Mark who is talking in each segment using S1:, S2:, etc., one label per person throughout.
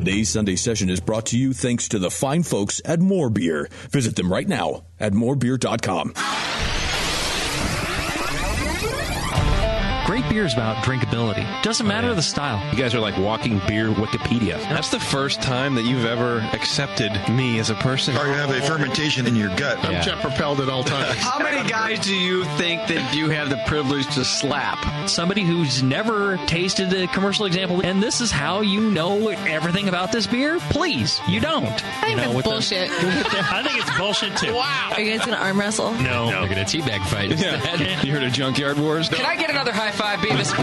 S1: Today's Sunday session is brought to you thanks to the fine folks at More Beer. Visit them right now at morebeer.com.
S2: Great beer is about drinkability. Doesn't matter the style.
S3: You guys are like walking beer Wikipedia. That's the first time that you've ever accepted me as a person.
S4: Or you have a fermentation in your gut.
S5: I'm jet propelled at all times.
S6: How many guys do you think that you have the privilege to slap?
S2: Somebody who's never tasted a commercial example, and this is how you know everything about this beer? Please, you don't.
S7: I think that's bullshit.
S2: I think it's bullshit, too.
S7: Wow. Are you guys going to arm wrestle?
S2: No.
S6: We're going to teabag fight instead.
S3: Yeah. You heard of Junkyard Wars?
S6: Can I get another high five, Beavis?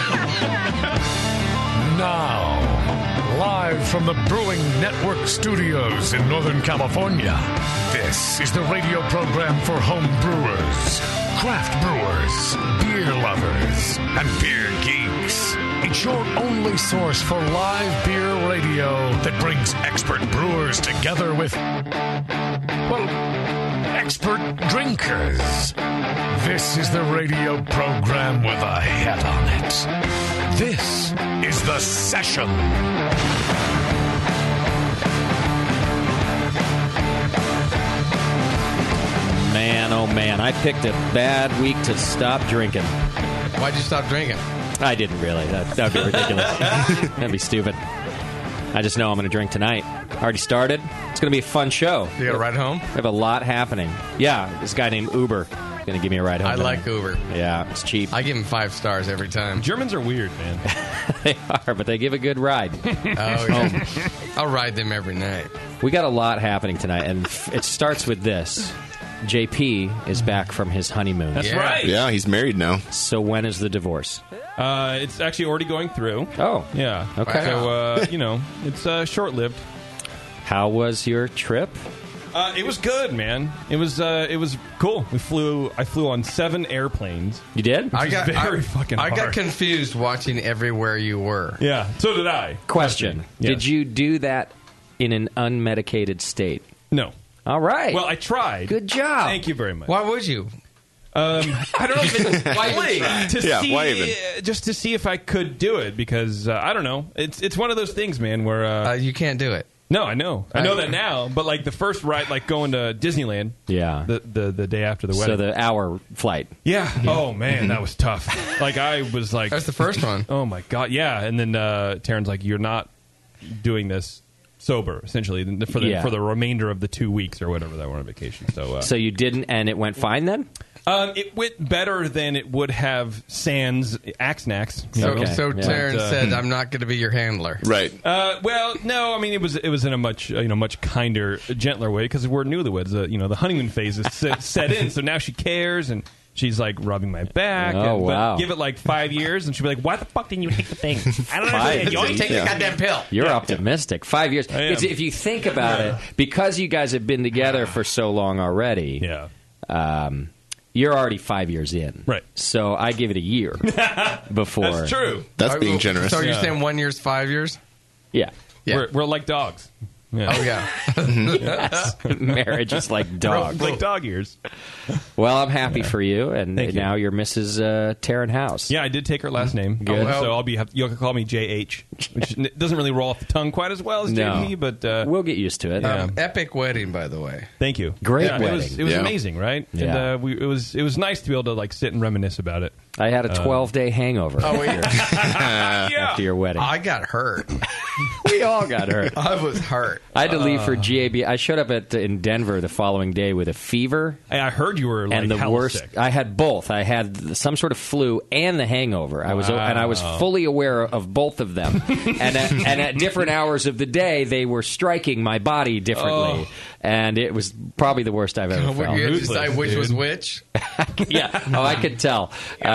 S8: Now, live from the Brewing Network studios in Northern California, this is the radio program for home brewers, craft brewers, beer lovers, and beer geeks. It's your only source for live beer radio that brings expert brewers together with, well, expert drinkers. This is the radio program with a head on it. This is The Session.
S9: Man, oh man, I picked a bad week to stop drinking.
S6: Why'd you stop drinking?
S9: I didn't really. That would be ridiculous. That'd be stupid. I just know I'm going to drink tonight. Already started. It's going to be a fun show.
S6: You got a ride home?
S9: We have a lot happening. Yeah, this guy named Uber is going to give me a ride home.
S6: I like Uber.
S9: Yeah, it's cheap.
S6: I give him 5 stars every time.
S5: Germans are weird, man.
S9: They are, but they give a good ride.
S6: Oh, yeah. I'll ride them every night.
S9: We got a lot happening tonight, and it starts with this. JP is back from his honeymoon.
S5: That's right.
S4: Yeah, he's married now.
S9: So when is the divorce?
S5: It's actually already going through.
S9: Oh.
S5: Yeah.
S9: Okay.
S5: So, it's short-lived.
S9: How was your trip?
S5: It was good, man. It was cool. I flew on 7 airplanes.
S9: You did?
S5: I got very fucking hard.
S6: I got confused watching everywhere you were.
S5: Yeah, so did I.
S9: Question.
S5: Yeah.
S9: Did you do that in an unmedicated state?
S5: No.
S9: All right.
S5: Well, I tried.
S9: Good job.
S5: Thank you very much.
S6: Why would you?
S5: I don't even
S6: Why
S5: see just to see if I could do it, because I don't know. It's one of those things, man, where
S6: you can't do it.
S5: No, I know that now. But like the first ride, like going to Disneyland,
S9: yeah,
S5: the day after the wedding,
S9: so the hour flight,
S5: yeah. Oh man, that was tough. Like I was like,
S6: that's the first one.
S5: Oh my god, yeah. And then Taryn's like, you're not doing this sober, essentially, for the remainder of the 2 weeks or whatever that we're on vacation. So
S9: you didn't, and it went fine then.
S5: It went better than it would have sans Axnax.
S6: So Taryn said, "I'm not going to be your handler."
S4: Right.
S5: Well, no. I mean, it was in a much kinder, gentler way, because we're newlyweds. The honeymoon phase is set in. So now she cares, and she's like rubbing my back.
S9: Oh, wow.
S5: But give it like 5 years, and she'll be like, "Why the fuck didn't you take the thing? I don't know.
S6: You only take the goddamn pill."
S9: You're optimistic. 5 years. If you think about it, because you guys have been together for so long already.
S5: Yeah.
S9: You're already 5 years in.
S5: Right.
S9: So I give it a year before.
S5: That's true.
S4: That's being generous.
S6: So you're saying 1 year's 5 years?
S9: Yeah.
S5: We're like dogs. Yeah.
S6: Oh, yeah.
S9: Yes. Marriage is like dogs.
S5: Like dog ears.
S9: Well, I'm happy for you, and
S5: Thank you.
S9: now you're Mrs. Taryn House.
S5: Yeah, I did take her last name.
S9: Good.
S5: So you'll call me JH, which doesn't really roll off the tongue quite as well as JP, but
S9: we'll get used to it.
S6: Epic wedding, by the way.
S5: Thank you.
S9: Great wedding.
S5: It was amazing, right?
S9: Yeah.
S5: And it was nice to be able to like sit and reminisce about it.
S9: I had a 12-day hangover after your wedding.
S6: I got hurt.
S9: We all got hurt.
S6: I was hurt.
S9: I had to leave for GAB. I showed up in Denver the following day with a fever.
S5: I heard you were like
S9: and the
S5: hella
S9: worst.
S5: sick.
S9: I had both. I had some sort of flu and the hangover. I was fully aware of both of them. and at different hours of the day, they were striking my body differently. And it was probably the worst I've ever felt.
S6: You had to decide which was which?
S9: Yeah. Oh, I could tell.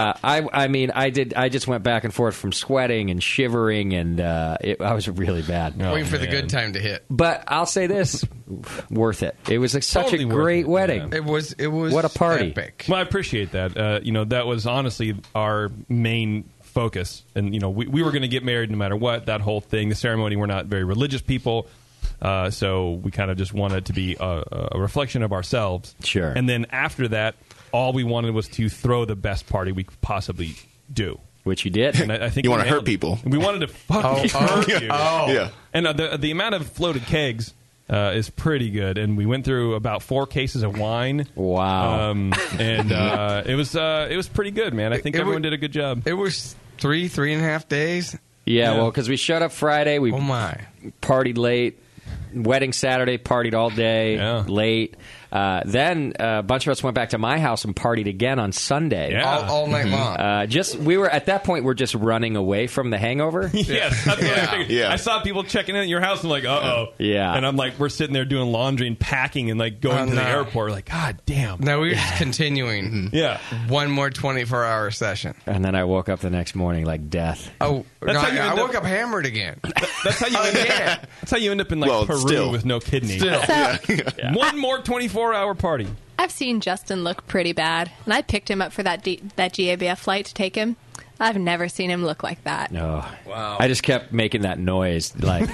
S9: I just went back and forth from sweating and shivering, and I was really bad.
S6: Waiting for the good time to hit.
S9: But I'll say this, worth it. It was such a great wedding.
S6: Yeah. It was
S9: what a party.
S6: Epic.
S5: Well, I appreciate that. That was honestly our main focus. And, we were going to get married no matter what, that whole thing. The ceremony, we're not very religious people. So we kind of just wanted it to be a reflection of ourselves.
S9: Sure.
S5: And then after that, all we wanted was to throw the best party we could possibly do.
S9: Which you did.
S5: And I think
S4: You
S5: we
S4: want to hurt
S5: nailed it.
S4: people.
S5: We wanted to fucking hurt you.
S4: Yeah.
S5: And the amount of floated kegs is pretty good. And we went through about 4 cases of wine.
S9: Wow.
S5: And it was pretty good, man. I think everyone did a good job.
S6: It was 3.5 days.
S9: Yeah, well, because we showed up Friday. We partied late. Wedding Saturday, partied all day, late. Then a bunch of us went back to my house and partied again on Sunday.
S6: All night long.
S9: We were at that point. We're just running away from the hangover.
S5: Yes, that's what I figured. I saw people checking in at your house and like, uh-oh.
S9: Yeah.
S5: And I'm like, we're sitting there doing laundry and packing and like going to the airport. Like, God damn.
S6: No, we were just continuing.
S5: Yeah.
S6: One more 24-hour session.
S9: And then I woke up the next morning like death.
S6: Oh, I woke up hammered again.
S5: That's how you end up. That's how you end up in like Peru with no kidney. One more 24-hour party.
S10: I've seen Justin look pretty bad, and I picked him up for that GABF flight to take him. I've never seen him look like that.
S9: No. Wow. I just kept making that noise, like.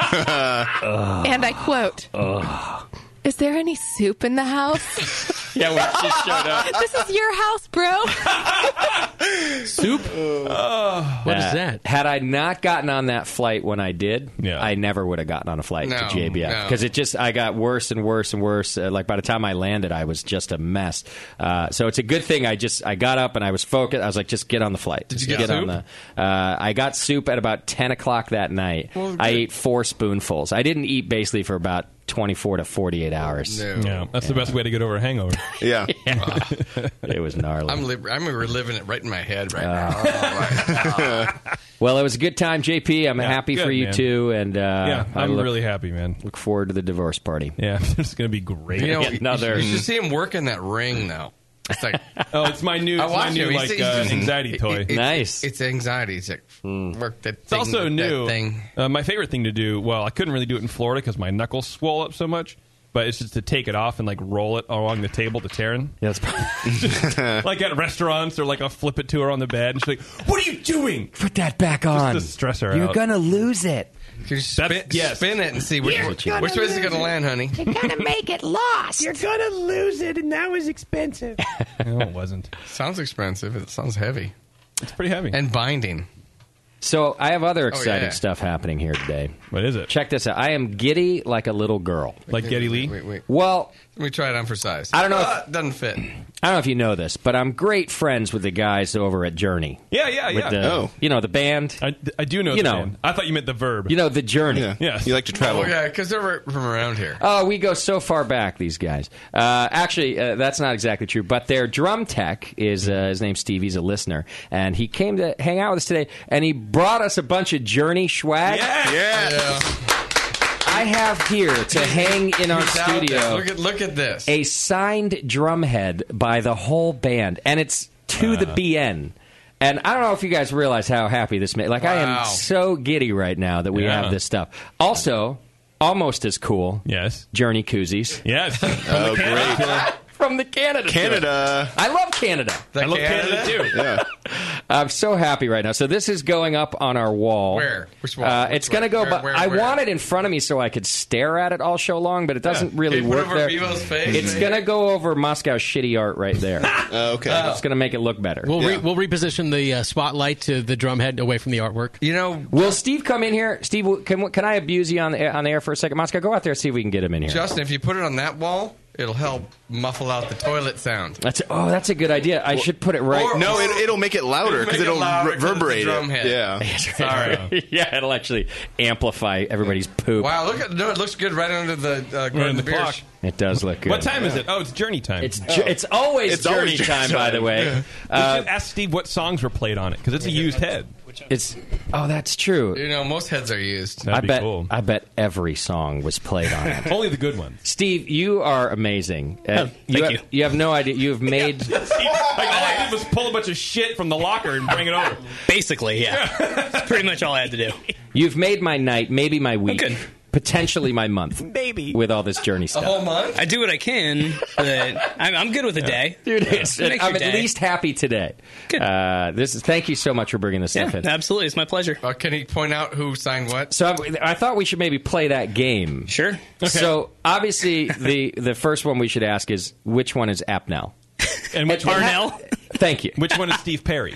S10: And I quote, "Is there any soup in the house?"
S9: Yeah, when she showed up.
S10: This is your house, bro.
S11: Soup? What is that?
S9: Had I not gotten on that flight when I did, I never would have gotten on a flight to GABF. Because I got worse and worse and worse. Like by the time I landed, I was just a mess. So it's a good thing I got up and I was focused. I was like, just get on the flight.
S6: Did you get soup?
S9: I got soup at about 10 o'clock that night. Well, I ate 4 spoonfuls. I didn't eat basically for about 24 to 48 hours.
S5: Yeah, that's the best way to get over a hangover.
S4: Yeah.
S9: It was gnarly.
S6: I'm reliving it right in my head right now.
S9: Well, it was a good time, JP. I'm happy
S5: good,
S9: for you,
S5: man.
S9: too. And
S5: I'm really happy, man.
S9: Look forward to the divorce party.
S5: Yeah, it's going to be great.
S6: You should see him work in that ring, though. It's like,
S5: it's my new anxiety toy.
S9: Nice.
S6: It's anxiety. It's like, work that thing.
S5: It's also new.
S6: That thing.
S5: My favorite thing to do, well, I couldn't really do it in Florida because my knuckles swell up so much, but it's just to take it off and like roll it along the table to Taryn.
S9: Yeah, that's
S5: like at restaurants, or like I'll flip it to her on the bed and she's like, "What are you doing?
S9: Put that back on.
S5: Just to stress her
S9: You're
S5: out.
S9: Gonna lose it.
S6: You spin it and see which way is it going to land, honey.
S12: You're going to make it lost.
S11: You're going to lose it, and that was expensive.
S5: No, it wasn't.
S6: Sounds expensive. It sounds heavy.
S5: It's pretty heavy.
S6: And binding.
S9: So I have other exciting stuff happening here today.
S5: What is it?
S9: Check this out. I am giddy like a little girl.
S5: Like Geddy Lee?
S6: Wait.
S9: Well,
S6: let me try it on for size.
S9: I don't know.
S6: It doesn't fit.
S9: I don't know if you know this, but I'm great friends with the guys over at Journey.
S5: Yeah.
S9: You know, the band.
S5: I do know the band. I thought you meant the verb.
S9: You know, the Journey.
S5: Yeah.
S4: You like to travel.
S6: Oh, yeah, because they're from around here.
S9: Oh, we go so far back, these guys. Actually, that's not exactly true, but their drum tech is, his name's Steve, he's a listener, and he came to hang out with us today, and he brought us a bunch of Journey swag.
S6: Yeah.
S9: I have here to hang in our studio.
S6: Look at this.
S9: A signed drum head by the whole band, and it's to the BN. And I don't know if you guys realize how happy this made. Like, I am so giddy right now that we have this stuff. Also, almost as cool.
S5: Yes.
S9: Journey koozies.
S5: Yes.
S4: Oh, great.
S9: From the Canada. I love Canada.
S5: I love Canada too.
S4: Yeah.
S9: I'm so happy right now. So this is going up on our wall.
S6: Where? Which wall?
S9: It's going to go.
S6: Where?
S9: I want it in front of me so I could stare at it all show long, but it doesn't really
S6: Can you
S9: work
S6: put it over
S9: there.
S6: Bevo's face?
S9: It's going to go over Moscow's shitty art right there.
S4: Okay.
S9: It's going to make it look better.
S11: We'll reposition the spotlight to the drum head away from the artwork.
S6: You know,
S9: will Steve come in here? Steve, can I abuse you on the air for a second? Moscow, go out there and see if we can get him in here.
S6: Justin, if you put it on that wall, it'll help muffle out the toilet sound.
S9: That's a good idea. I should put it right.
S4: No, it'll make it louder because it'll reverberate
S6: drum head.
S4: Yeah.
S9: Sorry. Yeah, it'll actually amplify everybody's poop.
S6: Wow, it looks good right under the
S5: clock.
S9: It does look good.
S5: What time is it? Oh, it's Journey time.
S9: It's always Journey time, by the way.
S5: We should ask Steve what songs were played on it, because it's a used head.
S9: That's true.
S6: You know, most heads are used.
S5: That'd be cool.
S9: I bet every song was played on it.
S5: Only the good ones.
S9: Steve, you are amazing.
S11: Thank you.
S9: You have no idea. You have made...
S5: All I did was pull a bunch of shit from the locker and bring it over.
S11: Basically, yeah. That's pretty much all I had to do.
S9: You've made my night, maybe my week.
S11: Good.
S9: Potentially my month.
S11: Maybe.
S9: With all this Journey stuff.
S6: A whole month?
S11: I do what I can, but I'm good with a day.
S9: Dude, I'm at least happy today.
S11: Good.
S9: Thank you so much for bringing this stuff in.
S11: Absolutely. It's my pleasure.
S6: Can you point out who signed what?
S9: So I thought we should maybe play that game.
S11: Sure. Okay.
S9: So obviously the first one we should ask is, which one is Apnell?
S5: And which
S11: Parnell?
S9: Thank you.
S5: Which one is Steve Perry?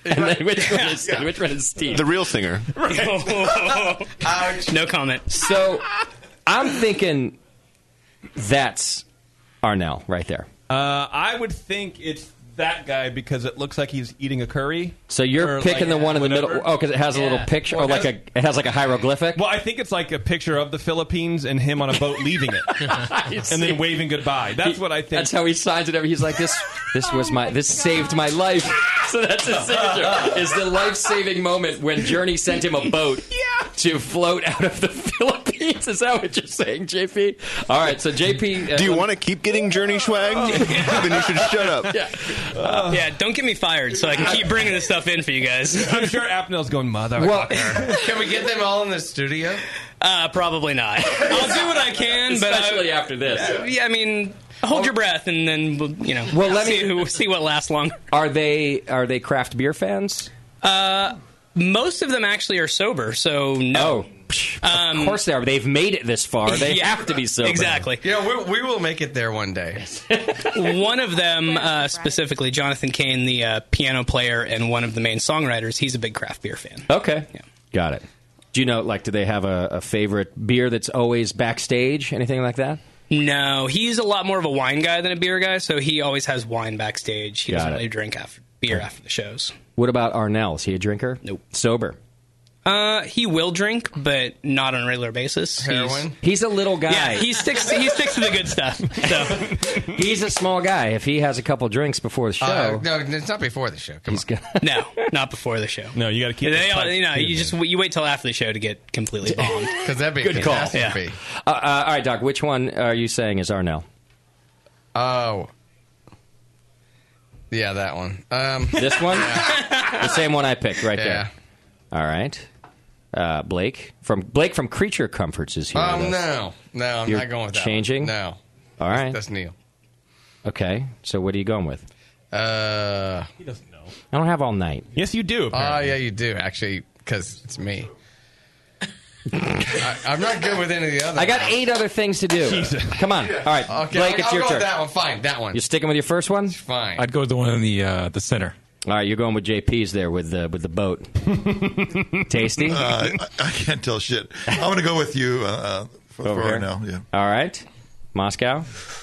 S9: And then which one is Steve?
S4: The real singer.
S13: Ouch. No comment.
S9: So I'm thinking that's Arnell right there.
S5: I would think it's that guy because it looks like he's eating a curry.
S9: So you're picking the one in the middle. Oh, because it has a little picture,
S5: Well,
S9: or it has like a hieroglyphic.
S5: Well, I think it's like a picture of the Philippines and him on a boat leaving it, and then waving goodbye. That's what I think.
S9: That's how he signs it. He's like, this saved my life. So that's his signature. Is the life-saving moment when Journey sent him a boat to float out of the Philippines. Is that what you're saying, JP? All right, so JP,
S4: do you want to keep getting Journey swag? Then you should shut up.
S13: Yeah, don't get me fired so I can keep bringing this stuff in for you guys.
S5: I'm sure Apnell's going, mother.
S14: Can we get them all in the studio?
S13: Probably not. I'll do what I can,
S9: especially after this.
S13: Yeah, I mean, hold your breath, and then we'll see what lasts long.
S9: Are they craft beer fans?
S13: Most of them actually are sober, so no.
S9: Of course they are. They've made it this far. They have to be sober.
S13: Exactly.
S14: Yeah, we will make it there one day.
S13: One of them, specifically, Jonathan Cain, the piano player and one of the main songwriters, he's a big craft beer fan.
S9: Okay. Yeah. Got it. Do you know, do they have a favorite beer that's always backstage? Anything like that?
S13: No. He's a lot more of a wine guy than a beer guy, so he always has wine backstage. He doesn't really drink beer after the shows.
S9: What about Arnell? Is he a drinker?
S13: Nope.
S9: Sober?
S13: He will drink, but not on a regular basis.
S14: Heroin?
S9: He's a little guy.
S13: Yeah, he sticks to the good stuff. So.
S9: He's a small guy. If he has a couple drinks before the show...
S14: no, it's not before the show. Come on.
S13: No, not before the show.
S5: No, you got to keep
S13: you wait till after the show to get completely bombed.
S14: Because that'd be
S9: good
S14: a
S9: call.
S14: catastrophe.
S9: All right, Doc, which one are you saying is Arnell?
S14: Oh. Yeah, that one.
S9: This one?
S14: Yeah.
S9: The same one I picked right there. All right. Blake from Creature Comforts is here.
S14: No, I'm
S9: You're
S14: not going with that.
S9: Changing?
S14: One. No.
S9: All right.
S14: That's Neil.
S9: Okay, so what are you going with?
S5: He doesn't know.
S9: I don't have all night.
S5: Yes, you do.
S14: Oh, yeah, you do, actually, because it's me. I'm not good with any of the others.
S9: I got 8 other things to do.
S5: Jesus.
S9: Come on. All right,
S14: Okay,
S9: Blake, it's
S14: I'll
S9: your
S14: go
S9: turn.
S14: with that one. Fine, that one.
S9: You sticking with your first one?
S14: Fine.
S15: I'd go with the one in the center.
S9: All right, you're going with JP's there with the boat. Tasty?
S16: I can't tell shit. I'm going to go with you for
S9: here?
S16: now. Yeah.
S9: All right. Moscow?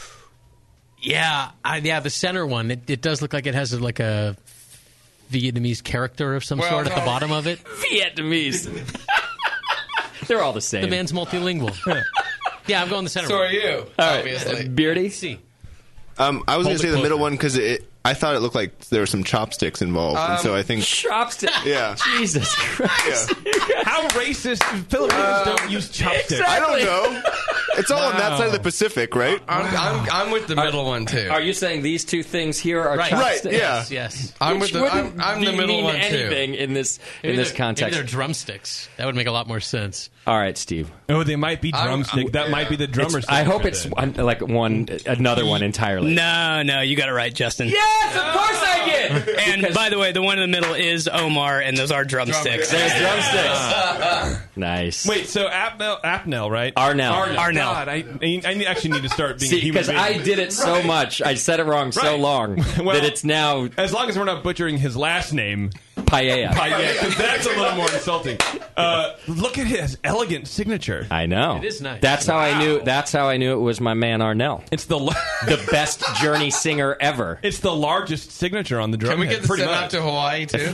S11: Yeah, the center one. It does look like it has like a Vietnamese character of some sort at the bottom of it.
S9: Vietnamese. They're all the same.
S11: The man's multilingual. Yeah, I'm going the center
S14: So
S11: one.
S14: are you,
S9: All
S14: obviously.
S9: right, Beardy?
S11: See.
S4: I was going
S11: Hold
S4: to say
S11: it
S4: the middle
S11: closer.
S4: one because I thought it looked like there were some chopsticks involved, and so I think
S9: Chopstick.
S4: Yeah.
S9: Jesus Christ.
S5: How racist? Filipinos don't use chopsticks.
S4: I don't know. It's all on that side of the Pacific, right?
S14: I'm with the middle one too.
S9: Are you saying these two things here are
S11: Right.
S9: chopsticks?
S4: Right, yeah.
S11: Yes.
S14: I'm with the I'm the middle
S9: mean
S14: one too.
S9: anything in this
S11: Maybe
S9: context.
S11: Maybe they're drumsticks. That would make a lot more sense.
S9: All right, Steve.
S5: Oh, they might be drumstick. That might be the drummer's.
S9: I hope it's another one entirely.
S13: No, you got it right, Justin.
S9: Yes, of course I did.
S13: And by the way, the one in the middle is Omar, and those are drumsticks.
S9: There's drumsticks. Nice.
S5: Wait, so Apnell, right?
S9: Arnell.
S5: God, I actually need to start being a
S9: See,
S5: human
S9: because
S5: being.
S9: I did it so much, I said it wrong so
S5: Right.
S9: long
S5: Well,
S9: that it's now
S5: as long as we're not butchering his last name,
S9: Paella.
S5: because that's a little more insulting. Look at his elegant signature.
S9: I know.
S11: It is nice.
S9: That's how I knew. That's how I knew it was my man Arnell,
S5: It's the
S9: the best Journey singer ever.
S5: it's the largest signature on the drum.
S14: Can we get the
S5: pretty
S14: sent out
S5: much.
S14: to Hawaii too?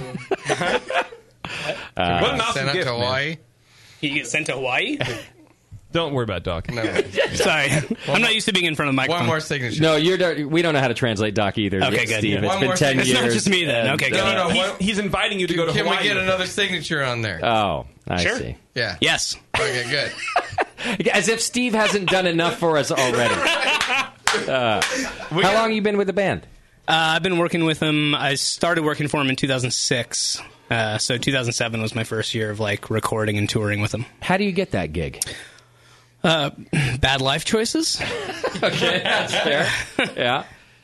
S5: What an awesome
S14: Sent out
S5: gift,
S14: to
S5: man.
S14: Hawaii.
S13: You get sent to Hawaii?
S5: Don't worry about Doc.
S14: No.
S13: Sorry. I'm not used to being in front of the microphone.
S14: One more signature.
S9: No, we don't know how to translate Doc either.
S13: Okay, good.
S9: Steve.
S13: Yeah.
S9: It's
S14: One
S9: been
S14: more
S9: 10
S14: signature.
S9: years.
S13: It's not just me then.
S9: and,
S13: Okay,
S14: No,
S5: He's inviting you to go to
S14: Can
S5: Hawaii.
S14: we get another signature on there?
S9: Oh, I
S13: Sure.
S9: see.
S14: Yeah.
S13: Yes.
S14: Okay, good.
S9: As if Steve hasn't done enough for us already. How long you been with the band?
S13: I've been working with him. I started working for him in 2006. So 2007 was my first year of recording and touring with him.
S9: How do you get that gig?
S13: Bad life choices.
S9: Okay, that's fair. Yeah.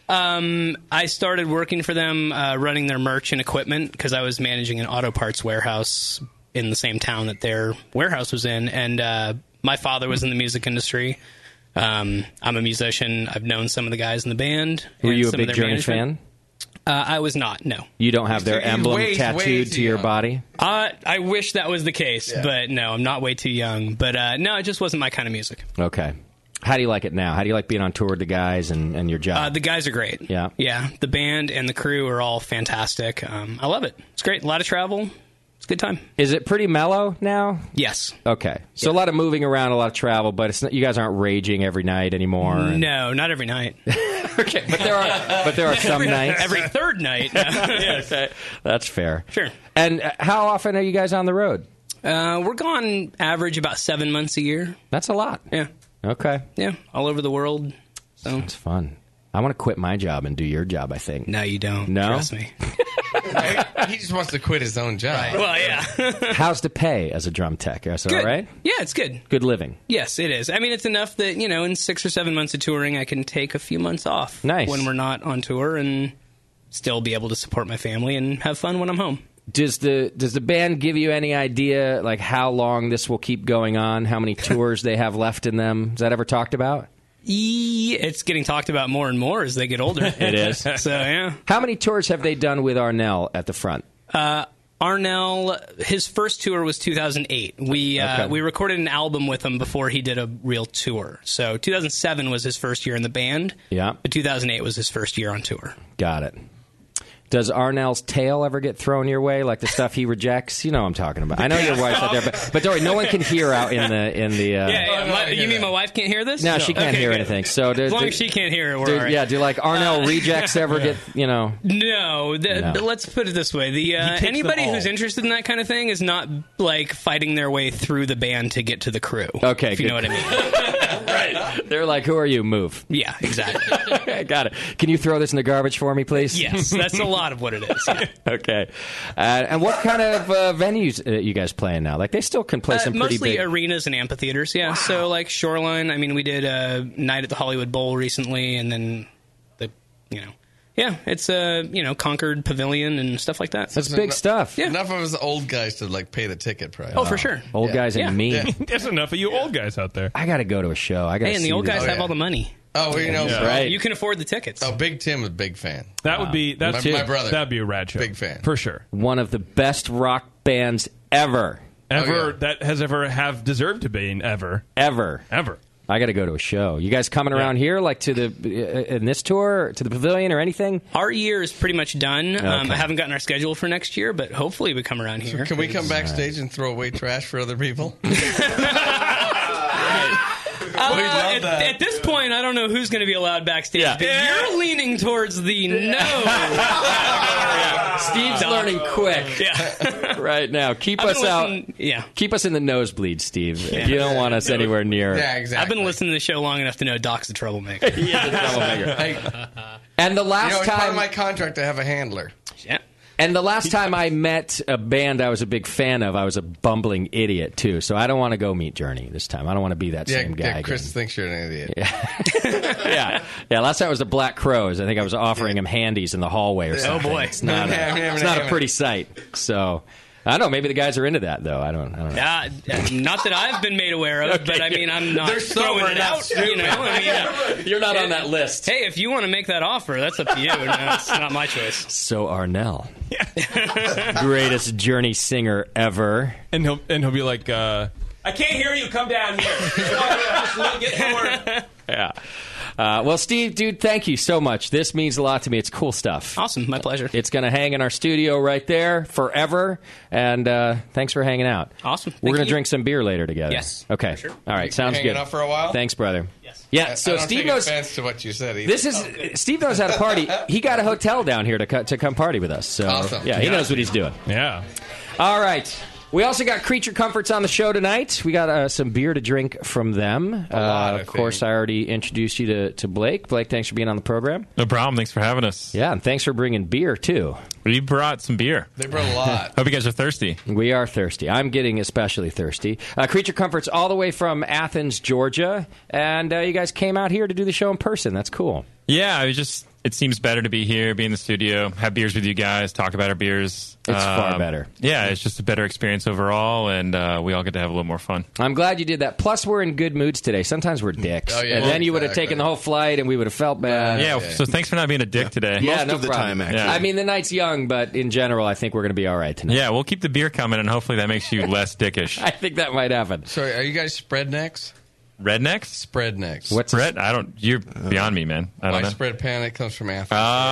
S13: I started working for them, running their merch and equipment because I was managing an auto parts warehouse in the same town that their warehouse was in. And my father was in the music industry. I'm a musician. I've known some of the guys in the band.
S9: Were
S13: and
S9: you a
S13: some of
S9: big
S13: their
S9: Journey
S13: management. I was not, no.
S9: You don't have their
S13: He's
S9: emblem
S13: way
S9: tattooed
S13: too
S9: to your
S13: young.
S9: body?
S13: I wish that was the case, but no, I'm not way too young. But no, it just wasn't my kind of music.
S9: Okay. How do you like it now? How do you like being on tour with the guys and your job?
S13: The guys are great.
S9: Yeah.
S13: Yeah, the band and the crew are all fantastic. I love it. It's great. A lot of travel. It's a good time.
S9: Is it pretty mellow now?
S13: Yes.
S9: Okay. So a lot of moving around, a lot of travel, but it's not, you guys aren't raging every night anymore.
S13: No, not every night.
S9: Okay, but there are some nights.
S13: Every third night.
S9: Okay. That's fair.
S13: Sure.
S9: And how often are you guys on the road?
S13: We're gone average about 7 months a year.
S9: That's a lot.
S13: Yeah.
S9: Okay.
S13: Yeah, all over the world. So
S9: it's fun. I want to quit my job and do your job, I think.
S13: No, you don't.
S9: No?
S13: Trust me.
S14: He just wants to quit his own job.
S13: Well, yeah.
S9: How's the pay as a drum tech? Is it
S13: Good.
S9: all right?
S13: Yeah, it's good.
S9: Good living.
S13: Yes, it is. I mean, it's enough that, in 6 or 7 months of touring, I can take a few months off.
S9: Nice.
S13: When we're not on tour and still be able to support my family and have fun when I'm home.
S9: Does the band give you any idea, like, how long this will keep going on? How many tours they have left in them? Is that ever talked about?
S13: It's getting talked about more and more as they get older.
S9: It is.
S13: So, yeah.
S9: How many tours have they done with Arnell at the front?
S13: Arnell, his first tour was 2008. We recorded an album with him before he did a real tour. So 2007 was his first year in the band.
S9: Yeah.
S13: But 2008 was his first year on tour.
S9: Got it. Does Arnell's tail ever get thrown your way, like the stuff he rejects? You know what I'm talking about. I know your wife's out there, but don't worry, no one can hear out in the.
S13: You mean my wife can't hear this?
S9: No, she can't hear anything. So
S13: as long as she can't hear it, we're all right.
S9: Yeah, do like Arnell rejects ever get,
S13: No, let's put it this way: anybody who's interested in that kind of thing is not like fighting their way through the band to get to the crew.
S9: Okay,
S13: if you know what I mean.
S9: Right? They're like, "Who are you? Move."
S13: Yeah, exactly.
S9: Got it. Can you throw this in the garbage for me, please?
S13: Yes, that's a lot of what it is.
S9: Okay. And what kind of venues you guys playing now? Like, they still can play some pretty
S13: mostly
S9: big
S13: arenas and amphitheaters. Yeah. Wow. So like Shoreline. I mean, we did a night at the Hollywood Bowl recently, and then it's Concord Pavilion and stuff like that.
S9: That's big stuff.
S13: Yeah.
S14: Enough of us old guys to pay the ticket price.
S13: Oh, for sure.
S9: Old guys and me.
S5: Yeah. There's enough of you old guys out there.
S9: I got to go to a show.
S13: Hey, and the old guys have all the money.
S14: Oh,
S9: right.
S13: You can afford the tickets.
S14: Oh, Big Tim is a big fan.
S5: That would be
S14: my brother.
S5: That'd be a rad show.
S14: Big fan
S5: for sure.
S9: One of the best rock bands ever.
S5: That has ever have deserved to be ever.
S9: I got to go to a show. You guys coming around here, like to the in this tour, to the pavilion or anything?
S13: Our year is pretty much done.
S9: Okay.
S13: I haven't gotten our schedule for next year, but hopefully we come around here.
S14: So can we come backstage and throw away trash for other people?
S13: At this point, I don't know who's going to be allowed backstage. Yeah. You're leaning towards the no.
S9: Steve's learning quick.
S13: Yeah.
S9: Right now. Keep us out.
S13: Yeah.
S9: Keep us in the nosebleed, Steve.
S13: Yeah.
S9: You don't want us anywhere near.
S14: Yeah, exactly.
S13: I've been listening to the show long enough to know Doc's a troublemaker.
S9: He is a troublemaker. And the last
S14: it's
S9: time,
S14: part of my contract to have a handler.
S13: Yeah.
S9: And the last time I met a band I was a big fan of, I was a bumbling idiot, too. So I don't want to go meet Journey this time. I don't want to be that same guy
S14: Yeah, Chris
S9: again.
S14: thinks you're an idiot.
S9: Yeah. Last time it was the Black Crows. I think I was offering him handies in the hallway or something.
S13: Oh, boy.
S9: It's not a pretty sight. So I don't know. Maybe the guys are into that, though. I don't know.
S13: Not that I've been made aware of, but I mean, I'm not throwing it out.
S9: You're not on that list.
S13: Hey, if you want to make that offer, that's up to you. No, it's not my choice.
S9: So Arnell, greatest Journey singer ever,
S5: and he'll be like, I can't hear you. Come down here. Just get forward.
S9: Yeah. Well, Steve, dude, thank you so much. This means a lot to me. It's cool stuff.
S13: Awesome. My pleasure.
S9: It's going to hang in our studio right there forever. And thanks for hanging out.
S13: Awesome.
S9: We're going
S13: you.
S9: to drink some beer later together.
S13: Yes.
S9: Okay.
S13: Sure.
S9: All right. Sounds
S14: hanging
S9: good.
S14: out for a while?
S9: Thanks, brother.
S13: Yes.
S9: Yeah. So
S14: I don't
S9: Steve
S14: take
S9: knows.
S14: offense to what you said either.
S9: Steve knows how to party. He got a hotel down here to come party with us. So
S14: awesome.
S9: Yeah, he knows what he's doing.
S5: Yeah.
S9: All right. We also got Creature Comforts on the show tonight. We got some beer to drink from them. Of course, I already introduced you to Blake. Blake, thanks for being on the program.
S15: No problem. Thanks for having us.
S9: Yeah, and thanks for bringing beer, too.
S15: We brought some beer.
S14: They brought a lot.
S15: Hope you guys are thirsty.
S9: We are thirsty. I'm getting especially thirsty. Creature Comforts all the way from Athens, Georgia. And you guys came out here to do the show in person. That's cool.
S15: Yeah, it seems better to be here, be in the studio, have beers with you guys, talk about our beers.
S9: It's far better.
S15: Yeah, it's just a better experience overall, and we all get to have a little more fun.
S9: I'm glad you did that. Plus, we're in good moods today. Sometimes we're dicks.
S14: Oh, yeah.
S9: And then you would have taken the whole flight, and we would have felt bad.
S15: Yeah, so thanks for not being a dick today.
S9: Yeah,
S4: Most
S9: no
S4: of the
S9: problem.
S4: time, actually.
S15: Yeah.
S9: I mean, the night's young, but in general, I think we're going to be all right tonight.
S15: Yeah, we'll keep the beer coming, and hopefully that makes you less dickish.
S9: I think that might happen.
S14: So, are you guys spread necks?
S15: Rednecks?
S14: Spread necks.
S9: What's
S15: Spread? You're beyond me, man. I don't know.
S14: Widespread panic comes from Africa.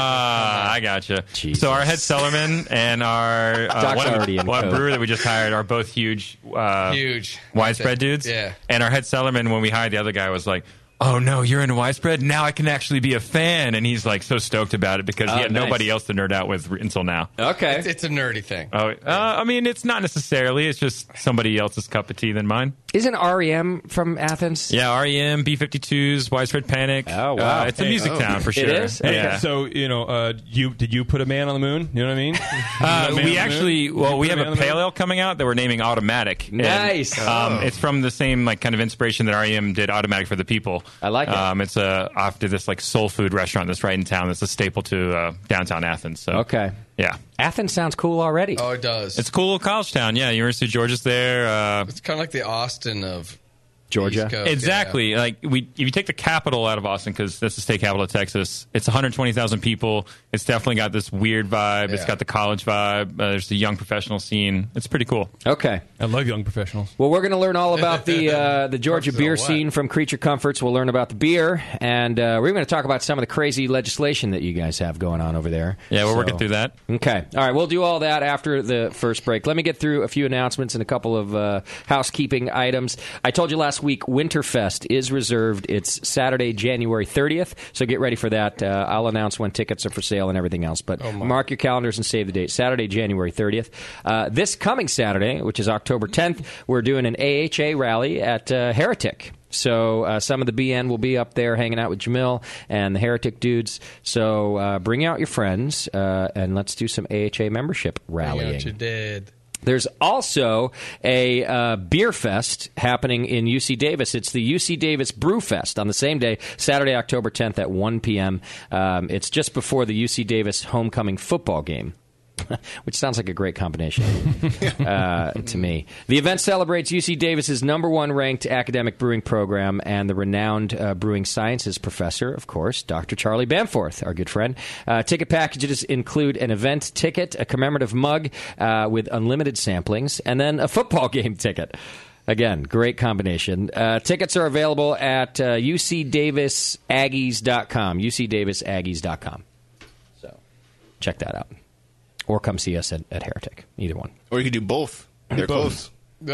S15: I gotcha.
S9: Jesus.
S15: So our head cellarman and our one brewer that we just hired are both huge widespread dudes.
S14: Yeah.
S15: And our head cellarman, when we hired the other guy, was like, "Oh no, you're into widespread. Now I can actually be a fan." And he's like so stoked about it because he had nobody else to nerd out with until now.
S9: Okay,
S14: it's a nerdy thing.
S15: Oh, I mean, it's not necessarily. It's just somebody else's cup of tea than mine.
S9: Isn't REM from Athens?
S15: Yeah, REM, B-52s, Widespread Panic.
S9: Oh, wow.
S15: It's a music town for sure.
S9: It is?
S5: Hey,
S15: Yeah.
S5: so, did you put a man on the moon? You know what I mean?
S15: We actually, we have a pale ale coming out that we're naming Automatic.
S9: Nice.
S15: And, it's from the same kind of inspiration that REM did Automatic for the People.
S9: I like it.
S15: It's after this soul food restaurant that's right in town. That's a staple to downtown Athens. So
S9: Okay.
S15: Yeah.
S9: Athens sounds cool already.
S14: Oh, it does.
S15: It's a cool little college town. Yeah, University of Georgia's there.
S14: It's kind of like the Austin of
S9: Georgia.
S14: East Coast.
S15: Exactly.
S14: Yeah.
S15: If you take the capital out of Austin, because that's the state capital of Texas, it's 120,000 people. It's definitely got this weird vibe. It's got the college vibe. There's the young professional scene. It's pretty cool.
S9: Okay.
S5: I love young professionals.
S9: Well, we're going to learn all about the Georgia beer scene from Creature Comforts. We'll learn about the beer, and we're going to talk about some of the crazy legislation that you guys have going on over there.
S15: Yeah, we're working through that.
S9: Okay. All right, we'll do all that after the first break. Let me get through a few announcements and a couple of housekeeping items. I told you last week, Winterfest is reserved. It's Saturday, January 30th, so get ready for that. I'll announce when tickets are for sale and everything else, but mark your calendars and save the date. Saturday, January 30th. This coming Saturday, which is October 10th, we're doing an AHA rally at Heretic. So some of the BN will be up there hanging out with Jamil and the Heretic dudes. So bring out your friends and let's do some AHA membership rallying.
S14: Bring out your dead.
S9: There's also a beer fest happening in UC Davis. It's the UC Davis Brew Fest on the same day, Saturday, October 10th at 1 p.m. It's just before the UC Davis homecoming football game. Which sounds like a great combination to me. The event celebrates UC Davis's #1 ranked academic brewing program and the renowned brewing sciences professor, of course, Dr. Charlie Bamforth, our good friend. Ticket packages include an event ticket, a commemorative mug with unlimited samplings, and then a football game ticket. Again, great combination. Tickets are available at UCDavisAggies.com, UCDavisAggies.com. So check that out. Or come see us at Heretic. Either one.
S4: Or you could do both. They're close.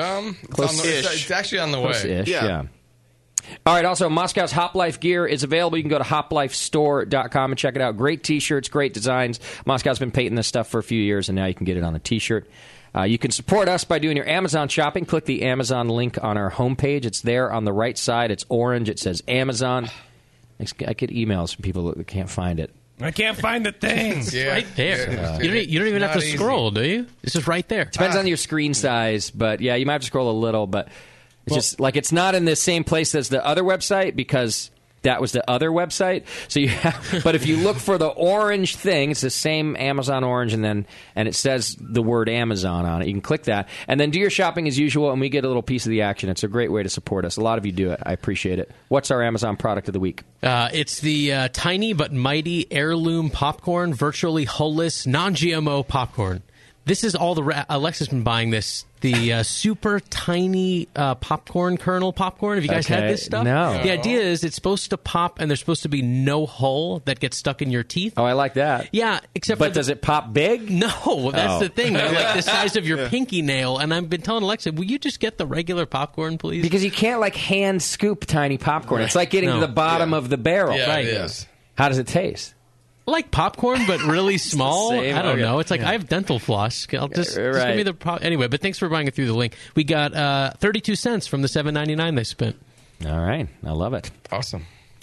S14: It's actually on the way.
S9: Close-ish, yeah. All right, also, Moscow's Hop Life gear is available. You can go to hoplifestore.com and check it out. Great T-shirts, great designs. Moscow's been painting this stuff for a few years, and now you can get it on a T-shirt. You can support us by doing your Amazon shopping. Click the Amazon link on our homepage. It's there on the right side. It's orange. It says Amazon. I get emails from people that can't find it.
S5: I can't find the thing.
S11: It's right there. You don't even have to scroll, do you? It's just right there.
S9: Depends on your screen size, but yeah, you might have to scroll a little, but it's just like it's not in the same place as the other website because that was the other website. So but if you look for the orange thing, it's the same Amazon orange, and it says the word Amazon on it. You can click that, and then do your shopping as usual, and we get a little piece of the action. It's a great way to support us. A lot of you do it. I appreciate it. What's our Amazon product of the week?
S11: It's the tiny but mighty heirloom popcorn, virtually wholeless, non-GMO popcorn. This is all the Alexa's been buying this. The super tiny popcorn kernel popcorn. Have you guys had this stuff?
S9: No.
S11: The idea is it's supposed to pop, and there's supposed to be no hole that gets stuck in your teeth.
S9: Oh, I like that.
S11: Yeah,
S9: but does it pop big?
S11: No, that's the thing. They're like the size of your pinky nail. And I've been telling Alexa, will you just get the regular popcorn, please?
S9: Because you can't hand scoop tiny popcorn. It's like getting to the bottom of the barrel.
S11: Yeah,
S9: right.
S11: it is.
S9: How does it taste?
S11: Like popcorn, but really small.
S9: same.
S11: I don't
S9: Okay.
S11: know. It's like I have dental floss. I'll just give me the anyway. But thanks for buying it through the link. We got 32 cents from the $7.99 they spent.
S9: All right, I love it.
S14: Awesome.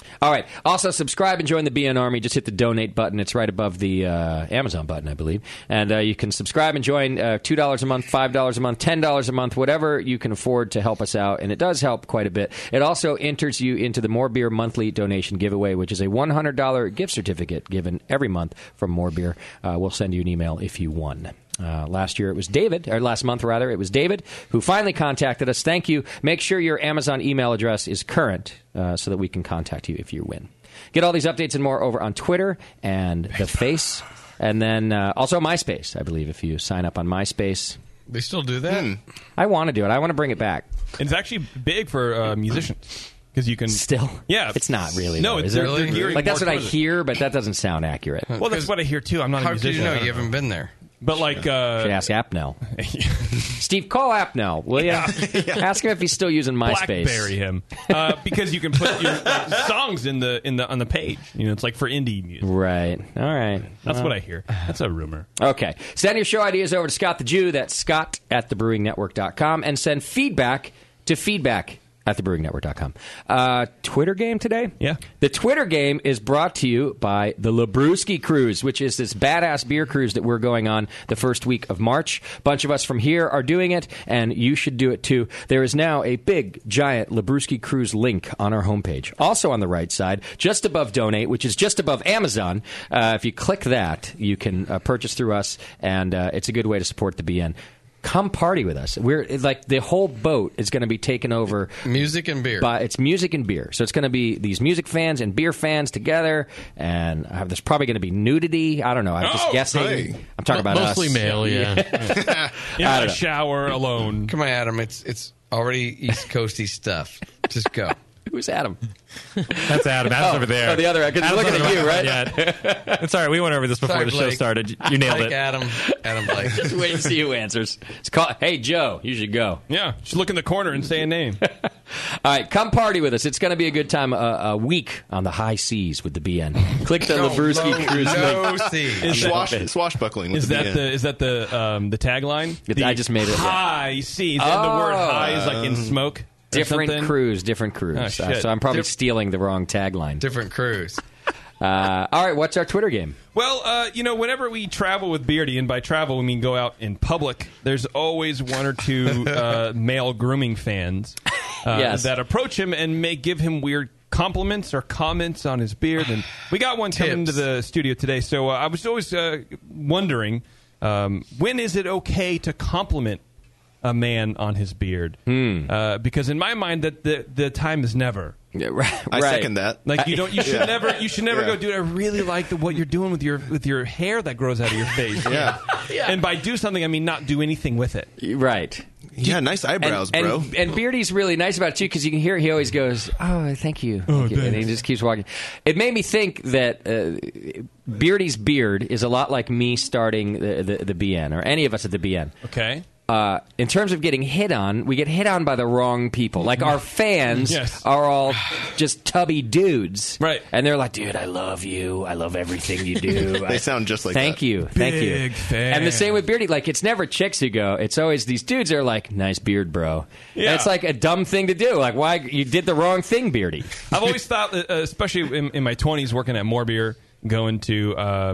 S9: All right. Also, subscribe and join the BN Army. Just hit the donate button. It's right above the Amazon button, I believe. And you can subscribe and join $2 a month, $5 a month, $10 a month, whatever you can afford to help us out. And it does help quite a bit. It also enters you into the More Beer monthly donation giveaway, which is a $100 gift certificate given every month from More Beer. We'll send you an email if you won. Last month it was David who finally contacted us. Thank you. Make sure your Amazon email address is current so that we can contact you if you win. Get all these updates and more over on Twitter and the Face, and then also MySpace, I believe, if you sign up on MySpace.
S14: They still do that?
S9: I want to do it. I want to bring it back.
S5: It's actually big for musicians. Because you can
S9: still,
S5: yeah,
S9: it's not really.
S5: No,
S9: though,
S5: it's
S9: is
S5: really?
S9: it? Like that's what I hear, but that doesn't sound accurate.
S5: Well, that's what I hear too. I'm not a musician.
S14: How do you know you haven't been there?
S5: But like,
S9: should ask Apnell. Steve, call Apnell, will you? Ask him if he's still using MySpace.
S5: BlackBerry him, because you can put your songs on the page. You know, it's like for indie music.
S9: Right. All right.
S5: That's what I hear. That's a rumor.
S9: Okay. Send your show ideas over to Scott the Jew. That's Scott@thebrewingnetwork.com, and send feedback to feedback@thebrewingnetwork.com. Twitter game today?
S5: Yeah.
S9: The Twitter game is brought to you by the Labruski Cruise, which is this badass beer cruise that we're going on the first week of March. A bunch of us from here are doing it, and you should do it too. There is now a big, giant Labruski Cruise link on our homepage. Also on the right side, just above Donate, which is just above Amazon. If you click that, you can purchase through us, and it's a good way to support the BN. Come party with us. We're like the whole boat is going to be taken over.
S14: Music and beer.
S9: It's music and beer. So it's going to be these music fans and beer fans together, and there's probably going to be nudity. I don't know. I'm just guessing.
S16: Hey.
S9: I'm talking about
S11: mostly
S9: us.
S11: male. Yeah.
S5: In a shower alone.
S14: Come on, Adam. It's already East Coasty stuff. Just go.
S9: Who's Adam?
S15: That's Adam. Adam's over there.
S9: Oh, the other. Because looking at you, right?
S15: Yeah. It's all right. We went over this before the show started. You nailed it.
S14: Adam Blake.
S9: Just wait and see who answers. Hey, Joe, you should go.
S5: Yeah, just look in the corner and say a name.
S9: All right, come party with us. It's going to be a good time. A week on the high seas with the BN. Click the Labruski Cruise link.
S4: Swashbuckling. With
S5: Is that the tagline?
S9: I just made it.
S5: High seas. And the word high is like in smoke.
S9: Different cruise.
S5: Oh,
S9: so I'm probably stealing the wrong tagline.
S14: Different cruise.
S9: All right, what's our Twitter game?
S5: Well, whenever we travel with Beardy, and by travel we mean go out in public, there's always one or two male grooming fans that approach him and may give him weird compliments or comments on his beard. And we got one coming into the studio today, so I was always wondering, when is it okay to compliment a man on his beard? Because in my mind, that the time is never.
S9: Yeah, right.
S4: I second that.
S5: Like you should never go, dude, I really like what you're doing with your hair that grows out of your face.
S4: Yeah.
S5: And by do something, I mean not do anything with it.
S9: Right.
S4: Yeah, nice eyebrows, bro.
S9: And Beardy's really nice about it, too, because you can hear he always goes, oh, thank you. And he just keeps walking. It made me think that Beardy's beard is a lot like me starting the BN, or any of us at the BN.
S5: Okay.
S9: In terms of getting hit on, we get hit on by the wrong people. Like, our fans are all just tubby dudes.
S5: Right.
S9: And they're like, dude, I love you. I love everything you do.
S4: They sound just like
S9: Thank
S4: that.
S9: you. Thank you.
S5: Big fan.
S9: And the same with Beardy. Like, it's never chicks who go. It's always these dudes that are like, nice beard, bro.
S5: Yeah.
S9: And it's like a dumb thing to do. Like, why? You did the wrong thing, Beardy.
S5: I've always thought, that, especially in my 20s, working at More Beer, going to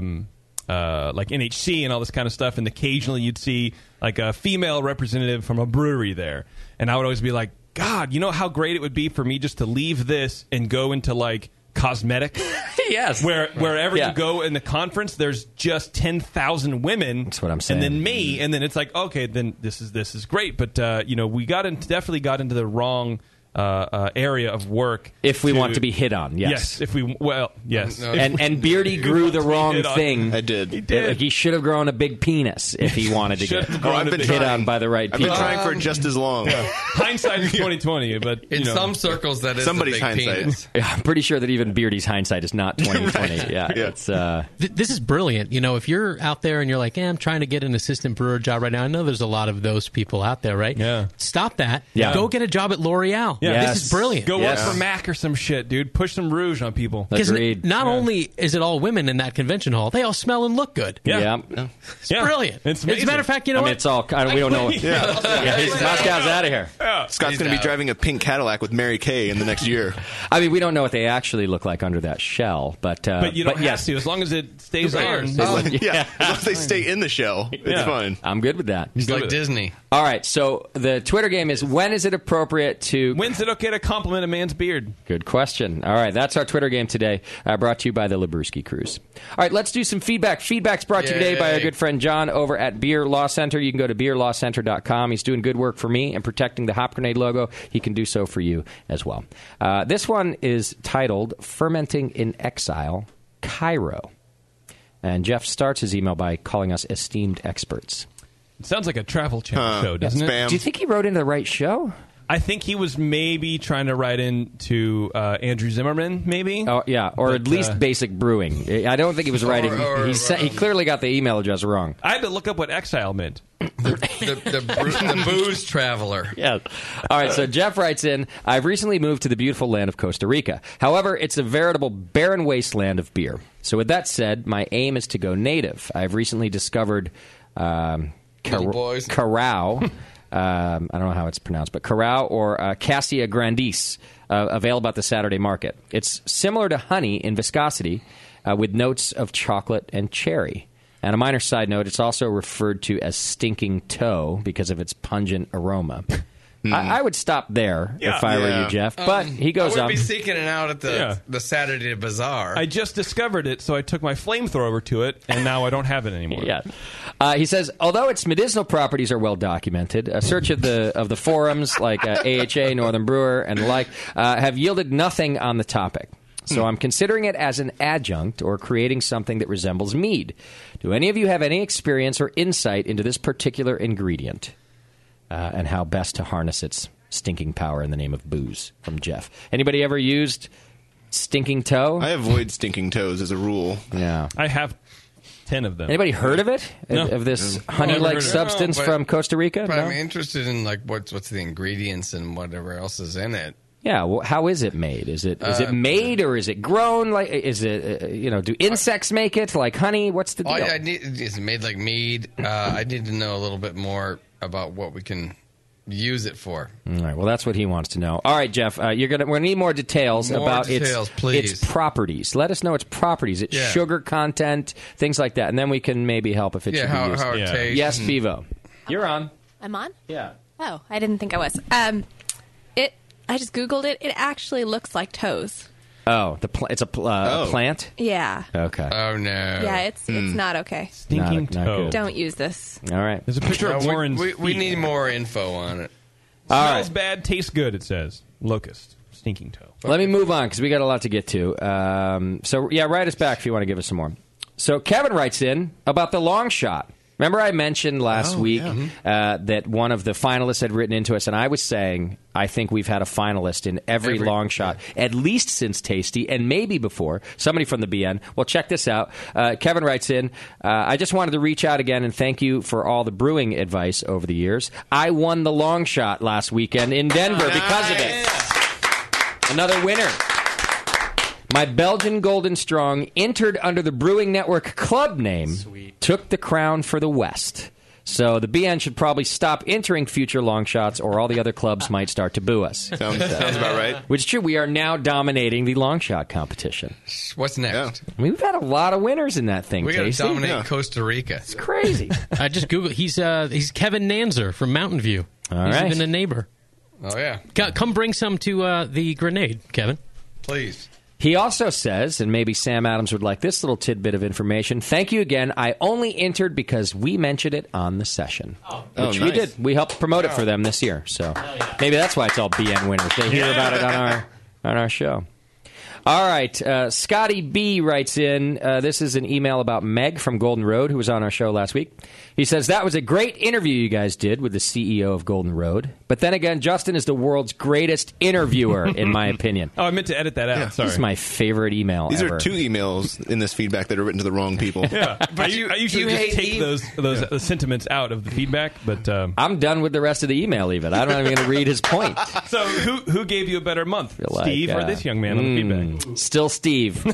S5: like NHC and all this kind of stuff, and occasionally you'd see like a female representative from a brewery there, and I would always be like, God, you know how great it would be for me just to leave this and go into like cosmetic.
S9: Yes.
S5: Wherever you go in the conference, there's just 10,000 women.
S9: That's what I'm saying.
S5: And then me, and then it's like, okay, then this is great, but we definitely got into the wrong area of work.
S9: If we want to be hit on, yes.
S5: Yes.
S9: And Beardy grew the wrong thing.
S4: I did.
S5: He did.
S9: Like, he should have grown a big penis if he wanted to get
S4: I've been
S9: hit
S4: trying.
S9: on by the right
S4: I've
S9: people.
S4: been trying for just as long.
S5: Hindsight is 20/20, but
S14: In some circles, that is
S4: Somebody's
S14: a big
S4: hindsight.
S14: penis.
S9: Yeah, I'm pretty sure that even Beardy's hindsight is not 20/20. Yeah, it's
S11: This is brilliant. If you're out there and you're like, I'm trying to get an assistant brewer job right now. I know there's a lot of those people out there, right?
S5: Yeah.
S11: Stop that.
S9: Yeah.
S11: Go get a job at L'Oreal.
S5: Yeah,
S11: This is brilliant.
S5: Go work for Mac or some shit, dude. Push some rouge on people.
S11: Because not only is it all women in that convention hall, they all smell and look good.
S5: Yeah.
S11: It's brilliant.
S5: It's
S11: As a matter of fact, you know what?
S9: It's all. We don't know. Moscow's out of here.
S4: Scott's going to be driving a pink Cadillac with Mary Kay in the next year.
S9: I mean, we don't know what they actually look like under that shell, but
S5: you don't have to as long as it stays on.
S4: As long as they stay in the shell, it's fine.
S9: I'm good with that.
S14: It's like Disney.
S9: All right, so the Twitter game is: when is it appropriate to?
S5: When's it okay to compliment a man's beard?
S9: Good question. All right, that's our Twitter game today, brought to you by the Labruski Cruise. All right, let's do some feedback. Feedback's brought to you today by our good friend John over at Beer Law Center. You can go to beerlawcenter.com. He's doing good work for me and protecting the Hop Grenade logo. He can do so for you as well. This one is titled Fermenting in Exile, Cairo. And Jeff starts his email by calling us esteemed experts.
S5: It sounds like a Travel Channel show, doesn't it?
S9: Do you think he wrote into the right show?
S5: I think he was maybe trying to write into Andrew Zimmerman, maybe.
S9: Oh, yeah, or at least Basic Brewing. I don't think he was writing. He clearly got the email address wrong.
S5: I had to look up what exile meant.
S14: The booze traveler.
S9: Yeah. All right, so Jeff writes in, I've recently moved to the beautiful land of Costa Rica. However, it's a veritable barren wasteland of beer. So with that said, my aim is to go native. I've recently discovered Carao. I don't know how it's pronounced, but Carao or Cassia Grandis, available at the Saturday market. It's similar to honey in viscosity, with notes of chocolate and cherry. And a minor side note, it's also referred to as stinking toe because of its pungent aroma. I would stop there if I were you, Jeff. But he goes
S14: I
S9: on.
S14: would be seeking it out at the Saturday Bazaar.
S5: I just discovered it, so I took my flamethrower to it, and now I don't have it anymore.
S9: He says, although its medicinal properties are well documented, a search of the forums like AHA, Northern Brewer, and the like have yielded nothing on the topic. So I'm considering it as an adjunct or creating something that resembles mead. Do any of you have any experience or insight into this particular ingredient and how best to harness its stinking power in the name of booze? From Jeff. Anybody ever used stinking toe?
S4: I avoid stinking toes as a rule.
S9: Yeah.
S5: I have 10 of them.
S9: Anybody heard of it?
S5: No.
S9: Of this honey-like substance from Costa Rica?
S14: But
S9: No?
S14: I'm interested in like what's the ingredients and whatever else is in it.
S9: Yeah, well, how is it made? Is it made or is it grown? Like, is it do insects make it like honey? What's the deal?
S14: Is it made like mead? I need to know a little bit more about what we can use it for.
S9: All right, well, that's what he wants to know. All right, Jeff, we're gonna need more details about its properties. Let us know its properties, its sugar content, things like that, and then we can maybe help if it should be used.
S14: How it tastes.
S9: Yes, Bevo, you're on.
S10: I'm on?
S9: Yeah.
S10: Oh, I didn't think I was. I just Googled it. It actually looks like toes.
S9: Oh, it's a plant?
S10: Yeah.
S9: Okay.
S14: Oh, no.
S10: Yeah, it's not okay.
S5: Stinking toe.
S10: Don't use this.
S9: All right.
S5: There's a picture of Warren's
S14: we need more info on it.
S5: Smells bad, tastes good, it says. Locust. Stinking toe.
S9: Let me move on because we got a lot to get to. Write us back if you want to give us some more. So Kevin writes in about the long shot. Remember I mentioned last week that one of the finalists had written into us, and I was saying I think we've had a finalist in every long shot, at least since Tasty, and maybe before. Somebody from the BN. Well, check this out. Kevin writes in, I just wanted to reach out again and thank you for all the brewing advice over the years. I won the long shot last weekend in Denver because of it. Another winner. My Belgian Golden Strong, entered under the Brewing Network club name, took the crown for the West. So the BN should probably stop entering future long shots, or all the other clubs might start to boo us.
S4: Sounds about right.
S9: Which is true. We are now dominating the long shot competition.
S14: What's next?
S9: I mean, we've had a lot of winners in that thing.
S14: We got to
S9: Tasty.
S14: dominate Costa Rica.
S9: It's crazy.
S11: I just Googled. He's Kevin Nanzer from Mountain View.
S9: All
S11: he's
S9: right.
S11: even a neighbor.
S14: Oh yeah.
S11: Come bring some to the grenade, Kevin.
S14: Please.
S9: He also says, and maybe Sam Adams would like this little tidbit of information, thank you again. I only entered because we mentioned it on the session. Which we did. We helped promote it for them this year. So maybe that's why it's all BN winners. They hear about it on our show. All right. Scotty B writes in. This is an email about Meg from Golden Road, who was on our show last week. He says, that was a great interview you guys did with the CEO of Golden Road. But then again, Justin is the world's greatest interviewer, in my opinion.
S5: Oh, I meant to edit that out. Sorry.
S9: This is my favorite email
S4: These
S9: ever.
S4: are 2 emails in this feedback that are written to the wrong people.
S5: Yeah, I usually just take those sentiments out of the feedback, but
S9: I'm done with the rest of the email. Even I'm not even going to read his point.
S5: So, who gave you a better month, Steve or this young man on the feedback?
S9: Still Steve.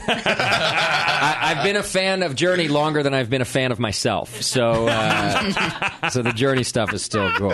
S9: I've been a fan of Journey longer than I've been a fan of myself. So, so the Journey stuff is still cool.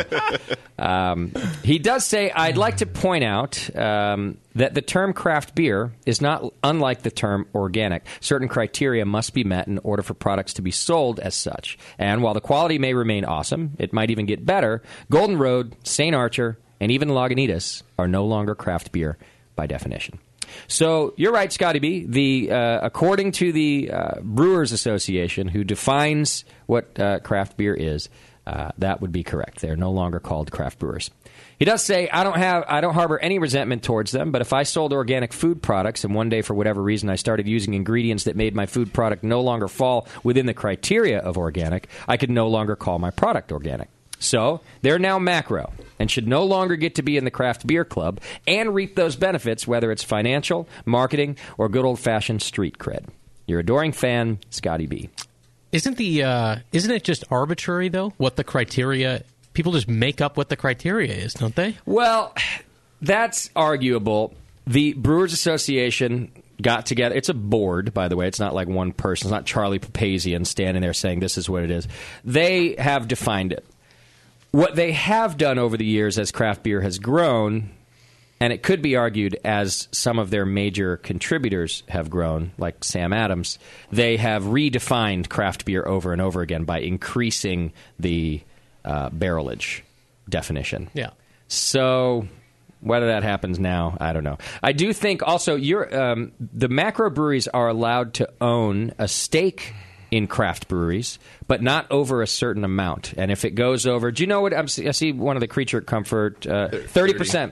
S9: He does say, I'd like to point out that the term craft beer is not unlike the term organic. Certain criteria must be met in order for products to be sold as such. And while the quality may remain awesome, it might even get better, Golden Road, St. Archer, and even Lagunitas are no longer craft beer by definition. So you're right, Scotty B. According to the Brewers Association, who defines what craft beer is, that would be correct. They're no longer called craft brewers. He does say, I don't harbor any resentment towards them, but if I sold organic food products and one day, for whatever reason, I started using ingredients that made my food product no longer fall within the criteria of organic, I could no longer call my product organic. So they're now macro and should no longer get to be in the craft beer club and reap those benefits, whether it's financial, marketing, or good old-fashioned street cred. Your adoring fan, Scotty B.
S11: Isn't it just arbitrary, though, what the criteria... People just make up what the criteria is, don't they?
S9: Well, that's arguable. The Brewers Association got together. It's a board, by the way. It's not like one person. It's not Charlie Papazian standing there saying this is what it is. They have defined it. What they have done over the years as craft beer has grown, and it could be argued as some of their major contributors have grown, like Sam Adams, they have redefined craft beer over and over again by increasing the barrelage definition.
S11: Yeah.
S9: So whether that happens now, I don't know. I do think also the macro breweries are allowed to own a stake in craft breweries, but not over a certain amount. And if it goes over, do you know what? I see one of the Creature Comfort, 30%.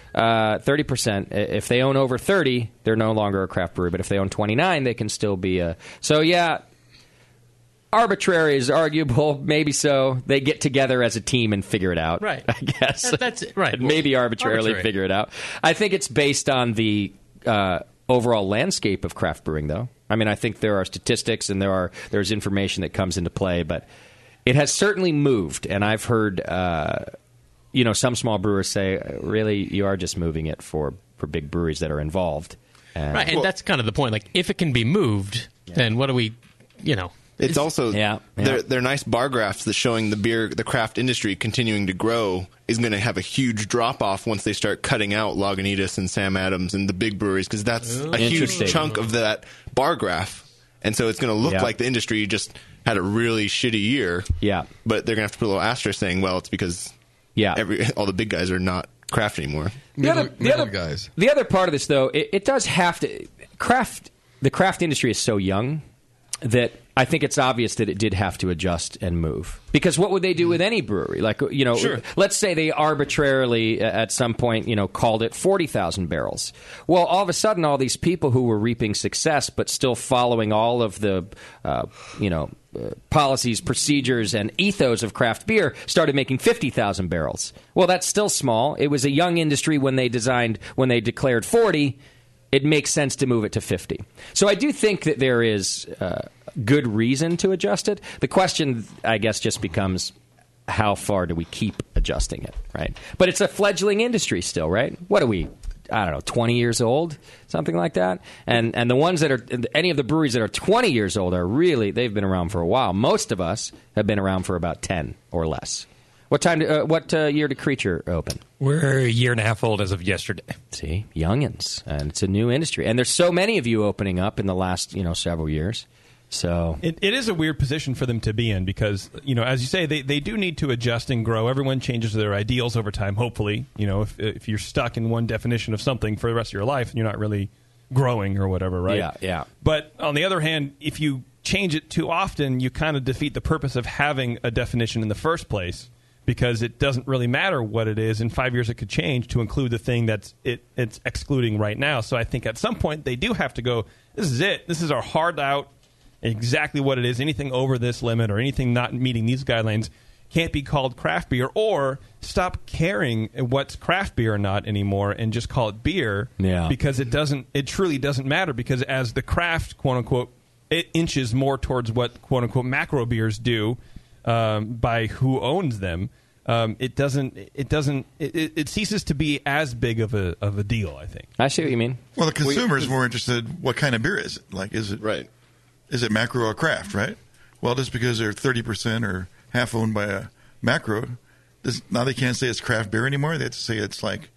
S9: 30%. If they own over 30, they're no longer a craft brewery. But if they own 29, they can still be a... So, yeah... Arbitrary is arguable, maybe so. They get together as a team and figure it out,
S11: right?
S9: I guess
S11: that's it, right.
S9: Maybe arbitrarily figure it out. I think it's based on the overall landscape of craft brewing, though. I mean, I think there are statistics and there's information that comes into play, but it has certainly moved. And I've heard, some small brewers say, "Really, you are just moving it for big breweries that are involved."
S11: Right, and that's kind of the point. Like, if it can be moved, then what do we,
S4: It's also they're nice bar graphs that showing the craft industry continuing to grow is going to have a huge drop off once they start cutting out Lagunitas and Sam Adams and the big breweries, because that's a huge chunk of that bar graph, and so it's going to look like the industry just had a really shitty year.
S9: Yeah,
S4: but they're going to have to put a little asterisk saying, well, it's because all the big guys are not craft anymore.
S9: The other part of this, though, it does have to the craft industry is so young that I think it's obvious that it did have to adjust and move. Because what would they do with any brewery? Like, let's say they arbitrarily at some point, called it 40,000 barrels. Well, all of a sudden, all these people who were reaping success but still following all of the, policies, procedures, and ethos of craft beer started making 50,000 barrels. Well, that's still small. It was a young industry when they declared 40. It makes sense to move it to 50. So I do think that there is good reason to adjust it. The question, I guess, just becomes how far do we keep adjusting it, right? But it's a fledgling industry still, right? What are we, 20 years old? Something like that? And the ones that are, any of the breweries that are 20 years old are really, they've been around for a while. Most of us have been around for about 10 or less. What year did Creature open?
S17: We're a year and a half old as of yesterday.
S9: See, youngins, and it's a new industry, and there's so many of you opening up in the last several years. So
S5: it is a weird position for them to be in because as you say, they do need to adjust and grow. Everyone changes their ideals over time. Hopefully, if you're stuck in one definition of something for the rest of your life, you're not really growing or whatever, right?
S9: Yeah.
S5: But on the other hand, if you change it too often, you kind of defeat the purpose of having a definition in the first place. because it doesn't really matter what it is. In 5 years, it could change to include the thing that's it's excluding right now. So I think at some point they do have to go, this is it. This is our hard out, exactly what it is. Anything over this limit or anything not meeting these guidelines can't be called craft beer, or stop caring what's craft beer or not anymore and just call it beer.
S9: Yeah.
S5: Because it truly doesn't matter, because as the craft, quote unquote, it inches more towards what quote unquote macro beers do by who owns them. It ceases to be as big of a deal, I think.
S9: I see what you mean.
S16: Well, the consumer is more interested. What kind of beer is it? Like, is it
S4: right?
S16: Is it macro or craft? Right. Well, just because they're 30% or half owned by a macro, now they can't say it's craft beer anymore. They have to say it's like,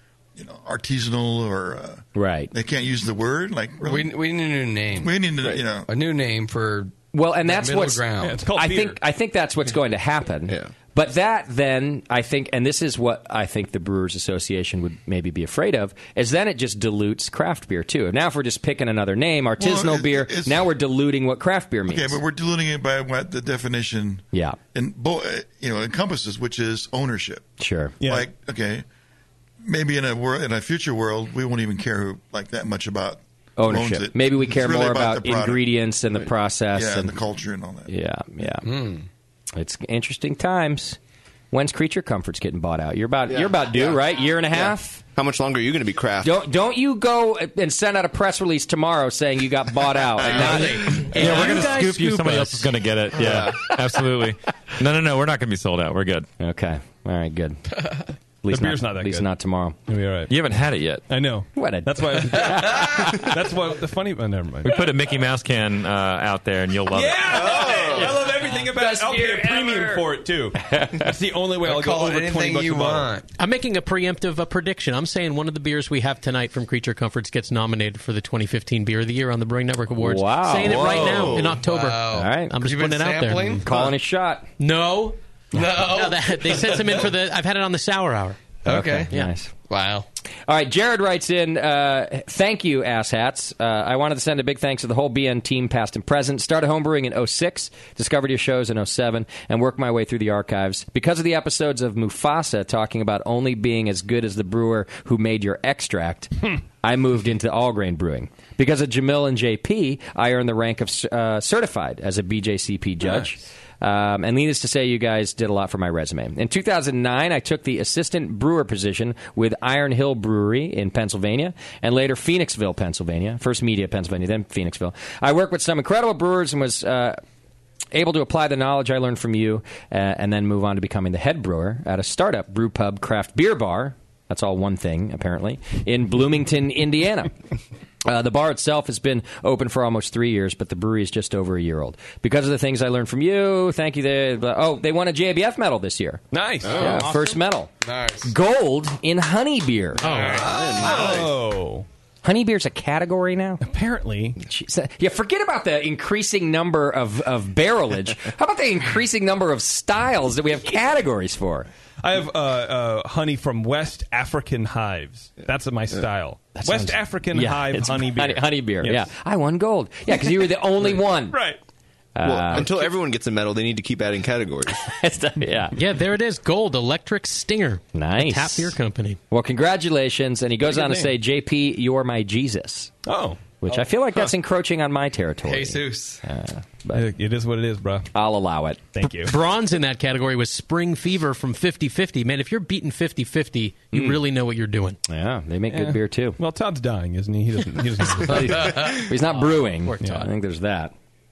S16: artisanal or
S9: right.
S16: They can't use the word like.
S14: We need a new name.
S16: We need
S14: a new name for.
S9: Well, and that's what's.
S14: Ground.
S5: Yeah, it's called beer.
S9: I think that's what's going to happen.
S4: Yeah.
S9: But that then, I think, and this is what I think the Brewers Association would maybe be afraid of, is then it just dilutes craft beer, too. Now, if we're just picking another name, artisanal beer, now we're diluting what craft beer means.
S16: Okay, but we're diluting it by what the definition encompasses, which is ownership.
S9: Sure.
S5: Yeah.
S16: Like, okay, maybe in a future world, we won't even care that much about
S9: ownership.
S16: Owns it.
S9: Maybe we
S16: It's
S9: care
S16: really
S9: more
S16: about
S9: about
S16: the product.
S9: ingredients and the process.
S16: Yeah,
S9: and
S16: the culture and all that.
S9: Yeah. It's interesting times. When's Creature Comforts getting bought out? You're about due, right? Year and a half?
S4: How much longer are you going to be craft?
S9: Don't you go and send out a press release tomorrow saying you got bought out.
S15: We're going to scoop you. Somebody else is going to get it. Yeah, absolutely. No, we're not going to be sold out. We're good.
S9: Okay. All right, good.
S5: The beer's not that good.
S9: At least not tomorrow.
S5: You'll be all right.
S15: You haven't had it yet.
S5: I know. That's why. That's what the funny. Oh, never mind.
S15: We put a Mickey Mouse can out there, and you'll love it.
S5: I love everything about it. I'll pay a premium for it too. That's the only way I'll go over $20 a bottle.
S11: I'm making a preemptive prediction. I'm saying one of the beers we have tonight from Creature Comforts gets nominated for the 2015 Beer of the Year on the Brewing Network Awards.
S9: Wow.
S11: Saying it right now in October.
S9: All right.
S11: I'm just putting it out there.
S9: Calling a shot.
S11: No, they sent some in for the. I've had it on the Sour Hour.
S14: Okay.
S11: Yeah.
S9: Nice.
S14: Wow.
S9: All right, Jared writes in, thank you, asshats. I wanted to send a big thanks to the whole BN team, past and present. Started homebrewing in 2006, discovered your shows in 2007, and worked my way through the archives. Because of the episodes of Mufasa talking about only being as good as the brewer who made your extract, I moved into all-grain brewing. Because of Jamil and JP, I earned the rank of certified as a BJCP judge. Nice. And needless to say, you guys did a lot for my resume. In 2009, I took the assistant brewer position with Iron Hill Brewery in Pennsylvania, and later Phoenixville, Pennsylvania. First Media, Pennsylvania, then Phoenixville. I worked with some incredible brewers and was able to apply the knowledge I learned from you and then move on to becoming the head brewer at a startup brew pub craft beer bar. That's all one thing, apparently, in Bloomington, Indiana. The bar itself has been open for almost 3 years, but the brewery is just over a year old. Because of the things I learned from you, thank you. They won a JBF medal this year.
S5: Nice.
S9: Awesome. First medal.
S14: Nice.
S9: Gold in honey beer.
S5: Oh.
S9: Honey beer's a category now?
S5: Apparently.
S9: Yeah, forget about the increasing number of barrelage. How about the increasing number of styles that we have categories for?
S5: I have honey from West African hives. That's my style. West African hive honey beer.
S9: Honey beer,
S5: yes.
S9: yeah. I won gold. Yeah, because you were the only one.
S5: Right.
S4: Well, until everyone gets a medal, they need to keep adding categories.
S9: Yeah.
S11: Yeah, there it is. Gold Electric Stinger.
S9: Nice.
S11: Tap beer company.
S9: Well, congratulations. And he goes on to say, JP, you're my Jesus.
S5: Oh.
S9: Which I feel like that's encroaching on my territory.
S14: Jesus.
S9: But
S5: it is what it is, bro.
S9: I'll allow it.
S5: Thank you.
S11: Bronze in that category was Spring Fever from 50/50. Man, if you're beating 50/50, you really know what you're doing.
S9: Yeah, they make good beer, too.
S5: Well, Todd's dying, isn't he? He doesn't
S9: He's not brewing.
S5: Yeah.
S9: I think there's that.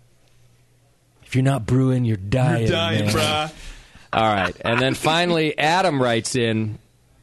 S9: If you're not brewing, you're dying.
S5: You're dying,
S9: man.
S5: brah.
S9: All right. And then finally, Adam writes in.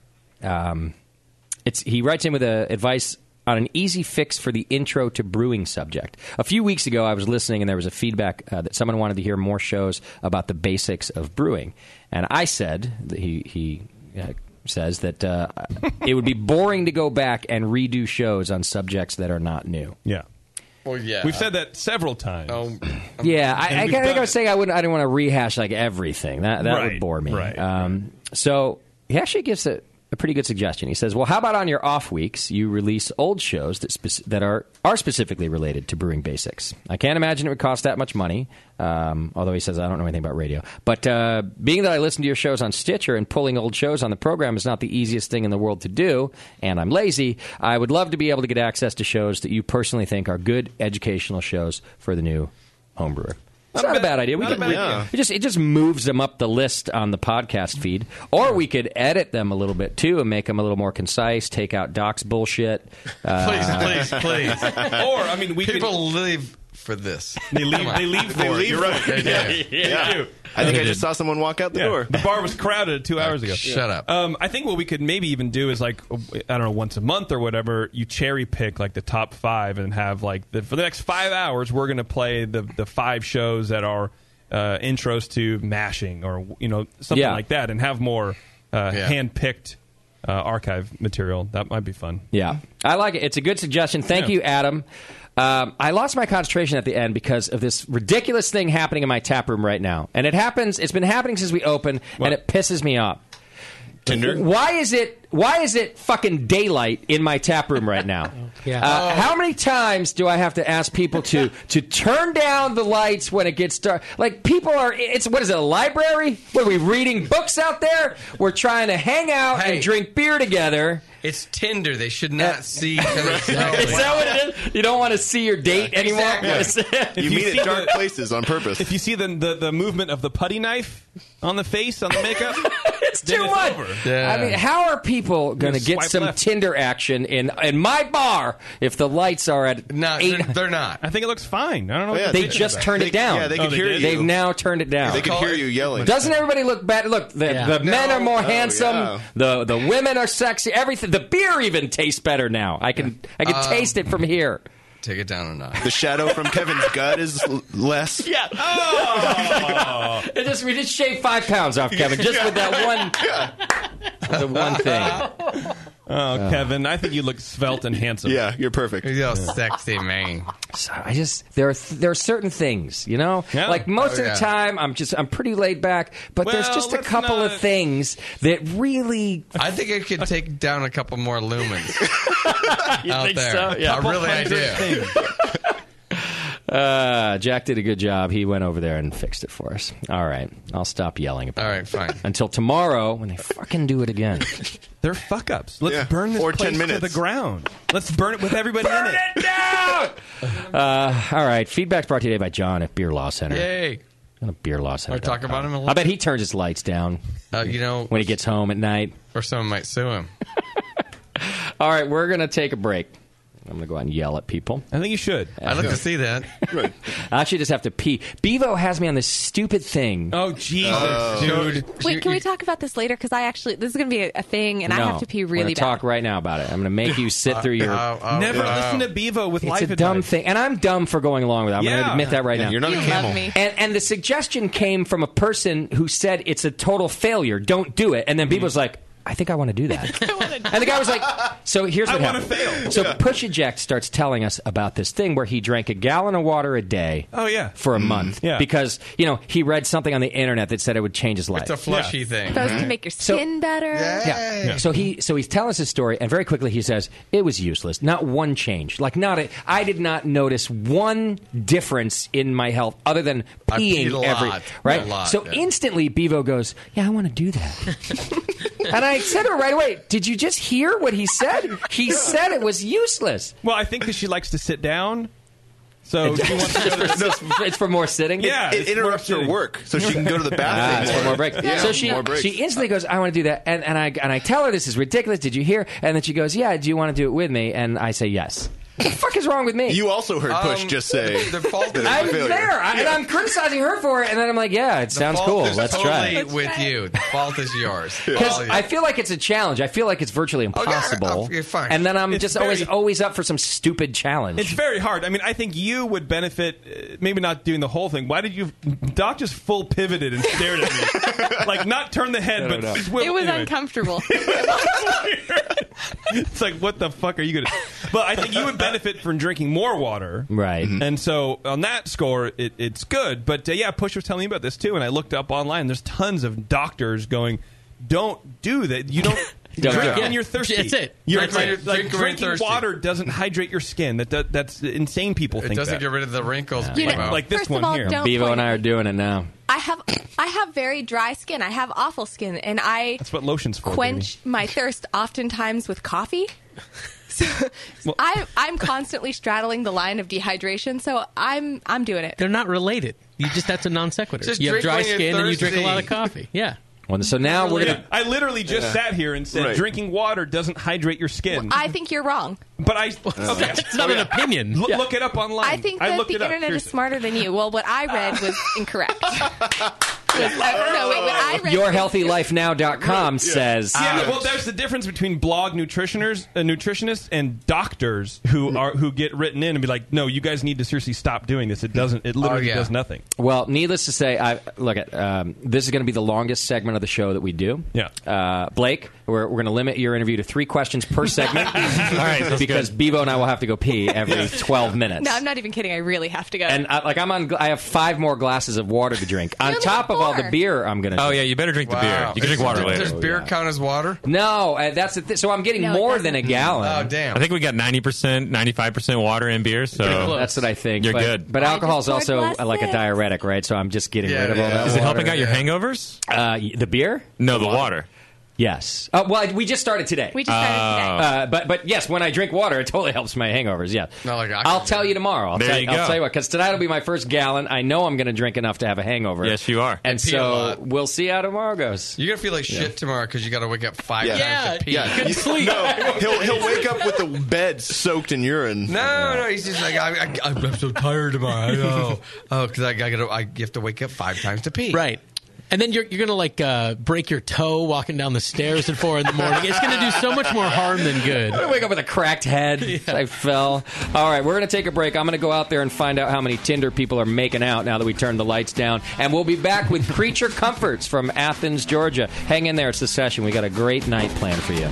S9: He writes in with advice on an easy fix for the intro to brewing subject. A few weeks ago, I was listening, and there was a feedback that someone wanted to hear more shows about the basics of brewing. And I said, he says that it would be boring to go back and redo shows on subjects that are not new.
S5: Yeah.
S14: Well, yeah.
S5: We've said that several times.
S9: Yeah, I think I was saying I didn't want to rehash like everything. That would bore me.
S5: Right.
S9: So he actually gives a pretty good suggestion. He says, well, how about on your off weeks, you release old shows that are specifically related to brewing basics? I can't imagine it would cost that much money, although he says I don't know anything about radio. But being that I listen to your shows on Stitcher and pulling old shows on the program is not the easiest thing in the world to do, and I'm lazy, I would love to be able to get access to shows that you personally think are good educational shows for the new homebrewer. It's not a bad idea. It just moves them up the list on the podcast feed. Or we could edit them a little bit, too, and make them a little more concise, take out Doc's bullshit.
S5: Please. Or, I mean,
S14: People live for this.
S5: They leave for it. You're right.
S4: They do. I think I just saw someone walk out the door.
S5: The bar was crowded 2 hours ago.
S14: Shut up.
S5: I think what we could maybe even do is, like, I don't know, once a month or whatever, you cherry pick, like, the top 5 and have, like, for the next 5 hours, we're going to play the 5 shows that are intros to MASHing or, something like that, and have more hand-picked archive material. That might be fun.
S9: Yeah. I like it. It's a good suggestion. Thank you, Adam. I lost my concentration at the end because of this ridiculous thing happening in my tap room right now. And it's been happening since we opened, and it pisses me off.
S4: Tinder?
S9: Why is it fucking daylight in my tap room right now? How many times do I have to ask people to turn down the lights when it gets dark? Like, people are, what is it, a library? What, are we reading books out there? We're trying to hang out and drink beer together.
S14: It's Tinder. They should not see.
S9: Is that what it is? You don't want to see your date anymore?
S4: You meet at dark places on purpose.
S5: If you see the movement of the putty knife on the face, on the makeup,
S9: it's too much. I mean, how are people going to get some left. Tinder action in my bar if the lights are at 8?
S14: They're not.
S5: I think it looks fine. I don't know.
S9: They just turned it down.
S4: Yeah, they can hear you.
S9: They've now turned it down.
S4: They can hear you yelling.
S9: Doesn't everybody look better? Look, the men are more handsome. The women are sexy. Everything. The beer even tastes better now. I can taste it from here.
S14: Take it down a notch.
S4: The shadow from Kevin's gut is less.
S9: Yeah. Oh. We just shaved 5 pounds off Kevin just with that one thing.
S5: Oh, Kevin, I think you look svelte and handsome.
S4: Yeah, you're perfect.
S14: You're sexy, man.
S9: So there are certain things, like most of the time I'm pretty laid back, but there's just a couple of things that really.
S14: I think I could take down a couple more lumens
S9: you
S14: out
S9: think
S14: there.
S9: So? Yeah.
S14: I do.
S9: Jack did a good job. He went over there and fixed it for us. All right. I'll stop yelling about it.
S14: All right, fine.
S9: Until tomorrow when they fucking do it again.
S5: They're fuck-ups. Let's burn this place to the ground. Let's burn it with everybody in it.
S9: Burn it down! All right. Feedback's brought to you today by John at Beer Law Center.
S14: Yay.
S9: A Beer Law Center.
S14: Talk about him a little
S9: I bet he turns his lights down when he gets home at night.
S14: Or someone might sue him.
S9: All right. We're going to take a break. I'm going to go out and yell at people.
S5: I think you should.
S14: I'd like to see that.
S4: Right.
S9: I actually just have to pee. Bevo has me on this stupid thing.
S5: Oh, Jesus, dude.
S10: Wait, can we talk about this later? Because this is going to be a thing, and I have to pee really bad.
S9: Talk right now about it. I'm going to make you sit through your...
S5: Never listen to Bevo with life advice.
S9: It's a dumb thing, and I'm dumb for going along with it. I'm going to admit that right now.
S4: You're not a camel.
S10: Love me.
S9: And the suggestion came from a person who said it's a total failure. Don't do it. And then Bevo's like, I think I want to do that. And the guy was like, so here's what happened.
S5: I want to fail.
S9: So Push Eject starts telling us about this thing where he drank a gallon of water a day for a month.
S5: Yeah.
S9: Because, he read something on the internet that said it would change his life.
S14: It's a fleshy thing.
S10: Supposed to make your skin better.
S9: Yeah. So he's telling us his story, and very quickly he says, it was useless. Not one change. I did not notice one difference in my health other than peeing instantly Bevo goes, yeah, I want to do that. And I said to her right away, did you just hear what he said? He said it was useless.
S5: Well, I think because she likes to sit down. So she wants to go to
S9: it's for more sitting?
S5: Yeah.
S4: It interrupts her work, so she can go to the bathroom.
S9: It's for more breaks.
S4: Yeah,
S9: so she instantly goes, I want to do that. And I tell her this is ridiculous. Did you hear? And then she goes, yeah, do you want to do it with me? And I say yes. What the fuck is wrong with me?
S4: You also heard Push just say
S14: the fault is
S9: I was there, and I'm criticizing her for it, and then I'm like, yeah, it sounds cool. Let's try it.
S14: With you. The fault is yours.
S9: Because I feel like it's a challenge. I feel like it's virtually impossible.
S14: Okay, fine.
S9: And then I'm just always up for some stupid challenge.
S5: It's very hard. I mean, I think you would benefit, maybe not doing the whole thing. Why did you... Doc just full pivoted and stared at me. Like, not turn the head, but...
S10: It was uncomfortable.
S5: It's like, what the fuck are you going to... But I think you would benefit from drinking more water.
S9: Right.
S5: Mm-hmm. And so on that score, it's good. But Push was telling me about this too, and I looked up online. There's tons of doctors going, don't do that. You don't... Drink when you're thirsty.
S11: That's it.
S5: Drinking water doesn't hydrate your skin. That's insane. People think
S14: doesn't
S5: that.
S14: get rid of the wrinkles.
S5: Like this one here.
S9: Bevo and I are doing it now.
S10: I have very dry skin. I have awful skin, and
S5: that's what lotion's for.
S10: Quench my thirst oftentimes with coffee. So I'm constantly straddling the line of dehydration. So I'm doing it.
S11: They're not related. That's a non sequitur. You have dry skin and you drink a lot of coffee. Yeah.
S9: So now we're gonna.
S5: I literally just sat here and said drinking water doesn't hydrate your skin.
S10: Well, I think you're wrong.
S5: But
S11: it's not an opinion.
S5: Look it up online.
S10: I think that the internet is smarter than you. Well, what I read was incorrect.
S9: YourHealthyLifeNow.com says.
S5: Well, there's the difference between blog nutritionists and doctors who get written in and be like, no, you guys need to seriously stop doing this. It literally does nothing.
S9: Well, needless to say, this is going to be the longest segment of the show that we do.
S5: Yeah.
S9: Blake, we're going to limit your interview to 3 questions per segment.
S15: All right,
S9: because Bevo and I will have to go pee every 12 minutes.
S10: No, I'm not even kidding. I really have to go.
S9: And I have 5 more glasses of water to drink on top of all the beer I'm going to drink.
S15: Oh yeah, you better drink the beer. You can drink water later.
S14: Does beer count as water?
S9: No, that's the so I'm getting more than a gallon.
S14: Oh damn!
S15: I think we got 90%, 95% water in beer. So
S9: that's what I think.
S15: You're good.
S9: But alcohol is also like a diuretic, right? So I'm just getting rid of all that.
S15: Is it helping out your hangovers?
S9: The beer?
S15: No, the water.
S9: Yes. Well, we just started today. But yes, when I drink water, it totally helps my hangovers. Yeah. I'll tell you tomorrow. I'll tell you what, because tonight will be my first gallon. I know I'm going to drink enough to have a hangover.
S15: Yes, you are.
S9: And so we'll see how tomorrow goes.
S14: You're going to feel like shit tomorrow because you got to wake up 5 times to pee.
S4: Yeah,
S11: couldn't sleep.
S4: No, he'll wake up with the bed soaked in urine.
S14: No, he's just like, I'm so tired tomorrow. Because I have to wake up 5 times to pee.
S11: Right. And then you're going to break your toe walking down the stairs at 4 in the morning. It's going to do so much more harm than good.
S9: I'm going to wake up with a cracked head. I fell. All right, we're going to take a break. I'm going to go out there and find out how many Tinder people are making out now that we turned the lights down. And we'll be back with Creature Comforts from Athens, Georgia. Hang in there. It's The Session. We got a great night planned for you.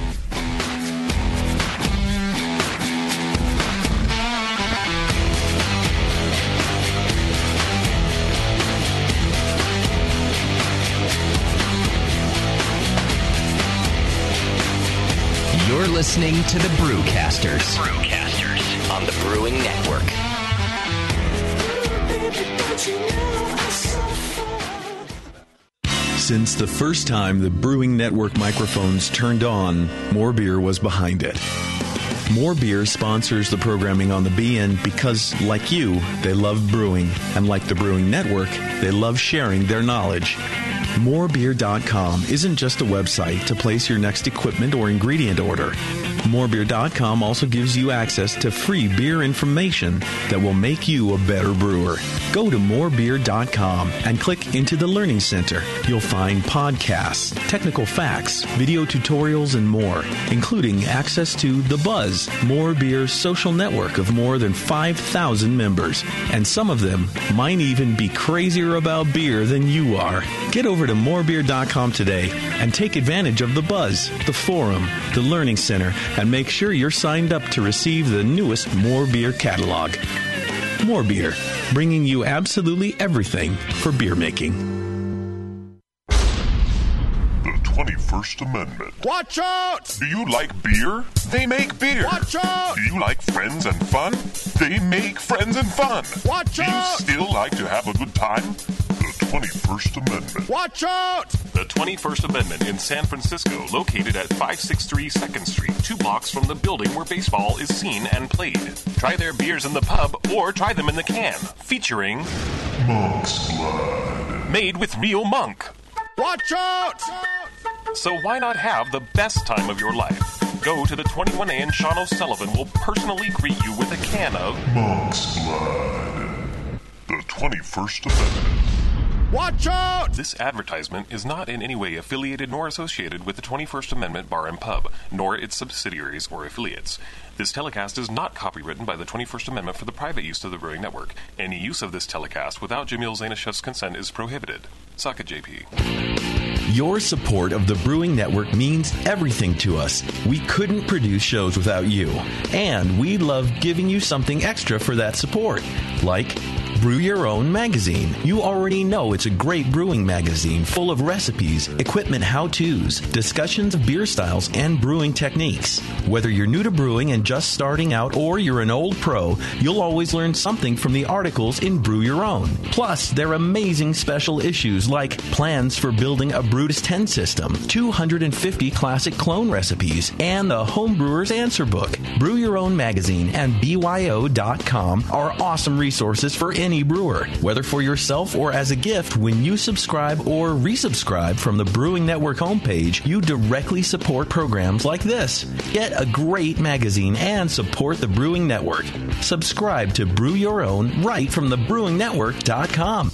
S18: You're listening to the Brewcasters. On the Brewing Network.
S1: Since the first time the Brewing Network microphones turned on, More Beer was behind it. More Beer sponsors the programming on the BN because, like you, they love brewing. And like the Brewing Network, they love sharing their knowledge. Morebeer.com isn't just a website to place your next equipment or ingredient order. Morebeer.com also gives you access to free beer information that will make you a better brewer. Go to morebeer.com and click into the Learning Center. You'll find podcasts, technical facts, video tutorials, and more, including access to The Buzz, More Beer's social network of more than 5,000 members. And some of them might even be crazier about beer than you are. Get over to morebeer.com today and take advantage of The Buzz, the forum, the Learning Center, and make sure you're signed up to receive the newest More Beer catalog. More Beer, bringing you absolutely everything for beer making.
S19: The 21st Amendment.
S20: Watch out!
S19: Do you like beer? They make beer.
S20: Watch out!
S19: Do you like friends and fun? They make friends and fun.
S20: Watch out!
S19: Do you still like to have a good time? The 21st Amendment.
S20: Watch out!
S21: The 21st Amendment in San Francisco, located at 563 2nd Street, 2 blocks from the building where baseball is seen and played. Try their beers in the pub or try them in the can, featuring
S19: Monk's Blood.
S21: Made with real monk.
S20: Watch out!
S21: So why not have the best time of your life? Go to the 21A and Sean O'Sullivan will personally greet you with a can of
S19: Monk's Blood. The 21st Amendment.
S20: Watch out!
S21: This advertisement is not in any way affiliated nor associated with the 21st Amendment Bar and Pub, nor its subsidiaries or affiliates. This telecast is not copywritten by the 21st Amendment for the private use of the Brewing Network. Any use of this telecast without Jamil Zainashev's consent is prohibited. Suck it, JP.
S1: Your support of the Brewing Network means everything to us. We couldn't produce shows without you. And we love giving you something extra for that support, like Brew Your Own magazine. You already know it's a great brewing magazine full of recipes, equipment how-tos, discussions of beer styles, and brewing techniques. Whether you're new to brewing and just starting out or you're an old pro, you'll always learn something from the articles in Brew Your Own. Plus, their amazing special issues like plans for building a Brutus 10 system, 250 classic clone recipes, and the Homebrewer's Answer Book. Brew Your Own magazine and BYO.com are awesome resources for any brewer. Whether for yourself or as a gift, when you subscribe or resubscribe from the Brewing Network homepage, you directly support programs like this. Get a great magazine and support the Brewing Network. Subscribe to Brew Your Own right from thebrewingnetwork.com.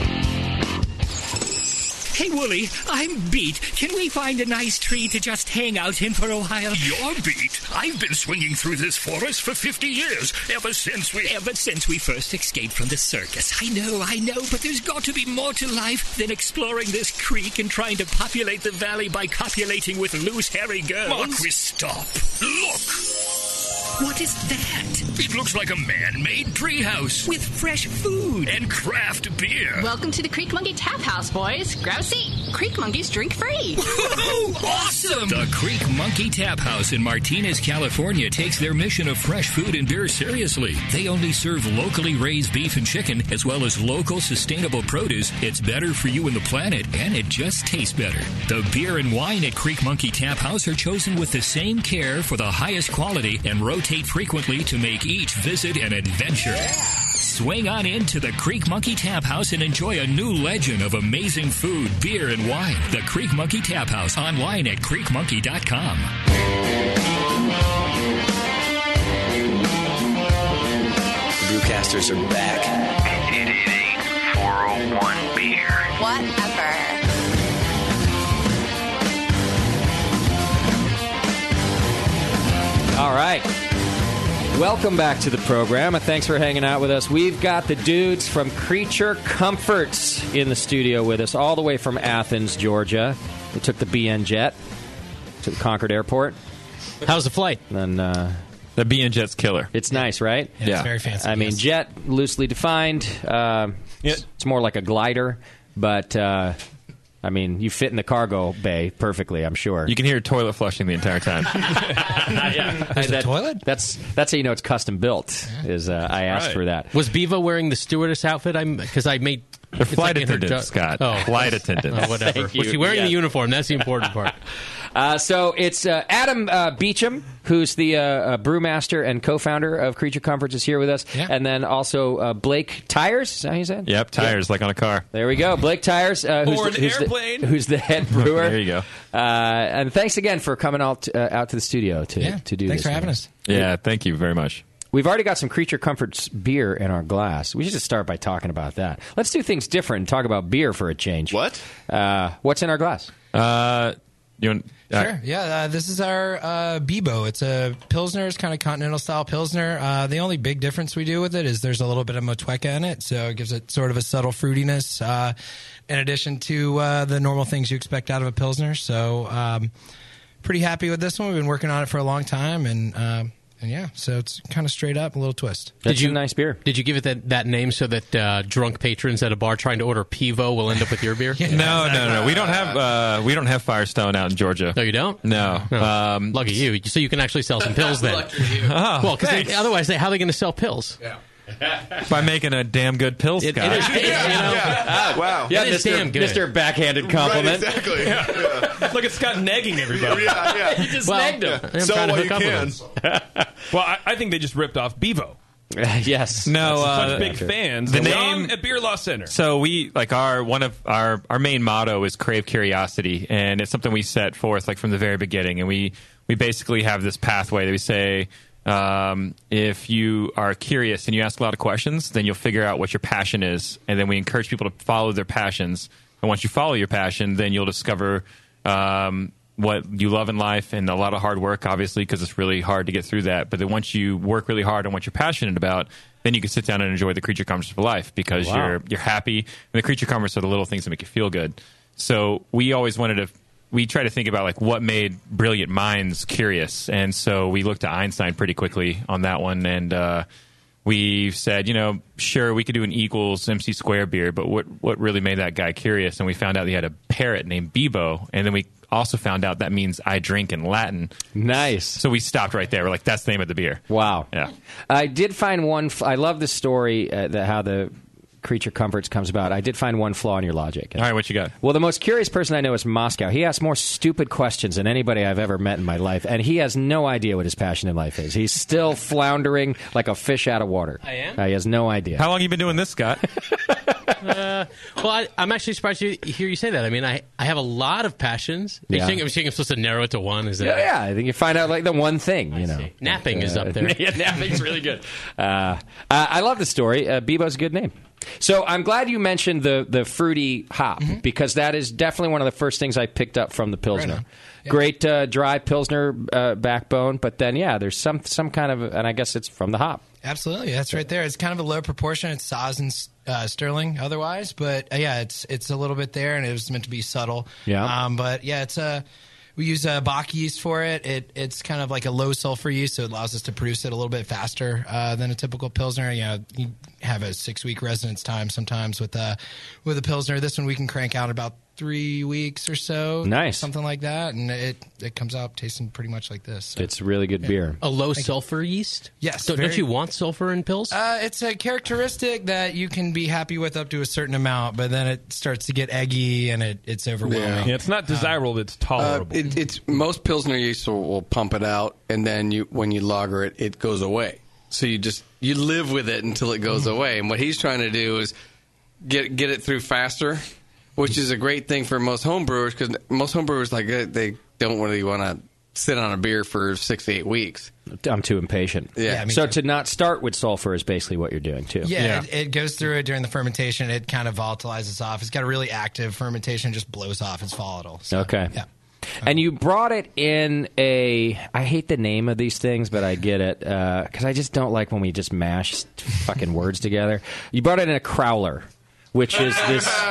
S12: Hey, Wooly, I'm beat. Can we find a nice tree to just hang out in for a while?
S8: You're beat. I've been swinging through this forest for 50 years, ever since we first escaped from the circus. I know, but there's got to be more to life than exploring this creek and trying to populate the valley by copulating with loose, hairy girls. Marquis, stop. Look. What is that? It looks like a man-made treehouse. With fresh food and craft beer.
S7: Welcome to the Creek Monkey Tap House, boys. Grab a seat. Creek Monkeys drink free.
S8: Awesome! The Creek Monkey Tap House in Martinez, California takes their mission of fresh food and beer seriously. They only serve locally raised beef and chicken, as well as local sustainable produce. It's better for you and the planet, and it just tastes better. The beer and wine at Creek Monkey Tap House are chosen with the same care for the highest quality and rotate frequently to make each visit an adventure. Swing on into the Creek Monkey Tap House and enjoy a new legend of amazing food, beer, and wine. The Creek Monkey Tap House, online at creekmonkey.com.
S22: Brewcasters are back.
S10: 888-401-BEER. Whatever.
S9: All right. Welcome back to the program, and thanks for hanging out with us. We've got the dudes from Creature Comforts in the studio with us, all the way from Athens, Georgia. They took the BN jet to the Concord Airport.
S11: How's the flight?
S9: And
S15: the BN jet's killer.
S9: It's nice, right?
S11: Yeah, it's very fancy.
S9: I mean, jet, loosely defined. It's more like a glider, but... I mean, you fit in the cargo bay perfectly, I'm sure.
S15: You can hear toilet flushing the entire time.
S11: There's a toilet?
S9: That's how you know it's custom built, is I asked for that.
S11: Was Bevo wearing the stewardess outfit? Because I made...
S15: The flight attendant, Scott. Flight attendant.
S11: Whatever. Was she wearing the uniform? That's the important part.
S9: So it's Adam Beecham, who's the brewmaster and co-founder of Creature Comforts, is here with us.
S11: Yeah.
S9: And then also Blake Tyers, is that how you said?
S15: Yep, tires, like on a car.
S9: There we go. Blake Tyers, who's the head brewer.
S15: There you go.
S9: And thanks again for coming out to the studio to do this.
S23: Thanks for having us.
S15: Yeah, thank you very much.
S9: We've already got some Creature Comforts beer in our glass. We should just start by talking about that. Let's do things different and talk about beer for a change.
S4: What?
S9: What's in our glass?
S23: Sure. Yeah, this is our Bibo. It's a Pilsner. It's kind of continental-style Pilsner. The only big difference we do with it is there's a little bit of Motueka in it, so it gives it sort of a subtle fruitiness in addition to the normal things you expect out of a Pilsner. So pretty happy with this one. We've been working on it for a long time, and yeah, so it's kind of straight up, a little twist.
S9: That's a nice beer.
S11: Did you give it that name so that drunk patrons at a bar trying to order Pivo will end up with your beer?
S15: No. We don't have Firestone out in Georgia.
S11: No, you don't?
S15: No.
S11: Lucky you. So you can actually sell some pills then.
S23: Lucky you.
S11: Well, because otherwise, how are they going to sell pills?
S23: Yeah.
S15: By making a damn good pill, Scott.
S4: Wow.
S9: Yeah,
S11: it is damn good.
S9: Mr. Backhanded compliment.
S4: Right, exactly. Yeah.
S5: Look at Scott negging everybody.
S4: Yeah.
S9: He just negged him.
S4: Sell what you can.
S5: Well, I think they just ripped off Bevo.
S9: Yes.
S15: No,
S5: such big fans.
S15: The
S5: name
S15: name
S5: at Beer Law Center.
S15: So we one of our main motto is crave curiosity, and it's something we set forth from the very beginning. And we basically have this pathway that we say, if you are curious and you ask a lot of questions, then you'll figure out what your passion is, and then we encourage people to follow their passions. And once you follow your passion, then you'll discover what you love in life, and a lot of hard work, obviously, because it's really hard to get through that. But then once you work really hard on what you're passionate about, then you can sit down and enjoy the creature comforts of life because you're happy. And the creature comforts are the little things that make you feel good. So we always we try to think about what made brilliant minds curious, and so we looked to Einstein pretty quickly on that one, and we said, sure, we could do an equals MC Square beer, but what really made that guy curious, and we found out he had a parrot named Bebo, and then we also found out that means I drink in Latin.
S9: Nice.
S15: So we stopped right there. We're like, that's the name of the beer.
S9: Wow.
S15: Yeah.
S9: I did find one. I love the story, how the Creature Comforts comes about. I did find one flaw in your logic.
S15: All right, what you got?
S9: Well, the most curious person I know is Moscow. He asks more stupid questions than anybody I've ever met in my life, and he has no idea what his passion in life is. He's still floundering like a fish out of water.
S11: I am?
S9: He has no idea.
S15: How long have you been doing this, Scott?
S11: I'm actually surprised to hear you say that. I mean, I have a lot of passions.
S9: Yeah.
S11: I'm supposed to narrow it to one. Is that?
S9: Yeah, I think you find out like the one thing.
S11: Napping is up there.
S9: Yeah, napping's really good. I love the story. Bebo's a good name. So I'm glad you mentioned the fruity hop because that is definitely one of the first things I picked up from the Pilsner.
S23: Right
S9: yeah. Great dry Pilsner backbone, but then there's some kind of, and I guess it's from the hop.
S23: Absolutely, that's right there. It's kind of a low proportion. It's Saaz and Sterling otherwise, but it's a little bit there, and it was meant to be subtle.
S9: Yeah.
S23: But it's we use Bach yeast for it. It's kind of like a low sulfur yeast, so it allows us to produce it a little bit faster than a typical Pilsner. You have a 6-week residence time sometimes with a Pilsner. This one we can crank out about 3 weeks or so.
S9: Nice.
S23: Something like that, and it comes out tasting pretty much like this. So.
S9: It's really good beer.
S11: A low sulfur yeast?
S23: Yes.
S11: Don't you want sulfur in pills?
S23: It's a characteristic that you can be happy with up to a certain amount, but then it starts to get eggy and it's overwhelming.
S5: Yeah, it's not desirable, but it's tolerable.
S2: It's most Pilsner yeast will pump it out, and then when you lager it, it goes away. So you live with it until it goes away. And what he's trying to do is get it through faster, which is a great thing for most homebrewers because most homebrewers they don't really want to sit on a beer for 6 to 8 weeks.
S9: I'm too impatient.
S23: Yeah,
S9: so to not start with sulfur is basically what you're doing too.
S23: Yeah. It goes through it during the fermentation. It kind of volatilizes off. It's got a really active fermentation. Just blows off. It's volatile. So,
S9: okay.
S23: Yeah.
S9: And you brought it in I hate the name of these things, but I get it because I just don't like when we just mash fucking words together. You brought it in a crowler. Which is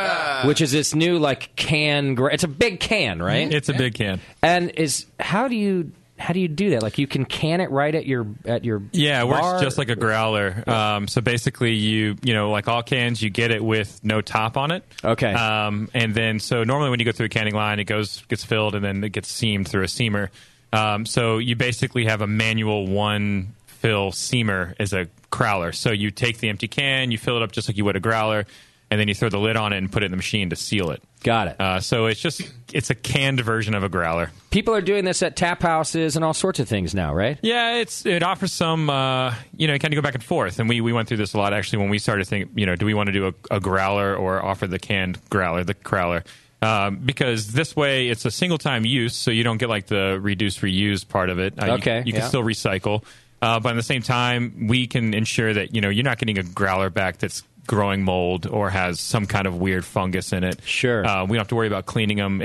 S9: this new like can? It's a big can, right?
S15: It's a big can.
S9: And how do you do that? Like you can can it right at your
S15: yeah, it works
S9: bar?
S15: just like a growler. So basically, you like all cans, you get it with no top on it.
S9: Okay.
S15: And then so normally when you go through a canning line, it gets filled and then it gets seamed through a seamer. So you basically have a manual one fill seamer as a crowler. So you take the empty can, you fill it up just like you would a growler. And then you throw the lid on it and put it in the machine to seal it.
S9: Got it.
S15: So it's a canned version of a growler.
S9: People are doing this at tap houses and all sorts of things now, right?
S15: Yeah, it offers some, kind of go back and forth. And we went through this a lot, actually, when we started thinking, do we want to do a growler or offer the canned growler, the crowler? Because this way it's a single-time use, so you don't get like the reduce, reuse part of it.
S9: Okay.
S15: You can still recycle. But at the same time, we can ensure that, you're not getting a growler back that's growing mold or has some kind of weird fungus in it.
S9: Sure.
S15: We don't have to worry about cleaning them.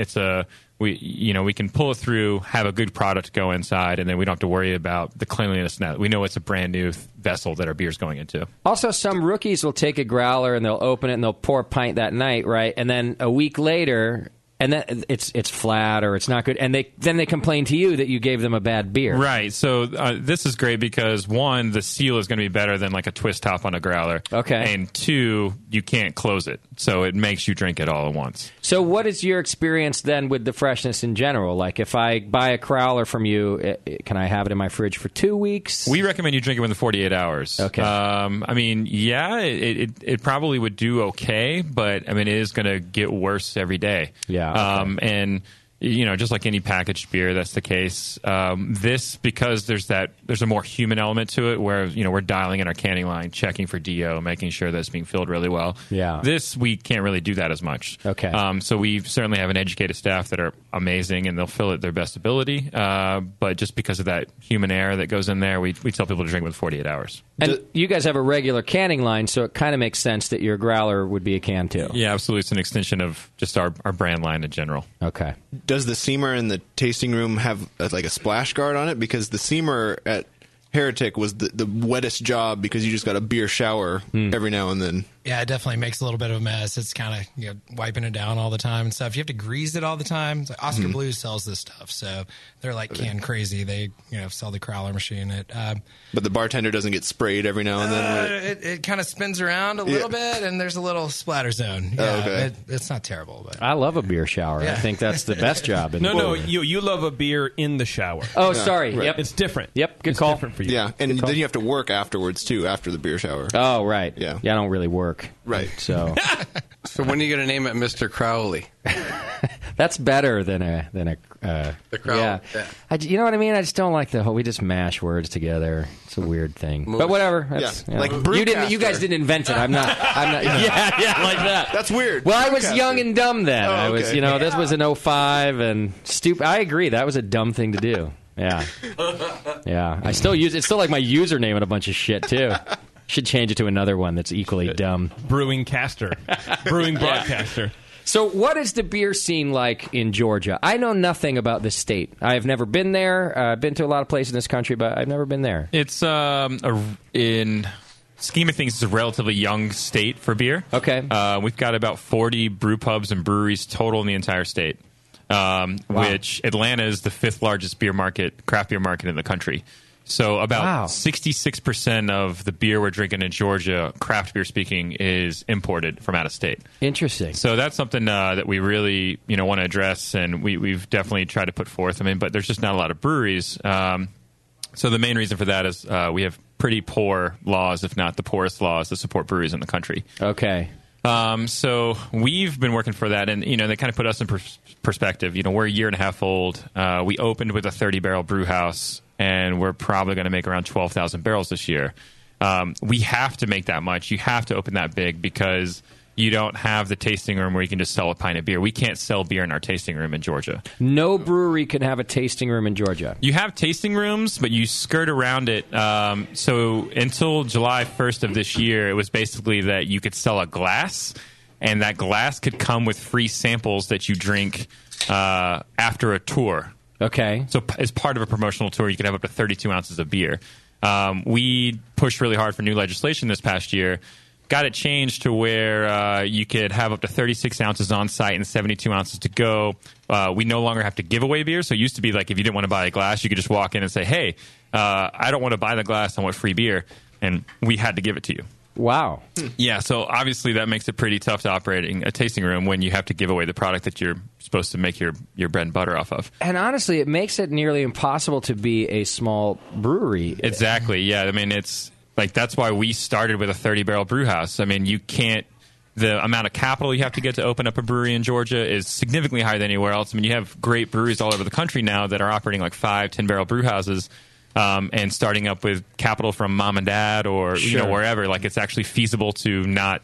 S15: We can pull it through, have a good product go inside, and then we don't have to worry about the cleanliness now. We know it's a brand new vessel that our beer's going into.
S9: Also, some rookies will take a growler and they'll open it and they'll pour a pint that night, right? And then a week later, and then it's flat or it's not good, and then they complain to you that you gave them a bad beer.
S15: Right. So this is great because one, the seal is going to be better than like a twist top on a growler.
S9: Okay.
S15: And two, you can't close it, so it makes you drink it all at once.
S9: So what is your experience then with the freshness in general? Like if I buy a crowler from you, can I have it in my fridge for 2 weeks?
S15: We recommend you drink it within 48 hours.
S9: Okay.
S15: It probably would do okay, but it is going to get worse every day.
S9: Yeah.
S15: Okay. And just like any packaged beer, that's the case. This, because there's a more human element to it, where we're dialing in our canning line, checking for DO, making sure that it's being filled really well.
S9: Yeah.
S15: This, we can't really do that as much.
S9: Okay.
S15: So we certainly have an educated staff that are amazing, and they'll fill it their best ability. But just because of that human error that goes in there, we tell people to drink with 48 hours.
S9: And you guys have a regular canning line, so it kind of makes sense that your growler would be a can too.
S15: Yeah, absolutely. It's an extension of just our brand line in general.
S9: Okay.
S4: Does the seamer in the tasting room have like a splash guard on it? Because the seamer at Heretic was the wettest job because you just got a beer shower every now and then.
S23: Yeah, it definitely makes a little bit of a mess. It's kind of wiping it down all the time and stuff. You have to grease it all the time. It's like Oscar Blues sells this stuff, so they're like can crazy. They sell the crowler machine.
S4: But the bartender doesn't get sprayed every now and then.
S23: It kind of spins around a little bit, and there's a little splatter zone. Yeah,
S4: okay.
S23: It's not terrible, but
S9: I love a beer shower. I think that's the best job in the world.
S5: You love a beer in the shower.
S9: Oh, sorry.
S4: Right.
S9: Yep,
S5: it's different.
S9: Yep, good
S5: it's
S9: call.
S5: Different for you.
S4: Yeah, and then you have to work afterwards too, after the beer shower.
S9: Oh, right.
S4: Yeah,
S9: I don't really work.
S4: Right.
S9: So
S2: when are you going to name it Mr. Crowley?
S9: That's better than a
S2: the Crowley.
S9: Yeah. You know what I mean? I just don't like the whole. We just mash words together. It's a weird thing. But whatever. That's,
S4: like
S9: you guys didn't invent it. I'm not. Yeah, like that.
S4: That's weird.
S9: Well, I was young and dumb then.
S4: Oh,
S9: I was, this was in 05 and stupid. I agree. That was a dumb thing to do. Yeah. Yeah. I still use it's still like my username and a bunch of shit too. Should change it to another one that's equally dumb.
S5: Brewing caster. Brewing broadcaster.
S9: So what is the beer scene like in Georgia? I know nothing about this state. I've never been there. I've been to a lot of places in this country, but I've never been there.
S15: It's in scheme of things, it's a relatively young state for beer.
S9: Okay.
S15: We've got about 40 brew pubs and breweries total in the entire state, which Atlanta is the 5th largest craft beer market in the country. So about 66% of the beer we're drinking in Georgia, craft beer speaking, is imported from out of state.
S9: Interesting.
S15: So that's something that we really want to address, and we've definitely tried to put forth. But there's just not a lot of breweries. So the main reason for that is we have pretty poor laws, if not the poorest laws, to support breweries in the country.
S9: Okay.
S15: So we've been working for that, and they kind of put us in perspective. We're a year and a half old. We opened with a 30-barrel brew house, and we're probably going to make around 12,000 barrels this year. We have to make that much. You have to open that big because you don't have the tasting room where you can just sell a pint of beer. We can't sell beer in our tasting room in Georgia.
S9: No brewery can have a tasting room in Georgia.
S15: You have tasting rooms, but you skirt around it. So until July 1st of this year, it was basically that you could sell a glass, and that glass could come with free samples that you drink after a tour.
S9: Okay.
S15: So as part of a promotional tour, you could have up to 32 ounces of beer. We pushed really hard for new legislation this past year. Got it changed to where you could have up to 36 ounces on site and 72 ounces to go. We no longer have to give away beer. So it used to be like if you didn't want to buy a glass, you could just walk in and say, hey, I don't want to buy the glass. I want free beer. And we had to give it to you.
S9: Wow.
S15: Yeah, so obviously that makes it pretty tough to operate a tasting room when you have to give away the product that you're supposed to make your bread and butter off of.
S9: And honestly, it makes it nearly impossible to be a small brewery.
S15: Exactly, yeah. I mean, it's like that's why we started with a 30-barrel brew house. I mean, you can't – the amount of capital you have to get to open up a brewery in Georgia is significantly higher than anywhere else. I mean, you have great breweries all over the country now that are operating like 5, 10-barrel brew houses. And starting up with capital from mom and dad or wherever, like it's actually feasible to not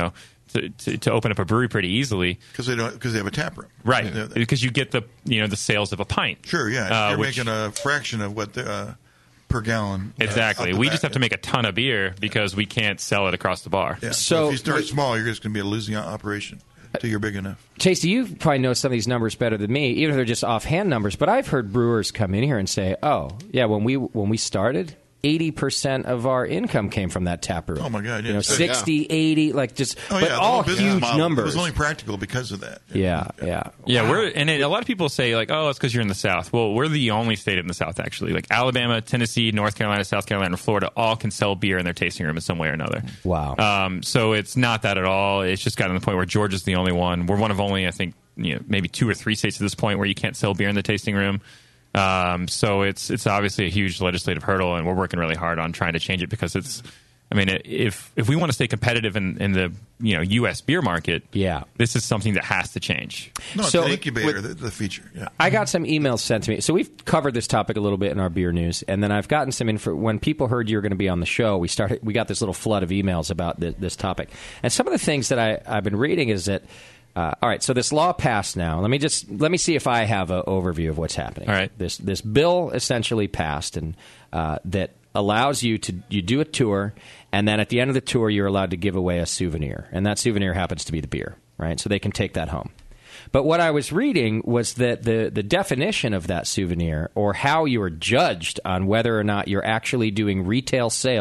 S15: to open up a brewery pretty easily
S16: because they have a tap room,
S15: right? Because you get the the sales of a pint.
S16: Sure, yeah, you're making a fraction of what per gallon.
S15: Exactly. We just have to make a ton of beer because we can't sell it across the bar.
S16: Yeah. So if you start small, you're just going to be a losing operation. Till you're big enough.
S9: Chase, you probably know some of these numbers better than me, even if they're just offhand numbers. But I've heard brewers come in here and say, "Oh, yeah, when we started, 80% of our income came from that tap room."
S16: Oh my God! Yeah.
S9: 60, 80, like just, but all huge numbers.
S16: It was only practical because of that.
S9: Yeah.
S15: Wow. A lot of people say like, "Oh, it's because you're in the South." Well, we're the only state in the South actually. Like Alabama, Tennessee, North Carolina, South Carolina, Florida, all can sell beer in their tasting room in some way or another.
S9: Wow.
S15: So it's not that at all. It's just gotten to the point where Georgia's the only one. We're one of only, I think, maybe 2 or 3 states at this point where you can't sell beer in the tasting room. So it's obviously a huge legislative hurdle, and we're working really hard on trying to change it because it's. I mean, if we want to stay competitive in the U.S. beer market, this is something that has to change.
S16: No, so the incubator, the feature. Yeah.
S9: I got some emails sent to me. So we've covered this topic a little bit in our beer news, and then I've gotten some info. When people heard you were going to be on the show, we got this little flood of emails about this topic. And some of the things that I've been reading is that. All right, so this law passed now. Let me see if I have an overview of what's happening.
S15: All right,
S9: this bill essentially passed, and that allows you do a tour, and then at the end of the tour, you're allowed to give away a souvenir, and that souvenir happens to be the beer, right? So they can take that home. But what I was reading was that the definition of that souvenir, or how you are judged on whether or not you're actually doing retail sales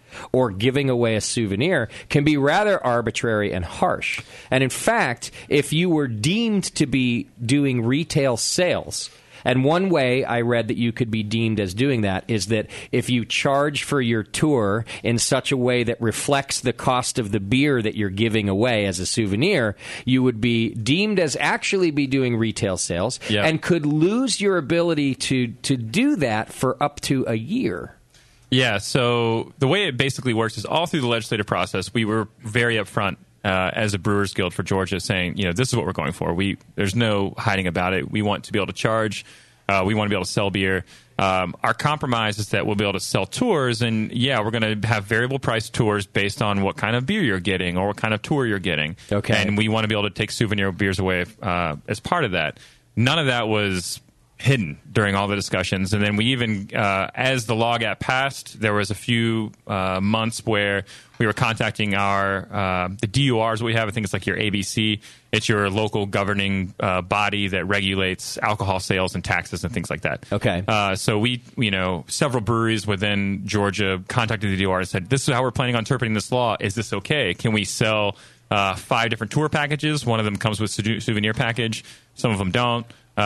S9: or giving away a souvenir can be rather arbitrary and harsh. And in fact, if you were deemed to be doing retail sales, and one way I read that you could be deemed as doing that is that if you charge for your tour in such a way that reflects the cost of the beer that you're giving away as a souvenir, you would be deemed as actually be doing retail sales and could lose your ability to do that for up to a year.
S15: Yeah, so the way it basically works is all through the legislative process, we were very upfront as a Brewers Guild for Georgia saying, this is what we're going for. There's no hiding about it. We want to be able to charge. We want to be able to sell beer. Our compromise is that we'll be able to sell tours, and we're going to have variable price tours based on what kind of beer you're getting or what kind of tour you're getting.
S9: Okay.
S15: And we want to be able to take souvenir beers away as part of that. None of that was hidden during all the discussions. And then we even, as the law got passed, there was a few months where we were contacting the DURs we have. I think it's like your ABC. It's your local governing body that regulates alcohol sales and taxes and things like that.
S9: Okay.
S15: So we, several breweries within Georgia contacted the DUR and said, this is how we're planning on interpreting this law. Is this okay? Can we sell 5 different tour packages? One of them comes with souvenir package. Some of them don't.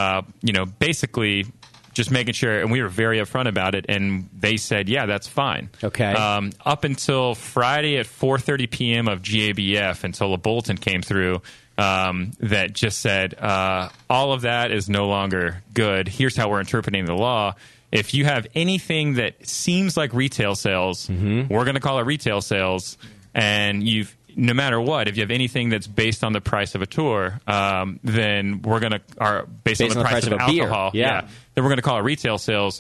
S15: Basically just making sure, and we were very upfront about it, and they said, yeah, that's fine.
S9: Okay.
S15: Up until Friday at 4:30 p.m. of GABF, until a bulletin came through that just said, all of that is no longer good. Here's how we're interpreting the law. If you have anything that seems like retail sales, we're going to call it retail sales, and no matter what, if you have anything that's based on the price of a tour, then we're going to based on the price of alcohol. Then we're going to call it retail sales.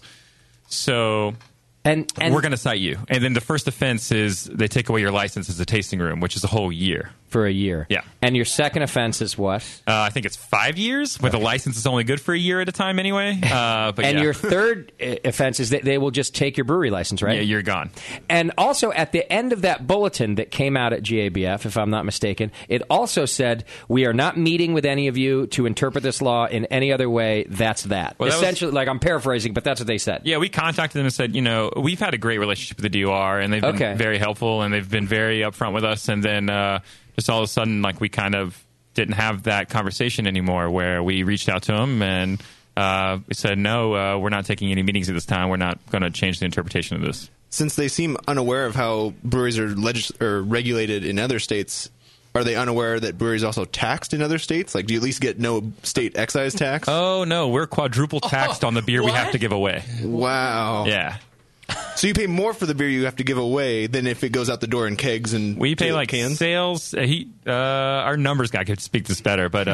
S15: So and we're going to cite you. And then the first offense is they take away your license as a tasting room, which is a whole year.
S9: For a year.
S15: Yeah.
S9: And your second offense is what?
S15: I think it's 5 years, but the license is only good for a year at a time anyway.
S9: And your third offense is that they will just take your brewery license, right?
S15: Yeah, you're gone.
S9: And also, at the end of that bulletin that came out at GABF, if I'm not mistaken, it also said, we are not meeting with any of you to interpret this law in any other way. That's that. Well, essentially, I'm paraphrasing, but that's what they said.
S15: Yeah, we contacted them and said, we've had a great relationship with the DUR, and they've been very helpful, and they've been very upfront with us. And then just all of a sudden, we kind of didn't have that conversation anymore, where we reached out to them and we said, no, we're not taking any meetings at this time. We're not going to change the interpretation of this.
S4: Since they seem unaware of how breweries are regulated in other states, are they unaware that breweries are also taxed in other states? Do you at least get no state excise tax?
S15: Oh, no. We're quadruple taxed on the beer we have to give away.
S4: Wow.
S15: Yeah.
S4: So you pay more for the beer you have to give away than if it goes out the door in kegs and
S15: we pay
S4: cans?
S15: Sales. Our numbers guy could speak this better, but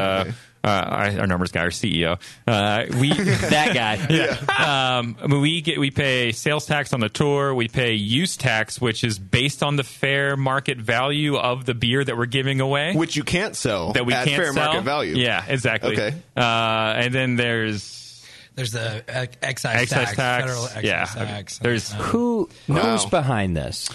S15: our numbers guy, our CEO,
S9: that guy.
S15: Yeah. We pay sales tax on the tour. We pay use tax, which is based on the fair market value of the beer that we're giving away,
S4: which you can't sell
S15: that we
S4: at
S15: can't
S4: fair
S15: sell.
S4: Market value.
S15: Yeah, exactly.
S4: Okay.
S15: And then there's
S23: the excise tax. Federal excise tax.
S15: There's
S9: who knows behind this?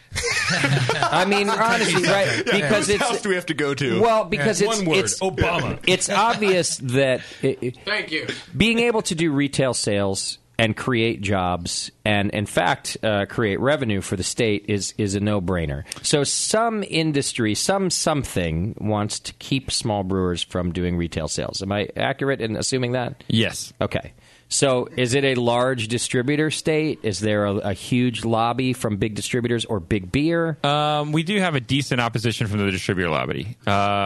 S9: I mean, honestly, right? Because
S4: whose house do we have to go to?
S9: Well, because it's
S5: one word,
S9: it's
S5: Obama.
S9: It's obvious that
S2: Thank you.
S9: Being able to do retail sales and create jobs and, in fact, create revenue for the state is a no-brainer. So some industry, something wants to keep small brewers from doing retail sales. Am I accurate in assuming that?
S15: Yes.
S9: Okay. So is it a large distributor state? Is there a huge lobby from big distributors or big beer?
S15: We do have a decent opposition from the distributor lobby.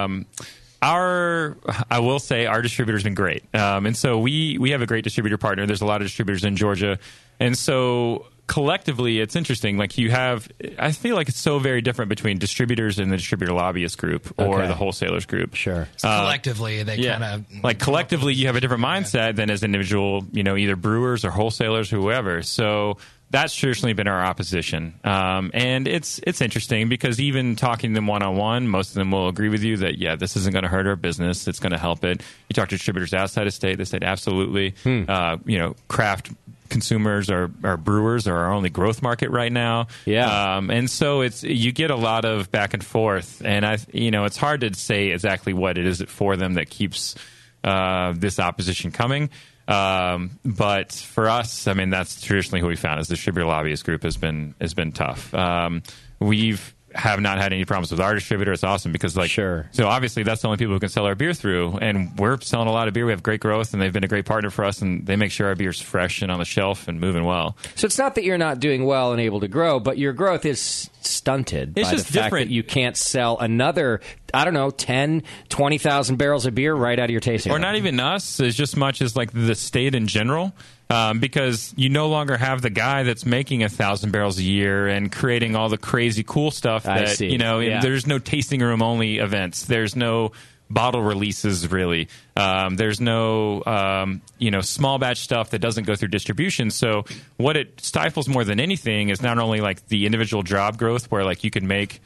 S15: I will say our distributor's been great. And so we have a great distributor partner. There's a lot of distributors in Georgia. And so collectively, it's interesting. I feel like it's so very different between distributors and the distributor lobbyist group or the wholesalers group.
S9: Sure.
S23: So collectively, they kind of...
S15: collectively, you have a different mindset than as individual, either brewers or wholesalers or whoever. So that's traditionally been our opposition. And it's interesting because even talking to them one-on-one, most of them will agree with you that, this isn't going to hurt our business. It's going to help it. You talk to distributors outside of state, they said absolutely. Craft consumers or brewers are our only growth market right now.
S9: Yeah.
S15: And so you get a lot of back and forth. And it's hard to say exactly what it is for them that keeps this opposition coming. But for us, I mean, that's traditionally who we found as the distributor lobbyist group has been tough. We've have not had any problems with our distributor. It's awesome because, so obviously that's the only people who can sell our beer through, and we're selling a lot of beer. We have great growth, and they've been a great partner for us, and they make sure our beer's fresh and on the shelf and moving well.
S9: So it's not that you're not doing well and able to grow, but your growth is stunted
S15: It's
S9: by
S15: just
S9: the fact
S15: different.
S9: that you can't sell another, 10, 20,000 barrels of beer right out of your tasting
S15: Or
S9: room.
S15: not even us, as just much as like the state in general. Because you no longer have the guy that's making 1,000 barrels a year and creating all the crazy cool stuff
S9: I
S15: that,
S9: see. Yeah.
S15: there's no tasting room only events. There's no bottle releases really. There's no, small batch stuff that doesn't go through distribution. So what it stifles more than anything is not only like the individual job growth where like you can make,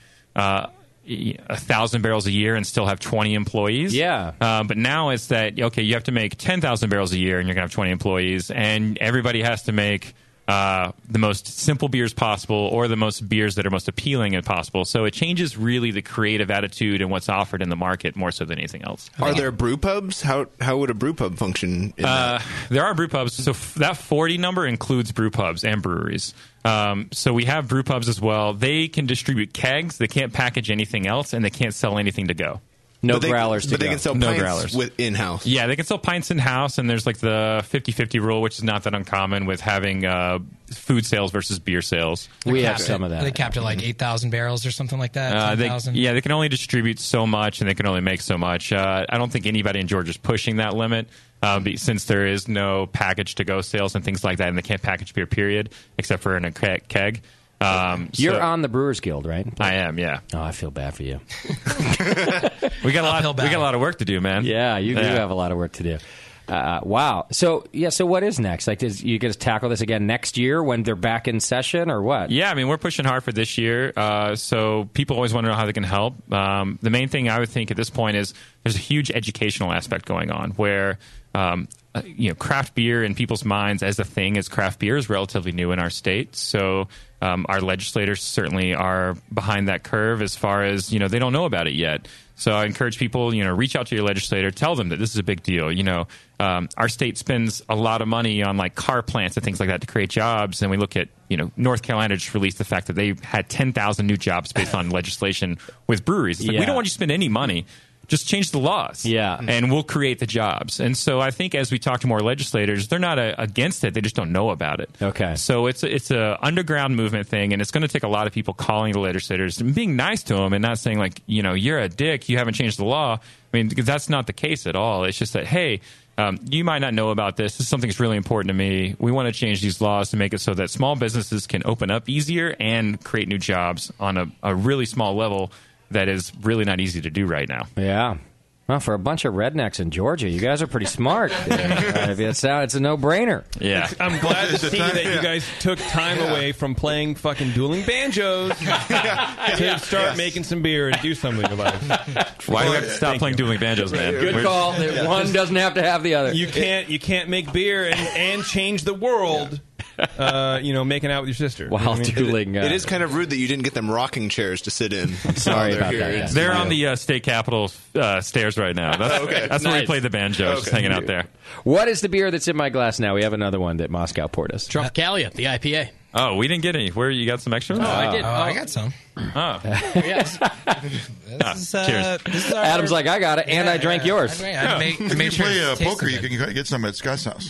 S15: 1,000 barrels a year and still have 20 employees.
S9: Yeah.
S15: But now it's that, okay, you have to make 10,000 barrels a year and you're going to have 20 employees, and everybody has to make the most simple beers possible or the most beers that are most appealing as possible. So it changes really the creative attitude and what's offered in the market more so than anything else.
S4: Are there brew pubs? How would a brew pub function in that?
S15: There are brew pubs. So that 40 number includes brew pubs and breweries. So we have brew pubs as well. They can distribute kegs. They can't package anything else, and they can't sell anything to go.
S9: No growlers to
S4: But they
S9: go.
S4: can sell
S15: No
S4: pints
S15: growlers.
S4: with in-house.
S15: Yeah, they can sell pints in-house, and there's like the 50-50 rule, which is not that uncommon with having food sales versus beer sales.
S9: We have some of that.
S23: They capped it like 8,000 barrels or something like that. 10,000.
S15: They can only distribute so much, and they can only make so much. I don't think anybody in Georgia is pushing that limit, since there is no package-to-go sales and things like that, and they can't package beer, period, except for in a keg.
S9: You're on the Brewers Guild, right?
S15: I am, yeah.
S9: Oh, I feel bad for you.
S15: We got a lot of work to do, man.
S9: Yeah, you do have a lot of work to do. Wow. So what is next? Like, you going to tackle this again next year when they're back in session, or what?
S15: Yeah, I mean, we're pushing hard for this year. So people always want to know how they can help. The main thing I would think at this point is there's a huge educational aspect going on where craft beer in people's minds as a thing as craft beer is relatively new in our state. So our legislators certainly are behind that curve as far as, they don't know about it yet. So I encourage people, reach out to your legislator, tell them that this is a big deal. Our state spends a lot of money on like car plants and things like that to create jobs. And we look at, North Carolina just released the fact that they had 10,000 new jobs based on legislation with breweries. It's like, we don't want you to spend any money. Just change the laws, and we'll create the jobs. And so I think as we talk to more legislators, they're not against it; they just don't know about it.
S9: Okay.
S15: So it's a underground movement thing, and it's going to take a lot of people calling the legislators and being nice to them, and not saying like, you're a dick, you haven't changed the law. I mean, because that's not the case at all. It's just that, hey, you might not know about this. This is something that's really important to me. We want to change these laws to make it so that small businesses can open up easier and create new jobs on a really small level. That is really not easy to do right now.
S9: Yeah. Well, for a bunch of rednecks in Georgia, you guys are pretty smart. It's a no-brainer.
S15: Yeah.
S5: I'm glad to see that you guys took time away from playing fucking dueling banjos to start making some beer and do something in your life.
S15: Why do we have to stop playing dueling banjos, man?
S9: Good call. One doesn't have to have the other.
S5: You can't make beer and change the world. Making out with your sister
S9: while dueling.
S4: It is kind of rude that you didn't get them rocking chairs to sit in.
S9: Sorry about that.
S15: They're on the state capitol stairs right now. That's where we play the banjo, just hanging out there.
S9: What is the beer that's in my glass now? We have another one that Moscow poured us.
S11: Tropicalia, the IPA.
S15: Oh, we didn't get any. Where you got some extra?
S11: Oh, I did.
S23: I got some.
S15: Oh.
S23: Yes.
S15: Cheers.
S9: Adam's like, I got it, and I drank yours.
S23: I made
S16: If you
S23: sure
S16: play
S23: it
S16: poker, you
S23: tasted
S16: can get some at Scott's house.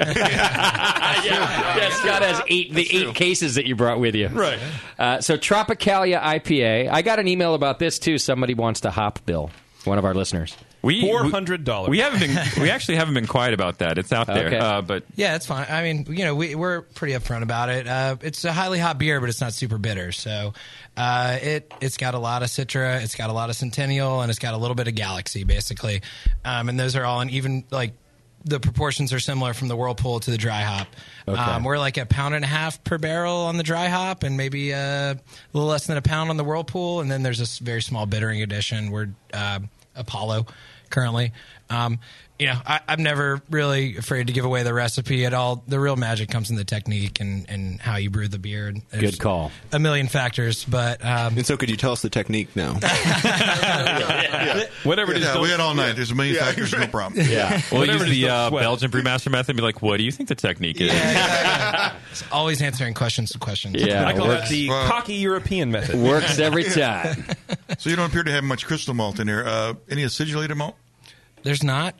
S9: Scott has eight cases that you brought with you.
S5: Right.
S9: So Tropicalia IPA. I got an email about this too. Somebody wants to hop bill. One of our listeners.
S5: $400.
S15: We actually haven't been quiet about that. It's out there.
S9: Okay.
S15: But
S23: Yeah, it's fine. I mean, we're pretty upfront about it. It's a highly hot beer, but it's not super bitter. So it's got a lot of Citra, it's got a lot of Centennial, and it's got a little bit of Galaxy, basically. And those are all in even like the proportions are similar from the Whirlpool to the dry hop.
S9: Okay.
S23: We're like 1.5 pounds per barrel on the dry hop, and maybe a little less than a pound on the Whirlpool. And then there's this very small bittering addition. We're Apollo currently. I'm never really afraid to give away the recipe at all. The real magic comes in the technique and how you brew the beer. There's
S9: Good call.
S23: A million factors, but
S4: and so could you tell us the technique now?
S5: Whatever it is.
S16: We had all night. There's a million factors, no problem.
S15: Yeah. We'll use the Belgian brewmaster method and be like, what do you think the technique is?
S23: It's always answering questions to questions.
S5: I call that the cocky European method.
S9: Works every time.
S16: So you don't appear to have much crystal malt in here. Any acidulated malt?
S23: There's not.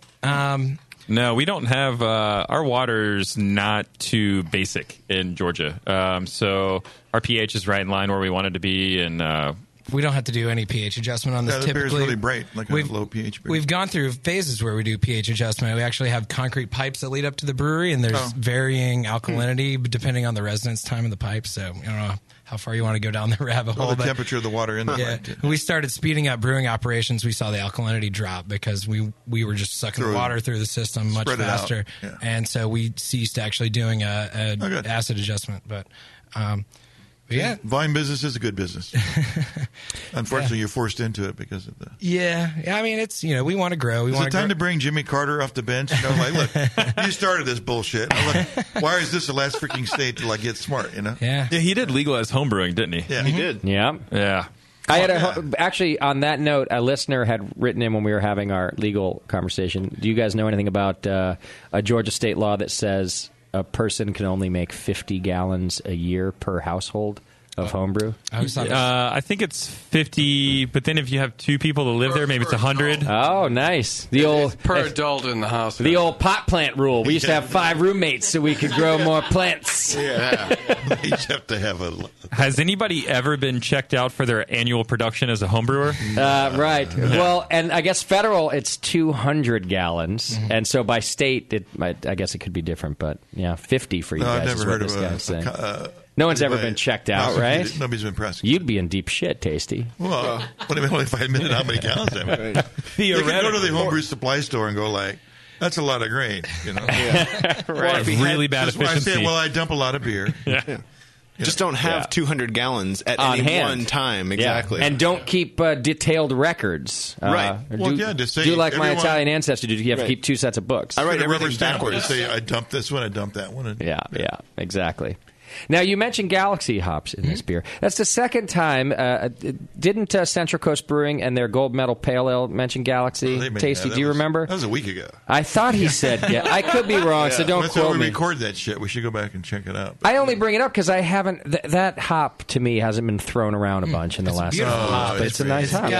S15: No, we don't have. Our water's not too basic in Georgia, so our pH is right in line where we want it to be, and
S23: we don't have to do any pH adjustment on this.
S16: The beer's really bright, like a low pH beer.
S23: We've gone through phases where we do pH adjustment. We actually have concrete pipes that lead up to the brewery, and there's varying alkalinity depending on the residence time of the pipe. So I don't know how far you want to go down the rabbit hole.
S16: The temperature of the water in the pipe.
S23: When we started speeding up brewing operations, we saw the alkalinity drop because we were just sucking the water through the system much faster. Yeah. And so we ceased actually doing a acid adjustment. But yeah.
S16: Vine business is a good business. Unfortunately, you're forced into it because of the...
S23: Yeah. I mean, it's, we want to grow.
S16: Is it time to bring Jimmy Carter off the bench? Look, you started this bullshit. Look, why is this the last freaking state till I get smart,
S23: Yeah.
S15: Yeah, he did legalize homebrewing, didn't he?
S16: Yeah, he did.
S9: Yeah.
S15: Yeah.
S9: I had actually, on that note, a listener had written in when we were having our legal conversation. Do you guys know anything about a Georgia state law that says a person can only make 50 gallons a year per household of homebrew?
S15: I think it's 50, but then if you have two people that live there, maybe it's 100.
S9: Oh, nice. The old
S2: per adult in the house.
S9: The old pot plant rule. We used to have 5 roommates so we could grow more plants.
S16: Yeah. You each have to have a...
S15: Has anybody ever been checked out for their annual production as a homebrewer?
S9: Right. Well, and I guess federal, it's 200 gallons. Mm-hmm. And so by state, I guess it could be different, but 50 for you guys.
S16: I've never
S9: is
S16: heard
S9: what this guy's saying. No one's ever been checked out, right?
S16: Nobody's been prosecuted.
S9: You'd be in deep shit, Tasty.
S16: Well, what if I admitted how many gallons I made? You can go to the homebrew supply store and go like, that's a lot of grain,
S15: Yeah. Right. Really bad efficiency.
S16: I dump a lot of beer.
S15: Yeah.
S4: Just don't have 200 gallons at any one time. Exactly.
S9: Yeah. And don't keep detailed records.
S4: Right.
S16: Just say...
S9: Do like my Italian ancestor did. You have to keep 2 sets of books.
S16: I write a rubber stamp where you say, I dumped this one, I dumped that one.
S9: Yeah, exactly. Now, you mentioned Galaxy hops in this beer. That's the second time. Didn't Central Coast Brewing and their gold medal pale ale mention Galaxy? Tasty, do you remember?
S16: That was a week ago.
S9: I thought he said, I could be wrong, so don't quote me.
S16: We record that shit. We should go back and check it out.
S9: I only bring it up because I haven't. That hop to me hasn't been thrown around a bunch in the last.
S23: Hop.
S9: It's a nice hop.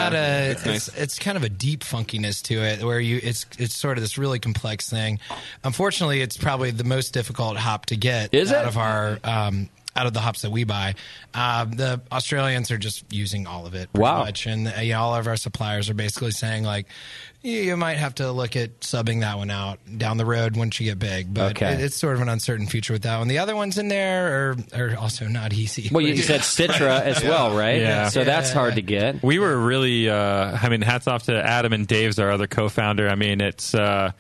S23: It's kind of a deep funkiness to it, where it's sort of this really complex thing. Unfortunately, it's probably the most difficult hop to get of our. Out of the hops that we buy. The Australians are just using all of it pretty much. And all of our suppliers are basically saying, like, you might have to look at subbing that one out down the road once you get big. But it's sort of an uncertain future with that one. The other ones in there are also not easy.
S9: Well, you said Citra as well, right?
S15: Yeah.
S9: So that's hard to get.
S15: We were really, hats off to Adam and Dave's, our other co-founder. I mean, it's...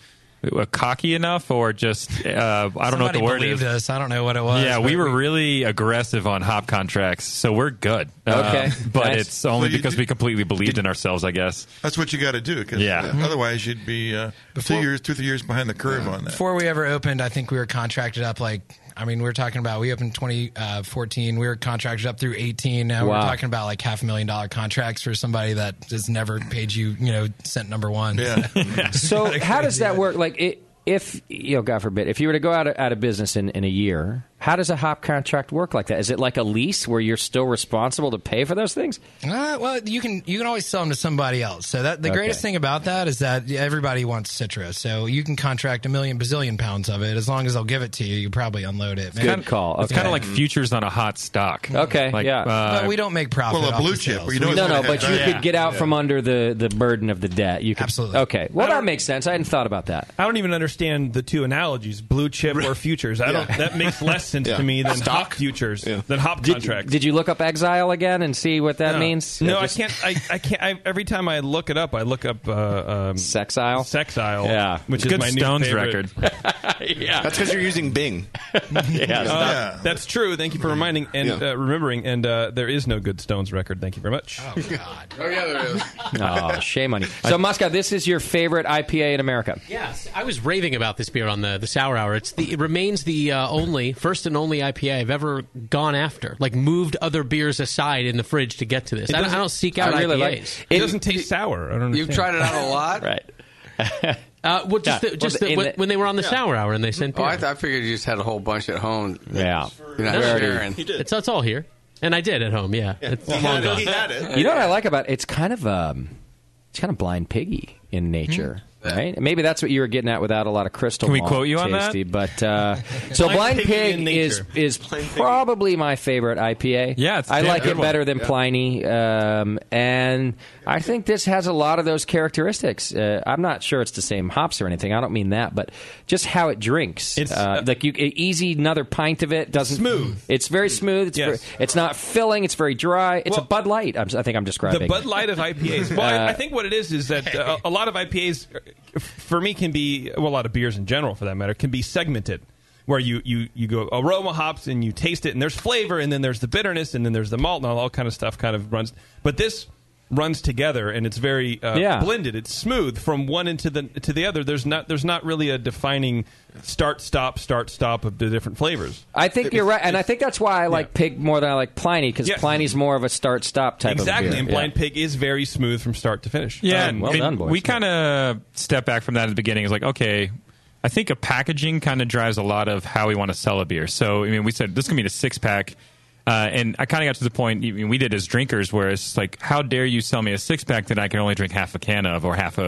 S15: cocky enough, or just I don't know what the word is.
S23: Us. I don't know what it was.
S15: Yeah, we were really aggressive on hop contracts, so we're good.
S9: Okay,
S15: but it's only because we completely believed in ourselves, I guess.
S16: That's what you got to do. Cause, otherwise, you'd be 2 3 years behind the curve on that.
S23: Before we ever opened, I think we were contracted up we were talking about, we opened 2014. We were contracted up through 18. Now we're talking about like $500,000 contracts for somebody that has never paid you, cent number one.
S16: Yeah.
S9: So how does that work? Like, if God forbid, if you were to go out of business in a year, how does a hop contract work like that? Is it like a lease where you're still responsible to pay for those things?
S23: Well, you can always sell them to somebody else. So the greatest thing about that is that everybody wants Citra. So you can contract 1 million bazillion pounds of it. As long as they'll give it to you, you probably unload it.
S9: Good call.
S15: It's kind of like futures on a hot stock.
S9: Okay,
S23: but we don't make profit.
S16: Well, a blue chip. But you
S9: could get out from under the burden of the debt. You could,
S23: absolutely.
S9: Okay. Well, that makes sense. I hadn't thought about that.
S5: I don't even understand the two analogies, blue chip or futures. That makes less sense to me than hop futures, than hop contracts.
S9: Did you look up Exile again and see what that means?
S5: No, I can't. Every time I look it up, I look up
S9: Sexile.
S5: Sexile, which is
S15: good
S5: my
S15: Stones
S5: new favorite.
S15: record.
S9: Yeah,
S4: that's because you're using Bing.
S5: That's true. Thank you for reminding and remembering. And there is no good Stones record. Thank you very much.
S23: Oh God.
S2: Oh yeah, there is.
S9: Oh, shame on you. So, Muscat, this is your favorite IPA in America.
S11: Yes, I was raving about this beer on the Sour Hour. It remains the first and only IPA I've ever gone after. Like moved other beers aside in the fridge to get to this. I don't seek out IPAs.
S5: It doesn't taste sour. I don't understand.
S2: You've tried it out a lot,
S9: right?
S11: When they were on the Sour Hour and they sent beer.
S2: I figured you just had a whole bunch at home.
S9: Yeah,
S2: you're not sharing.
S11: It's all here, and I did at home. Yeah, it's long gone.
S9: You know what I like about it? It's kind of Blind Piggy in nature. Right? Maybe that's what you were getting at without a lot of crystal
S15: malt.
S9: Can we
S15: quote you on
S9: tasty,
S15: that?
S9: But so Blind Pig is probably my favorite IPA.
S15: Yeah, it's
S9: I like it
S15: one.
S9: better than Pliny, and I think this has a lot of those characteristics. I'm not sure it's the same hops or anything. I don't mean that, but just how it drinks. It's like easy another pint of it. Doesn't
S5: smooth.
S9: It's very smooth. It's not filling. It's very dry. It's a Bud Light. I think I'm describing
S5: the Bud Light of IPAs. Well, I think what it is that a lot of IPAs, for me, can be, well, a lot of beers in general, for that matter, can be segmented, where you go aroma hops and you taste it, and there's flavor, and then there's the bitterness, and then there's the malt, and all kind of stuff kind of runs. But this runs together, and it's very blended. It's smooth from one into the other. There's not really a defining start stop of the different flavors.
S9: I think you're right, and I think that's why I like Pig more than I like Pliny, because Pliny's more of a start stop type of beer.
S5: And Blind Pig is very smooth from start to finish.
S15: Yeah,
S9: well done, boys.
S15: We kind of step back from that at the beginning. It's like, okay, I think a packaging kind of drives a lot of how we want to sell a beer. So, I mean, we said this can be a 6-pack. And I kind of got to the point we did as drinkers where it's like, how dare you sell me a 6-pack that I can only drink half a can of or half a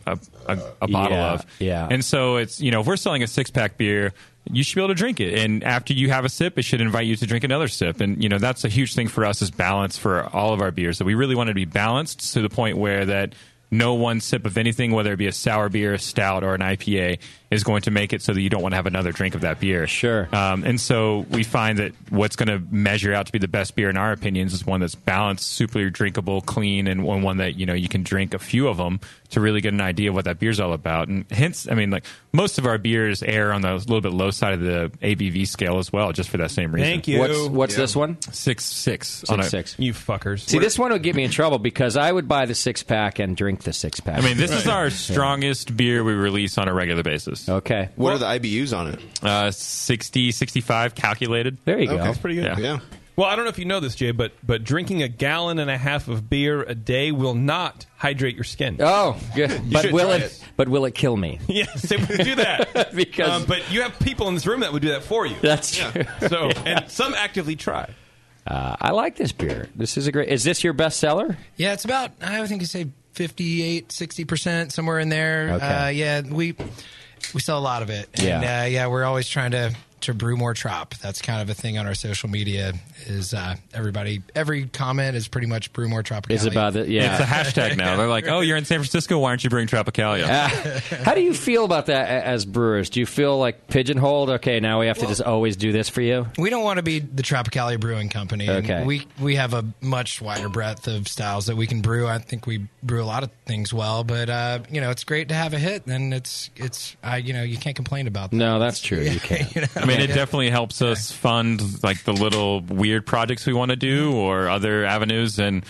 S15: bottle of?
S9: Yeah.
S15: And so it's, if we're selling a 6-pack beer, you should be able to drink it. And after you have a sip, it should invite you to drink another sip. And, that's a huge thing for us is balance for all of our beers. So we really want to be balanced to the point where that no one sip of anything, whether it be a sour beer, a stout, or an IPA, is going to make it so that you don't want to have another drink of that beer.
S9: Sure.
S15: And so we find that what's going to measure out to be the best beer in our opinions is one that's balanced, super drinkable, clean, and one that, you can drink a few of them to really get an idea of what that beer's all about. And hence, I mean, like most of our beers err on the little bit low side of the ABV scale as well, just for that same reason.
S5: Thank you.
S9: What's this one?
S15: 6.6.
S9: 6.6.
S5: You fuckers.
S9: See, this one would get me in trouble because I would buy the 6-pack and drink the 6-pack.
S15: I mean, this is our strongest beer we release on a regular basis.
S9: Okay.
S4: What are the IBUs on it?
S15: 60, 65 calculated.
S9: There you go.
S5: That's pretty good.
S4: Yeah.
S5: Well, I don't know if you know this, Jay, but drinking 1.5 gallons of beer a day will not hydrate your skin.
S9: Oh, good. But will it kill me?
S5: Yes, it would do that.
S9: Because
S5: but you have people in this room that would do that for you.
S9: That's true.
S5: So, and some actively try.
S9: I like this beer. This is a great. Is this your best seller?
S23: Yeah, it's about, I think you say 58, 60%, somewhere in there.
S9: Okay.
S23: We sell a lot of it.
S9: Yeah.
S23: And we're always trying to brew more trop. That's kind of a thing on our social media is every comment is pretty much brew more Tropicalia.
S9: It's about it, yeah.
S15: It's a hashtag now. They're like, oh, you're in San Francisco, why aren't you brewing Tropicalia?
S9: How do you feel about that as brewers? Do you feel like pigeonholed? Okay, now we have to just always do this for you?
S23: We don't want to be the Tropicalia Brewing Company.
S9: Okay.
S23: And we have a much wider breadth of styles that we can brew. I think we brew a lot of things well, but it's great to have a hit, and it's you can't complain about that.
S9: No, that's true. You can't.
S15: I mean, it definitely helps us fund like the little weird projects we want to do or other avenues. And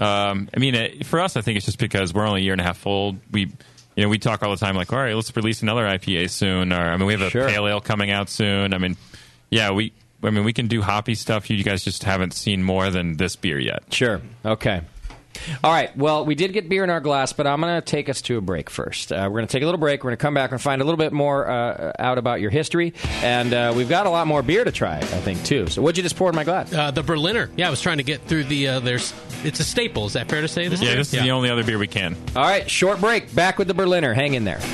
S15: for us, I think it's just because we're only 1.5 years old. We talk all the time like, all right, let's release another IPA soon. Or we have a pale ale coming out soon. We can do hoppy stuff. You guys just haven't seen more than this beer yet.
S9: Sure. Okay. All right. Well, we did get beer in our glass, but I'm going to take us to a break first. We're going to take a little break. We're going to come back and find a little bit more out about your history. And we've got a lot more beer to try, I think, too. So what'd you just pour in my glass?
S11: The Berliner. Yeah, I was trying to get through the... it's a staple. Is that fair to say?
S15: This is the only other beer we can.
S9: All right. Short break. Back with the Berliner. Hang in there.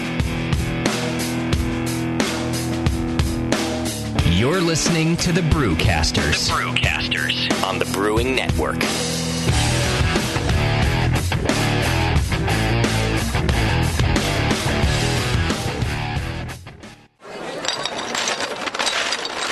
S18: You're listening to the Brewcasters. The Brewcasters on the Brewing Network.
S4: Hey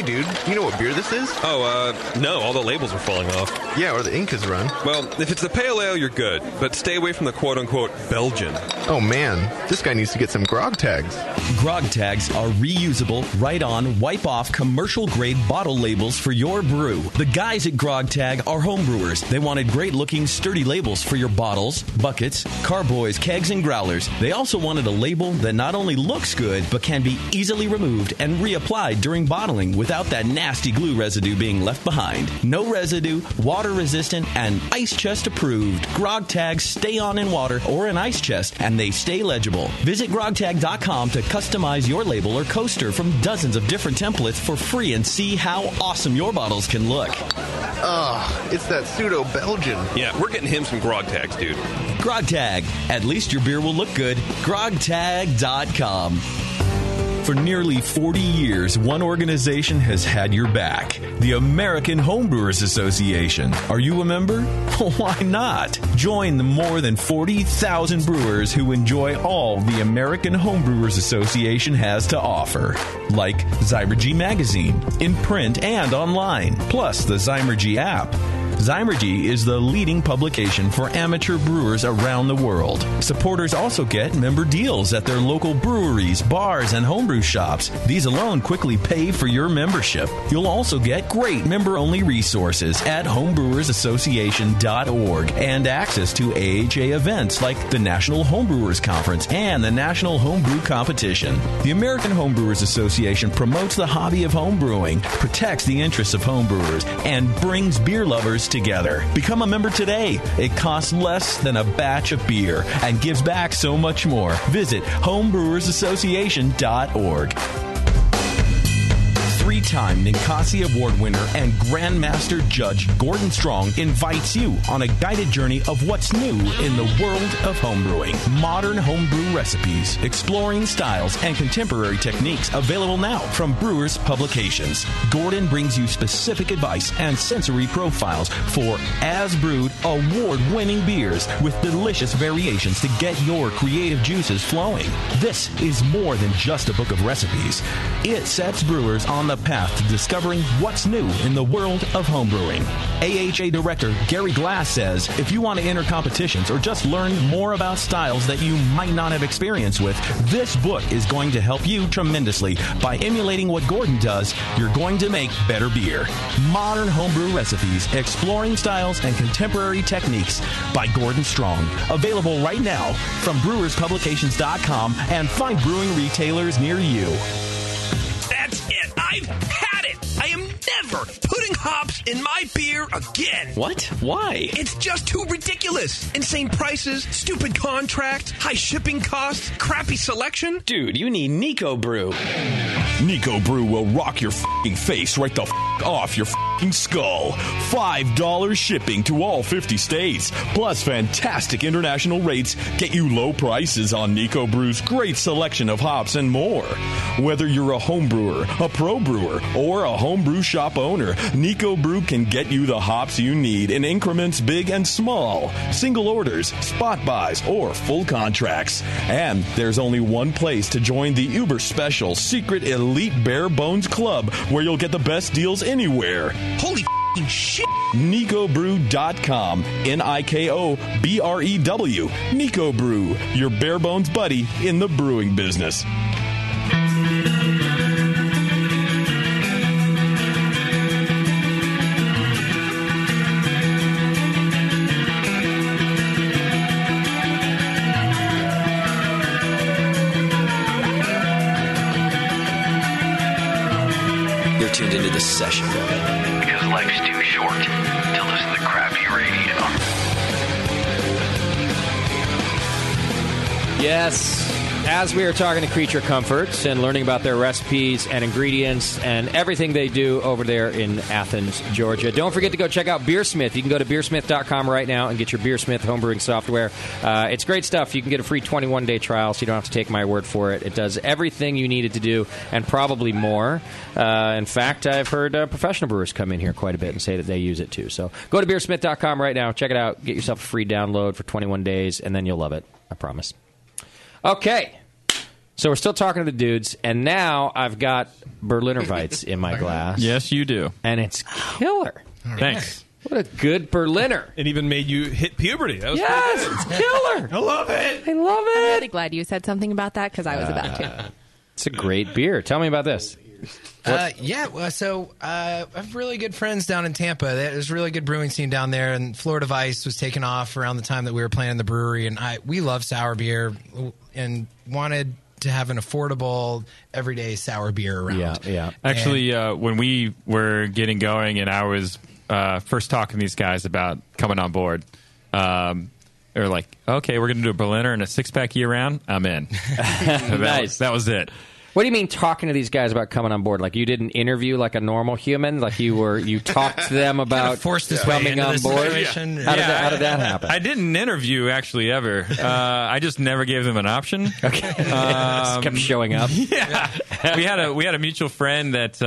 S4: dude. You know what beer this is?
S3: Oh, no. All the labels are falling off.
S4: Yeah, or the ink is run.
S3: Well, if it's the pale ale, you're good. But stay away from the quote-unquote Belgian.
S4: Oh, man. This guy needs to get some grog tags.
S1: Grog tags are reusable, write-on, wipe-off, commercial-grade bottle labels for your brew. The guys at Grog Tag are homebrewers. They wanted great-looking, sturdy labels for your bottles, buckets, carboys, kegs, and growlers. They also wanted a label that not only looks good, but can be easily removed and reapplied during bottling without that nasty glue residue being left behind. No residue, water-resistant, and ice chest approved. Grog tags stay on in water or an ice chest, and they stay legible. Visit grogtag.com to customize your label or coaster from dozens of different templates for free and see how awesome your bottles can look.
S4: It's that pseudo-Belgian.
S3: Yeah, we're getting him some grog tags, dude.
S1: Grog Tag. At least your beer will look good. grogtag.com. For nearly 40 years, one organization has had your back. The American Homebrewers Association. Are you a member? Why not? Join the more than 40,000 brewers who enjoy all the American Homebrewers Association has to offer. Like Zymergy Magazine, in print and online, plus the Zymergy app. Zymergy is the leading publication for amateur brewers around the world. Supporters also get member deals at their local breweries, bars, and homebrew shops. These alone quickly pay for your membership. You'll also get great member-only resources at homebrewersassociation.org and access to AHA events like the National Homebrewers Conference and the National Homebrew Competition. The American Homebrewers Association promotes the hobby of homebrewing, protects the interests of homebrewers, and brings beer lovers together. Become a member today. It costs less than a batch of beer and gives back so much more. Visit homebrewersassociation.org. Three-time Ninkasi Award winner and Grandmaster Judge Gordon Strong invites you on a guided journey of what's new in the world of homebrewing. Modern homebrew recipes, exploring styles, and contemporary techniques available now from Brewers Publications. Gordon brings you specific advice and sensory profiles for as-brewed, award-winning beers with delicious variations to get your creative juices flowing. This is more than just a book of recipes. It sets brewers on the path to discovering what's new in the world of homebrewing. AHA Director Gary Glass says, if you want to enter competitions or just learn more about styles that you might not have experience with, this book is going to help you tremendously. By emulating what Gordon does, you're going to make better beer. Modern homebrew recipes, exploring styles, and contemporary techniques by Gordon Strong. Available right now from brewerspublications.com and find brewing retailers near you.
S6: That's it. I've had it. I am never putting hops in my beer again.
S1: What? Why?
S6: It's just too ridiculous. Insane prices, stupid contracts, high shipping costs, crappy selection.
S1: Dude, you need Nico Brew.
S22: Nico Brew will rock your f***ing face right the f*** off your f***ing skull. $5 shipping to all 50 states. Plus fantastic international rates get you low prices on Nico Brew's great selection of hops and more. Whether you're a home brewer, a pro brewer, or a homebrew shop owner, Nico Brew can get you the hops you need in increments big and small. Single orders, spot buys, or full contracts. And there's only one place to join the uber special secret elite Bare Bones Club where you'll get the best deals anywhere.
S6: Holy f***ing shit.
S22: NicoBrew.com. NIKOBREW. Nico Brew, your bare bones buddy in the brewing business.
S18: Tuned into this session because life's too short to listen to crappy radio.
S9: Yes, as we are talking to Creature Comforts and learning about their recipes and ingredients and everything they do over there in Athens, Georgia, don't forget to go check out Beersmith. You can go to beersmith.com right now and get your Beersmith homebrewing software. It's great stuff. You can get a free 21-day trial, so you don't have to take my word for it. It does everything you need it to do and probably more. In fact, I've heard professional brewers come in here quite a bit and say that they use it too. So go to beersmith.com right now. Check it out. Get yourself a free download for 21 days, and then you'll love it. I promise. Okay. So we're still talking to the dudes, and now I've got Berliner Weiss in my glass.
S15: Yes, you do.
S9: And it's killer.
S15: Thanks.
S9: What a good Berliner.
S5: It even made you hit puberty. That was
S9: yes,
S5: pretty good.
S9: It's killer.
S5: I love it.
S9: I love it.
S10: I'm really glad you said something about that because I was about to.
S9: It's a great beer. Tell me about this.
S23: I have really good friends down in Tampa. There's a really good brewing scene down there, and Florida Vice was taking off around the time that we were planning the brewery, and we love sour beer and wanted to have an affordable, everyday sour beer around.
S9: Yeah.
S15: Actually, when we were getting going and I was first talking to these guys about coming on board, they were like, okay, we're going to do a Berliner and a 6-pack year-round. I'm in.
S9: Nice.
S15: That was it.
S9: What do you mean talking to these guys about coming on board? Like you didn't interview like a normal human? Like you talked to them about
S23: forced this
S9: coming on board?
S23: Situation.
S9: How did that happen?
S15: I didn't interview actually ever. I just never gave them an option.
S9: Okay. Just kept showing up.
S15: Yeah. we had a mutual friend that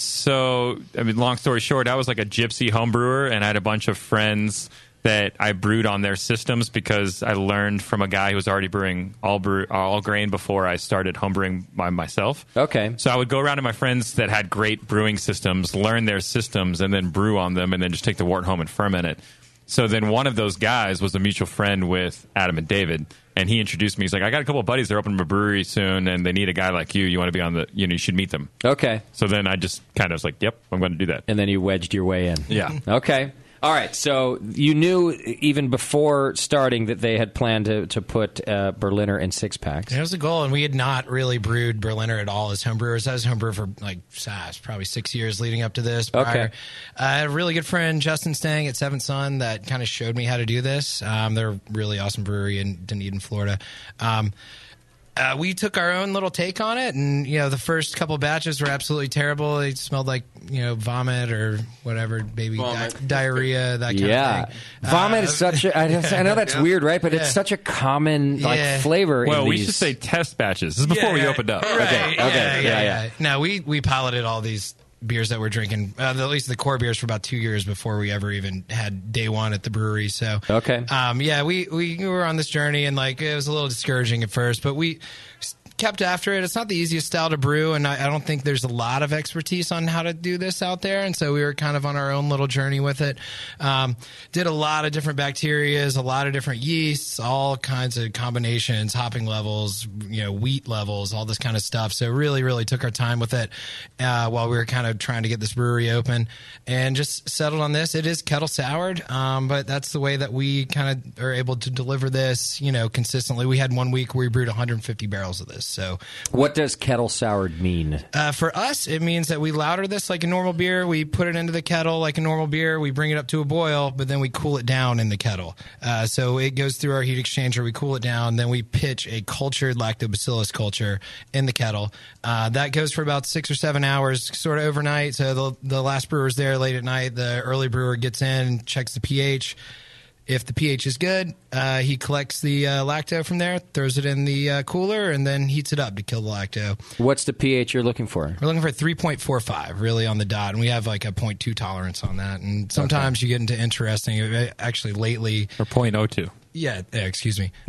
S15: long story short, I was like a gypsy home brewer, and I had a bunch of friends that I brewed on their systems because I learned from a guy who was already brewing all grain before I started homebrewing by myself.
S9: Okay.
S15: So I would go around to my friends that had great brewing systems, learn their systems, and then brew on them, and then just take the wort home and ferment it. So then one of those guys was a mutual friend with Adam and David, and he introduced me. He's like, I got a couple of buddies. They're opening a brewery soon, and they need a guy like you. You want to be on the, you should meet them.
S9: Okay.
S15: So then I just kind of was like, yep, I'm going to do that.
S9: And then you wedged your way in.
S15: Yeah.
S9: Okay. All right, so you knew even before starting that they had planned to put Berliner in 6-packs.
S23: That was the goal, and we had not really brewed Berliner at all as homebrewers. I was homebrewer for probably 6 years leading up to this.
S9: Okay.
S23: I had a really good friend, Justin Stang at Seventh Son, that kind of showed me how to do this. They're a really awesome brewery in Dunedin, Florida. We took our own little take on it, and the first couple batches were absolutely terrible. They smelled like vomit or whatever, baby diarrhea, that kind of thing.
S9: Vomit is such a. I know that's weird, right? But it's such a common flavor.
S15: Well,
S9: in
S15: we
S9: these.
S15: should say test batches. This is before we opened up.
S23: Right.
S9: Okay. Yeah.
S23: No, we piloted all these beers that we're drinking, at least the core beers, for about 2 years before we ever even had day one at the brewery. So
S9: okay,
S23: we were on this journey, and it was a little discouraging at first, but we kept after it. It's not the easiest style to brew, and I don't think there's a lot of expertise on how to do this out there, and so we were kind of on our own little journey with it. Did a lot of different bacterias, a lot of different yeasts, all kinds of combinations, hopping levels, wheat levels, all this kind of stuff. So really, really took our time with it while we were kind of trying to get this brewery open, and just settled on this. It is kettle soured, but that's the way that we kind of are able to deliver this, consistently. We had 1 week where we brewed 150 barrels of this. So,
S9: what does kettle soured mean?
S23: For us, it means that we lauter this like a normal beer. We put it into the kettle like a normal beer. We bring it up to a boil, but then we cool it down in the kettle. So it goes through our heat exchanger. We cool it down. Then we pitch a cultured lactobacillus culture in the kettle. That goes for about 6 or 7 hours, sort of overnight. So the last brewer's there late at night. The early brewer gets in, checks the pH. If the pH is good, he collects the lacto from there, throws it in the cooler, and then heats it up to kill the lacto.
S9: What's the pH you're looking for?
S23: We're looking for 3.45, really, on the dot, and we have like a 0.2 tolerance on that. And sometimes you get into interesting, actually lately...
S15: Or 0.02.
S23: Yeah, excuse me.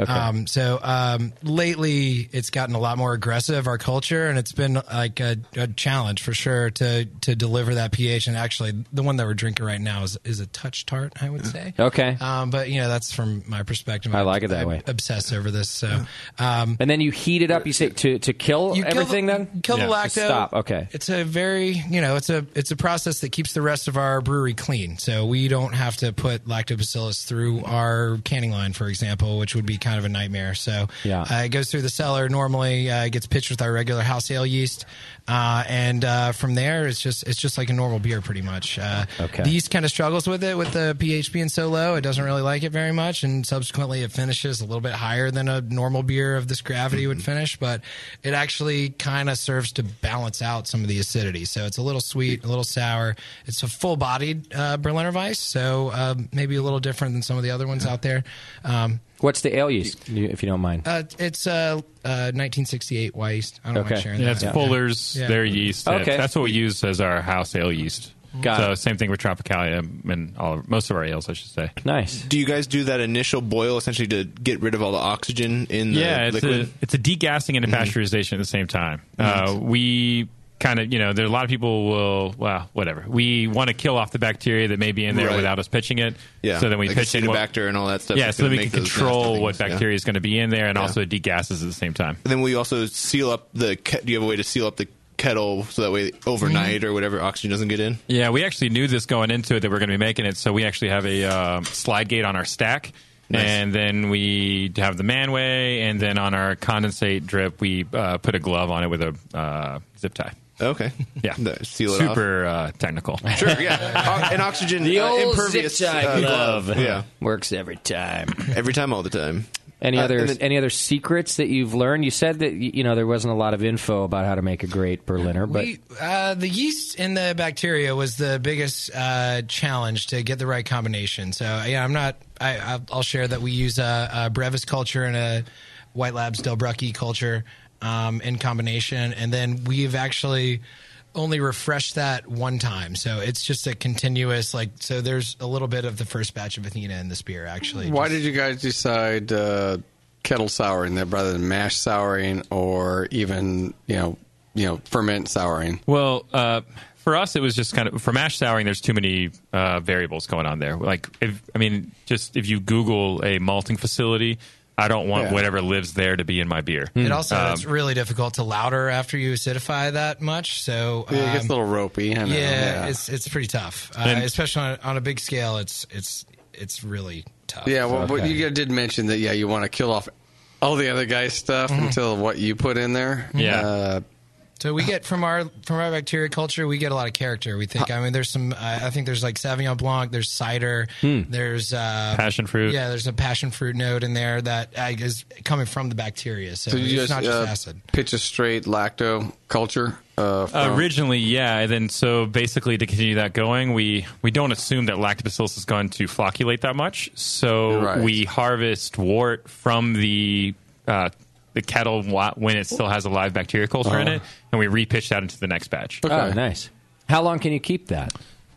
S9: Okay.
S23: Lately, it's gotten a lot more aggressive, our culture, and it's been like a challenge for sure to deliver that pH. And actually, the one that we're drinking right now is a touch tart, I would say.
S9: Okay.
S23: But that's from my perspective.
S9: I like it that way.
S23: Obsess over this. So,
S9: and then you heat it up. You say to kill everything.
S23: Kill the lacto.
S9: Stop. Okay.
S23: It's a very it's a process that keeps the rest of our brewery clean. So we don't have to put lactobacillus through our canning line, for example, which would be kind of a nightmare. So it goes through the cellar normally. It gets pitched with our regular house ale yeast, and from there it's just like a normal beer pretty much.
S9: Okay.
S23: The yeast kind of struggles with it with the pH being so low. It doesn't really like it very much, and subsequently it finishes a little bit higher than a normal beer of this gravity would finish. But it actually kind of serves to balance out some of the acidity. So it's a little sweet, a little sour. It's a full-bodied Berliner Weiss, so maybe a little different than some of the other ones out there.
S9: What's the ale yeast, if you don't mind?
S23: It's 1968 Weiss. I don't mind sharing that.
S15: It's Fuller's, their yeast.
S9: Okay.
S15: That's what we use as our house ale yeast. So same thing with Tropicalia and most of our ales, I should say.
S9: Nice.
S4: Do you guys do that initial boil essentially to get rid of all the oxygen in the liquid?
S15: It's a degassing and a pasteurization at the same time. We kind of, there are a lot of people whatever. We want to kill off the bacteria that may be in there without us pitching it.
S4: Yeah.
S15: So then we
S4: like
S15: pitch in
S4: Acetobacter and all that stuff.
S15: Yeah, so then we can control what
S4: things,
S15: bacteria is going to be in there, and also it degasses at the same time.
S4: And then we also seal up do you have a way to seal up the kettle so that way overnight or whatever oxygen doesn't get in?
S15: Yeah, we actually knew this going into it that we're going to be making it, so we actually have a slide gate on our stack. Nice. And then we have the manway, and then on our condensate drip, we put a glove on it with a zip tie.
S4: Okay.
S15: Yeah.
S4: Seal it
S15: Super technical.
S4: Sure, yeah. An oxygen
S9: The old
S4: impervious
S9: zip tie glove.
S4: Yeah.
S9: Works every time.
S4: Every time, all the time.
S9: Any other secrets that you've learned? You said that there wasn't a lot of info about how to make a great Berliner, but
S23: the yeast in the bacteria was the biggest challenge to get the right combination. So I'll share that we use a Brevis culture and a White Labs Delbrucki culture in combination, and then we've actually only refreshed that one time, so it's just a continuous so there's a little bit of the first batch of Athena in this beer actually.
S2: Why did you guys decide kettle souring that rather than mash souring or even ferment souring?
S15: Well, for us, it was just kind of for mash souring. There's too many variables going on there. If you Google a malting facility, I don't want whatever lives there to be in my beer.
S23: And also, it's really difficult to lauter after you acidify that much. So
S2: it gets a little ropey. I know.
S23: Yeah, it's pretty tough, especially on a big scale. It's really tough.
S2: Yeah, well, but you did mention that. Yeah, you want to kill off all the other guys' stuff until what you put in there.
S15: Yeah.
S23: So we get from our bacteria culture, we get a lot of character. We think, there's some. I think there's Sauvignon Blanc, there's cider, there's
S15: passion fruit.
S23: Yeah, there's a passion fruit note in there that is coming from the bacteria. So
S2: you
S23: it's not just acid.
S2: Pitch a straight lacto culture.
S15: Originally, yeah. And then so basically to continue that going, we don't assume that Lactobacillus is going to flocculate that much. So we harvest wort from the kettle when it still has a live bacteria culture in it, and we repitch that into the next batch.
S9: Okay. Oh, nice. How long can you keep that?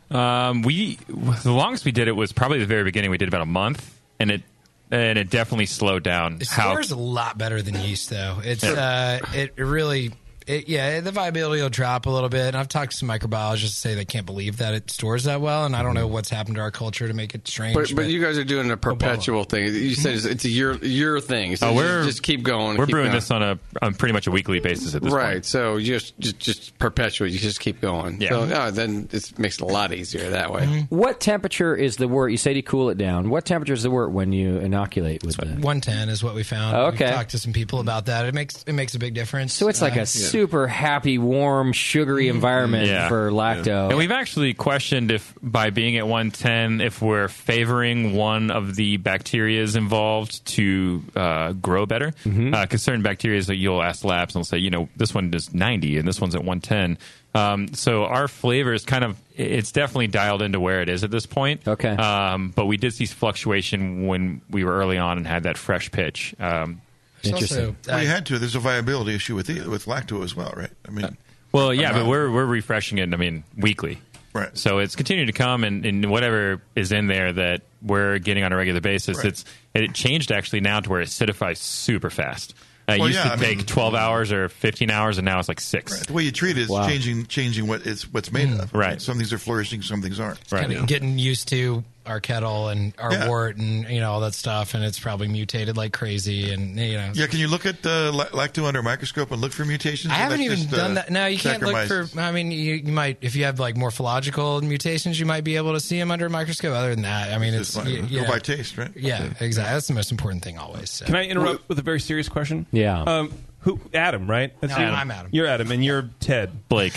S15: The longest we did it was probably the very beginning. We did about a month, and it definitely slowed down.
S23: It stores a lot better than yeast, though. It's it really. The viability will drop a little bit. And I've talked to some microbiologists to say they can't believe that it stores that well, and I don't know what's happened to our culture to make it strange.
S2: But you guys are doing a perpetual thing. You said it's a year thing. So just keep going.
S15: We're brewing this on pretty much a weekly basis at this point.
S2: Right. So you just perpetuate. You just keep going.
S15: Yeah.
S2: So then it makes it a lot easier that way.
S23: Mm-hmm.
S9: What temperature is the wort? You said you cool it down. What temperature is the wort when you inoculate with it?
S23: 110 is what we found.
S9: Okay.
S23: We talked to some people about that. It makes a big difference.
S9: So it's like a super happy, warm, sugary environment for lacto.
S15: And we've actually questioned if by being at 110, if we're favoring one of the bacterias involved to grow better. Because certain bacteria that you'll ask labs and they'll say, this one is 90 and this one's at 110. So our flavor is it's definitely dialed into where it is at this point.
S9: Okay.
S15: But we did see fluctuation when we were early on and had that fresh pitch.
S9: Interesting.
S16: Also, you had to. There's a viability issue with lacto as well, right? I mean,
S15: but we're refreshing it. Weekly.
S16: Right.
S15: So it's continuing to come, and whatever is in there that we're getting on a regular basis, it changed actually now to where it acidifies super fast. It used to take 12 hours or 15 hours, and now it's like 6.
S16: Right. The way you treat it is changing what's made of.
S15: Right.
S16: Some things are flourishing, some things aren't.
S23: Right. Kind of getting used to our kettle and our wort and all that stuff, and it's probably mutated like crazy. And
S16: yeah, can you look at the lacto under a microscope and look for mutations?
S23: I haven't even done that. No, you can't look for. I mean, you might if you have morphological mutations, you might be able to see them under a microscope. Other than that, I mean, it's
S16: go by taste, right?
S23: Yeah, exactly. That's the most important thing always. So.
S5: Can I interrupt with a very serious question?
S9: Yeah.
S5: Who? Adam, right?
S23: That's you. I'm Adam.
S5: You're Adam, and you're Ted.
S15: Blake.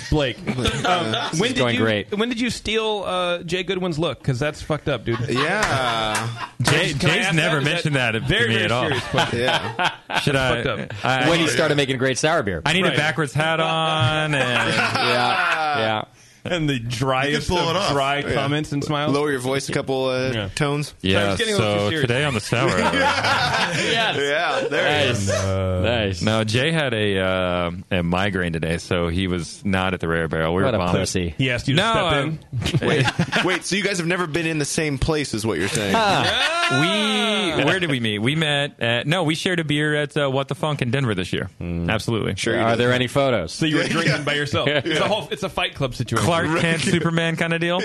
S9: When
S5: did you steal Jay Goodwin's look? Because that's fucked up, dude.
S4: Yeah.
S15: Jay's never mentioned that to me at all.
S5: Yeah.
S15: Should
S9: when he started making great sour beer.
S15: I need a backwards hat on. And
S9: yeah.
S5: And the driest
S16: pull it
S5: of
S16: off.
S5: dry comments and smiles.
S4: Lower your voice a couple tones.
S15: Yeah,
S5: getting a little
S15: so
S5: serious.
S15: today on the Sour Hour.
S9: Yes.
S4: Yeah, there it is.
S9: Nice.
S15: No, Jay had a migraine today, so he was not at the Rare Barrel. We
S9: What
S15: were
S9: a
S15: bummed.
S9: pussy.
S5: He asked you to step in.
S4: Wait, so you guys have never been in the same place, is what you're saying?
S15: Where did we meet? We met at, we shared a beer at What the Funk in Denver this year. Absolutely.
S4: Sure.
S9: Are there any photos?
S5: So you were drinking by yourself. It's a Fight Club situation.
S15: Clark Kent, Superman kind of deal.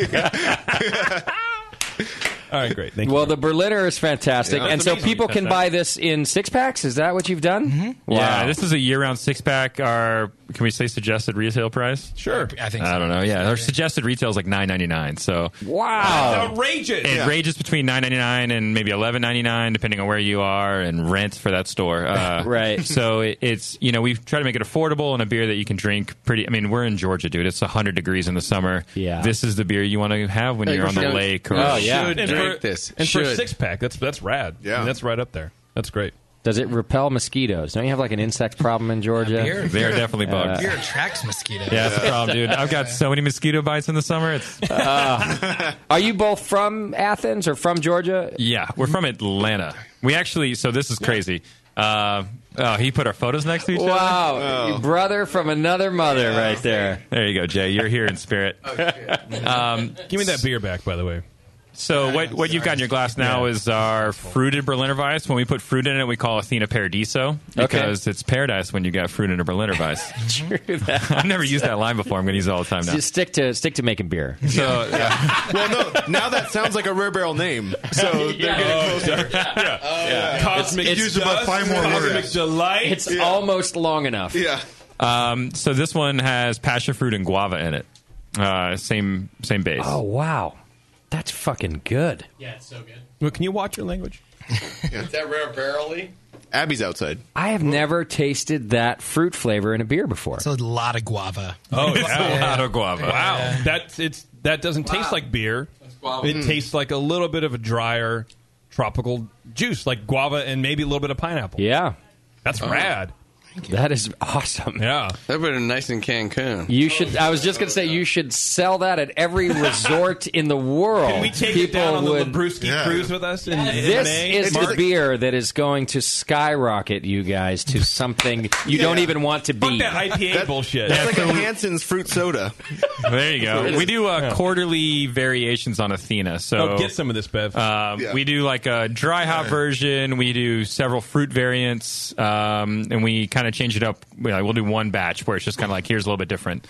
S5: All right, great. Thank you.
S9: Well, the Berliner is fantastic,
S5: Yeah,
S9: and
S5: that's
S9: so
S5: amazing.
S9: people can buy this in 6-packs. Is that what you've done?
S15: Mm-hmm.
S9: Wow.
S15: Yeah, this is a year-round 6-pack. Our, can we say suggested retail price?
S5: Sure.
S23: I think
S15: I
S23: so.
S15: don't know. Yeah, our suggested retail is like $9.99. So
S9: Wow.
S5: That's outrageous.
S15: it ranges between $9.99 and maybe $11.99, depending on where you are and rent for that store.
S9: Right.
S15: So it's we've tried to make it affordable and a beer that you can drink pretty. I mean, we're in Georgia, dude. It's 100 degrees in the summer.
S9: Yeah.
S15: This is the beer you want to have when you're on the lake. Or,
S9: Oh, yeah.
S2: Should drink this.
S5: And for a 6-pack, that's rad.
S4: Yeah.
S5: I mean, that's right up there. That's great.
S9: Does it repel mosquitoes? Don't you have like an insect problem in Georgia?
S23: Beer.
S15: They're definitely bugs.
S23: Beer attracts mosquitoes.
S15: Yeah, that's the problem, dude. I've got so many mosquito bites in the summer. It's
S9: Are you both from Athens or from Georgia?
S15: yeah, we're from Atlanta. We actually, so this is crazy. He put our photos next to each other.
S9: Wow. Brother from another mother right there.
S15: There you go, Jay. You're here in spirit.
S5: Give me that beer back, by the way.
S15: So what you've got in your glass now is our fruited Berliner Weiss. When we put fruit in it, we call Athena Paradiso because it's paradise when you got fruit in a Berliner Weiss.
S9: True that.
S15: I've never used that line before. I'm going to use it all the time now.
S9: Just stick to making beer.
S15: So
S4: Well, no, now that sounds like a Rare Barrel name. So they're getting closer.
S5: Cosmic
S16: Use about 5 more
S5: Cosmic
S16: words.
S5: Delight.
S9: It's almost long enough.
S4: Yeah.
S15: so this one has passion fruit and guava in it. Same base.
S9: Oh, wow. That's fucking good.
S11: Yeah, it's so good.
S5: Well, can you watch your language?
S2: Is that Rare Barrel-y?
S4: Abby's outside.
S9: I have never tasted that fruit flavor in a beer before.
S23: It's a lot of guava.
S5: Oh,
S15: It's a lot of guava.
S5: Wow. That doesn't taste like beer. It tastes like a little bit of a drier tropical juice, like guava and maybe a little bit of pineapple.
S9: Yeah.
S5: That's rad.
S9: That is awesome.
S5: Yeah.
S2: That would have been nice in Cancun.
S9: You should. I was just going to say you should sell that at every resort in the world.
S5: Can we take
S9: People
S5: it down on the
S9: would.
S5: Labruski cruise with us?
S9: This is the beer that is going to skyrocket you guys to something you don't even want to be.
S5: Fuck that IPA bullshit.
S4: That's like a Hanson's fruit soda.
S15: There you go. We do quarterly variations on Athena. So
S5: get some of this, Bev.
S15: We do like a dry hop version. We do several fruit variants, and we kind of change it up. We'll do one batch where it's just kind of like, here's a little bit different.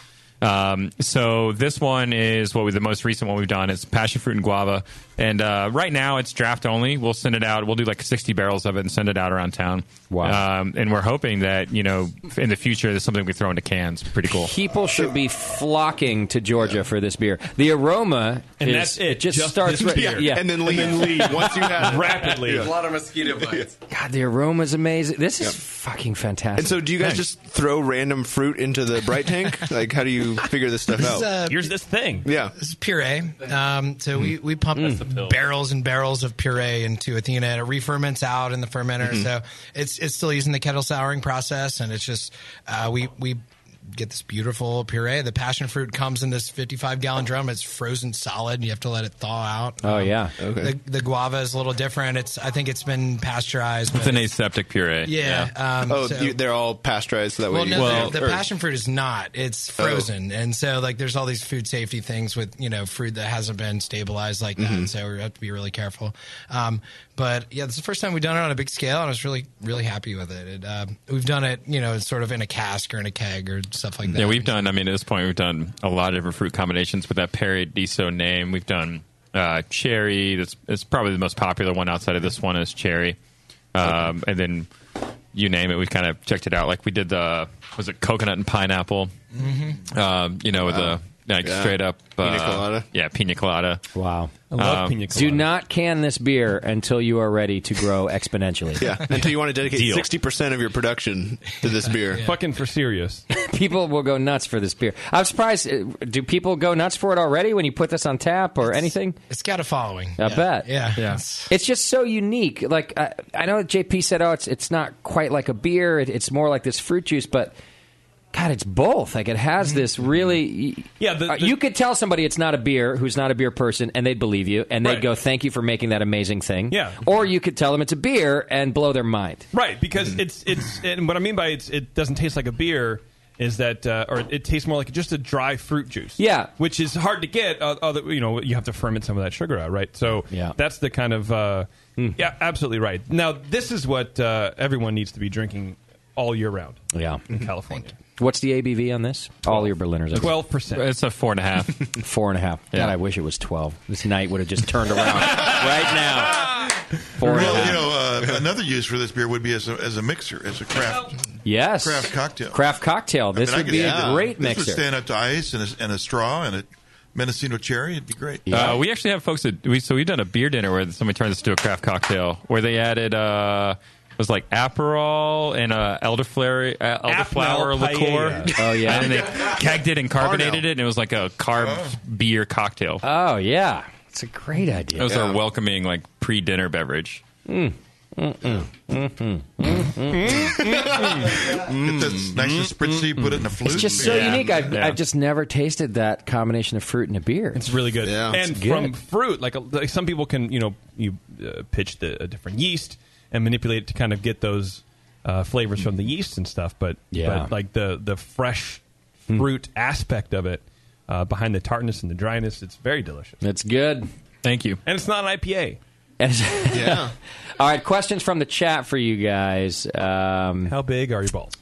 S15: So this one is the most recent one we've done. It's passion fruit and guava. And right now it's draft only. We'll send it out. We'll do like 60 barrels of it and send it out around town.
S9: Wow.
S15: And we're hoping that, in the future, there's something we throw into cans. Pretty cool.
S9: People should be flocking to Georgia for this beer. The aroma
S5: And
S9: is,
S5: that's it.
S9: just
S5: Just
S9: starts
S5: this
S9: right,
S5: beer.
S9: yeah.
S4: And then leave. Once you have
S5: rapidly.
S2: A lot of mosquito bites.
S9: God, the aroma is amazing. This is fucking fantastic.
S4: And so do you guys just throw random fruit into the bright tank? Like, how do you figure this stuff out?
S5: Here's this thing.
S4: Yeah.
S23: This is puree. So we pump barrels and barrels of puree into Athena, and it re-ferments out in the fermenter. So it's still using the kettle souring process, and it's just we get this beautiful puree. The passion fruit comes in this 55-gallon drum. It's frozen solid. You have to let it thaw out.
S9: Oh yeah.
S4: Okay.
S23: The guava is a little different. I think it's been pasteurized.
S15: It's an aseptic puree.
S23: Yeah.
S4: They're all pasteurized so that way.
S23: The passion fruit is not. It's frozen, and so like there's all these food safety things with fruit that hasn't been stabilized like that. So we have to be really careful. But yeah, this is the first time we've done it on a big scale, and I was really, really happy with it. We've done it, sort of in a cask or in a keg or stuff like that.
S15: Yeah, we've done. I mean, at this point, we've done a lot of different fruit combinations with that Paradiso name. We've done cherry. That's probably the most popular one outside of this one is cherry. And then you name it, we've kind of checked it out. Like we did was it coconut and pineapple? With the straight up
S4: pina colada.
S15: Yeah, pina colada.
S9: Wow.
S5: I love pina colada.
S9: Do not can this beer until you are ready to grow exponentially.
S4: Yeah, until you want to dedicate 60% of your production to this beer.
S5: Fucking for serious.
S9: People will go nuts for this beer. I'm surprised. Do people go nuts for it already when you put this on tap or anything?
S23: It's got a following.
S9: I bet.
S23: Yeah.
S9: It's just so unique. Like I know JP said, it's not quite like a beer. It's more like this fruit juice, but God, it's both. Like, it has this really... you could tell somebody it's not a beer who's not a beer person, and they'd believe you, and they'd go, thank you for making that amazing thing.
S5: Yeah.
S9: Or you could tell them it's a beer and blow their mind.
S5: Right, because it's and what I mean by it doesn't taste like a beer is that, or it tastes more like just a dry fruit juice.
S9: Yeah.
S5: Which is hard to get. You have to ferment some of that sugar out, right? So that's the kind of... Yeah, absolutely right. Now, this is what everyone needs to be drinking all year round in California.
S9: What's the ABV on this? All your Berliners.
S5: 12%.
S15: It's a 4.5.
S9: 4.5. God, I wish it was 12. This night would have just turned around right now.
S16: Another use for this beer would be as a mixer, as a craft.
S9: Yes.
S16: Craft cocktail.
S9: Craft cocktail. This would be a great
S16: This
S9: mixer.
S16: would stand up to ice and a straw and a Mendocino cherry. It'd be great.
S15: We actually have folks we've done a beer dinner where somebody turned this into a craft cocktail where they added it was like Aperol and elderflower liqueur.
S9: Oh yeah,
S15: and then they kegged it and carbonated it, and it was like a carb beer cocktail.
S9: Oh yeah, it's a great idea.
S15: That was our welcoming like pre-dinner beverage.
S16: It's nice and spritzy. Put it in a flute.
S9: It's just so unique. I've just never tasted that combination of fruit and a beer.
S5: It's really good.
S9: Yeah,
S5: and from fruit, like some people can, you pitch a different yeast and manipulate it to kind of get those flavors from the yeast and stuff. But like the fresh fruit aspect of it behind the tartness and the dryness, it's very delicious.
S9: It's good.
S15: Thank you.
S5: And it's not an IPA.
S9: All right, questions from the chat for you guys.
S5: How big are your balls?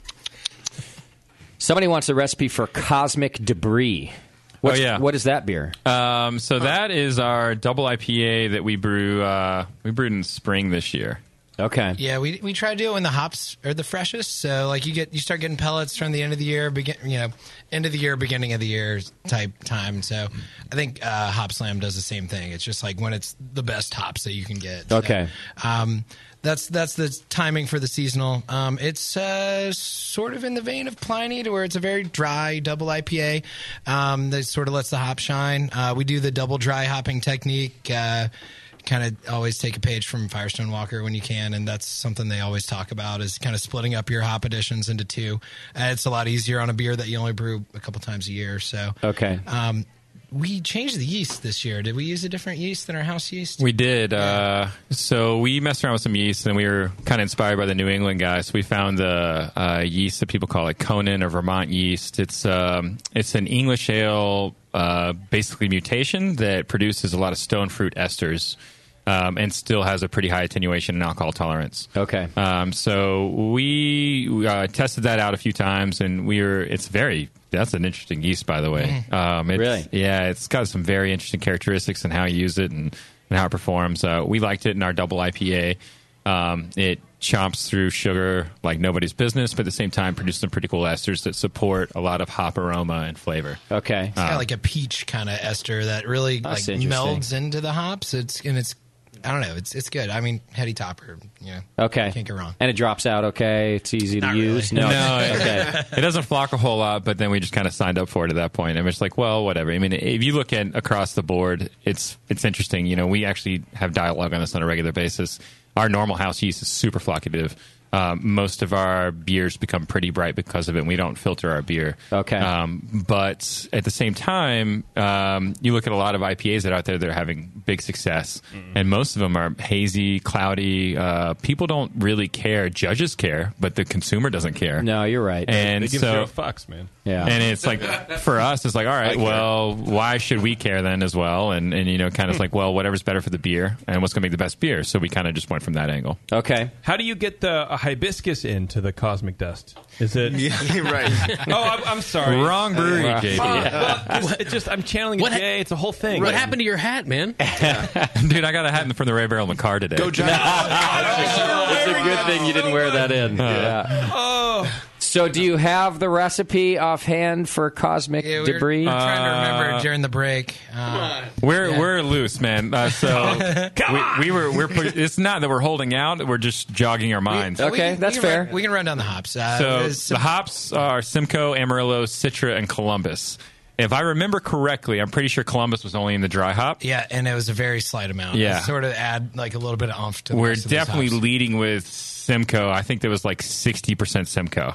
S9: Somebody wants a recipe for Cosmic Debris. What is that beer?
S15: So that is our double IPA that we brew. We brewed in spring this year.
S9: Okay.
S23: Yeah, we try to do it when the hops are the freshest. So like you start getting pellets from the end of the year, end of the year, beginning of the year type time. So I think Hop Slam does the same thing. It's just like when it's the best hops that you can get.
S9: Okay.
S23: So, that's the timing for the seasonal. It's sort of in the vein of Pliny, to where it's a very dry double IPA that sort of lets the hop shine. We do the double dry hopping technique. Kind of always take a page from Firestone Walker when you can, and that's something they always talk about, is kind of splitting up your hop additions into two. It's a lot easier on a beer that you only brew a couple times a year. So
S9: okay.
S23: We changed the yeast this year. Did we use a different yeast than our house yeast?
S15: We did. So we messed around with some yeast, and we were kind of inspired by the New England guys. So we found the yeast that people call like Conan or Vermont yeast. It's an English ale, basically mutation that produces a lot of stone fruit esters. And still has a pretty high attenuation and alcohol tolerance.
S9: Okay.
S15: So we tested that out a few times, and that's an interesting yeast, by the way.
S9: Really?
S15: Yeah, it's got some very interesting characteristics in how you use it and how it performs. We liked it in our double IPA. It chomps through sugar like nobody's business, but at the same time produces some pretty cool esters that support a lot of hop aroma and flavor.
S9: Okay.
S23: It's got like a peach kind of ester that really like melds into the hops. It's I don't know. It's good. I mean, heady topper.
S9: Okay.
S23: Can't go wrong.
S9: And it drops out. Okay. It's easy to
S23: Not
S9: use.
S23: really.
S9: No.
S15: Okay. It doesn't flock a whole lot, but then we just kind of signed up for it at that point. And it's like, well, whatever. I mean, if you look at across the board, it's interesting. We actually have dialogue on this on a regular basis. Our normal house yeast is super floccative. Most of our beers become pretty bright because of it, and we don't filter our beer.
S9: Okay.
S15: But at the same time, you look at a lot of IPAs that are out there that are having big success, and most of them are hazy, cloudy. People don't really care. Judges care, but the consumer doesn't care.
S9: No, you're right.
S15: And
S5: they give
S15: so,
S5: zero fucks, man.
S9: Yeah.
S15: And it's like, for us, it's like, all right, well, why should we care then as well? And kind of like, well, whatever's better for the beer and what's going to make the best beer. So we kind of just went from that angle.
S9: Okay.
S5: How do you get a hibiscus into the Cosmic Dust? Is it?
S4: Yeah, right.
S5: I'm sorry.
S15: Wrong brewery, JD.
S5: Well, it's just I'm channeling a Jay. It's a whole thing.
S11: What happened to your hat, man?
S15: Dude, I got a hat from the Ray Barrel in the car today.
S4: Go Giants.
S9: It's a good thing you didn't wear that in. Yeah.
S5: Oh.
S9: So do you have the recipe offhand for Cosmic Debris?
S23: We're trying to remember during the break.
S15: We're loose, man. So we're it's not that we're holding out; we're just jogging our minds.
S9: Okay, that's fair.
S23: We can run down the hops.
S15: So the hops are Simcoe, Amarillo, Citra, and Columbus. If I remember correctly, I'm pretty sure Columbus was only in the dry hop.
S23: Yeah, and it was a very slight amount.
S15: Yeah.
S23: It sort of add like a little bit of oomph to the
S15: We're
S23: rest of these
S15: definitely
S23: hops.
S15: leading with Simcoe. I think there was like 60% Simcoe.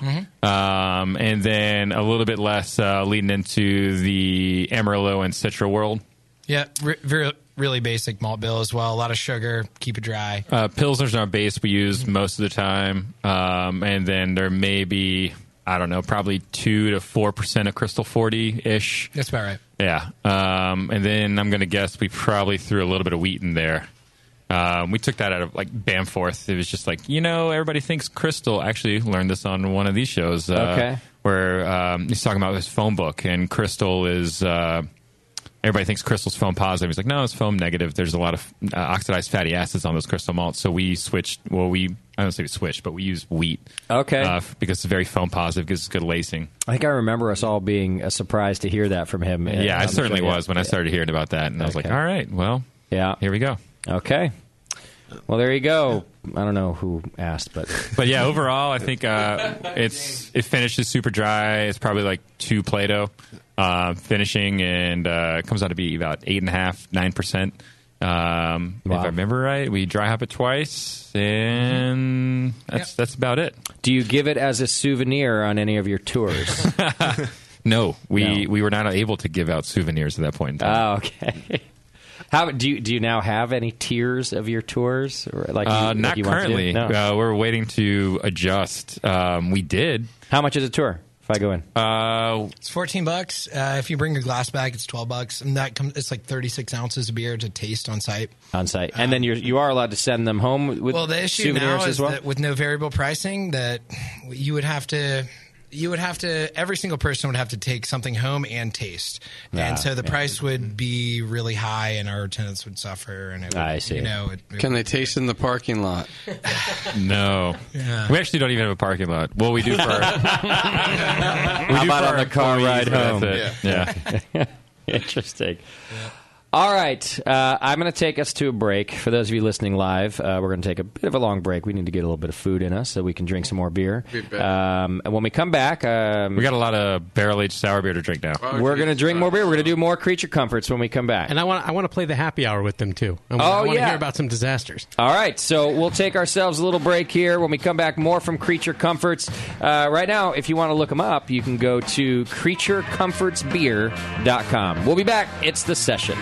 S15: And then a little bit less leading into the Amarillo and Citra world.
S23: Yeah, really basic malt bill as well. A lot of sugar, keep it dry.
S15: Pilsner's our base we use most of the time. And then there may be, I don't know, probably 2 to 4% of Crystal 40-ish.
S23: That's about right.
S15: Yeah. And then I'm going to guess we probably threw a little bit of wheat in there. We took that out of like Bamforth. It was just like, everybody thinks Crystal. Actually learned this on one of these shows where he's talking about his foam book, and Crystal is... everybody thinks Crystal's foam positive. He's like, no, it's foam negative. There's a lot of oxidized fatty acids on those crystal malts. So we switched. Well, I don't say we switched, but we use wheat.
S9: Okay.
S15: Because it's very foam positive, gives us good lacing.
S9: I think I remember us all being surprised to hear that from him.
S15: Yeah, I certainly was when I started hearing about that. And I was like, all right, well, here we go.
S9: Okay. Well, there you go. I don't know who asked, but
S15: yeah, overall, I think it finishes super dry. It's probably like 2 Plato finishing, and it comes out to be about 8.5%, 9%. If I remember right, we dry hop it twice, and that's about it.
S9: Do you give it as a souvenir on any of your tours?
S15: No, we were not able to give out souvenirs at that point in time.
S9: Oh, okay. How do you now have any tiers of your tours? Or
S15: not
S9: you
S15: currently.
S9: No.
S15: We're waiting to adjust. We did.
S9: How much is a tour if I go in?
S23: It's $14. If you bring your glass bag, it's $12, and that comes. It's like 36 ounces of beer to taste on site.
S9: And then you are allowed to send them home with
S23: the issue
S9: souvenirs
S23: now
S9: as
S23: is
S9: well?
S23: that with no variable pricing, that you would have to. Every single person would have to take something home and taste. And so the price would be really high, and our attendants would suffer. And it would,
S9: I see.
S2: Can they taste in the parking lot?
S15: No.
S23: Yeah.
S15: We actually don't even have a parking lot. Well, we do for our...
S9: How about on the car ride home?
S15: That's it.
S9: Yeah. Interesting. Yeah. All right. I'm going to take us to a break. For those of you listening live, we're going to take a bit of a long break. We need to get a little bit of food in us so we can drink some more beer. And when we come back... we
S15: got a lot of barrel-aged sour beer to drink now.
S9: We're going to drink more beer. We're going to do more Creature Comforts when we come back.
S11: And I want to play the happy hour with them, too. I want to hear about some disasters.
S9: All right. So we'll take ourselves a little break here. When we come back, more from Creature Comforts. Right now, if you want to look them up, you can go to creaturecomfortsbeer.com. We'll be back. It's The Session.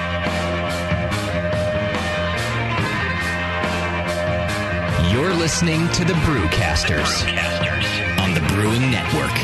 S18: You're listening to the Brewcasters on the Brewing Network.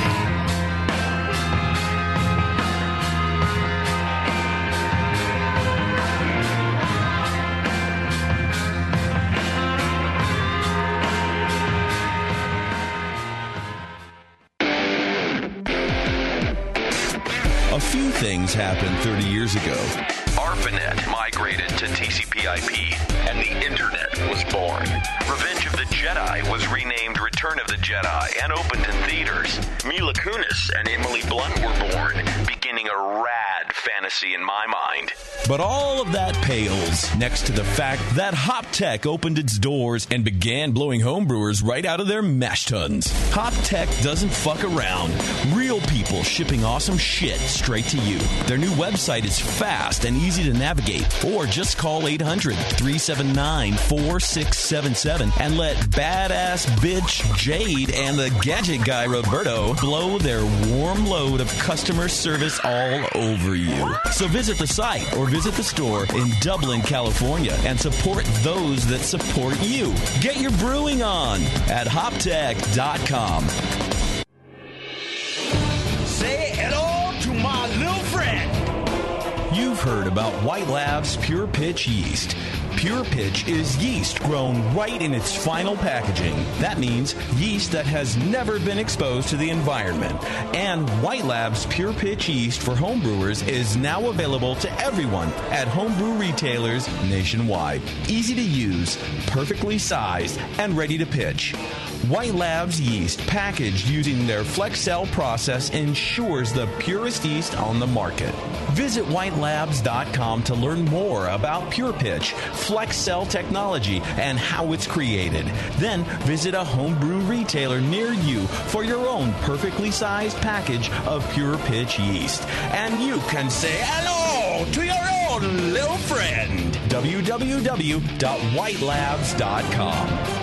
S22: A few things happened 30 years ago.
S18: ARPANET migrated to TCP/IP, and the Internet was born. Revenge of the Jedi was renamed Return of the Jedi and opened in theaters. Mila Kunis and Emily Blunt were born, beginning a rad fantasy in my mind.
S22: But all of that pales next to the fact that HopTech opened its doors and began blowing homebrewers right out of their mash tuns. HopTech doesn't fuck around. Real people shipping awesome shit straight to you. Their new website is fast and easy to navigate, or just call 800-379-4677 and let badass bitch Jade and the gadget guy Roberto blow their warm load of customer service all over you. So visit the site or visit the store in Dublin, California, and support those that support you. Get your brewing on at hoptech.com.
S20: Say hello to my little friend.
S22: You've heard about White Labs Pure Pitch yeast. Pure Pitch is yeast grown right in its final packaging. That means yeast that has never been exposed to the environment. And White Labs Pure Pitch yeast for homebrewers is now available to everyone at homebrew retailers nationwide. Easy to use, perfectly sized, and ready to pitch. White Labs yeast, packaged using their FlexCell process, ensures the purest yeast on the market. Visit whitelabs.com to learn more about Pure Pitch,
S1: flex cell technology and how it's created. Then visit a homebrew retailer near you for your own perfectly sized package of Pure Pitch yeast. And you can say hello to your own little friend. www.whitelabs.com.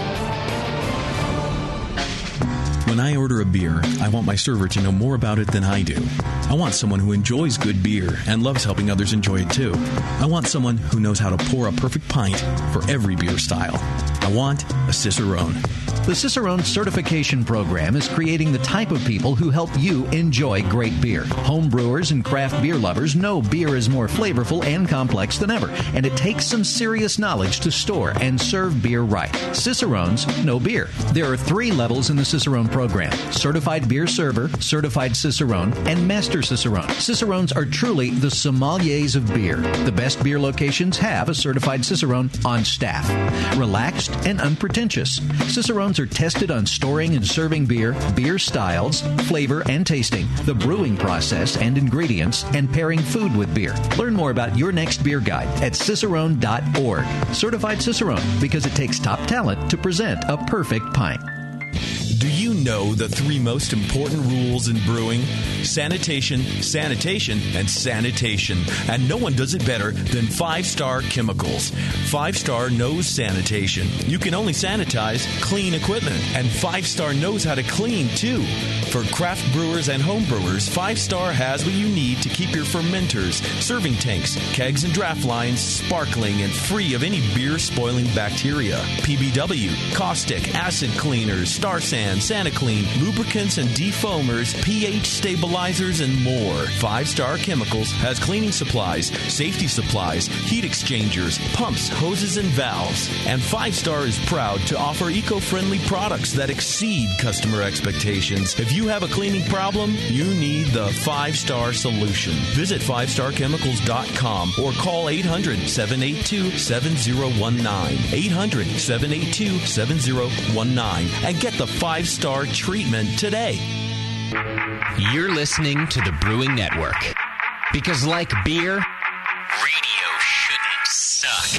S1: When I order a beer, I want my server to know more about it than I do. I want someone who enjoys good beer and loves helping others enjoy it too. I want someone who knows how to pour a perfect pint for every beer style. I want a Cicerone.
S13: The Cicerone Certification Program is creating the type of people who help you enjoy great beer. Home brewers and craft beer lovers know beer is more flavorful and complex than ever, and it takes some serious knowledge to store and serve beer right. Cicerones know beer. There are 3 levels in the Cicerone program: Certified Beer Server, Certified Cicerone, and Master Cicerone. Cicerones are truly the sommeliers of beer. The best beer locations have a Certified Cicerone on staff. Relaxed and unpretentious. Cicerones are tested on storing and serving beer, beer styles, flavor and tasting, the brewing process and ingredients, and pairing food with beer. Learn more about your next beer guide at cicerone.org. Certified Cicerone, because it takes top talent to present a perfect pint.
S1: Do you know the 3 most important rules in brewing? Sanitation, sanitation, and sanitation. And no one does it better than 5-Star Chemicals. 5-Star knows sanitation. You can only sanitize clean equipment. And 5-Star knows how to clean, too. For craft brewers and home brewers, 5-Star has what you need to keep your fermenters, serving tanks, kegs, and draft lines sparkling and free of any beer-spoiling bacteria. PBW, caustic, acid cleaners, Star San, SaniClean, lubricants and defoamers, pH stabilizers, and more. 5-Star Chemicals has cleaning supplies, safety supplies, heat exchangers, pumps, hoses, and valves. And 5-Star is proud to offer eco-friendly products that exceed customer expectations. If you have a cleaning problem, you need the 5-Star solution. Visit 5starchemicals.com or call 800-782-7019. 800-782-7019 and get the 5-Star treatment today.
S14: You're listening to the Brewing Network. Because like beer, radio shouldn't suck.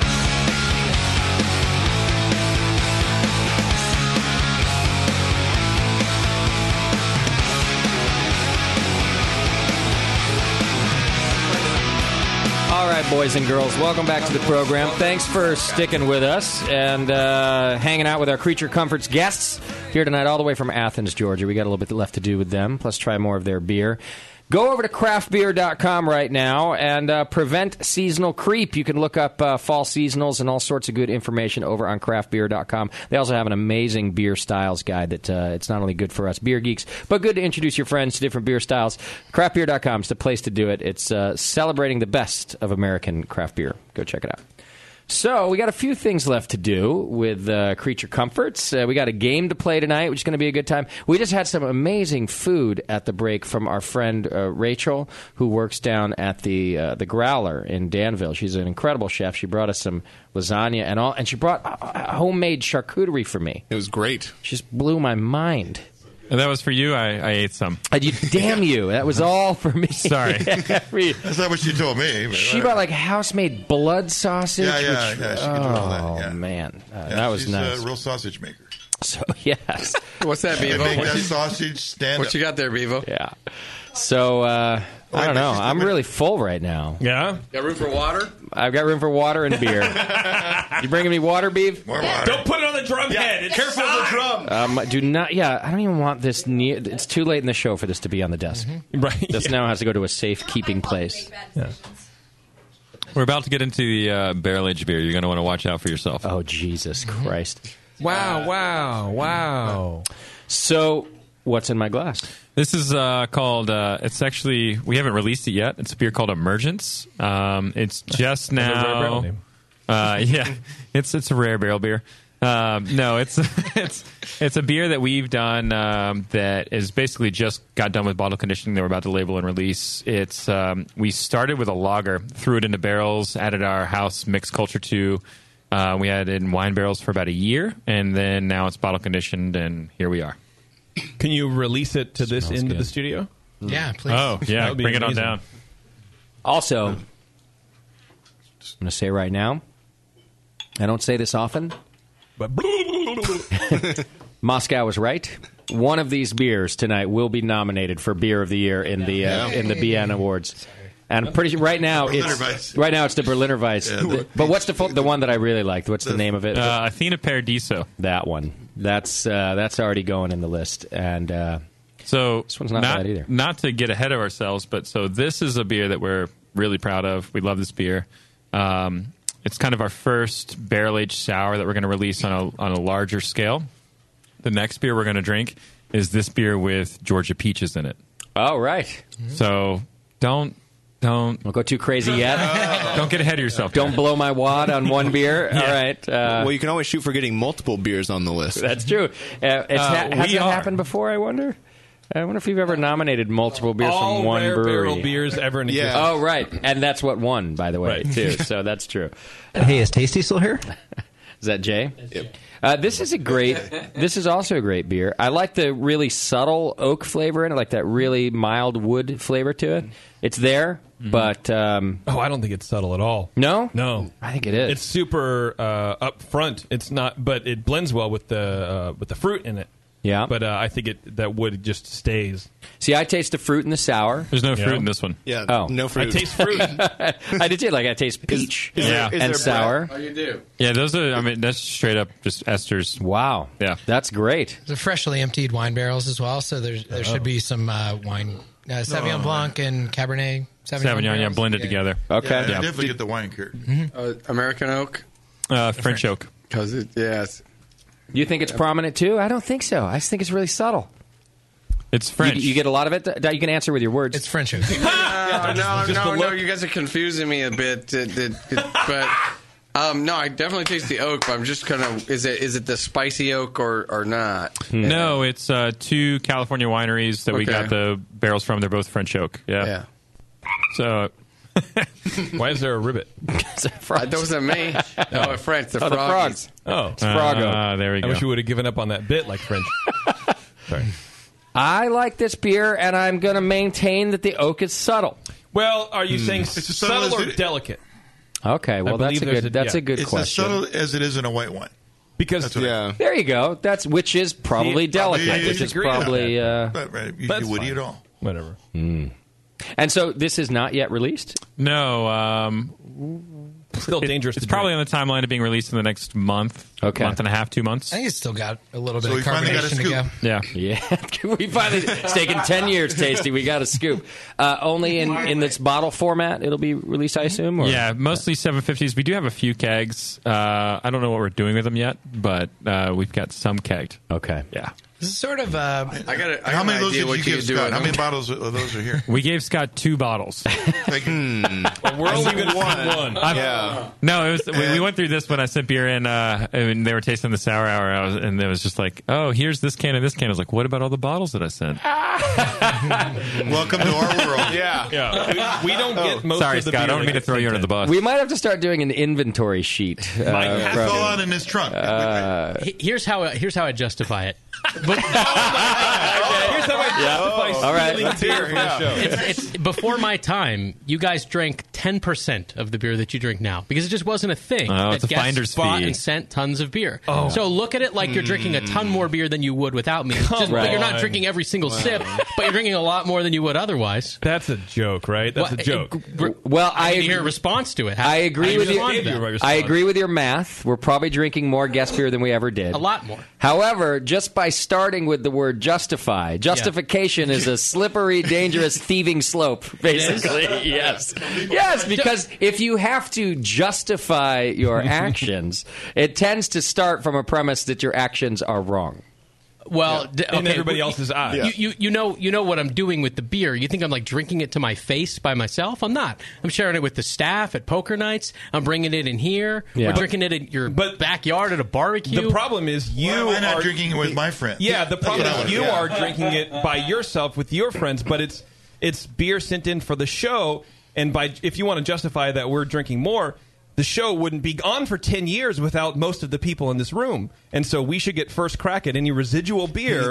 S9: All right, boys and girls, welcome back to the program. Thanks for sticking with us and hanging out with our Creature Comforts guests here tonight, all the way from Athens, Georgia. We got a little bit left to do with them, plus try more of their beer. Go over to craftbeer.com right now and prevent seasonal creep. You can look up fall seasonals and all sorts of good information over on craftbeer.com. They also have an amazing beer styles guide that it's not only good for us beer geeks, but good to introduce your friends to different beer styles. Craftbeer.com is the place to do it. It's celebrating the best of American craft beer. Go check it out. So we got a few things left to do with Creature Comforts. We got a game to play tonight, which is going to be a good time. We just had some amazing food at the break from our friend Rachel, who works down at the Growler in Danville. She's an incredible chef. She brought us some lasagna and all, and she brought homemade charcuterie for me.
S4: It was great.
S9: She just blew my mind.
S15: And that was for you. I ate some.
S9: Damn you! That was all for me.
S15: Sorry,
S16: that's not what she told me.
S9: She brought like house-made blood sausage.
S16: Yeah, she can do all that. Yeah.
S9: Oh man, that was
S16: she's
S9: nice.
S16: A real sausage maker.
S9: So yes,
S2: what's that, Bevo?
S16: Make that sausage stand.
S2: What you got there, Bevo?
S9: Yeah. So I don't know. I'm really full right now.
S5: Yeah.
S2: Got room for water?
S9: I've got room for water and beer. You bringing me water, Beef?
S16: More water.
S5: Don't put it on the drum head. It's
S16: careful of the drum.
S9: Do not. Yeah, I don't even want this near. It's too late in the show for this to be on the desk.
S5: Mm-hmm. Right.
S9: This now has to go to a safe keeping place.
S5: Yeah.
S15: We're about to get into the barrel-aged beer. You're going to want to watch out for yourself.
S9: Oh, Jesus Christ.
S5: Wow.
S9: So, what's in my glass?
S15: This is called, it's actually, we haven't released it yet. It's a beer called Emergence. It's just now. Yeah, it's a rare barrel beer. No, it's a beer that we've done that is basically just got done with bottle conditioning. They were about to label and release. It's we started with a lager, threw it into barrels, added our house mixed culture to. We had it in wine barrels for about a year, and then now it's bottle conditioned, and here we are.
S5: Can you release it to this end of the studio?
S11: Yeah, please.
S15: Oh, yeah, bring it on down.
S9: Also, I'm going to say right now, I don't say this often,
S5: but
S9: Moscow was right. One of these beers tonight will be nominated for Beer of the Year in the BN Awards. And I'm pretty sure right now it's the Berliner Weiss. But what's the one that I really liked? What's the name of it?
S15: Athena Paradiso.
S9: That one. That's already going in the list. And
S15: so
S9: this one's not bad either.
S15: Not to get ahead of ourselves, but so this is a beer that we're really proud of. We love this beer. It's kind of our first barrel-aged sour that we're going to release on a larger scale. The next beer we're going to drink is this beer with Georgia peaches in it.
S9: Oh, right.
S15: So don't
S9: go too crazy yet.
S15: Don't get ahead of yourself.
S9: Don't blow my wad on one beer.
S15: Yeah.
S9: All right.
S4: Well, you can always shoot for getting multiple beers on the list.
S9: That's true. Has it happened before, I wonder? I wonder if you've ever nominated multiple beers
S5: all
S9: from one
S5: rare
S9: brewery.
S5: barrel beers ever in existence.
S9: Oh, right. And that's what won, by the way, too. So that's true.
S13: Hey, is Tasty still here?
S9: Is that Jay? Yep. This is also a great beer. I like the really subtle oak flavor in it, like that really mild wood flavor to it. It's there, but
S5: I don't think it's subtle at all.
S9: No?
S5: No.
S9: I think it is.
S5: It's super up front. It's not, but it blends well with the fruit in it.
S9: Yeah.
S5: But I think that wood just stays.
S9: See, I taste the fruit in the sour.
S15: There's no fruit in this one.
S4: Yeah.
S9: Oh.
S4: No fruit.
S5: I taste fruit.
S9: I did too. Like I taste peach
S15: and
S9: sour.
S2: Oh, you do?
S15: Yeah, those are. I mean, that's straight up just esters.
S9: Wow.
S15: Yeah,
S9: that's great.
S23: They're freshly emptied wine barrels as well, so there should be some wine, Sauvignon Blanc and Cabernet
S15: Sauvignon, blended together.
S9: Okay.
S16: Yeah, definitely get the wine curd.
S2: American oak?
S15: French oak.
S2: Because it's...
S9: You think it's prominent too? I don't think so. I just think it's really subtle.
S15: It's French.
S9: You get a lot of it? You can answer with your words.
S23: It's French.
S2: No, you guys are confusing me a bit. But no, I definitely taste the oak. But I'm just kind of is it the spicy oak or not?
S15: No, it's two California wineries that we got the barrels from. They're both French oak. Yeah.
S5: So. Why is there a ribbit?
S2: That wasn't me. No, French. The frogs.
S5: Oh,
S9: it's frog oak.
S15: There we go.
S5: I wish you would have given up on that bit like French. Sorry.
S9: I like this beer, and I'm going to maintain that the oak is subtle.
S5: Well, are you saying subtle or delicate?
S9: Okay, well that's a good
S16: it's
S9: question.
S16: as subtle as it is in a white wine.
S5: Because
S9: there you go. Which is probably delicate. Which is probably
S16: you would eat all.
S5: Whatever.
S9: And so this is not yet released?
S15: No.
S5: Still dangerous.
S15: It's probably on the timeline of being released in the next month.
S9: Okay.
S15: Month and a half, 2 months.
S23: I think it's still got a little bit
S16: So
S23: of
S16: we finally got a
S23: carbonation to
S16: scoop.
S23: go.
S15: Yeah.
S9: We finally, it's taken 10 years, Tasty. We got a scoop. Only in this bottle format it'll be released, I assume? Or?
S15: Yeah, mostly 750s. We do have a few kegs. I don't know what we're doing with them yet, but we've got some kegged.
S9: Okay.
S15: Yeah.
S23: This is sort of.
S2: I got
S16: How many of those
S2: idea
S16: did
S2: what
S16: you give
S2: do
S16: Scott?
S2: with
S16: How
S2: them.
S16: many bottles of those are here?
S15: We gave Scott 2 bottles.
S5: Well, we're only going to one.
S4: Yeah.
S15: No, it was. We went through this when I sent beer in, and they were tasting the sour hour, and it was just like, oh, here's this can and this can. I was like, what about all the bottles that I sent?
S16: Welcome to our world.
S5: Yeah. We don't get most
S15: Sorry,
S5: of the
S15: Scott. I
S5: beer
S15: don't mean to throw you under the bus.
S9: We might have to start doing an inventory sheet.
S16: It's all out in his trunk.
S11: Here's how I justify it.
S5: Here's how I justify stealing beer from the show.
S11: It's before my time. You guys drank 10% of the beer that you drink now because it just wasn't a thing.
S15: Oh, it's a
S11: guests
S15: finder's
S11: bought
S15: fee.
S11: and sent tons of beer. Oh. So look at it like you're drinking a ton more beer than you would without me. But you're not drinking every single sip, but you're drinking a lot more than you would otherwise.
S5: That's a joke, right? That's a joke.
S9: Well,
S11: I need to hear a response to it.
S9: I agree with you.
S11: That.
S9: I agree with your math. We're probably drinking more guest beer than we ever did.
S11: A lot more.
S9: However, just by starting with the word justify, justification is a slippery, dangerous, thieving slope, basically. Yes. Yes, because if you have to justify your actions, it tends to start from a premise that your actions are wrong.
S11: Well,
S5: in everybody else's eyes.
S11: You know what I'm doing with the beer. You think I'm like drinking it to my face by myself? I'm not. I'm sharing it with the staff at poker nights. I'm bringing it in here.
S9: Yeah.
S11: We're drinking it in your backyard at a barbecue.
S5: The problem is
S16: Why am I not drinking it with my friends?
S5: Yeah, the problem is you are drinking it by yourself with your friends, but it's beer sent in for the show, and if you want to justify that we're drinking more, the show wouldn't be on for 10 years without most of the people in this room. And so we should get first crack at any residual beer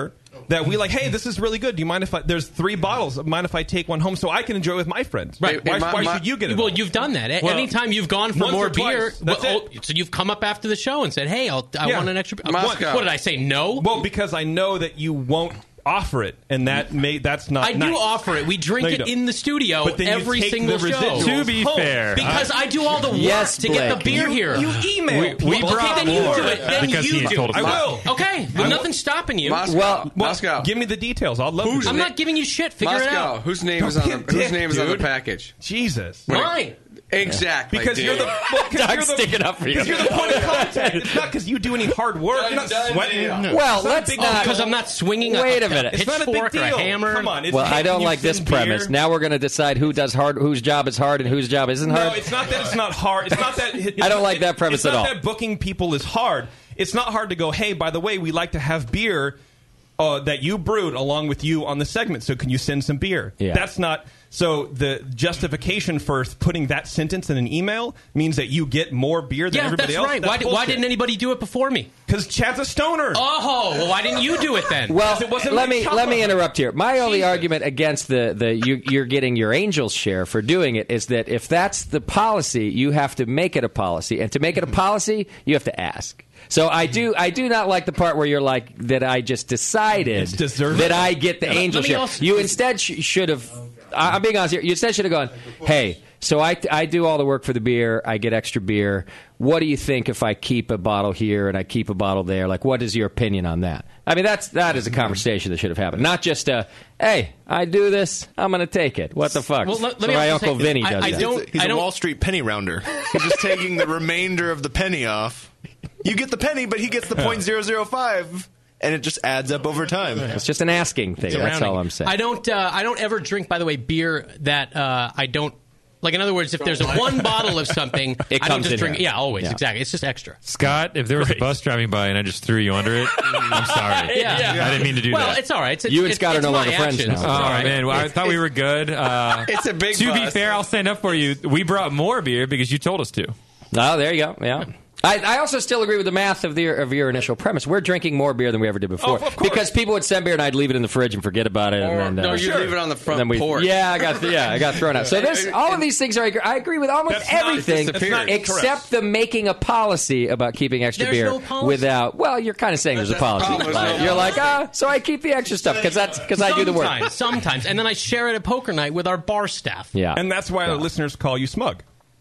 S5: that we like, hey, this is really good. Do you mind if there's 3 bottles? Mind if I take one home so I can enjoy it with my friends?
S11: Right.
S5: Why should you get it?
S11: Well, you've done that.
S5: Well,
S11: anytime you've gone for more beer,
S5: so
S11: you've come up after the show and said, hey, I want an extra beer. What did I say, no?
S5: Well, because I know that you won't offer it, and that's not
S11: I
S5: nice.
S11: do offer it. We drink it in the studio
S5: but then
S11: every
S5: you take
S11: single
S5: the
S11: show.
S15: To be fair.
S11: Because I do all the work to get the beer here.
S5: You email
S15: We brought
S11: then you
S15: more
S11: do it. Then
S15: because
S11: you
S15: he
S11: do
S15: told
S11: it.
S15: us.
S5: I will.
S11: Okay, but nothing's stopping you.
S2: Moscow.
S5: Give me the details. I'll love it.
S11: I'm not giving you shit. Figure it out.
S2: Whose name is on the package?
S5: Jesus.
S11: Mine.
S2: Exactly.
S5: Because you're the
S9: Dog's sticking up for you.
S5: Because you're the point of contact. It's not because you do any hard work. You're not sweating.
S9: Well, let's not.
S11: Because I'm not swinging
S9: Wait
S11: a
S9: a minute.
S5: It's not a big
S11: pitchfork or a
S5: deal.
S11: hammer.
S5: Come on.
S9: Well, I don't like this premise. Now we're going to decide who does hard, whose job is hard, and whose job isn't hard.
S5: No, it's not that it's not hard. It's not that.
S9: I don't like that premise at all.
S5: It's not that booking people is hard. It's not hard to go, hey, by the way, we like to have beer that you brewed along with you on the segment, so can you send some beer?
S9: Yeah.
S5: That's not... So the justification for putting that sentence in an email means that you get more beer than everybody else?
S11: Right. Why didn't anybody do it before me?
S5: Because Chad's a stoner.
S11: Oh, well, why didn't you do it then?
S9: Well, let me interrupt here. My only argument against you're getting your Angels share for doing it is that if that's the policy, you have to make it a policy, and to make it a policy, you have to ask. So I do not like the part where you're like that. I just decided that I get the Angel share. You instead should have. I'm being honest here. You instead should have gone, hey, so I do all the work for the beer. I get extra beer. What do you think if I keep a bottle here and I keep a bottle there? Like, what is your opinion on that? I mean, that is a conversation that should have happened. Not just hey, I do this. I'm going to take it. What the fuck?
S11: Well, let me
S9: my
S11: also
S9: Uncle
S11: say,
S9: Vinny does that.
S4: He's a Wall Street penny rounder. He's just taking the remainder of the penny off. You get the penny, but he gets the .005. And it just adds up over time.
S9: It's just an asking thing. That's all I'm saying.
S11: I don't ever drink, by the way, beer that I don't like. In other words, if there's one bottle of something, I don't just drink. Yeah, always, exactly. It's just extra.
S15: Scott, if there was a bus driving by and I just threw you under it, I'm sorry. I didn't mean to do that.
S11: Well, it's all right.
S9: You and Scott are no longer friends now.
S15: Oh man, well, I thought we were good.
S2: It's a big.
S15: To be fair, I'll stand up for you. We brought more beer because you told us to.
S9: Oh, there you go. Yeah. I also still agree with the math of your initial premise. We're drinking more beer than we ever did before.
S5: Oh, of course.
S9: Because people would send beer and I'd leave it in the fridge and forget about it. And then,
S2: you leave it on the front porch.
S9: Yeah, I got thrown out. So all of these things I agree with almost everything except the making a policy about keeping extra beer without. Well, you're kind of saying there's a policy. You're like, so I keep the extra stuff because I do the work.
S11: Sometimes, and then I share it at poker night with our bar staff.
S9: Yeah,
S5: and that's why the listeners call you smug.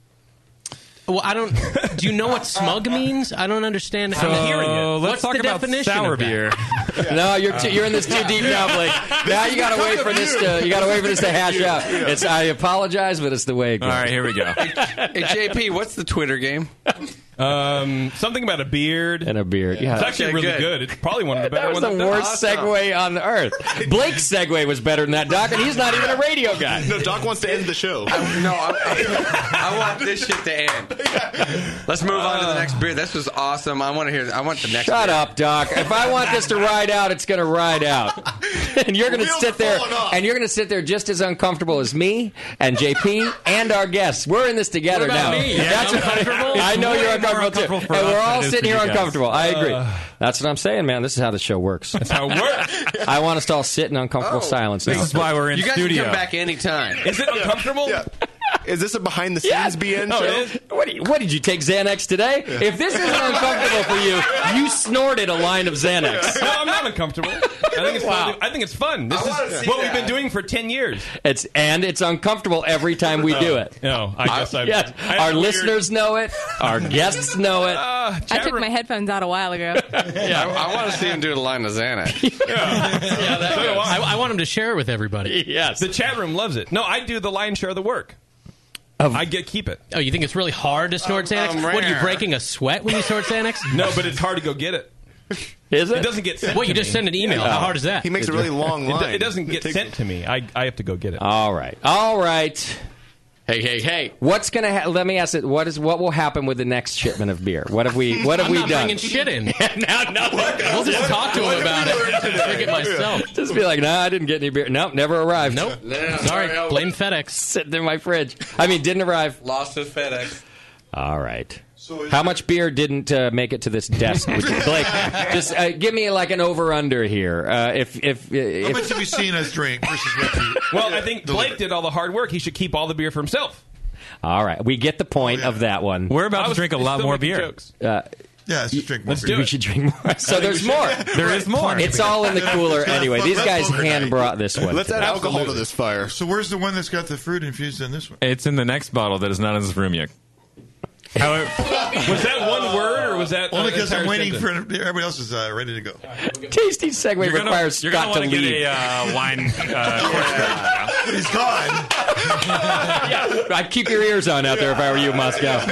S11: Well, I don't. Do you know what smug means? I don't understand.
S15: So
S11: I'm hearing it.
S15: Let's talk about sour beer.
S9: No, you're in this too deep now, Blake. Now you got to wait for this to hash out. I apologize, but it's the way it goes.
S15: All right, here we go.
S2: Hey, JP, what's the Twitter game?
S5: Something about a beard
S9: and a beard. Yeah,
S5: it's actually really good. It's probably one of the better ones.
S9: That was the worst segue on earth. Blake's segue was better than that, Doc, and he's not even a radio guy.
S4: No, Doc wants to end the show.
S2: I want this shit to end. Let's move on to the next beer. This was awesome. I want the next.
S9: Shut
S2: beer.
S9: up, Doc. If I want this to ride out, it's going to ride out, and you're going to sit there, and you're going to sit there just as uncomfortable as me and JP and our guests. We're in this together now.
S11: Me? Yeah,
S9: That's
S11: uncomfortable.
S9: I know you're uncomfortable too, and we're all sitting here uncomfortable. I agree. That's what I'm saying, man. This is how the show works.
S5: That's how it works.
S9: I want us to all sit in uncomfortable silence.
S15: This is why we're in
S2: you guys
S15: studio.
S2: Can come back anytime.
S5: Is it uncomfortable?
S4: Yeah. Is this a behind-the-scenes BN show?
S9: What did you take Xanax today? Yeah. If this isn't uncomfortable for you, you snorted a line of Xanax.
S5: No, I'm not uncomfortable. I think it's fun. This is what we've been doing for 10 years.
S9: It's uncomfortable every time we do it.
S5: No, I guess
S9: yes. Our listeners know it. Our guests know it.
S10: I took my headphones out a while ago.
S2: I want to see him do the line of Xanax.
S11: I want him to share it with everybody.
S9: Yes.
S5: The chat room loves it. No, I do the lion's share of the work. I keep it.
S11: Oh, you think it's really hard to snort Xanax? What, are you breaking a sweat when you snort Xanax?
S5: No, but it's hard to go get it.
S9: Is it?
S5: It doesn't get sent
S11: to you just send an email. How hard is that?
S4: He makes a really long line.
S5: It doesn't get sent to me. I have to go get it.
S9: All right.
S2: Hey.
S9: What's going to let me ask it, what will happen with the next shipment of beer? What have we done?
S11: I'm not bringing shit in. We'll just talk to him about it. Drink it myself.
S9: Just be like, I didn't get any beer. Nope, never arrived.
S11: Nope. Sorry. Blame FedEx.
S9: Sitting in my fridge. Didn't arrive.
S2: Lost with FedEx.
S9: All right. How much beer didn't make it to this desk? Blake, just give me like an over/under here. If
S16: how much have you seen us drink versus what you?
S5: Well, I think Blake did all the hard work. He should keep all the beer for himself.
S9: All right, we get the point of that one.
S15: We're about to drink a lot more beer.
S16: Let's just drink more.
S9: We should drink more. So there's more.
S15: There is more.
S9: It's all in the cooler anyway. These guys hand brought this one.
S4: Let's add alcohol to this fire.
S16: So where's the one that's got the fruit infused in this one?
S15: It's in the next bottle that is not in this room yet.
S5: However, was that one word or was that
S16: only because I'm waiting
S5: sentence?
S16: for everybody else is ready to go.
S9: Tasty segue requires Scott to leave.
S15: Get a wine.
S16: He's gone.
S9: I'd keep your ears on out there if I were you, Moscow.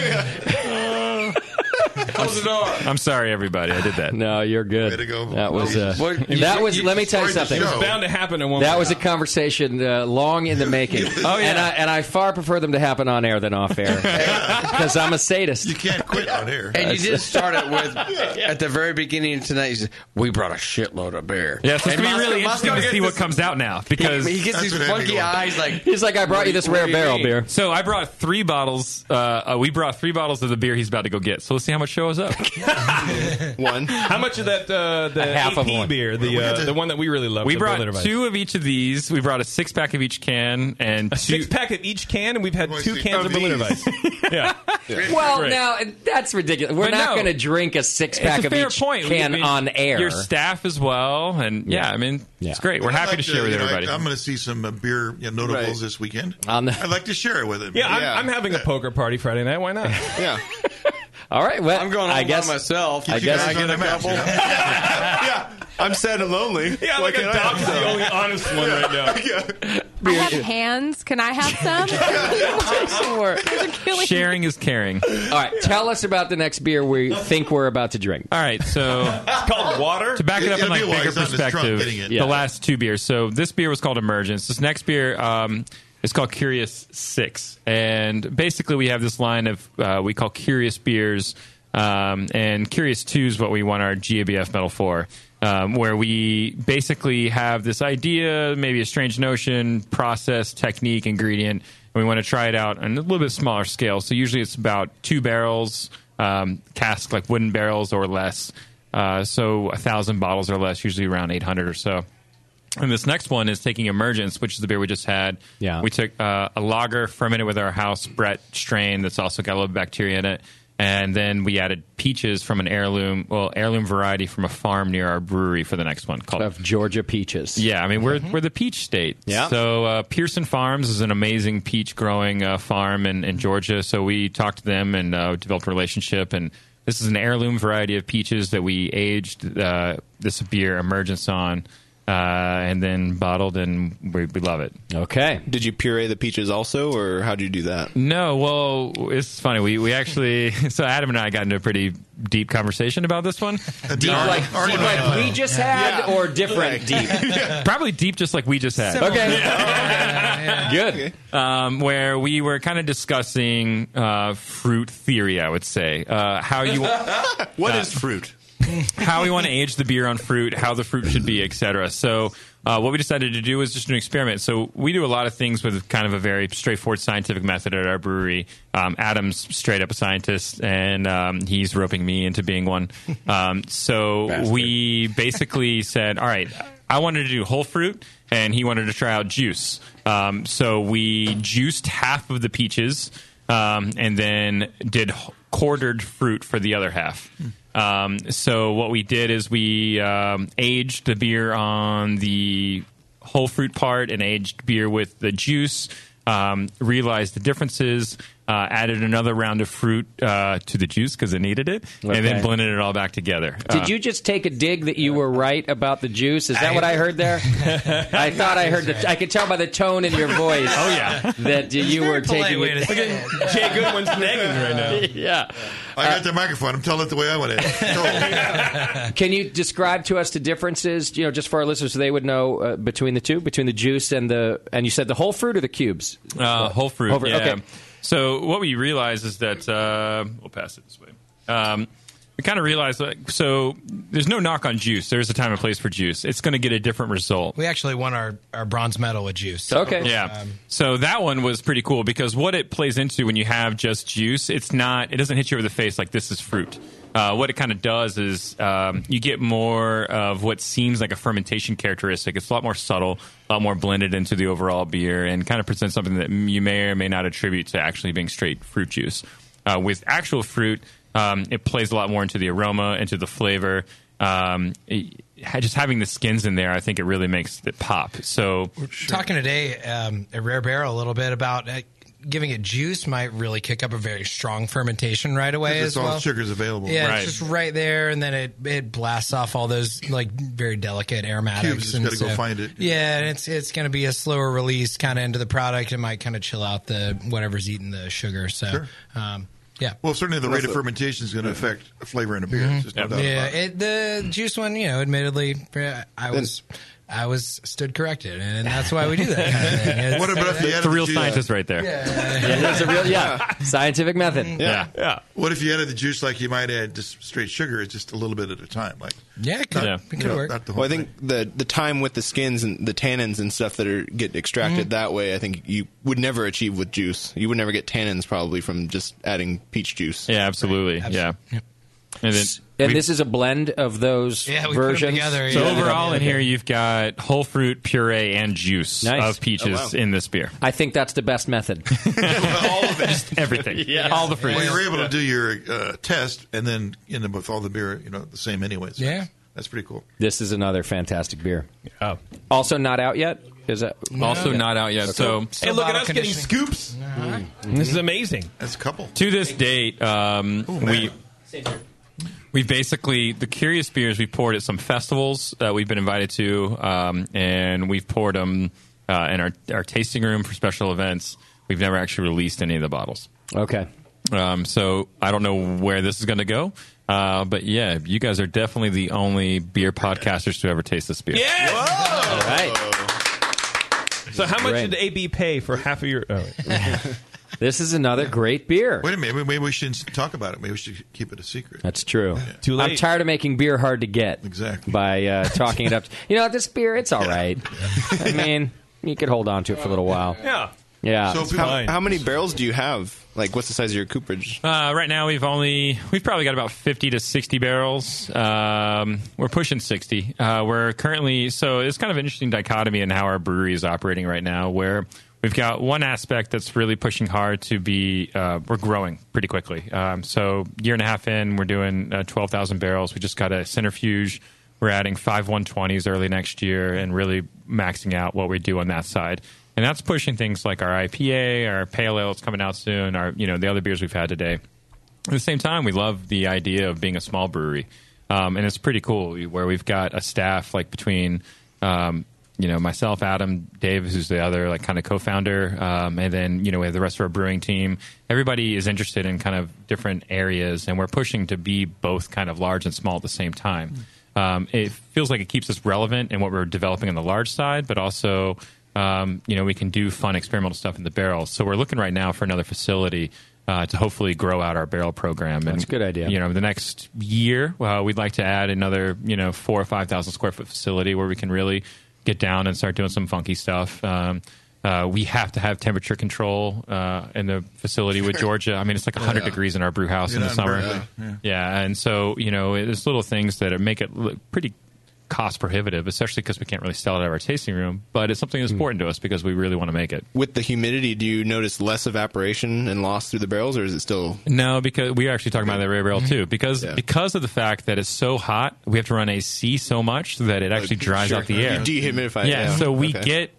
S2: Close the door.
S15: I'm sorry, everybody. I did that.
S9: No, you're good.
S16: Way to go.
S9: That was. Let me tell you something.
S5: It was bound to happen in one.
S9: That was a conversation long in the making.
S15: Oh yeah.
S9: And I far prefer them to happen on air than off air because I'm a sadist.
S16: You can't quit on air.
S2: And you did start it with at the very beginning of tonight. You said we brought a shitload of beer.
S15: Yeah, so it's gonna be really interesting to see what comes out now because
S2: he gets these funky eyes. Like
S9: he's like, I brought you this rare barrel beer.
S15: So I brought 3 bottles. We brought 3 bottles of the beer he's about to go get. So let's see how much shows up.
S4: One.
S5: How much of that the
S9: half of
S5: AP
S9: one
S5: beer, the one that we really love?
S15: We brought 2 of each of these. We brought a 6-pack of each can and
S5: a 6-pack of each can, and we've had 2 cans of Berliner Weiss. Yeah.
S9: Well,
S15: Great.
S9: now that's ridiculous. We're not going to drink a 6-pack of each can on air.
S15: Your staff as well, and it's great. We're happy to share with everybody.
S16: I'm going to see some beer notables this weekend.
S9: I'd
S16: like to share it with him.
S5: Yeah, I'm having a poker party Friday night. Why not?
S4: Yeah.
S9: All right. Well,
S2: I'm going home by myself.
S9: I guess
S2: I get a couple.
S4: Yeah. I'm sad and lonely.
S5: Yeah, like a dog's the only honest one right now.
S10: I have hands. Can I have some?
S15: Sharing is caring.
S9: All right. Tell us about the next beer we think we're about to drink.
S15: All right. So
S5: it's called water.
S15: To back it up in like bigger perspective, the last 2 beers. So this beer was called Emergence. This next beer it's called Curious 6. And basically we have this line of we call Curious beers. And Curious 2 is what we want our GABF medal for, where we basically have this idea, maybe a strange notion, process, technique, ingredient, and we want to try it out on a little bit smaller scale. So usually it's about 2 barrels, cask like wooden barrels or less. So 1,000 bottles or less, usually around 800 or so. And this next one is taking Emergence, which is the beer we just had.
S9: Yeah.
S15: We took a lager fermented with our house Brett strain that's also got a little bacteria in it. And then we added peaches from an heirloom variety from a farm near our brewery for the next one called
S9: of Georgia peaches.
S15: Yeah, I mean we're the peach state.
S9: Yeah.
S15: So Pearson Farms is an amazing peach growing farm in Georgia. So we talked to them and developed a relationship. And this is an heirloom variety of peaches that we aged this beer Emergence on. And then bottled, and we love it.
S9: Okay.
S4: Did you puree the peaches also, or how did you do that?
S15: No, well, it's funny. We actually, so Adam and I got into a pretty deep conversation about this one.
S9: Deep like we just had, or different deep?
S15: Probably deep just like we just had.
S9: Okay. Good.
S15: Where we were kind of discussing fruit theory, I would say. How you
S4: What is fruit?
S15: How we want to age the beer on fruit, how the fruit should be, etc. So what we decided to do was just an experiment. So we do a lot of things with kind of a very straightforward scientific method at our brewery. Adam's straight up a scientist, and he's roping me into being one. So we basically said, all right, I wanted to do whole fruit, and he wanted to try out juice. So we juiced half of the peaches and then did quartered fruit for the other half. So what we did is we aged the beer on the whole fruit part and aged beer with the juice, realized the differences, added another round of fruit to the juice because it needed it, and then blended it all back together.
S9: Did you just take a dig that you were right about the juice? Is that what I heard there? I thought I heard I could tell by the tone in your voice.
S15: Oh yeah,
S9: that you were taking.
S5: Look at Jay Goodwin's nagging right now.
S9: Yeah.
S16: I got the microphone. I'm telling it the way I want it.
S9: Can you describe to us the differences, just for our listeners so they would know between the two, between the juice and you said the whole fruit or the cubes?
S15: Whole fruit, yeah.
S9: Okay.
S15: So what we realized is that we'll pass it this way. we kind of realized, so there's no knock on juice. There's a time and place for juice. It's going to get a different result.
S23: We actually won our bronze medal with juice.
S9: Okay.
S15: Yeah. So that one was pretty cool because what it plays into when you have just juice, it doesn't hit you over the face like this is fruit. What it kind of does is you get more of what seems like a fermentation characteristic. It's a lot more subtle, a lot more blended into the overall beer, and kind of presents something that you may or may not attribute to actually being straight fruit juice. With actual fruit, it plays a lot more into the aroma, into the flavor. Just having the skins in there, I think it really makes it pop. So,
S23: we're talking today at Rare Barrel a little bit about giving it juice might really kick up a very strong fermentation right away as well.
S16: All sugars available.
S23: Yeah,
S16: right.
S23: It's just right there, and then it blasts off all those like very delicate aromatics.
S16: Cubes just got to go find it.
S23: Yeah, and it's going to be a slower release kind of into the product. It might kind of chill out the whatever's eating the sugar. So,
S16: sure.
S23: Yeah.
S16: Well, certainly the rate of fermentation is going to affect flavor in a beer. Just no doubt about it.
S23: The juice one, admittedly, I was stood corrected, and that's why we do that kind of thing.
S16: What about if you added
S15: the real scientist right there?
S9: It's a real scientific method.
S15: Yeah.
S16: What if you added the juice like you might add just straight sugar, just a little bit at a time? Like
S23: it could work.
S4: Well, I think the time with the skins and the tannins and stuff that get extracted that way, I think you would never achieve with juice. You would never get tannins probably from just adding peach juice.
S15: Yeah, absolutely. Right. Yeah.
S9: And this is a blend of those
S23: we
S9: versions.
S23: put them together.
S15: So overall in here, you've got whole fruit puree and juice of peaches in this beer.
S9: I think that's the best method.
S16: All of it.
S15: Just everything. All the fruit.
S16: Well, you're able to do your test and then end up with all the beer, the same anyways. So that's pretty cool.
S9: This is another fantastic beer. Yeah. Also not out yet? Is that
S15: also not out yet? So
S5: hey, look at us getting scoops. This is amazing.
S16: That's a couple.
S15: To this date, we've basically, the Curious beers we've poured at some festivals that we've been invited to, and we've poured them in our tasting room for special events. We've never actually released any of the bottles.
S9: Okay.
S15: So I don't know where this is going to go. But yeah, you guys are definitely the only beer podcasters to ever taste this beer.
S5: Yeah!
S9: All right.
S5: So how much did AB pay for half of your...
S9: This is another great beer.
S16: Wait a minute. Maybe we shouldn't talk about it. Maybe we should keep it a secret.
S9: That's true.
S16: Yeah.
S5: Too late.
S9: I'm tired of making beer hard to get.
S16: Exactly.
S9: By talking it up. This beer, it's all right. I mean, you could hold on to it for a little while. Yeah.
S4: So how many barrels do you have? Like, what's the size of your cooperage?
S15: Right now, we've probably got about 50 to 60 barrels. We're pushing 60. We're currently, so it's kind of an interesting dichotomy in how our brewery is operating right now, where we've got one aspect that's really pushing hard to be, we're growing pretty quickly. So year and a half in, we're doing 12,000 barrels. We just got a centrifuge. We're adding 5 120s early next year and really maxing out what we do on that side. And that's pushing things like our IPA, our Pale Ale that's coming out soon, our the other beers we've had today. At the same time, we love the idea of being a small brewery. And it's pretty cool where we've got a staff like between myself, Adam, Dave, who's the other kind of co-founder, and then we have the rest of our brewing team. Everybody is interested in kind of different areas, and we're pushing to be both kind of large and small at the same time. It feels like it keeps us relevant in what we're developing on the large side, but also we can do fun experimental stuff in the barrels. So we're looking right now for another facility to hopefully grow out our barrel program.
S9: That's a good idea.
S15: The next year, we'd like to add another 4,000 or 5,000 square foot facility where we can really get down and start doing some funky stuff. We have to have temperature control in the facility with Georgia. I mean, it's like 100 degrees in our brew house in the summer. And so, there's little things that make it look pretty cost prohibitive, especially because we can't really sell it out of our tasting room. But it's something that's important to us because we really want to make it.
S4: With the humidity, do you notice less evaporation and loss through the barrels, or is it still...
S15: No, because we're actually talking about the Rare Barrel too. Because of the fact that it's so hot, we have to run AC so much that it actually dries out the air.
S4: You dehumidify it.
S15: Yeah, so we get...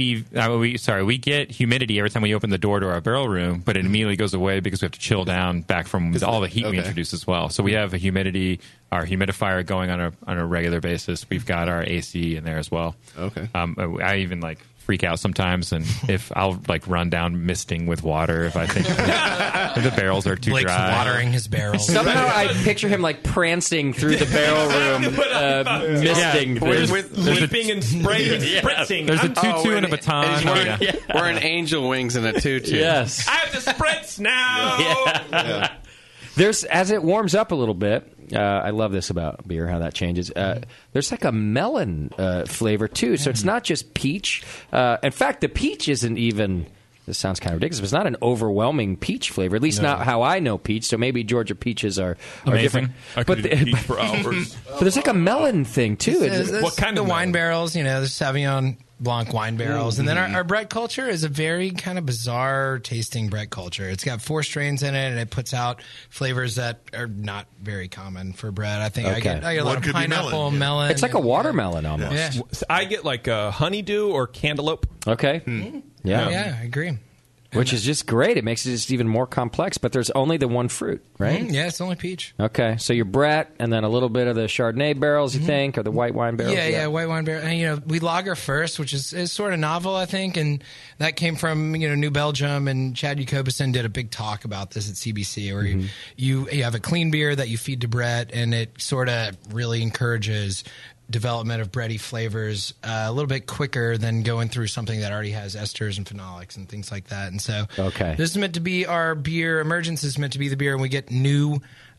S15: we get humidity every time we open the door to our barrel room, but it immediately goes away because we have to chill down back from all the heat we introduce as well. So we have our humidifier going on a regular basis. We've got our AC in there as well.
S4: Okay.
S15: I even freak out sometimes, and if I'll run down misting with water if I think the barrels are too
S23: Blake's
S15: dry.
S23: watering his barrels.
S9: Somehow I picture him prancing through the barrel room, misting,
S5: leaping and spraying and spritzing.
S15: There's a tutu and a baton.
S2: Wearing angel wings and a tutu.
S9: Yes,
S5: I have to spritz now.
S9: There's, as it warms up a little bit, I love this about beer, how that changes. There's like a melon flavor, too. So it's not just peach. In fact, the peach isn't even... This sounds kind of ridiculous, but it's not an overwhelming peach flavor, at least not how I know peach. So maybe Georgia peaches are different.
S5: I could eat peach for hours.
S9: But there's like a melon thing, too.
S23: What kind of wine barrels? The Sauvignon Blanc wine barrels. And then our Brett culture is a very kind of bizarre tasting Brett culture. It's got 4 strains in it, and it puts out flavors that are not very common for Brett. I think I get a lot of pineapple, melon.
S9: It's like a watermelon almost.
S23: Yeah.
S5: I get like a honeydew or cantaloupe.
S9: Okay.
S23: Yeah, I agree.
S9: Which is just great. It makes it just even more complex, but there's only the one fruit, right?
S23: Yeah, it's only peach.
S9: Okay, so your Brett, and then a little bit of the Chardonnay barrels, you think, or the white wine barrels?
S23: Yeah, white wine barrel. And, we lager first, which is sort of novel, I think, and that came from, New Belgium, and Chad Jacobson did a big talk about this at CBC, where you have a clean beer that you feed to Brett, and it sort of really encourages development of bready flavors a little bit quicker than going through something that already has esters and phenolics and things like that. And so this is meant to be our beer. Emergence is meant to be the beer, and we get new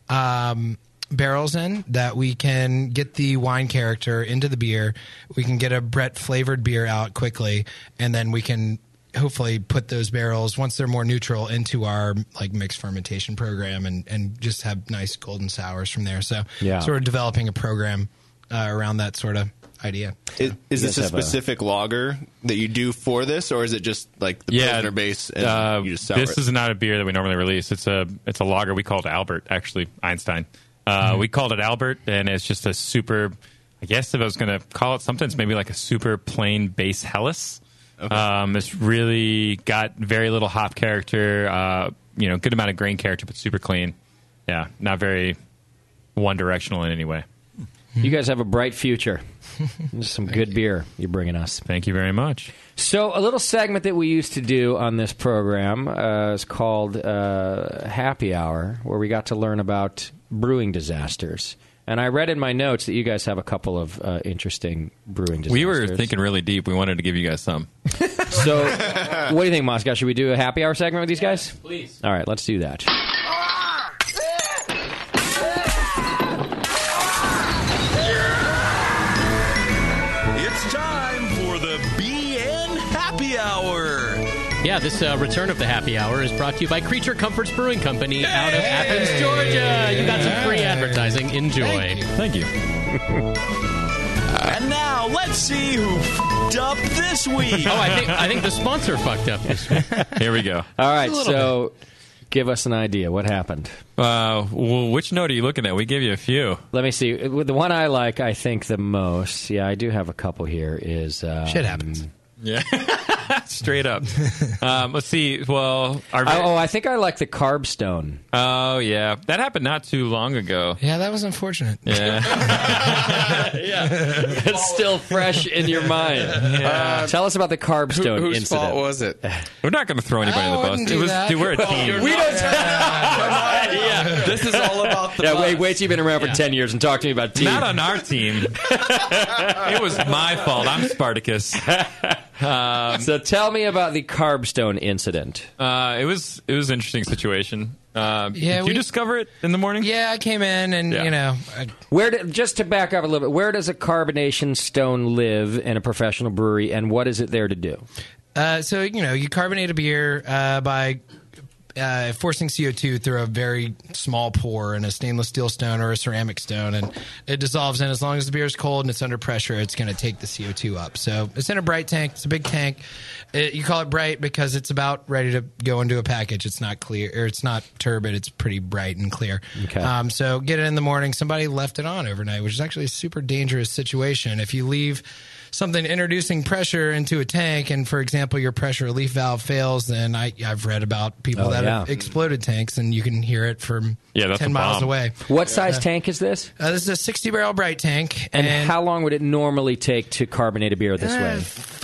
S23: barrels in that we can get the wine character into the beer. We can get a Brett flavored beer out quickly, and then we can hopefully put those barrels, once they're more neutral, into our mixed fermentation program and just have nice golden sours from there. So sort of developing a program around that sort of idea.
S4: Is this a specific lager that you do for this, or is it just like the Pilsner base and you just sour
S15: this is not a beer that we normally release. It's a lager we called Albert, actually, Einstein. We called it Albert, and it's just a super, I guess if I was going to call it something, it's maybe like a super plain base Helles. Okay. It's really got very little hop character, good amount of grain character, but super clean. Yeah, not very one-directional in any way.
S9: You guys have a bright future. Some good beer you're bringing us.
S15: Thank you very much.
S9: So a little segment that we used to do on this program is called Happy Hour, where we got to learn about brewing disasters. And I read in my notes that you guys have a couple of interesting brewing disasters.
S15: We were thinking really deep. We wanted to give you guys some.
S9: So what do you think, Moscow? Should we do a Happy Hour segment with these guys?
S15: Please.
S9: All right, let's do that.
S11: Yeah, this return of the Happy Hour is brought to you by Creature Comforts Brewing Company out of Athens, Georgia. You got some free advertising. Enjoy.
S15: Thank you.
S22: And now, let's see who f***ed up this week.
S11: Oh, I think the sponsor fucked up this week.
S15: Here we go.
S9: All right, so give us an idea. What happened?
S15: Well, which note are you looking at? We gave you a few.
S9: Let me see. The one I like, I think, the most, I do have a couple here, is...
S23: shit happens.
S15: Yeah. Straight up. Let's see. Well,
S9: I think I like the Carb Stone.
S15: Oh, yeah. That happened not too long ago.
S23: Yeah, that was unfortunate.
S15: Yeah.
S9: It's still fresh in your mind. Tell us about the Carb Stone
S2: whose
S9: incident.
S2: fault was it?
S15: We're not going to throw anybody in the bus. We're a team.
S9: We don't.
S22: This is all about the bus.
S9: Wait till you've been around for 10 years and talk to me about team.
S15: Not on our team. It was my fault. I'm Spartacus.
S9: So tell me about the Carb Stone incident.
S15: It was an interesting situation. Did you discover it in the morning?
S23: Yeah, I came in and
S9: just to back up a little bit, where does a carbonation stone live in a professional brewery, and what is it there to do?
S23: So you carbonate a beer by forcing CO2 through a very small pour in a stainless steel stone or a ceramic stone, and it dissolves in. As long as the beer is cold and it's under pressure, it's going to take the CO2 up. So it's in a bright tank. It's a big tank. You call it bright because it's about ready to go into a package. It's not clear, or it's not turbid. It's pretty bright and clear.
S9: Okay.
S23: So get it in the morning. Somebody left it on overnight, which is actually a super dangerous situation. If you leave something introducing pressure into a tank, and for example your pressure relief valve fails, then I've read about people that have exploded tanks, and you can hear it from 10 miles away.
S9: What size tank is this?
S23: This is a 60-barrel bright tank.
S9: And how long would it normally take to carbonate a beer this way?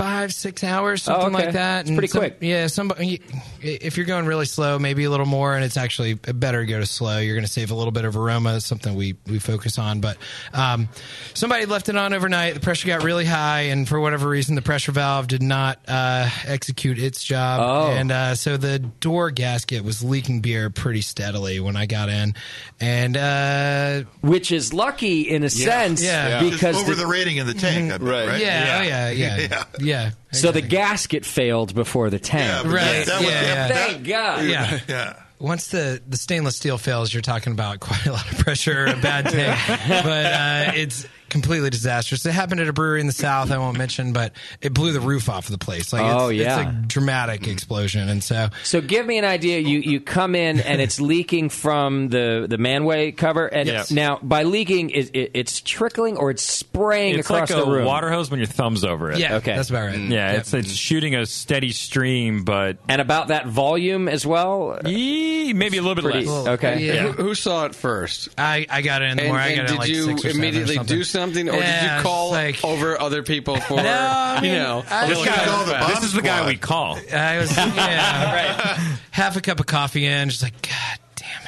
S23: 5-6 hours, something like that.
S9: It's pretty quick.
S23: Yeah, somebody. If you're going really slow, maybe a little more, and it's actually better to go to slow. You're going to save a little bit of aroma. It's something we focus on. But somebody left it on overnight. The pressure got really high, and for whatever reason, the pressure valve did not execute its job. And so the door gasket was leaking beer pretty steadily when I got in, and
S9: which is lucky in a sense, because
S16: over the rating in the tank, I bet, right?
S23: Yeah.
S9: So the gasket failed before the tank.
S23: Right.
S9: Thank God.
S23: Yeah. Once the stainless steel fails, you're talking about quite a lot of pressure, a bad tank. But it's completely disastrous. It happened at a brewery in the South, I won't mention, but it blew the roof off of the place. Like, it's a dramatic explosion. And so
S9: give me an idea. You come in and it's leaking from the manway cover. And now, by leaking, it's trickling or it's spraying across the room?
S15: It's like a water hose when your thumb's over it.
S23: Yeah, okay. That's about right.
S15: Yeah, it's shooting a steady stream, but...
S9: And about that volume as well?
S15: Maybe a little bit less.
S9: Okay.
S2: Yeah. Who saw it first?
S23: I got it in the morning. I got it like 6 or 7
S2: did you immediately do something, or did you call over other people for?
S23: No, I mean,
S15: this is the guy we call.
S23: I was half a cup of coffee in, just like, God damn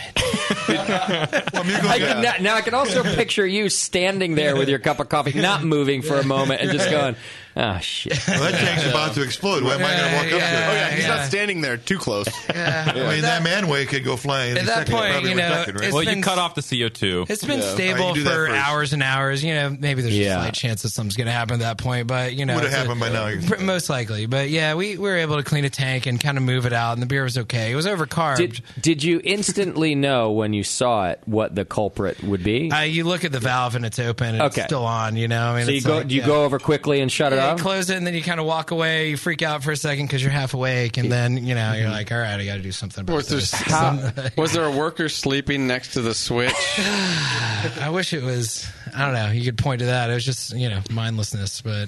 S23: it.
S9: Now I can also picture you standing there with your cup of coffee, not moving for a moment, and just going, "Oh shit!"
S16: Well, that tank's about to explode. Why am I going to walk up to it?
S4: He's not standing there too close.
S16: I mean, that manway could go flying.
S23: At that point,
S15: you cut off the CO2.
S23: It's been stable for hours and hours. Maybe there's a slight chance that something's going to happen at that point, but would
S16: have happened by now.
S23: Most likely. But yeah, we were able to clean a tank and kind of move it out, and the beer was okay. It was overcarbed.
S9: Did you instantly know when you saw it what the culprit would be?
S23: You look at the valve and it's open and it's still on. So
S9: you go over quickly and shut it off?
S23: Close it, and then you kind of walk away. You freak out for a second because you're half awake, and then you're like, all right, I got to do something about this.
S2: Was there a worker sleeping next to the switch?
S23: I wish it was. I don't know. You could point to that. It was just mindlessness, but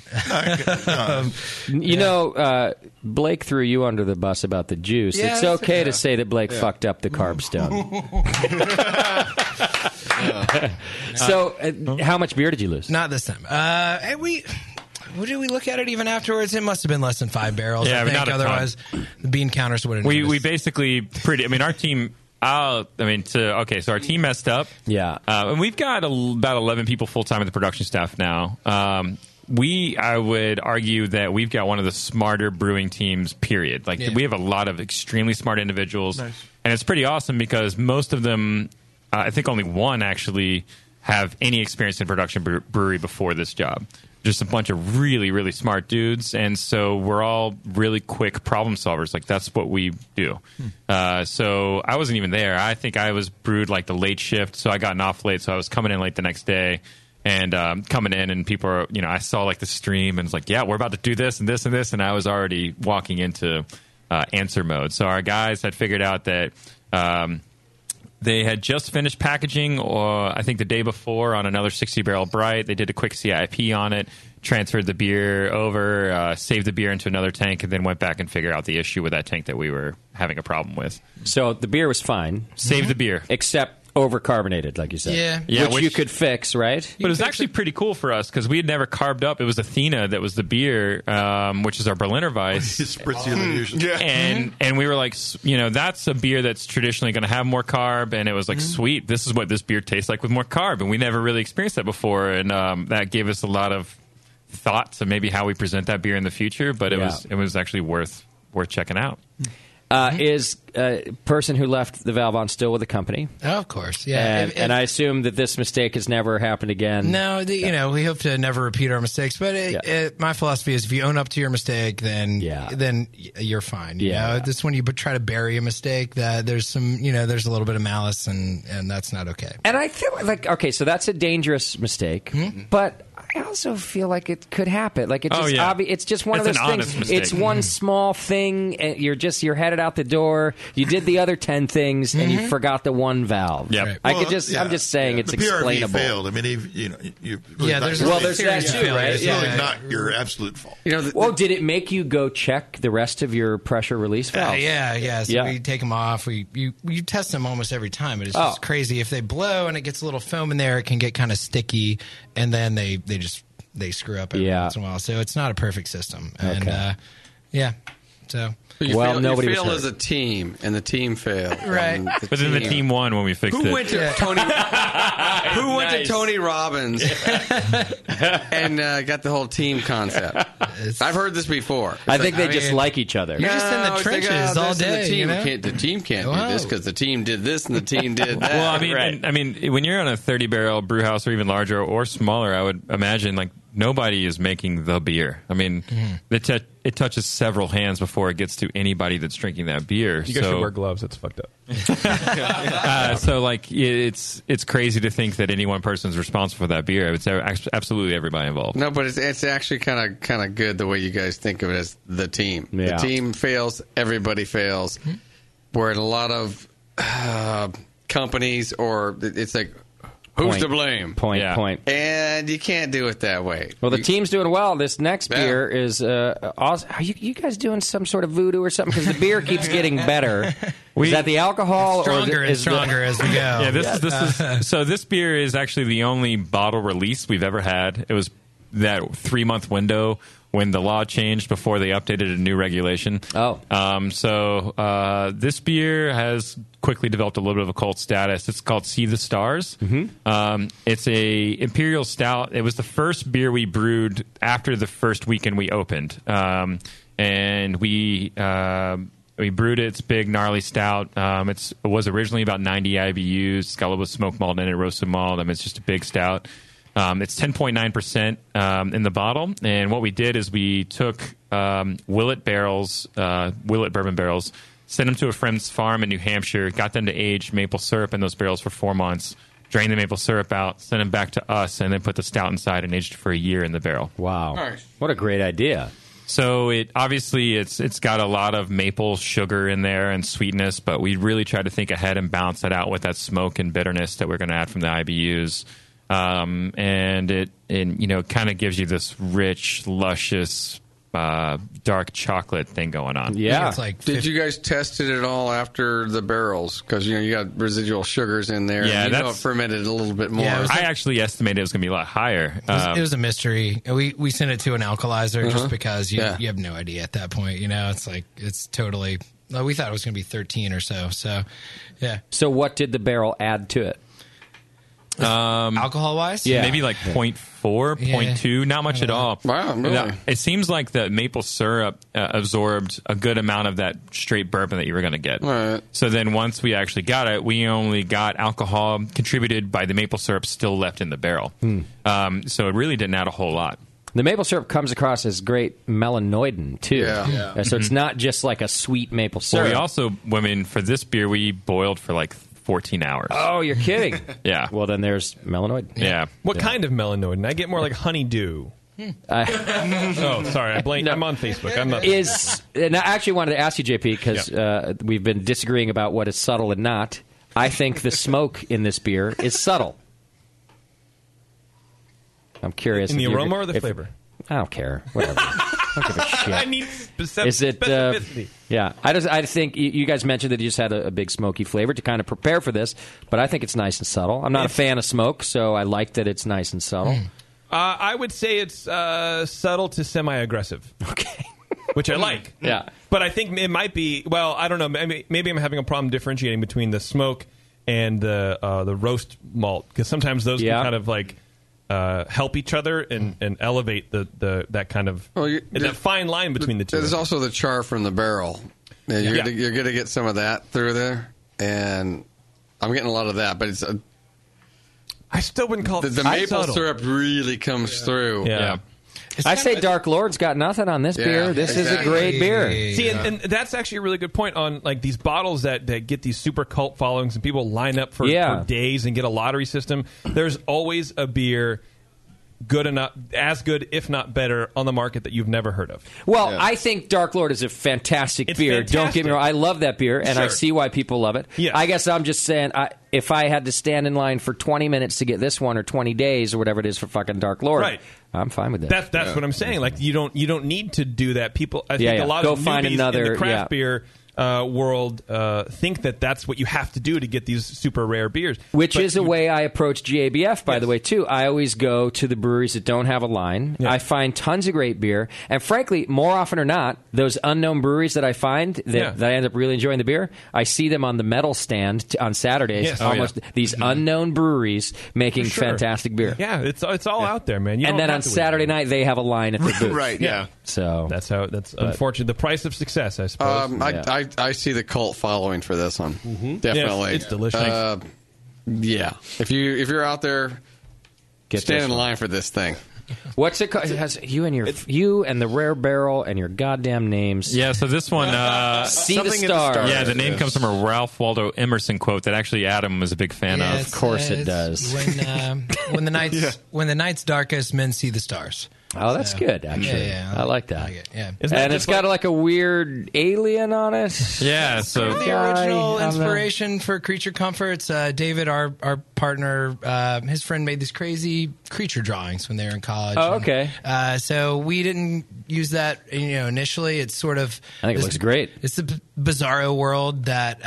S9: Blake threw you under the bus about the juice. It's okay to say that Blake fucked up the carb stone. So, how much beer did you lose?
S23: Not this time. Did we look at it even afterwards? It must have been less than 5 barrels. I think. Otherwise, the bean counters would have.
S15: We basically our team. So our team messed up.
S9: Yeah,
S15: and we've got about 11 people full time in the production staff now. I would argue that we've got one of the smarter brewing teams. Period. We have a lot of extremely smart individuals, and it's pretty awesome because most of them, I think only one actually have any experience in production brewery before this job. Just a bunch of really, really smart dudes, and so we're all really quick problem solvers. That's what we do. So I wasn't even there. I think I was brewed the late shift, so I got off late, so I was coming in late the next day, and coming in, and people are, I saw the stream, and it's we're about to do this and this and this, and I was already walking into answer mode. So our guys had figured out that they had just finished packaging, I think the day before, on another 60-barrel Bright. They did a quick CIP on it, transferred the beer over, saved the beer into another tank, and then went back and figured out the issue with that tank that we were having a problem with.
S9: So the beer was fine.
S15: Saved the beer.
S9: Except overcarbonated, like you said.
S23: Yeah.
S9: Which you could fix, right?
S15: But it was actually pretty cool for us because we had never carved up. It was Athena that was the beer, which is our Berliner Weiss.
S16: It's spritzier than usual.
S23: Yeah.
S15: And we were like, that's a beer that's traditionally going to have more carb. And it was sweet, this is what this beer tastes like with more carb. And we never really experienced that before. And that gave us a lot of thoughts of maybe how we present that beer in the future. But it was actually worth checking out.
S9: Is a person who left the valve on still with the company?
S23: Oh, of course, yeah.
S9: And I assume that this mistake has never happened again.
S23: No, we hope to never repeat our mistakes. But my philosophy is, if you own up to your mistake, then you're fine. This when you try to bury a mistake, that there's some, there's a little bit of malice, and that's not okay.
S9: And I feel so that's a dangerous mistake, but I also feel like it could happen. It's just one of those things.
S15: Mistake.
S9: It's one small thing. And you're headed out the door. You did the other 10 things, and you forgot the one valve.
S15: Yep.
S9: I'm just saying it's
S16: the PRV
S9: explainable.
S16: Failed. I mean,
S23: there's
S9: that too, right?
S16: It's really not your absolute fault.
S9: Did it make you go check the rest of your pressure release valves?
S23: So we take them off. You test them almost every time. But it's just crazy. If they blow and it gets a little foam in there, it can get kind of sticky, and then they just they screw up every once in a while. So it's not a perfect system. And so.
S2: You fail as a team, and the team failed.
S23: Right.
S15: But then the team won when we fixed it.
S2: Went to Tony Robbins and got the whole team concept? I've heard this before.
S9: I think they just like each other.
S23: You're just in the trenches all day.
S2: The team can't do this because the team did this and the team did that.
S15: Well, I mean, when you're on a 30-barrel brew house or even larger or smaller, I would imagine like nobody is making the beer. I mean, it touches several hands before it gets to anybody that's drinking that beer.
S5: You guys should wear gloves. It's fucked up.
S15: So like it's crazy to think that any one person is responsible for that beer. It's absolutely everybody involved.
S2: No, but it's actually kind of good the way you guys think of it as the team.
S9: Yeah.
S2: The team fails, everybody fails. Where in a lot of companies, or it's like, who's to blame?
S9: Point.
S2: And you can't do it that way.
S9: Well, the team's doing well. This next beer is awesome. Are you guys doing some sort of voodoo or something? Because the beer keeps getting better. Is that the alcohol?
S23: Stronger
S9: or
S23: and stronger as we go.
S15: Yeah, this beer is actually the only bottle release we've ever had. It was that 3-month window when the law changed before they updated a new regulation. So this beer has quickly developed a little bit of a cult status. It's called See the Stars. It's a imperial stout. It was the first beer we brewed after the first weekend we opened, and we brewed it. It's big, gnarly stout. It was originally about 90 IBUs. It's got a little bit of smoked malt in it, roasted malt. I mean, it's just a big stout. It's 10.9% in the bottle, and what we did is we took Willet bourbon barrels, sent them to a friend's farm in New Hampshire, got them to age maple syrup in those barrels for 4 months, drained the maple syrup out, sent them back to us, and then put the stout inside and aged it for a year in the barrel.
S9: Wow.
S2: Nice.
S9: What a great idea.
S15: So it's got a lot of maple sugar in there and sweetness, but we really tried to think ahead and balance that out with that smoke and bitterness that we're going to add from the IBUs. And it kind of gives you this rich, luscious, dark chocolate thing going on.
S9: Yeah.
S2: Did you guys test it at all after the barrels? Because you got residual sugars in there.
S15: Yeah,
S2: and it fermented a little bit more.
S23: Yeah,
S15: I actually estimated it was going to be a lot higher.
S23: It was a mystery. We sent it to an alkalizer just because you have no idea at that point. It's totally. We thought it was going to be 13 or so. So, yeah.
S9: So what did the barrel add to it?
S23: Alcohol wise,
S15: maybe like 0.4, 0.2, not much at all.
S2: Wow, really?
S15: It seems like the maple syrup absorbed a good amount of that straight bourbon that you were going to get.
S2: Right.
S15: So then once we actually got it, we only got alcohol contributed by the maple syrup still left in the barrel. So it really didn't add a whole lot.
S9: The maple syrup comes across as great melanoidin, too.
S2: Yeah.
S9: So it's not just like a sweet maple syrup.
S15: Well, we also, for this beer, we boiled for like 14 hours.
S9: Oh, you're kidding.
S15: Yeah.
S9: Well, then there's melanoid.
S15: Yeah.
S5: What kind of melanoid? I get more like honeydew. Sorry. I'm on Facebook. I'm not.
S9: And I actually wanted to ask you, JP, because we've been disagreeing about what is subtle and not. I think the smoke in this beer is subtle. I'm curious.
S5: In the aroma or the flavor?
S9: I don't care. Whatever. I don't give a shit.
S5: I need specificity.
S9: Yeah. I think you guys mentioned that you just had a big smoky flavor to kind of prepare for this, but I think it's nice and subtle. I'm not a fan of smoke, so I like that it's nice and subtle.
S5: I would say it's subtle to semi-aggressive.
S9: Okay.
S5: Which I like.
S9: Yeah.
S5: But I think it might be, well, I don't know. Maybe I'm having a problem differentiating between the smoke and the roast malt, because sometimes those can kind of like help each other and elevate that kind of that fine line between the two.
S2: There's also the char from the barrel. You're going to get some of that through there, and I'm getting a lot of that. But it's
S5: I still wouldn't call it
S2: the maple syrup really comes through.
S5: Yeah.
S9: I say Dark Lord's got nothing on this beer. This is a great beer.
S5: See, and that's actually a really good point on like these bottles that get these super cult followings and people line up for days and get a lottery system. There's always a beer good enough, as good, if not better, on the market that you've never heard of.
S9: Well, I think Dark Lord is a fantastic beer.
S5: Fantastic.
S9: Don't get me wrong. I love that beer, and I see why people love it.
S5: Yes.
S9: I guess I'm just saying, if I had to stand in line for 20 minutes to get this one, or 20 days, or whatever it is for fucking Dark Lord, I'm fine with that.
S5: That's what I'm saying. Like you don't need to do that. People, I think a lot
S9: Go
S5: of
S9: find
S5: newbies
S9: another,
S5: in the craft beer world think that that's what you have to do to get these super rare beers.
S9: Which is a way I approach GABF, by the way, too. I always go to the breweries that don't have a line. I find tons of great beer. And frankly, more often or not, those unknown breweries that I find that I end up really enjoying the beer, I see them on the metal stand on Saturdays. These unknown breweries making fantastic beer.
S5: Yeah, it's all out there, man.
S9: And then on Saturday night, they have a line at the booth.
S4: Right, yeah.
S9: So
S5: that's unfortunately the price of success, I suppose.
S2: I see the cult following for this one. Definitely.
S5: Yes, it's delicious.
S2: Yeah. If you're out there, stand in line for this thing.
S9: What's it called? It has you and the Rare Barrel and your goddamn names.
S15: Yeah, so this one...
S9: See the Stars.
S15: Yeah, the name comes from a Ralph Waldo Emerson quote that actually Adam was a big fan of.
S9: Of course it does.
S23: When the night's darkest, men see the stars.
S9: Oh, that's good, actually.
S23: Yeah,
S9: I like that.
S23: Yeah.
S9: And it's got like a weird alien on it.
S15: Yeah, so
S23: the original inspiration for Creature Comforts, David, our partner, his friend made these crazy creature drawings when they were in college.
S9: Oh, okay.
S23: So we didn't use that, initially. It's sort of...
S9: I think it looks great.
S23: It's the bizarro world that,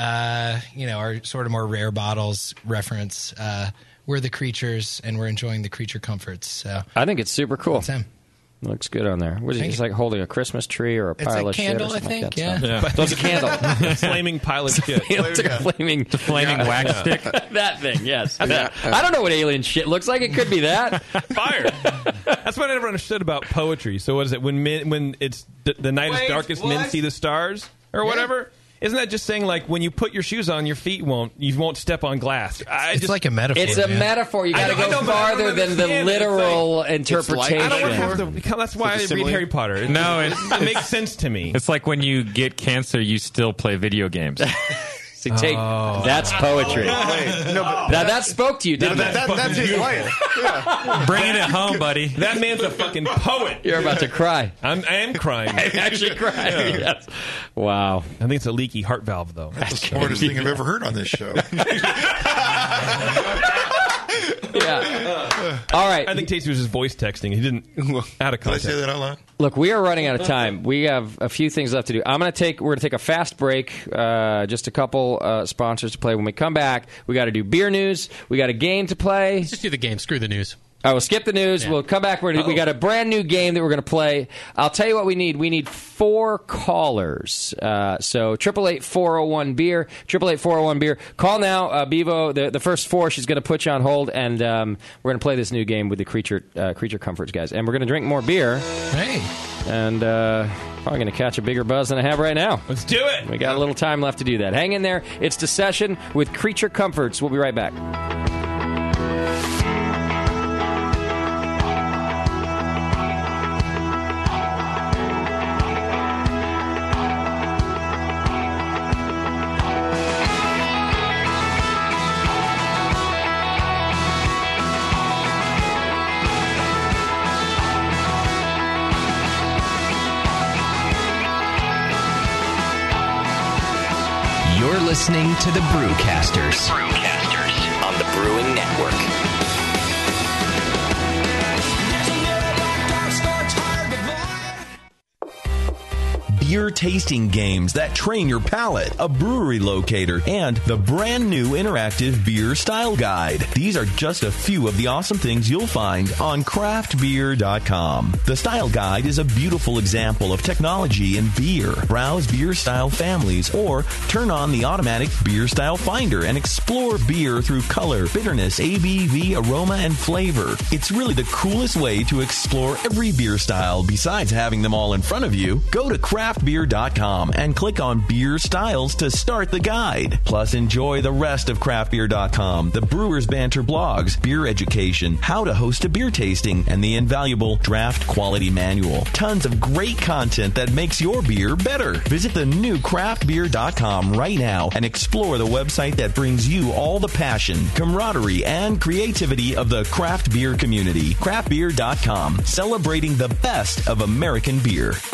S23: our sort of more rare bottles reference. We're the creatures, and we're enjoying the creature comforts. So
S9: I think it's super cool.
S23: That's him.
S9: Looks good on there. Was it just like holding a Christmas tree or a pile of
S23: candle,
S9: shit? Or something
S23: I think,
S9: like that?
S23: yeah.
S9: So it's a candle.
S5: Flaming pile of shit.
S9: It's a flaming
S15: wax stick.
S9: That thing, yes. I don't know what alien shit looks like. It could be that.
S5: Fire. That's what I never understood about poetry. So what is it? When it's the night is darkest, men see the stars? Or whatever? Isn't that just saying, like, when you put your shoes on, your feet won't step on glass?
S23: It's like a metaphor.
S9: It's a metaphor. You got to go farther than the literal interpretation.
S5: That's why I read Harry Potter. It makes sense to me.
S15: It's like when you get cancer, you still play video games.
S9: That's poetry. That spoke to you, didn't it?
S4: That's his life. Yeah.
S15: Bringing it home, buddy.
S5: That man's a fucking poet.
S9: You're about to cry.
S5: I am crying.
S9: I'm actually crying. Yes. Wow.
S5: I think it's a leaky heart valve, though.
S16: That's the smartest thing I've ever heard on this show.
S9: Yeah. All right.
S5: I think Tasty was just voice texting. He didn't out of context.
S16: Did I say that out loud?
S9: Look, we are running out of time. We have a few things left to do. We're going to take a fast break. Just a couple sponsors to play. When we come back, we got to do beer news. We got a game to play.
S11: Let's just do the game. Screw the news.
S9: I will skip the news. Yeah. We'll come back. We got a brand new game that we're going to play. I'll tell you what we need. We need 4 callers. So 888-401-BEER. 888-401-BEER. Call now. Bevo, the first 4, she's going to put you on hold, and we're going to play this new game with the Creature Comforts guys. And we're going to drink more beer.
S23: Hey.
S9: And probably going to catch a bigger buzz than I have right now.
S5: Let's do it.
S9: We got a little time left to do that. Hang in there. It's The Session with Creature Comforts. We'll be right back.
S14: You're listening to the Brewcasters. On the Brewing Network.
S1: Beer tasting games that train your palate, a brewery locator, and the brand new interactive beer style guide. These are just a few of the awesome things you'll find on craftbeer.com. The style guide is a beautiful example of technology in beer. Browse beer style families or turn on the automatic beer style finder and explore beer through color, bitterness, ABV, aroma, and flavor. It's really the coolest way to explore every beer style besides having them all in front of you. Go to craftbeer.com and click on Beer Styles to start the guide. Plus, enjoy the rest of craftbeer.com, the Brewers Banter blogs, beer education, how to host a beer tasting, and the invaluable Draft Quality Manual. Tons of great content that makes your beer better. Visit the new craftbeer.com right now and explore the website that brings you all the passion, camaraderie, and creativity of the craft beer community. Craftbeer.com, celebrating the best of American beer.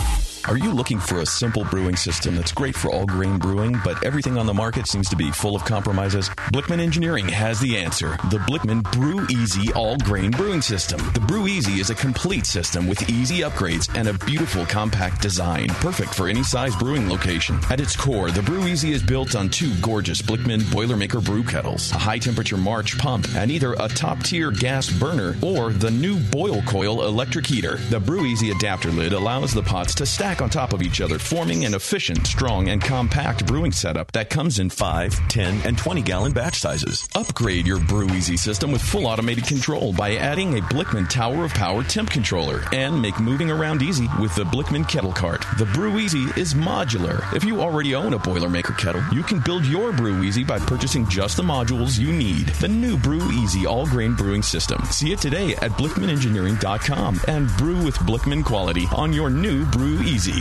S1: Are you looking for a simple brewing system that's great for all grain brewing, but everything on the market seems to be full of compromises? Blickman Engineering has the answer. The Blickman Brew Easy all grain brewing system. The Brew Easy is a complete system with easy upgrades and a beautiful compact design, perfect for any size brewing location. At its core, the Brew Easy is built on 2 gorgeous Blickman Boilermaker brew kettles, a high temperature March pump, and either a top tier gas burner or the new Boil Coil electric heater. The Brew Easy adapter lid allows the pots to stack on top of each other, forming an efficient, strong, and compact brewing setup that comes in 5, 10, and 20-gallon batch sizes. Upgrade your Brew Easy system with full automated control by adding a Blickman Tower of Power temp controller and make moving around easy with the Blickman Kettle Cart. The Brew Easy is modular. If you already own a Boilermaker kettle, you can build your Brew Easy by purchasing just the modules you need. The new Brew Easy all-grain brewing system. See it today at BlickmanEngineering.com and brew with Blickman quality on your new Brew Easy.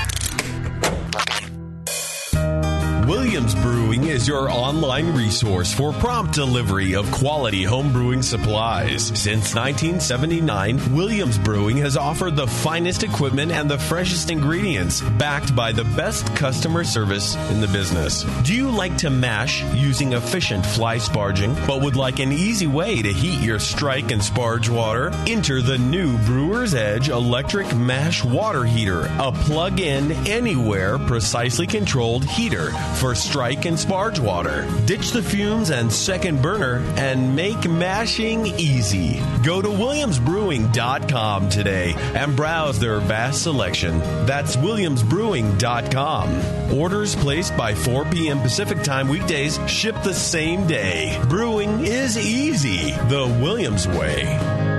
S22: Williams Brewing is your online resource for prompt delivery of quality home brewing supplies. Since 1979, Williams Brewing has offered the finest equipment and the freshest ingredients, backed by the best customer service in the business. Do you like to mash using efficient fly sparging, but would like an easy way to heat your strike and sparge water? Enter the new Brewer's Edge electric mash water heater, a plug-in, anywhere, precisely controlled heater for strike and sparge water. Ditch the fumes and second burner and make mashing easy. Go to williamsbrewing.com today and browse their vast selection. That's williamsbrewing.com. Orders placed by 4 p.m. Pacific Time weekdays ship the same day. Brewing is easy the Williams way.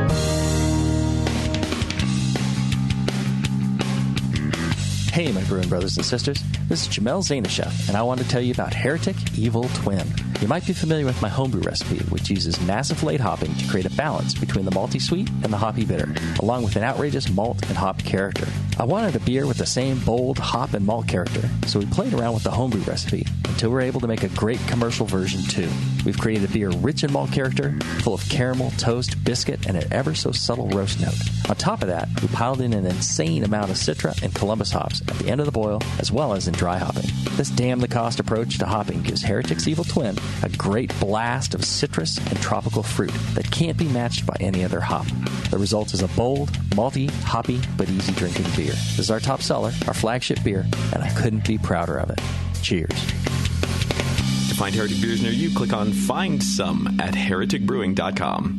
S17: Hey, my brewing brothers and sisters. This is Jamel Zainasheff, and I want to tell you about Heretic Evil Twin. You might be familiar with my homebrew recipe, which uses massive late hopping to create a balance between the malty sweet and the hoppy bitter, along with an outrageous malt and hop character. I wanted a beer with the same bold hop and malt character, so we played around with the homebrew recipe until we were able to make a great commercial version too. We've created a beer rich in malt character, full of caramel, toast, biscuit, and an ever so subtle roast note. On top of that, we piled in an insane amount of Citra and Columbus hops at the end of the boil, as well as in dry hopping. This damn-the-cost approach to hopping gives Heretic's Evil Twin a great blast of citrus and tropical fruit that can't be matched by any other hop. The result is a bold, malty, hoppy, but easy-drinking beer. This is our top seller, our flagship beer, and I couldn't be prouder of it. Cheers.
S1: To find Heretic beers near you, click on Find Some at hereticbrewing.com.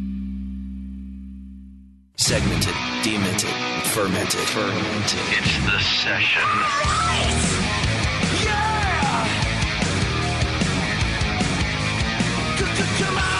S19: Segmented, demented, fermented.
S18: It's the session.
S20: Come on!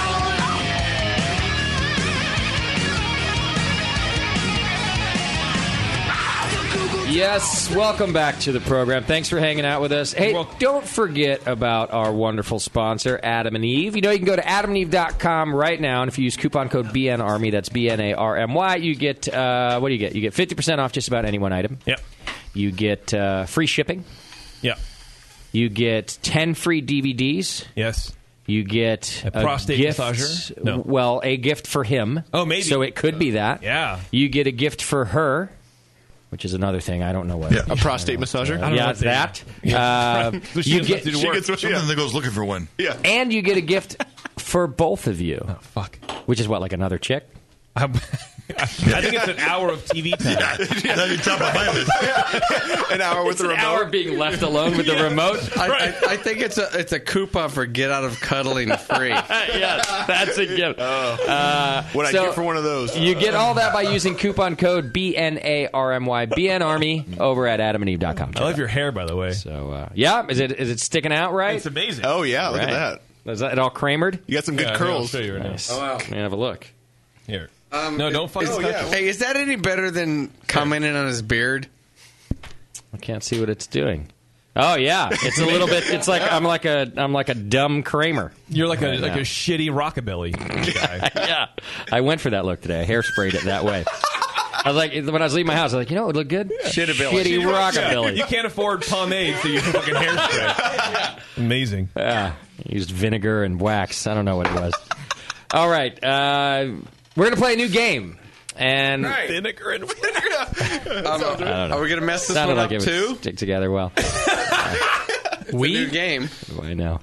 S9: Yes, welcome back to the program. Thanks for hanging out with us. Hey, don't forget about our wonderful sponsor, Adam and Eve. You know, you can go to adamandeve.com right now, and if you use coupon code BNARMY, that's BNARMY, you get, what do you get? You get 50% off just about any one item.
S5: Yep.
S9: You get free shipping.
S5: Yep.
S9: You get 10 free DVDs.
S5: Yes.
S9: You get
S5: a prostate
S9: gift,
S5: massager? No.
S9: Well, a gift for him.
S5: Oh, maybe.
S9: So it could be that.
S5: Yeah.
S9: You get a gift for her, which is another thing. I don't know what.
S4: Yeah. A prostate massager?
S9: Yeah, that.
S16: She
S9: You get
S16: something that goes looking for one.
S4: Yeah.
S9: and you get a gift for both of you.
S5: Oh, fuck.
S9: Which is what, like another chick?
S5: I think it's an hour of TV time.
S16: That'd be top of my list.
S4: An hour with the remote.
S9: An hour being left alone with the remote.
S2: I think it's a coupon for get out of cuddling free.
S9: Yes, that's a gift.
S4: What I get for one of those.
S9: You get all that by using coupon code BNARMY, BNARMY, over at adamandeve.com.
S5: I love your hair, by the way.
S9: So, yeah, is it sticking out right?
S5: It's amazing.
S4: Oh, yeah, look at that.
S9: Is that it all Kramered?
S4: You got some good curls.
S5: I'll show you right now.
S9: Nice. Oh, wow. Let me have a look.
S5: Here. No, don't fucking touch it.
S2: Hey, is that any better than commenting on his beard?
S9: I can't see what it's doing. Oh yeah, it's a little bit. It's like I'm like a dumb Kramer.
S5: You're like a shitty rockabilly guy.
S9: Yeah, I went for that look today. I hairsprayed it that way. I was like, when I was leaving my house, I was like, you know what would look good? Shitty rockabilly.
S5: You can't afford pomade, so you fucking hairspray. Amazing.
S9: Yeah, I used vinegar and wax. I don't know what it was. All right, we're gonna play a new game. And
S5: vinegar and vinegar.
S2: Are we going to mess this
S9: sounded
S2: one
S9: like
S2: up
S9: it
S2: too?
S9: would stick together well.
S2: It's a new game.
S9: I know.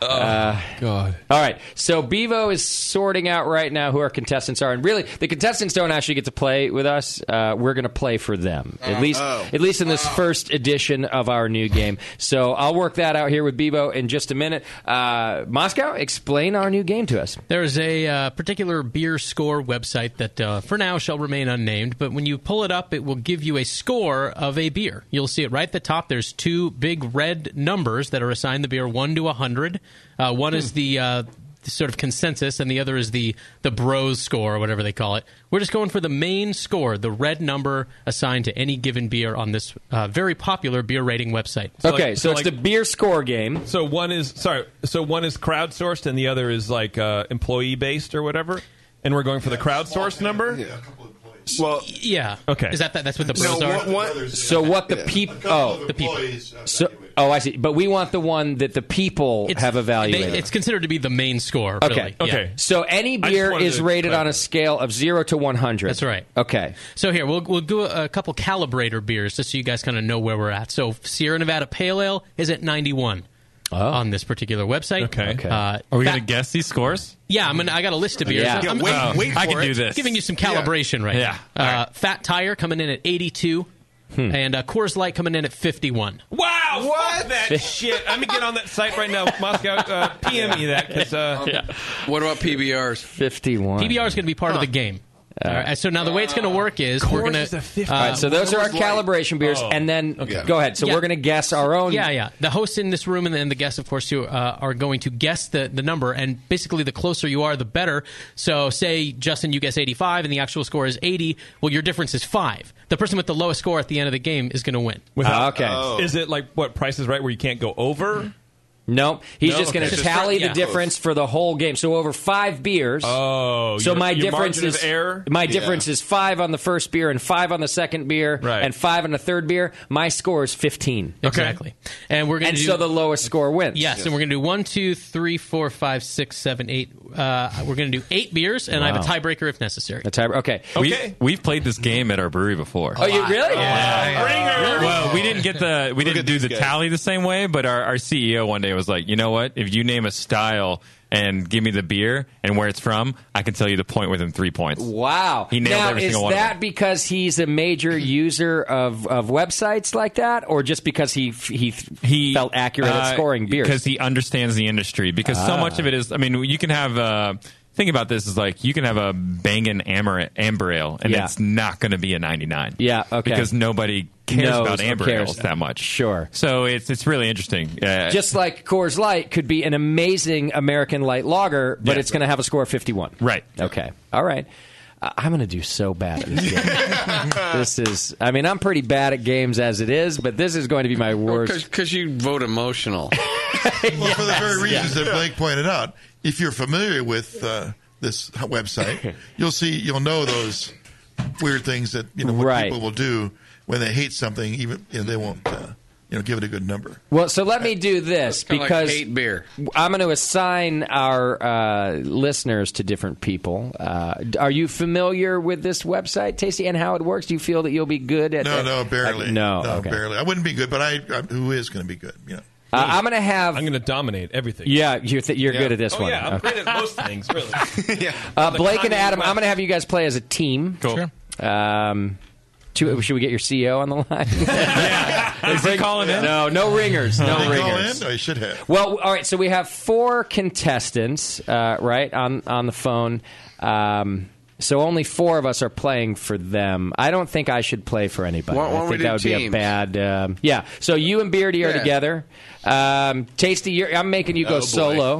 S5: God.
S9: All right. So Bevo is sorting out right now who our contestants are, and really, the contestants don't actually get to play with us. We're going to play for them, at least in this first edition of our new game. So I'll work that out here with Bevo in just a minute. Moscow, explain our new game to us.
S11: There is a particular beer score website that for now shall remain unnamed, but when you pull it up, it will give you a score of a beer. You'll see it right at the top. There's two big red numbers that are assigned the beer, 1 to 100. One is the sort of consensus, and the other is the bros score, or whatever they call it. We're just going for the main score, the red number assigned to any given beer on this very popular beer rating website.
S9: So it's the beer score game.
S5: So one is crowdsourced, and the other is like employee based or whatever. And we're going for the crowdsourced number.
S16: Yeah.
S11: Well, yeah.
S5: Okay.
S11: Is that's what the bros are?
S9: So what the people?
S11: The people.
S9: I see. But we want the one that the people have evaluated.
S11: It's considered to be the main score.
S9: Okay.
S11: Really. Yeah.
S9: So any beer is rated on a scale of 0 to 100.
S11: That's right.
S9: Okay.
S11: So here we'll do a couple calibrator beers just so you guys kind of know where we're at. So Sierra Nevada Pale Ale is at 91. On this particular website.
S15: Okay. Are we going to guess these scores?
S11: Yeah, I got a list of beers.
S15: Yeah. Wait for
S11: I can
S15: do this.
S11: Giving you some calibration right now. Fat Tire coming in at 82. And Coors Light coming in at 51.
S5: Wow! What? That shit. I'm going to get on that site right now. Moscow, PM me that.
S2: What about PBRs?
S9: 51.
S11: PBR is going to be part of the game. All right, so now the way it's going to work is we're going to.
S9: All right, so those are our calibration beers, and then go ahead. So we're going to guess our own.
S11: Yeah. The hosts in this room and then the guests, of course, too, are going to guess the number, and basically the closer you are, the better. So, say Justin, you guess 85, and the actual score is 80. Well, your difference is 5. The person with the lowest score at the end of the game is going to win.
S5: Is it like what Price is Right, where you can't go over?
S9: Nope. He's just going to tally the difference for the whole game. So over 5 beers.
S5: Oh,
S9: so my difference
S5: is error?
S9: My difference is 5 on the first beer and 5 on the second beer and 5 on the third beer. My score is 15.
S11: Exactly. And we're going to
S9: so the lowest score wins.
S11: Yes, and we're going to do 1, 2, 3, 4, 5, 6, 7, 8. We're going to do 8 beers, and I have a tiebreaker if necessary.
S9: Okay.
S15: We've played this game at our brewery before.
S9: Oh, you really?
S15: Yeah. Well, we didn't do the tally the same way, but our CEO one day was like, you know what? If you name a style and give me the beer and where it's from, I can tell you the point within 3 points.
S9: Wow.
S15: He nailed every single one of them.
S9: Is that because he's a major user of websites like that, or just because he felt accurate at scoring beers?
S15: Because he understands the industry. Because so much of it is, you can have... Think about this is like you can have a Bangin' Amber Ale, and it's not going to be a 99.
S9: Yeah, okay.
S15: Because nobody cares about amber ales that much.
S9: Sure.
S15: So it's really interesting.
S9: Just like Coors Light could be an amazing American light lager, but it's going to have a score of 51.
S15: Right.
S9: Okay. All right. I'm going to do so bad at this game. This is, I'm pretty bad at games as it is, but this is going to be my worst.
S2: Because you vote emotional.
S16: Well, for the very reasons that Blake pointed out, if you're familiar with this website, you'll know those weird things that what people will do when they hate something. Even they won't give it a good number.
S9: Well, so let me do this because
S2: hate beer.
S9: I'm going to assign our listeners to different people. Are you familiar with this website, Tasty, and how it works? Do you feel that you'll be good at?
S16: No, barely.
S9: No,
S16: barely. I wouldn't be good, but who is going to be good?
S9: I'm going to
S5: dominate everything.
S9: Yeah, you're good at this one.
S5: Yeah, I'm great at most things, really.
S9: Blake and Adam, I'm going to have you guys play as a team.
S15: Cool.
S9: Sure. Should we get your CEO on the line?
S15: Is he calling in?
S9: No ringers. No ringers.
S16: Call in? I should have.
S9: Well, all right. So we have 4 contestants, right, on the phone. So only 4 of us are playing for them. I don't think I should play for anybody. I think that would be a bad. So you and Beardy are together. Tasty, I'm making you go solo.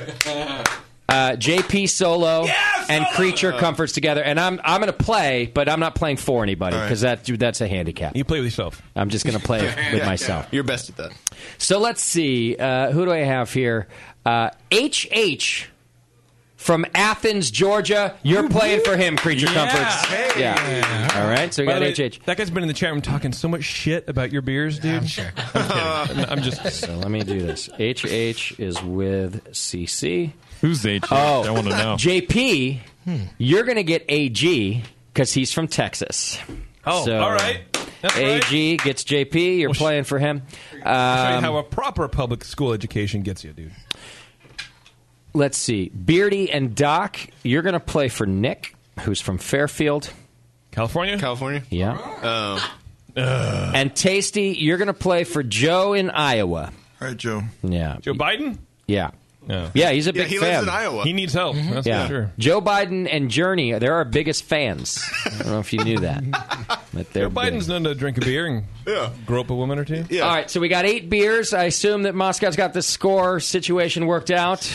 S9: JP solo and Creature Comforts together, and I'm going to play, but I'm not playing for anybody because that's a handicap.
S5: You play with yourself.
S9: I'm just going to play with myself.
S4: You're best at that.
S9: So let's see. Who do I have here? HH from Athens, Georgia. You're playing for him, Creature Comforts.
S5: Hey.
S9: Yeah. All right. So we got HH.
S5: That guy's been in the chat room talking so much shit about your beers, dude.
S23: I'm sure.
S5: I'm kidding. I'm just.
S9: So let me do this. HH is with CC.
S15: Who's HH?
S9: Oh,
S15: I want to know.
S9: JP, you're going to get AG, because he's from Texas.
S5: Oh, all right. That's
S9: AG gets JP. You're playing for him.
S5: Show you how a proper public school education gets you, dude.
S9: Let's see. Beardy and Doc, you're going to play for Nick, who's from Fairfield.
S5: California?
S9: Yeah.
S4: Oh.
S9: And Tasty, you're going to play for Joe in Iowa.
S16: All right, Joe.
S9: Yeah.
S5: Joe Biden?
S9: Yeah.
S5: No.
S9: Yeah, he's a big
S4: he
S9: fan.
S4: lives in Iowa.
S5: He needs help. That's for sure.
S9: Joe Biden and Journey, they're our biggest fans. I don't know if you knew that. But they're
S5: Joe Biden's known to drink a beer and grow up a woman or two.
S9: All right, so we got 8 beers. I assume that Moscow's got the score situation worked out.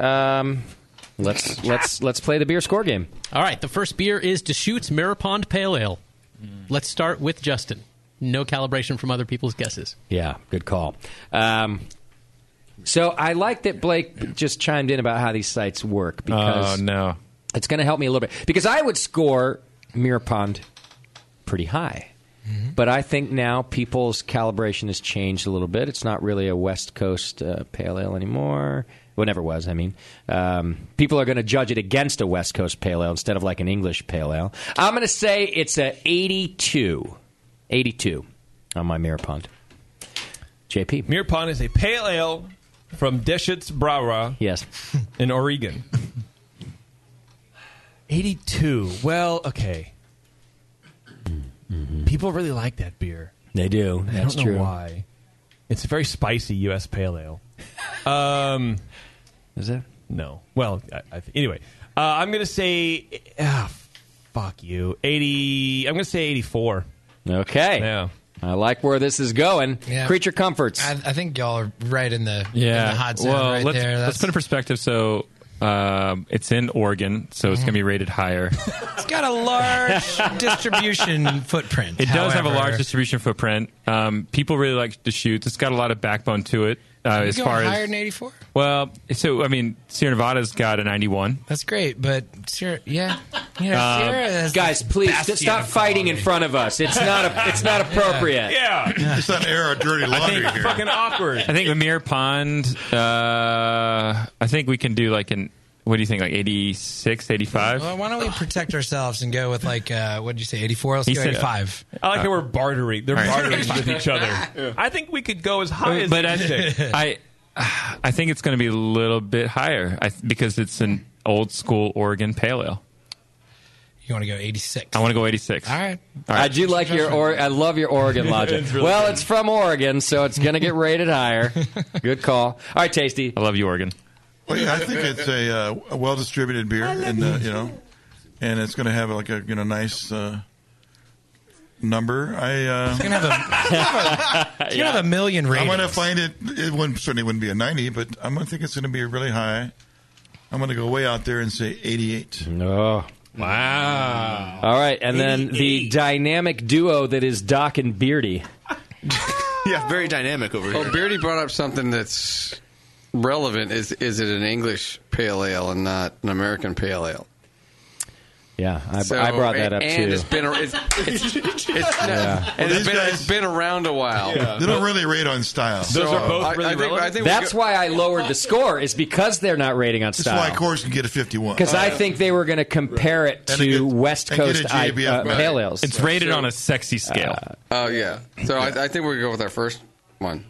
S9: Let's play the beer score game.
S11: All right, the first beer is Deschutes Mirror Pond Pale Ale. Let's start with Justin. No calibration from other people's guesses.
S9: Yeah, good call. So I like that Blake just chimed in about how these sites work because it's going to help me a little bit. Because I would score Mirror Pond pretty high. But I think now people's calibration has changed a little bit. It's not really a West Coast pale ale anymore. Well, it never was, I mean. People are going to judge it against a West Coast pale ale instead of like an English pale ale. I'm going to say it's a 82. 82 on my Mirror Pond. JP.
S5: Mirror Pond is a pale ale from Deschutes Brauerei.
S9: Yes.
S5: In Oregon. 82. Well, okay. People really like that beer.
S9: They do.
S5: I
S9: That's
S5: don't know
S9: true.
S5: why. It's a very spicy U.S. pale ale.
S9: Is it?
S5: No. Well, anyway. I'm going to say... fuck you. 80... I'm going to say 84.
S9: Okay.
S5: Yeah.
S9: I like where this is going.
S23: Yeah.
S9: Creature Comforts.
S23: I think y'all are right in the hot zone
S15: well,
S23: right there.
S15: let's put in perspective. So it's in Oregon, so it's going to be rated higher.
S23: It's got a large distribution footprint.
S15: It does have a large distribution footprint. People really like Deschutes. It's got a lot of backbone to it. As far
S23: higher
S15: as
S23: than 84?
S15: Well, so I mean, Sierra Nevada's got a 91.
S23: That's great, but Sierra, Sierra has
S9: guys, please stop fighting in front of us. It's not appropriate.
S5: Yeah,
S16: it's not air or dirty laundry here.
S5: Fucking awkward.
S15: I think the Mirror Pond. I think we can do like an. What do you think? Like 86, 85?
S23: Well, why don't we protect ourselves and go with like what did you say? 84? Let's go 85.
S5: I like how we're bartering. They're bartering with each other. I think we could go as high as
S15: but
S5: I
S15: think it's going to be a little bit higher because it's an old school Oregon pale ale.
S23: You want to go 86?
S15: I want to go 86.
S23: All right.
S9: I do like I love your Oregon logic.
S15: It's really good.
S9: It's from Oregon, so it's going to get rated higher. Good call. All right, Tasty.
S15: I love you, Oregon.
S16: Well, yeah, I think it's a well-distributed beer, and and it's going to have like a nice number.
S23: It's going to have a million ratings.
S16: I'm going to find it. It certainly wouldn't be a 90, but I'm going to think it's going to be really high. I'm going to go way out there and say 88.
S9: Oh. Wow. All right, and then the dynamic duo that is Doc and Beardy.
S4: Yeah, very dynamic over here.
S2: Oh, Beardy brought up something that's relevant. Is it an English pale ale and not an American pale ale?
S9: Yeah, I brought that up too.
S2: And it's been around a while.
S16: Yeah. They don't really rate on style.
S5: Those are both really relevant.
S2: I think
S9: that's why I lowered the score, is because they're not rating on style.
S16: That's why Coors can get a 51.
S9: Because I think they were going to compare it to West Coast pale ales.
S15: It's rated on a sexy scale.
S2: Oh, yeah. So I think we're going to go with our first one.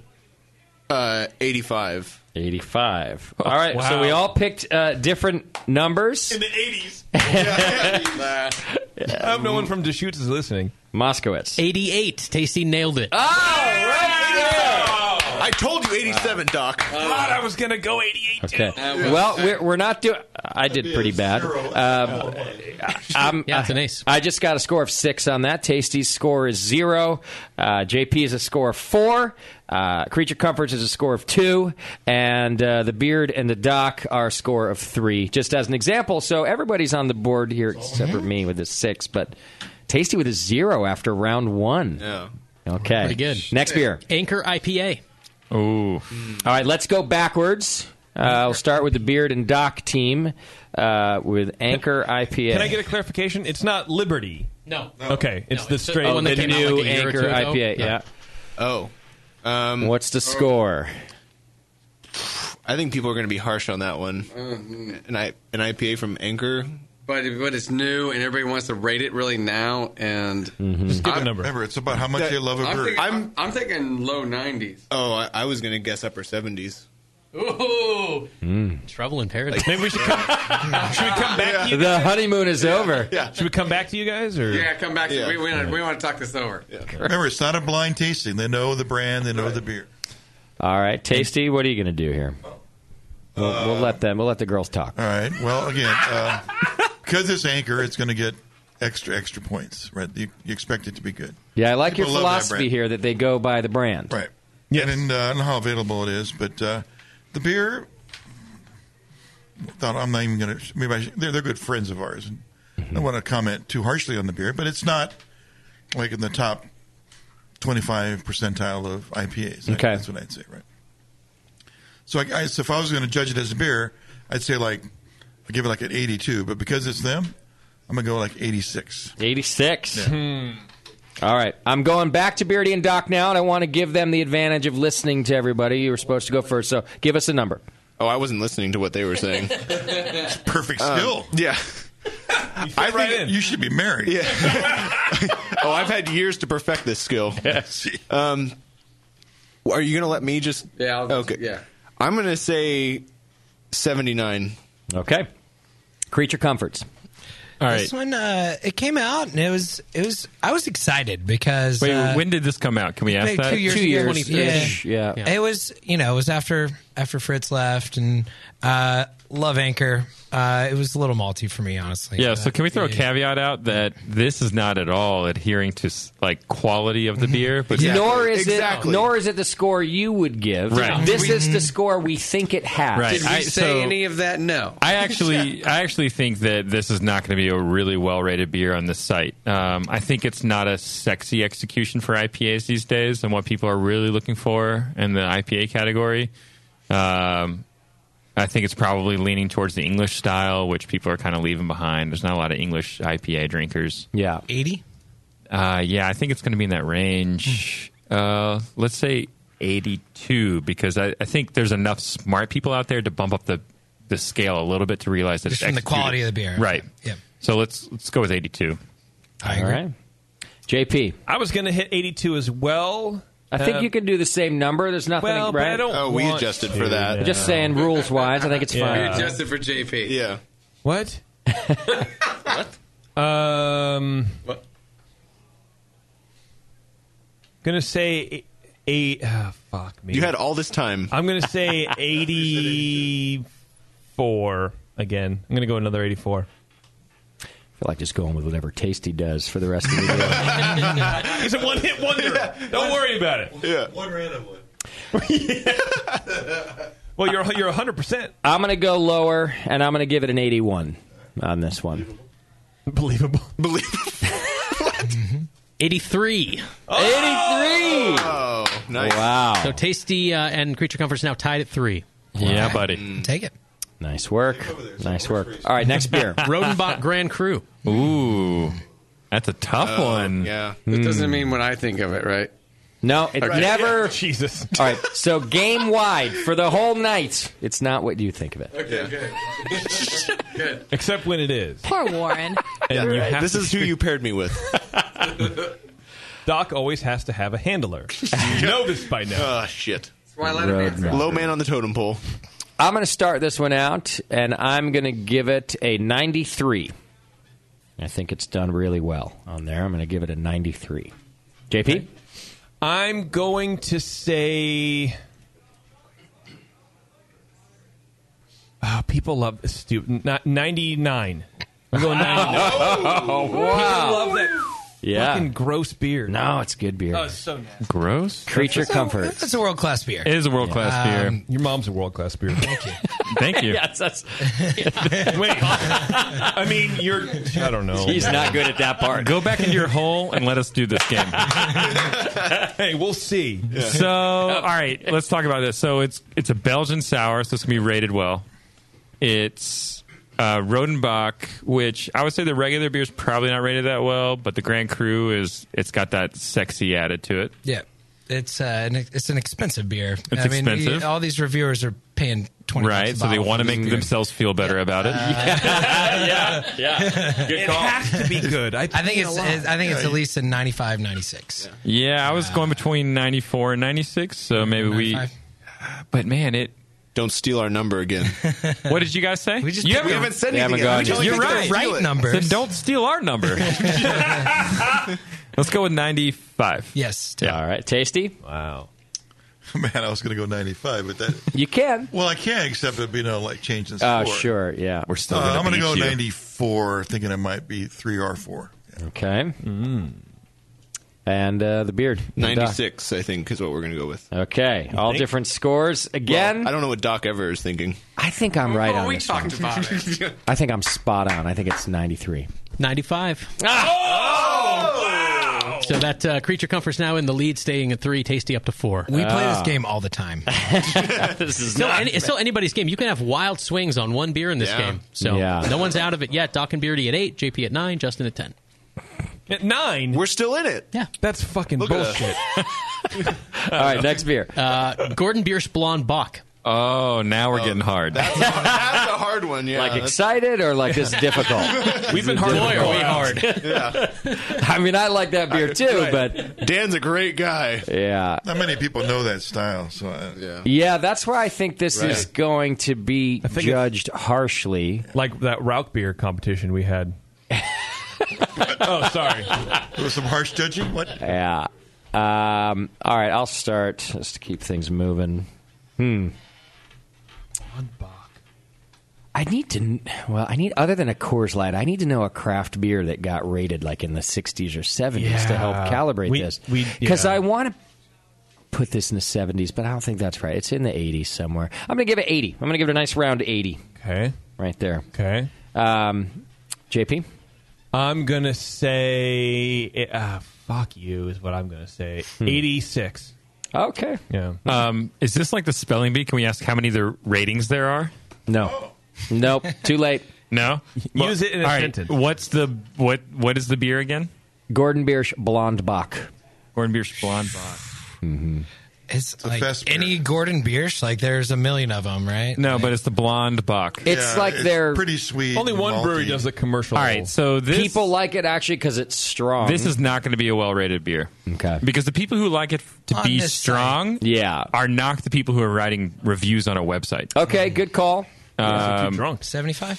S4: 85.
S9: 85. All right, so we all picked different numbers.
S5: In the 80s. I hope no one from Deschutes is listening.
S9: Moskowitz.
S11: 88. Tasty nailed it.
S9: Oh, right there.
S4: I told you 87, Doc.
S5: I thought I was going to go 88.
S9: Okay. Well, we're not doing... I did pretty bad.
S11: It's an ace.
S9: I just got a score of 6 on that. Tasty's score is 0. JP is a score of 4. Creature Comforts is a score of 2. And the Beard and the Doc are a score of 3. Just as an example. So everybody's on the board here except for me with a 6. But Tasty with a 0 after round 1.
S4: Yeah.
S9: Okay.
S11: Pretty good.
S9: Next beer.
S11: Anchor IPA.
S15: Ooh.
S9: All right, let's go backwards. We'll start with the Beard and Doc team with Anchor IPA.
S5: Can I get a clarification? It's not Liberty.
S11: No.
S5: Okay, it's the straight
S9: the
S11: one that came out
S9: new
S11: like a year or
S9: Anchor
S11: two ago?
S9: IPA.
S11: No.
S9: Yeah.
S4: Oh.
S9: What's the score?
S4: I think people are going to be harsh on that one. An IPA from Anchor.
S2: But it's new, and everybody wants to rate it really now. And
S16: just give a number. Remember, it's about how much they love a bird.
S2: I'm thinking low 90s.
S4: Oh, I was going to guess upper 70s.
S11: Ooh, trouble in paradise.
S5: Maybe we should come back to you guys?
S9: The honeymoon is over.
S5: Yeah. Should we come back to you guys? Or?
S2: Yeah, come back. We want to talk this over.
S16: Yeah. Remember, it's not a blind tasting. They know the brand. They know the beer.
S9: All right, Tasty, what are you going to do here? We'll let the girls talk.
S16: All right. Well, again, because it's Anchor, it's going to get extra points. Right? You expect it to be good.
S9: Yeah, I like
S16: People
S9: your
S16: love that
S9: philosophy
S16: brand.
S9: here that they go by the brand.
S16: Right. Yes. And I don't know how available it is, but the beer. I'm not even going to. Maybe they're good friends of ours, and I don't want to comment too harshly on the beer, but it's not like in the top 25 percentile of IPAs.
S9: Okay.
S16: That's what I'd say, right? So, so if I was going to judge it as a beer, I'd say I'd give it like an 82. But because it's them, I'm going to go like 86.
S9: 86.
S16: Yeah.
S9: All right. I'm going back to Beardy and Doc now, and I want to give them the advantage of listening to everybody. You were supposed to go first, so give us a number.
S4: Oh, I wasn't listening to what they were saying.
S16: It's perfect skill.
S4: Yeah.
S16: I think you should be married.
S4: Yeah. Oh, I've had years to perfect this skill.
S16: Yes.
S4: Are you going to let me just...
S2: Yeah.
S4: Okay.
S2: Yeah.
S4: I'm going to say 79.
S9: Okay. Creature Comforts.
S15: All right.
S23: This one, it came out, and it was. I was excited because.
S15: Wait, when did this come out? Can we ask that?
S23: 2 years.
S9: 2 years.
S23: Yeah.
S9: Yeah.
S23: It was. It was after Fritz left, and love Anchor. It was a little malty for me, honestly.
S15: Yeah. So can we throw a caveat out that this is not at all adhering to quality of the beer, but
S9: Nor is it the score you would give.
S15: Right.
S9: This is the score we think it has.
S15: Right.
S2: Did we say any of that? No.
S15: I actually think that this is not going to be a really well-rated beer on this site. I think it's not a sexy execution for IPAs these days and what people are really looking for in the IPA category. I think it's probably leaning towards the English style, which people are kind of leaving behind. There's not a lot of English IPA drinkers.
S9: Yeah.
S23: 80?
S15: Yeah, I think it's going to be in that range. Let's say 82, because I think there's enough smart people out there to bump up the scale a little bit to realize that
S23: Just
S15: it's
S23: from the
S15: executed.
S23: quality of the beer.
S15: Right.
S23: Yep.
S15: So let's go with 82.
S23: I agree.
S9: All right. JP.
S5: I was going to hit 82 as well.
S9: I think you can do the same number. There's nothing,
S5: well, but
S9: right?
S5: I don't
S4: we
S5: want
S4: adjusted
S5: to.
S4: for that.
S5: Yeah.
S9: Just saying, rules-wise, I think it's fine.
S2: We adjusted for JP.
S4: Yeah.
S5: What?
S2: What?
S5: What? Gonna say fuck me.
S4: You had all this time.
S5: I'm gonna say 84 again. I'm gonna go another 84.
S9: I feel like just going with whatever Tasty does for the rest of the day.
S5: He's a one-hit wonder. Don't worry about it.
S4: Yeah.
S16: One random one.
S5: Well, you're 100%.
S9: I'm going to go lower, and I'm going to give it an 81 on this one.
S5: Believable.
S11: 83.
S9: 83!
S4: Oh, nice.
S9: Wow.
S11: So Tasty and Creature Comforts now tied at 3.
S15: Yeah, buddy.
S23: Take it.
S9: Nice work. Nice work. All right, next beer.
S11: Rodenbach Grand Cru.
S15: Ooh, that's a tough one.
S4: Yeah.
S2: That doesn't mean when I think of it, right?
S9: No, it never.
S5: Jesus.
S9: All right, so game wide for the whole night. It's not what you think of it.
S2: Okay, good.
S5: Except when it is.
S10: Poor Warren.
S5: And you have
S4: This
S5: to
S4: is who you paired me with.
S5: Doc always has to have a handler. You know this by now.
S4: Oh, shit.
S2: That's why I let him answer.
S4: Low man on the totem pole.
S9: I'm going to start this one out, and I'm going to give it a 93. I think it's done really well on there. I'm going to give it a 93. JP?
S5: Okay. I'm going to say... people love stupid. 99. I'm going 99.
S9: Oh, wow.
S5: People love that fucking gross beer.
S9: No, it's good beer.
S5: Oh, it's so nasty.
S15: Gross?
S9: Creature Comforts.
S23: That's a world-class beer.
S15: It is a world-class beer.
S5: Your mom's a world-class beer.
S23: Thank you.
S15: Thank you.
S9: Yes, that's...
S5: Wait. I mean, you're... I don't know.
S9: He's not good at that part.
S15: Go back into your hole and let us do this game.
S5: Hey, we'll see.
S15: Yeah. So, all right, let's talk about this. So it's a Belgian sour, so it's going to be rated well. It's Rodenbach, which I would say the regular beer is probably not rated that well, but the Grand Cru it's got that sexy added to it.
S23: Yeah. It's an expensive beer.
S15: It's expensive.
S23: All these reviewers are paying $20
S15: right, so they want to make themselves feel better about it.
S23: yeah.
S15: Good call.
S23: It has to be good. I think it's at least a 95, 96.
S15: Yeah, I was going between 94 and 96, so maybe
S23: 95.
S15: But man, it.
S4: Don't steal our number again.
S15: What did you guys say?
S4: We haven't said anything yet.
S15: You're right.
S23: Right number.
S15: Then don't steal our number. Let's go with 95.
S23: Yes.
S9: All right. Tasty?
S5: Wow.
S16: Man, I was going to go 95, but that
S9: you can.
S16: Well, I can, except it'd be like changing score.
S9: Oh, sure. Yeah.
S15: We're still.
S16: I'm going to go 94, thinking it might be 3 or 4.
S9: Yeah. Okay. And the beard.
S4: 96, I think, is what we're going to go with.
S9: Okay. All different scores. Again.
S4: Well, I don't know what Doc Ever is thinking.
S9: I think I'm right on
S11: we
S9: this
S11: talked
S9: one.
S11: about it.
S9: I think I'm spot on. I think it's 93.
S11: 95.
S23: Oh!
S11: So that Creature Comfort's now in the lead, staying at 3, Tasty up to 4.
S23: We play this game all the time.
S9: This is
S11: it's still anybody's game. You can have wild swings on one beer in this game. So no one's out of it yet. Doc and Beardy at 8, JP at 9, Justin at 10.
S5: At 9?
S4: We're still in it.
S11: Yeah.
S5: That's fucking bullshit.
S9: All right, next beer.
S11: Gordon Biersch Blonde Bock.
S15: Oh, now we're getting hard.
S4: That's a hard one, yeah.
S9: Like excited or like this difficult?
S5: We've been hard.
S11: Boy, are we hard.
S4: Yeah.
S9: I mean, I like that beer too, but
S4: Dan's a great guy.
S9: Yeah.
S16: Not many people know that style, so
S9: yeah, that's why I think this is going to be judged harshly.
S5: Like that Rauch beer competition we had. Oh, sorry.
S16: There was some harsh judging. What?
S9: Yeah. All right, I'll start just to keep things moving. I need other than a Coors Light, I need to know a craft beer that got rated like in the 60s or 70s to help calibrate this. Because I want to put this in the 70s, but I don't think that's right. It's in the 80s somewhere. I'm going to give it 80. I'm going to give it a nice round 80.
S5: Okay.
S9: Right there.
S5: Okay.
S9: JP?
S5: I'm going to say, fuck you is what I'm going to say. 86.
S9: Okay.
S5: Yeah.
S15: Is this like the spelling bee? Can we ask how many the ratings there are?
S9: No. Nope. Too late.
S15: No?
S5: Use it in a sentence.
S15: What's what is the beer again?
S9: Gordon Biersch Blonde Bock.
S15: Gordon Biersch Blonde Bock.
S9: Mm-hmm.
S23: It's like any Gordon Biersch, like there's a million of them, right?
S15: No, but it's the Blonde Bock.
S9: It's like they're
S16: pretty sweet.
S5: Only one brewery does a commercial.
S15: All right, so
S9: people like it actually because it's strong.
S15: This is not going to be a well-rated beer.
S9: Okay.
S15: Because the people who like it to be strong are not the people who are writing reviews on a website.
S9: Okay, good call.
S5: Too drunk.
S23: 75?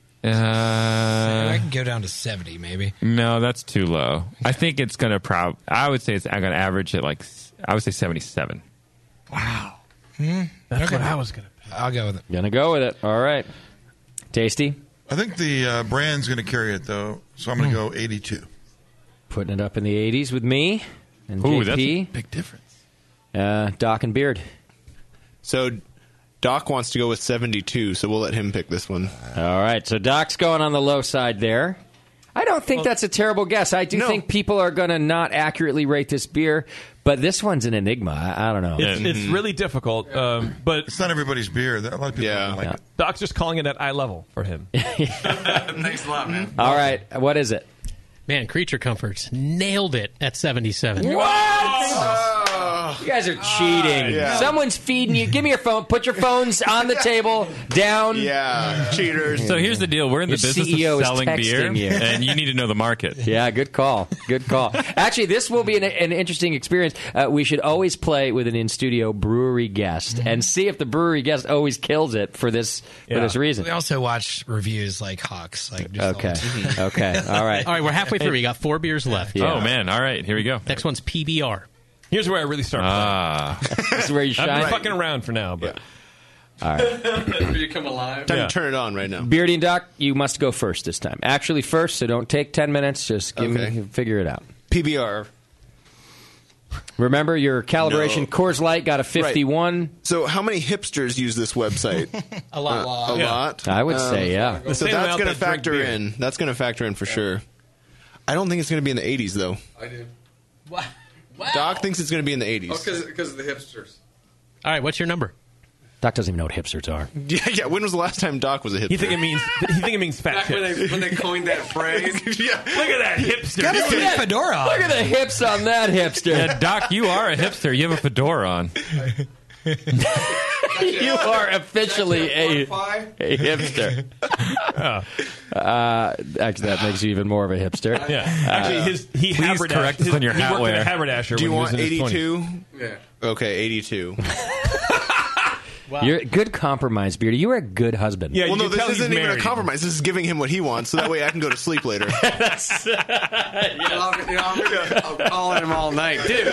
S23: I can go down to 70, maybe.
S15: No, that's too low. I think it's going to I would say it's going to average at I would say 77.
S5: Wow. That's what I was going to.
S23: I'll go with it.
S9: Gonna go with it. All right. Tasty?
S16: I think the brand's going to carry it, though, so I'm going to go 82.
S9: Putting it up in the 80s with me and
S15: Ooh,
S9: JP.
S15: that's a big difference.
S9: Doc and Beard.
S4: So Doc wants to go with 72, so we'll let him pick this one.
S9: All right, so Doc's going on the low side there. I don't think that's a terrible guess. I do think people are going to not accurately rate this beer, but this one's an enigma. I don't know.
S5: It's really difficult, but
S16: it's not everybody's beer. A lot of people don't like it.
S5: Doc's just calling it at eye level for him.
S16: Thanks a lot, man.
S9: All right, what is it?
S11: Man, Creature Comforts nailed it at 77.
S9: What? You guys are cheating. Someone's feeding you. Give me your phone. Put your phones on the table, down.
S4: Yeah, cheaters.
S15: So here's the deal. We're in the business
S9: CEO
S15: of selling
S9: is
S15: beer,
S9: texting you.
S15: and you need to know the market.
S9: Yeah, good call. Good call. Actually, this will be an interesting experience. We should always play with an in-studio brewery guest and see if the brewery guest always kills it for this reason.
S23: We also watch reviews like Hawks.
S9: Okay. Okay. All right.
S11: All right, we're halfway through. We got 4 beers left.
S15: Yeah. Oh, man. All right. Here we go.
S11: Next one's PBR.
S5: Here's where I really start.
S9: This is where you shine.
S5: I'm fucking around for now, but
S9: all right.
S11: You come alive.
S4: Time to turn it on right now.
S9: Beardy and Doc, you must go first this time. Actually, first, so don't take 10 minutes. Just figure it out.
S4: PBR.
S9: Remember, your calibration Coors Light got a 51.
S4: Right. So how many hipsters use this website?
S23: A lot.
S4: A lot?
S9: I would say, yeah.
S4: So that's going to factor in. That's going to factor in for sure. I don't think it's going to be in the 80s, though.
S2: I do.
S23: Wow.
S4: Doc thinks it's going to be in the 80s.
S2: Oh, because of the hipsters.
S11: All right, what's your number?
S9: Doc doesn't even know what hipsters are.
S4: Yeah. When was the last time Doc was a hipster?
S5: You think it means fat
S2: Back
S5: chips?
S2: when they coined that phrase.
S16: Yeah.
S5: Look at that hipster.
S23: Got a fedora on.
S9: Look at the hips on that hipster.
S15: Yeah, Doc, you are a hipster. You have a fedora on.
S9: You are officially a hipster. Actually, that makes you even more of a hipster.
S5: Yeah. Actually, he
S15: please correct us on your
S5: he
S15: hat
S5: worked
S15: wear.
S5: at a haberdasher.
S4: Do you
S5: when he
S4: want
S5: was in his
S4: 82?
S5: 20s.
S2: Yeah.
S4: Okay, 82.
S9: Wow. You're a good compromise, Beardy. You are a good husband.
S5: Yeah,
S4: well, no,
S5: you
S4: this
S5: tell he's
S4: isn't even a
S5: married.
S4: compromise. This is giving him what he wants, so that way I can go to sleep later.
S2: I'm calling him all night. Dude.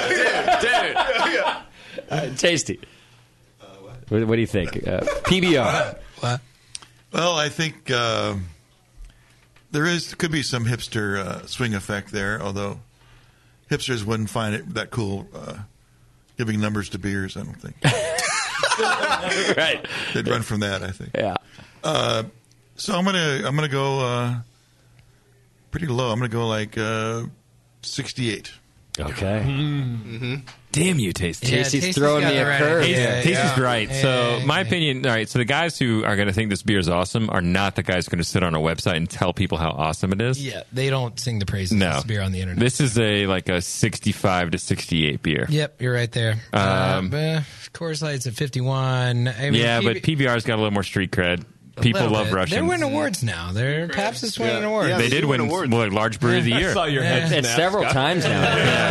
S9: Tasty. What do you think? PBR.
S23: What?
S16: Well, I think could be some hipster swing effect there, although hipsters wouldn't find it that cool giving numbers to beers, I don't think.
S9: Right.
S16: They'd run from that, I think.
S9: Yeah.
S16: So I'm gonna go pretty low. I'm gonna go like 68.
S9: Okay.
S4: Mm-hmm.
S15: Damn you, Tasty.
S9: Tasty's throwing me a curve.
S15: Tasty's right. So my opinion, all right, so the guys who are going to think this beer is awesome are not the guys going to sit on a website and tell people how awesome it is.
S23: Yeah, they don't sing the praises of
S15: No.
S23: this beer on the internet.
S15: This is a 65 to 68 beer.
S23: Yep, you're right there. Coors Light's at 51. I mean,
S15: Yeah, but PBR's got a little more street cred.
S23: a
S15: People
S23: little
S15: love
S23: bit.
S15: Russians.
S23: They're winning awards now. Pabst is winning awards.
S4: Yeah,
S15: They did win Large Brewery of the Year.
S5: I saw your head
S9: And
S5: snap,
S9: several
S5: Scott.
S9: times now.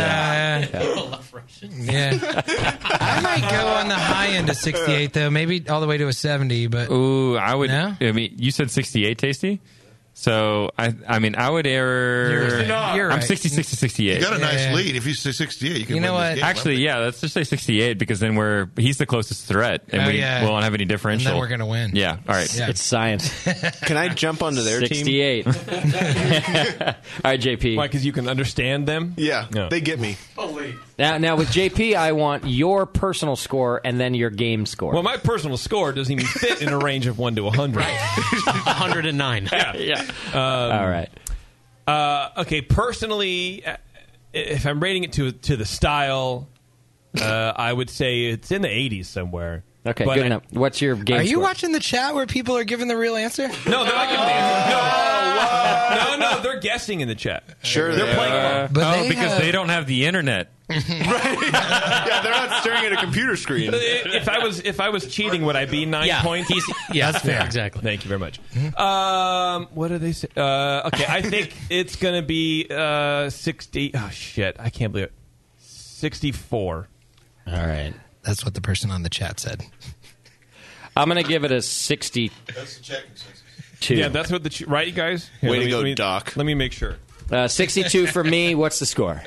S23: Yeah. I might go on the high end of 68, though. Maybe all the way to a 70, but...
S15: Ooh, I would.
S23: No?
S15: I mean, you said 68, Tasty. So I mean, I would err.
S23: You're
S15: I'm
S23: right.
S15: 66 to 68.
S16: You got a nice
S23: Yeah.
S16: lead. If you say 68, you can
S23: You know
S16: win this
S23: what?
S16: game.
S15: Actually, yeah, let's just say 68 because then he's the closest threat, and we won't have any differential.
S23: And then we're going to win.
S15: Yeah, all right.
S23: Yeah.
S9: It's science.
S4: Can I jump onto their team?
S9: 68. All right, JP.
S5: Why? Because you can understand them?
S4: Yeah, they get me.
S9: Now, with JP, I want your personal score and then your game score.
S5: Well, my personal score doesn't even fit in a range of 1 to 100.
S11: 109.
S9: yeah. All right.
S5: Okay, personally, if I'm rating it to the style, I would say it's in the 80s somewhere.
S9: Okay,
S5: But
S9: good enough. What's your game
S23: Are you
S9: score?
S23: watching the chat where people are giving the real answer?
S5: No, they're not giving the answer. No, they're guessing in the chat.
S4: Sure,
S5: they're playing along.
S23: But
S15: Because they don't have the internet.
S4: Yeah, they're not staring at a computer screen.
S5: If I was cheating, would I be 9 points?
S11: Yeah, that's fair. Exactly.
S5: Thank you very much. What do they say? Okay, I think it's going to be 60. Oh, shit. I can't believe it. 64.
S9: All right.
S23: That's what the person on the chat said.
S9: I'm going to give it a 62.
S16: That's the checking system.
S5: Yeah, that's what right, you guys? Here,
S4: Way to go,
S5: let me,
S4: Doc.
S5: Let me make sure.
S9: 62 for me. What's the score?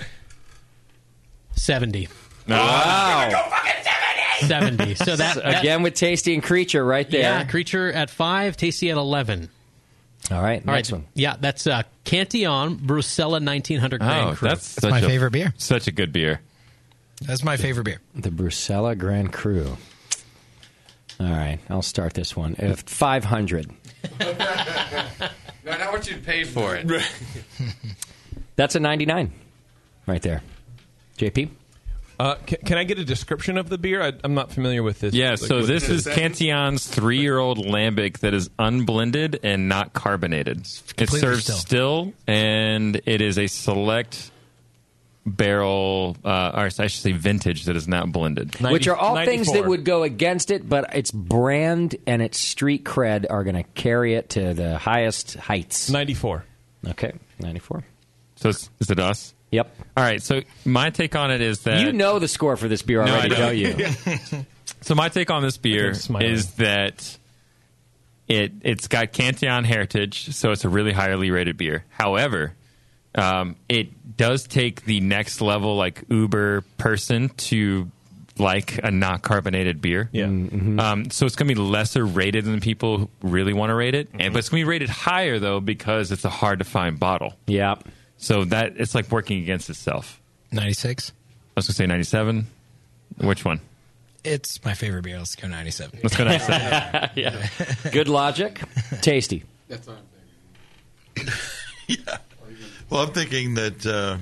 S11: 70.
S9: Wow.
S11: 70. So that
S9: Again with Tasty and Creature right there.
S11: Yeah, Creature at 5, Tasty at 11.
S9: All right, next one.
S11: Yeah, that's Cantillon Brucella 1900 Grand
S15: Oh,
S11: Cru.
S15: that's
S23: my favorite beer.
S15: Such a good beer.
S23: That's my favorite beer.
S9: The Brucella Grand Cru. All right, I'll start this one. 500.
S2: No, not what you'd pay for it.
S9: That's a 99 right there. JP?
S5: Can I get a description of the beer? I'm not familiar with this.
S15: Yeah, so this is Cantillon's 3-year-old lambic that is unblended and not carbonated. It serves still, and it is a select barrel, or I should say vintage, that is not blended.
S9: Which are all
S5: 94.
S9: things that would go against it, but its brand and its street cred are going to carry it to the highest heights.
S5: 94.
S9: Okay, 94.
S15: So is it us?
S9: Yep.
S15: All right, so my take on it is that...
S9: You know the score for this beer already, don't you?
S15: So my take on this beer is that it's got Cantillon heritage, so it's a really highly rated beer. However, it does take the next level, like Uber person to like a not carbonated beer.
S5: Yeah.
S15: So it's going to be lesser rated than people who really want to rate it, but it's going to be rated higher though because it's a hard to find bottle.
S9: Yeah.
S15: So that it's like working against itself.
S23: 96.
S15: I was going to say 97. Which one?
S23: It's my favorite beer. Let's go 97.
S15: Let's go 97.
S9: Yeah. Good logic. Tasty.
S2: That's what I'm thinking.
S16: Yeah. Well, I'm thinking that, the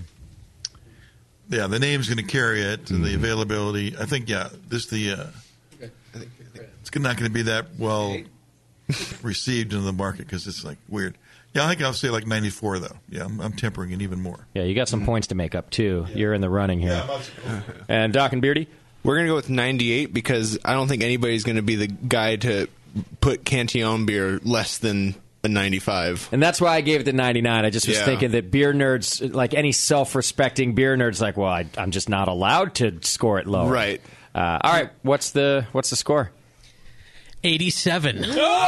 S16: name's going to carry it, and the availability. I think, it's not going to be that well received in the market because it's like weird. Yeah, I think I'll say like 94 though. Yeah, I'm tempering it even more.
S9: Yeah, you got some points to make up too. Yeah. You're in the running here. And Doc and Beardy?
S4: We're going to go with 98 because I don't think anybody's going to be the guy to put Cantillon beer less than a 95.
S9: And that's why I gave it the 99. I just was thinking that beer nerds, like any self-respecting beer nerds, like, well, I'm just not allowed to score it lower.
S4: Right.
S9: All right, what's the score?
S11: 87.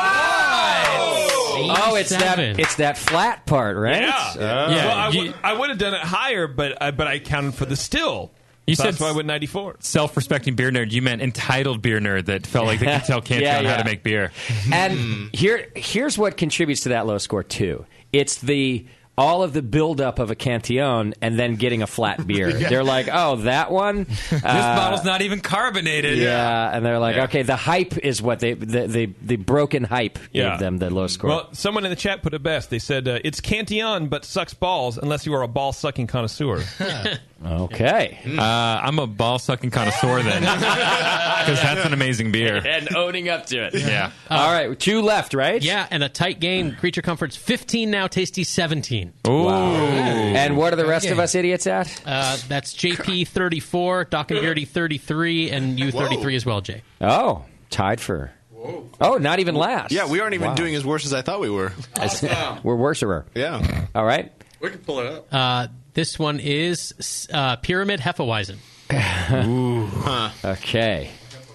S9: Oh, it's that flat part, right?
S5: Yeah. Well, I would have done it higher, but I counted for the still.
S15: You
S5: so
S15: said
S5: that's why I went 94.
S15: Self-respecting beer nerd. You meant entitled beer nerd that felt like they could tell Cantillon how to make beer.
S9: And here's what contributes to that low score too. It's all of the buildup of a Cantillon and then getting a flat beer. They're like, oh, that one?
S15: This bottle's not even carbonated.
S9: Yeah, and they're like, okay, the hype is what the broken hype gave them the low score.
S5: Well, someone in the chat put it best. They said, it's Cantillon, but sucks balls unless you are a ball-sucking connoisseur.
S9: Okay.
S15: I'm a ball-sucking connoisseur then. Because that's an amazing beer.
S9: And owning up to it.
S15: Yeah.
S9: All right, 2 left, right?
S11: Yeah, and a tight game. Creature Comfort's 15 now, Tasty 17.
S15: Ooh.
S9: Wow. And what are the rest of us idiots at?
S11: That's JP 34, Doc and Beardy 33, and you 33 as well, Jay.
S9: Oh, tied for... Whoa. Oh, not even last.
S4: Yeah, we aren't even doing as worse as I thought we were.
S9: We're worserer.
S4: Yeah.
S9: All right.
S2: We can pull it up.
S11: This one is Pyramid Hefeweizen.
S9: Ooh. Okay.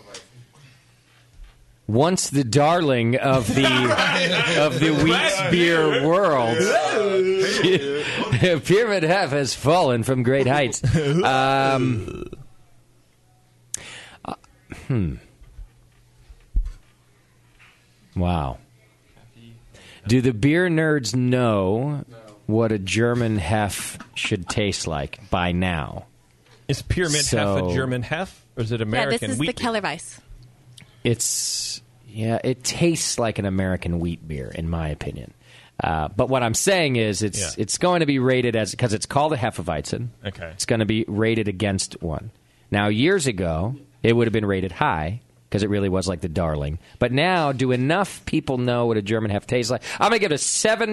S9: Once the darling of the wheat beer world, Pyramid Hef has fallen from great heights. Wow. Do the beer nerds know what a German Hef should taste like by now?
S5: Is Pyramid Hef a German Hef, or is it American wheat?
S10: Yeah, this is the Kellerweiss.
S9: It tastes like an American wheat beer, in my opinion. But what I'm saying is it's going to be rated as, because it's called a Hefeweizen.
S5: Okay.
S9: It's going to be rated against one. Now, years ago, it would have been rated high, because it really was like the darling. But now, do enough people know what a German Hef tastes like? I'm going to give it a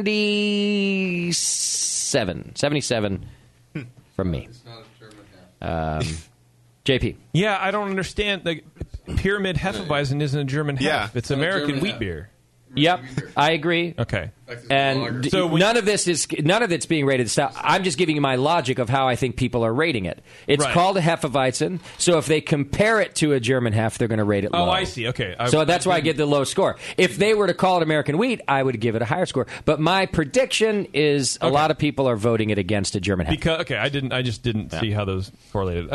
S9: 77 from me.
S2: It's not a German Hef.
S9: JP.
S5: Yeah, I don't understand. The Pyramid Hefeweizen isn't a German Hef. It's American wheat beer.
S9: Yep, I agree.
S5: Okay,
S9: and none of it's being rated style. I'm just giving you my logic of how I think people are rating it. It's called a Hefeweizen, so if they compare it to a German Hef, they're going to rate it low.
S5: Oh, I see. Okay,
S9: so that's why I give the low score. If they were to call it American wheat, I would give it a higher score. But my prediction is a lot of people are voting it against a German Hef.
S5: I just didn't see how those correlated.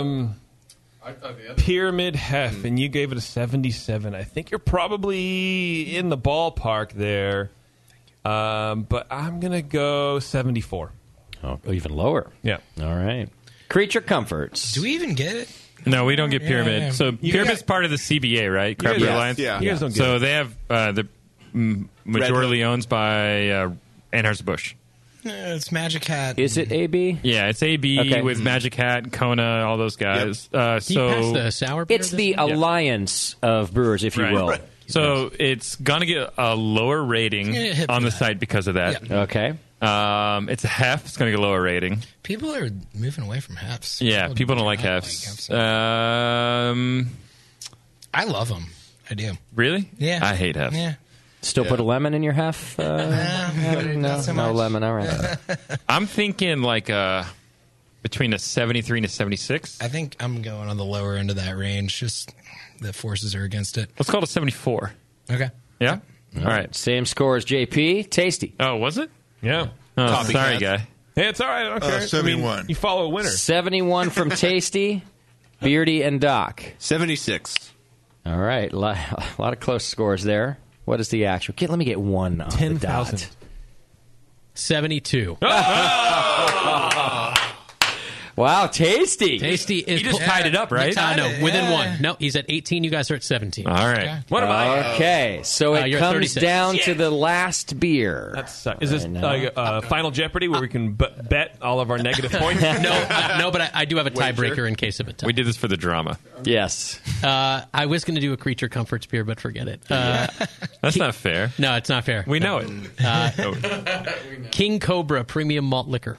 S5: Pyramid Hef, and you gave it a 77. I think you're probably in the ballpark there. But I'm going to go 74.
S9: Oh, even lower.
S5: Yeah.
S9: All right. Creature Comforts.
S23: Do we even get it?
S15: No, we don't get Pyramid.
S23: Yeah.
S15: So Pyramid's part of the CBA, right? Craft Beer Alliance?
S4: Yeah.
S5: You guys don't get
S15: So
S5: it.
S15: they have the majority owned by Anheuser-Busch.
S23: It's Magic Hat.
S9: Is it AB?
S15: Yeah, it's AB with Magic Hat, Kona, all those guys.
S11: Can you pass the sour beer?
S9: It's the alliance of brewers, if you will.
S15: Right. So it's going to get a lower rating on the site because of that.
S9: Yeah. Okay.
S15: It's a Hef. It's going to get a lower rating.
S23: People are moving away from Hefs.
S15: Yeah, people don't like Hefs.
S23: I love them. I do.
S15: Really?
S23: Yeah.
S15: I hate Hefs.
S23: Yeah.
S9: Still put a lemon in your Hef?
S23: Not so much.
S9: No lemon. All right.
S15: I'm thinking like between a 73 and a 76.
S23: I think I'm going on the lower end of that range. Just the forces are against it.
S15: Let's call it a 74.
S23: Okay.
S15: Yeah? All right.
S9: Same score as JP. Tasty.
S15: Oh, was it?
S5: Yeah.
S15: Oh, sorry, guy.
S5: Hey, it's all right. I don't care.
S16: 71.
S5: I mean, you follow a winner.
S9: 71 from Tasty, Beardy, and Doc.
S4: 76.
S9: All right. A lot of close scores there. What is the actual? Let me get one on 10,000.
S11: 72.
S9: Wow, Tasty.
S11: Tasty is
S15: He just tied it up, right?
S11: No, within one. No, he's at 18. You guys are at 17.
S15: All right.
S11: Okay.
S15: What am I?
S9: Okay, so it
S11: you're
S9: comes
S11: 36.
S9: down to the last beer.
S5: Is this Final Jeopardy where we can bet all of our negative points?
S11: No, but I do have a tiebreaker in case of a tie.
S15: We did this for the drama.
S9: Yes.
S11: I was going to do a Creature Comforts beer, but forget it.
S15: That's not fair.
S11: No, it's not fair.
S15: We know it.
S11: King Cobra Premium Malt Liquor.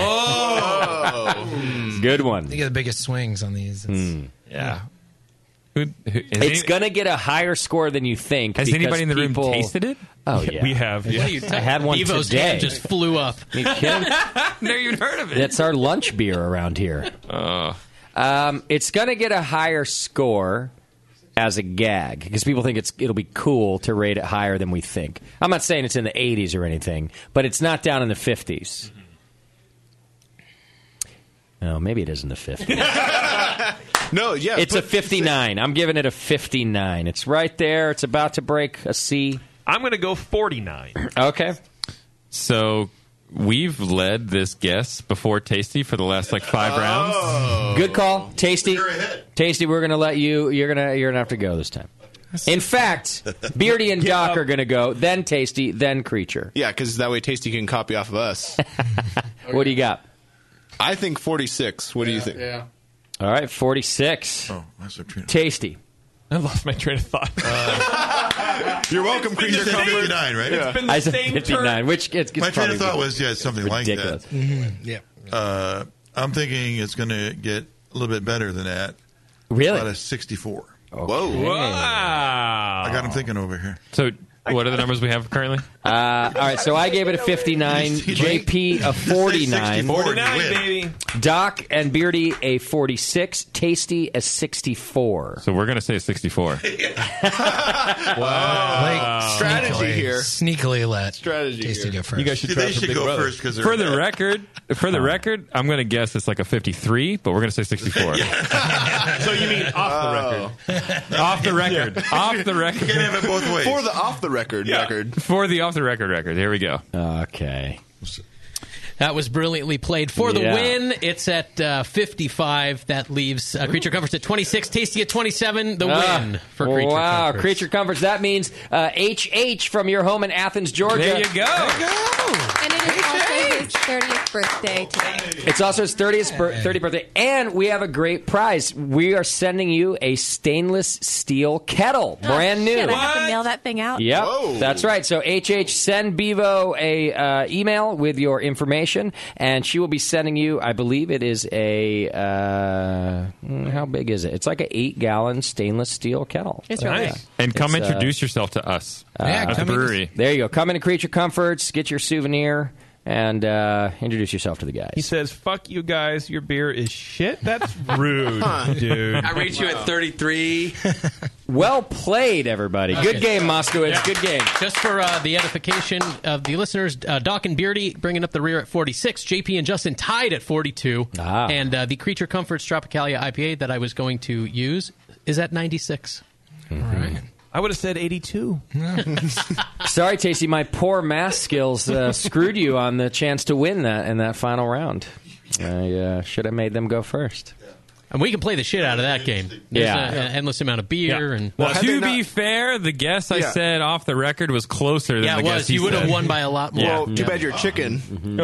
S15: Whoa.
S9: Good one.
S23: You get the biggest swings on these.
S15: Yeah.
S9: It's going to get a higher score than you think.
S15: Has
S9: because
S15: anybody in the room
S9: people-
S15: tasted it?
S9: Oh, yeah.
S5: We have.
S11: What are you
S9: I had one
S11: Evo's
S9: today.
S11: hand just flew up.
S9: Are you kidding?
S15: Never even heard of it.
S9: That's our lunch beer around here. It's going to get a higher score as a gag because people think it'll be cool to rate it higher than we think. I'm not saying it's in the 80s or anything, but it's not down in the 50s. Oh, maybe it is in the 50s.
S4: No, yeah.
S9: It's a 59. I'm giving it a 59. It's right there. It's about to break a C.
S5: I'm going to go 49.
S9: Okay.
S15: So we've led this guess before Tasty for the last 5 rounds.
S9: Good call, Tasty. Tasty, we're going to let you. You're gonna have to go this time. In fact, Beardy and Doc are going to go, then Tasty, then Creature.
S4: Yeah, because that way Tasty can copy off of us.
S9: What do you got?
S4: I think 46. What do you think?
S2: Yeah.
S9: All right, 46.
S16: Oh, that's a train.
S9: Tasty.
S5: I lost my train of thought.
S4: You're welcome, Creature Comfort.
S16: 59, right?
S5: It's been
S9: I
S5: the
S9: said
S5: same
S9: 59,
S5: turn.
S9: which gets
S16: My train of thought was, something
S9: ridiculous.
S16: like that.
S23: Yeah.
S16: I'm thinking it's going to get a little bit better than that.
S9: Really?
S16: About a 64.
S4: Whoa.
S15: Wow.
S16: I got him thinking over here.
S15: So what are the numbers we have currently?
S9: All right, so I gave it a 59, JP a 49,
S5: 49, baby.
S9: Doc and Beardy a 46, Tasty a 64.
S15: So we're going to say 64.
S23: Wow.
S4: Strategy here.
S23: Sneakily let
S4: Strategy
S23: Tasty
S4: here.
S23: go first.
S5: You guys should try
S16: They
S5: for
S16: should
S5: Big
S16: go
S5: Brother.
S16: first because
S15: For the record, I'm going to guess it's like a 53, but we're going to say 64.
S5: So you mean off the record?
S15: Off the record. Off the record.
S16: You can't have it both ways.
S4: For the off the record record.
S15: For the off the record. Here we go.
S9: Okay.
S11: That was brilliantly played for the
S9: Yeah.
S11: win. It's at 55. That leaves Creature Comforts at 26. Tasty at 27. The win for Creature
S9: Wow,
S11: Comforts.
S9: Creature Comforts. That means HH from your home in Athens, Georgia.
S15: There you go.
S10: And it is also his 30th birthday today.
S9: It's also his 30th birthday, and we have a great prize. We are sending you a stainless steel kettle, brand new.
S10: Shit, I have to mail that thing out.
S9: Yep,
S4: Whoa.
S9: that's right. So HH, send Bevo a email with your information, and she will be sending you. I believe it is a how big is it? It's like an 8-gallon stainless steel kettle.
S10: It's really
S5: Nice.
S10: big.
S15: And come
S9: It's,
S15: introduce yourself to us
S23: Yeah,
S15: at the
S23: come in.
S15: brewery.
S9: There you go. Come into Creature Comforts, get your souvenir, and introduce yourself to the guys.
S5: He says, "Fuck you guys, your beer is shit." That's rude, dude.
S2: I rate you at 33.
S9: Well played, everybody. Good game, Moskowitz. Good game.
S11: Just for the edification of the listeners, Doc and Beardy bringing up the rear at 46. JP and Justin tied at 42. And the Creature Comforts Tropicalia IPA that I was going to use is at 96. All right.
S5: I would have said 82.
S9: Sorry, Tasty, my poor math skills screwed you on the chance to win that in that final round. I should have made them go first.
S11: And we can play the shit out of that game. There's
S9: Yeah.
S11: an endless amount of beer. And
S15: Well, to be fair, the guess I said off the record was closer than
S11: Yeah,
S15: the
S11: it
S15: guess
S11: was.
S15: he
S11: You would have
S15: said.
S11: won by a lot more.
S4: Well, too bad you're chicken.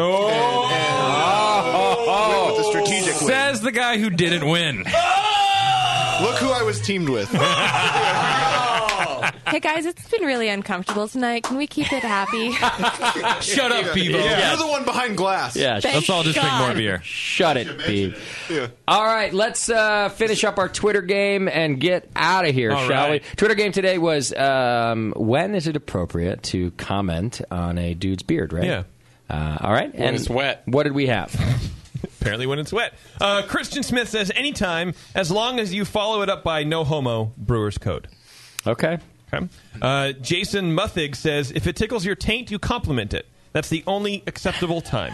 S15: Oh,
S4: With the strategic win.
S15: says the guy who didn't win.
S4: Look who I was teamed with.
S10: Hey guys, it's been really uncomfortable tonight. Can we keep it happy?
S11: Shut up, Bevo.
S4: You're the one behind glass.
S9: Yeah,
S10: Thank
S15: Let's all just drink
S10: God.
S15: more beer.
S9: shut it, Beeb.
S4: Yeah.
S9: All right, let's finish up our Twitter game and get out of here,
S5: All
S9: shall
S5: right.
S9: we? Twitter game today was when is it appropriate to comment on a dude's beard, right?
S5: Yeah.
S9: All right.
S2: When it's wet.
S9: What did we have?
S5: Apparently when it's wet. Christian Smith says, anytime, as long as you follow it up by no homo, Brewer's Code.
S9: Okay.
S5: Okay. Jason Muthig says, if it tickles your taint, you compliment it. That's the only acceptable time.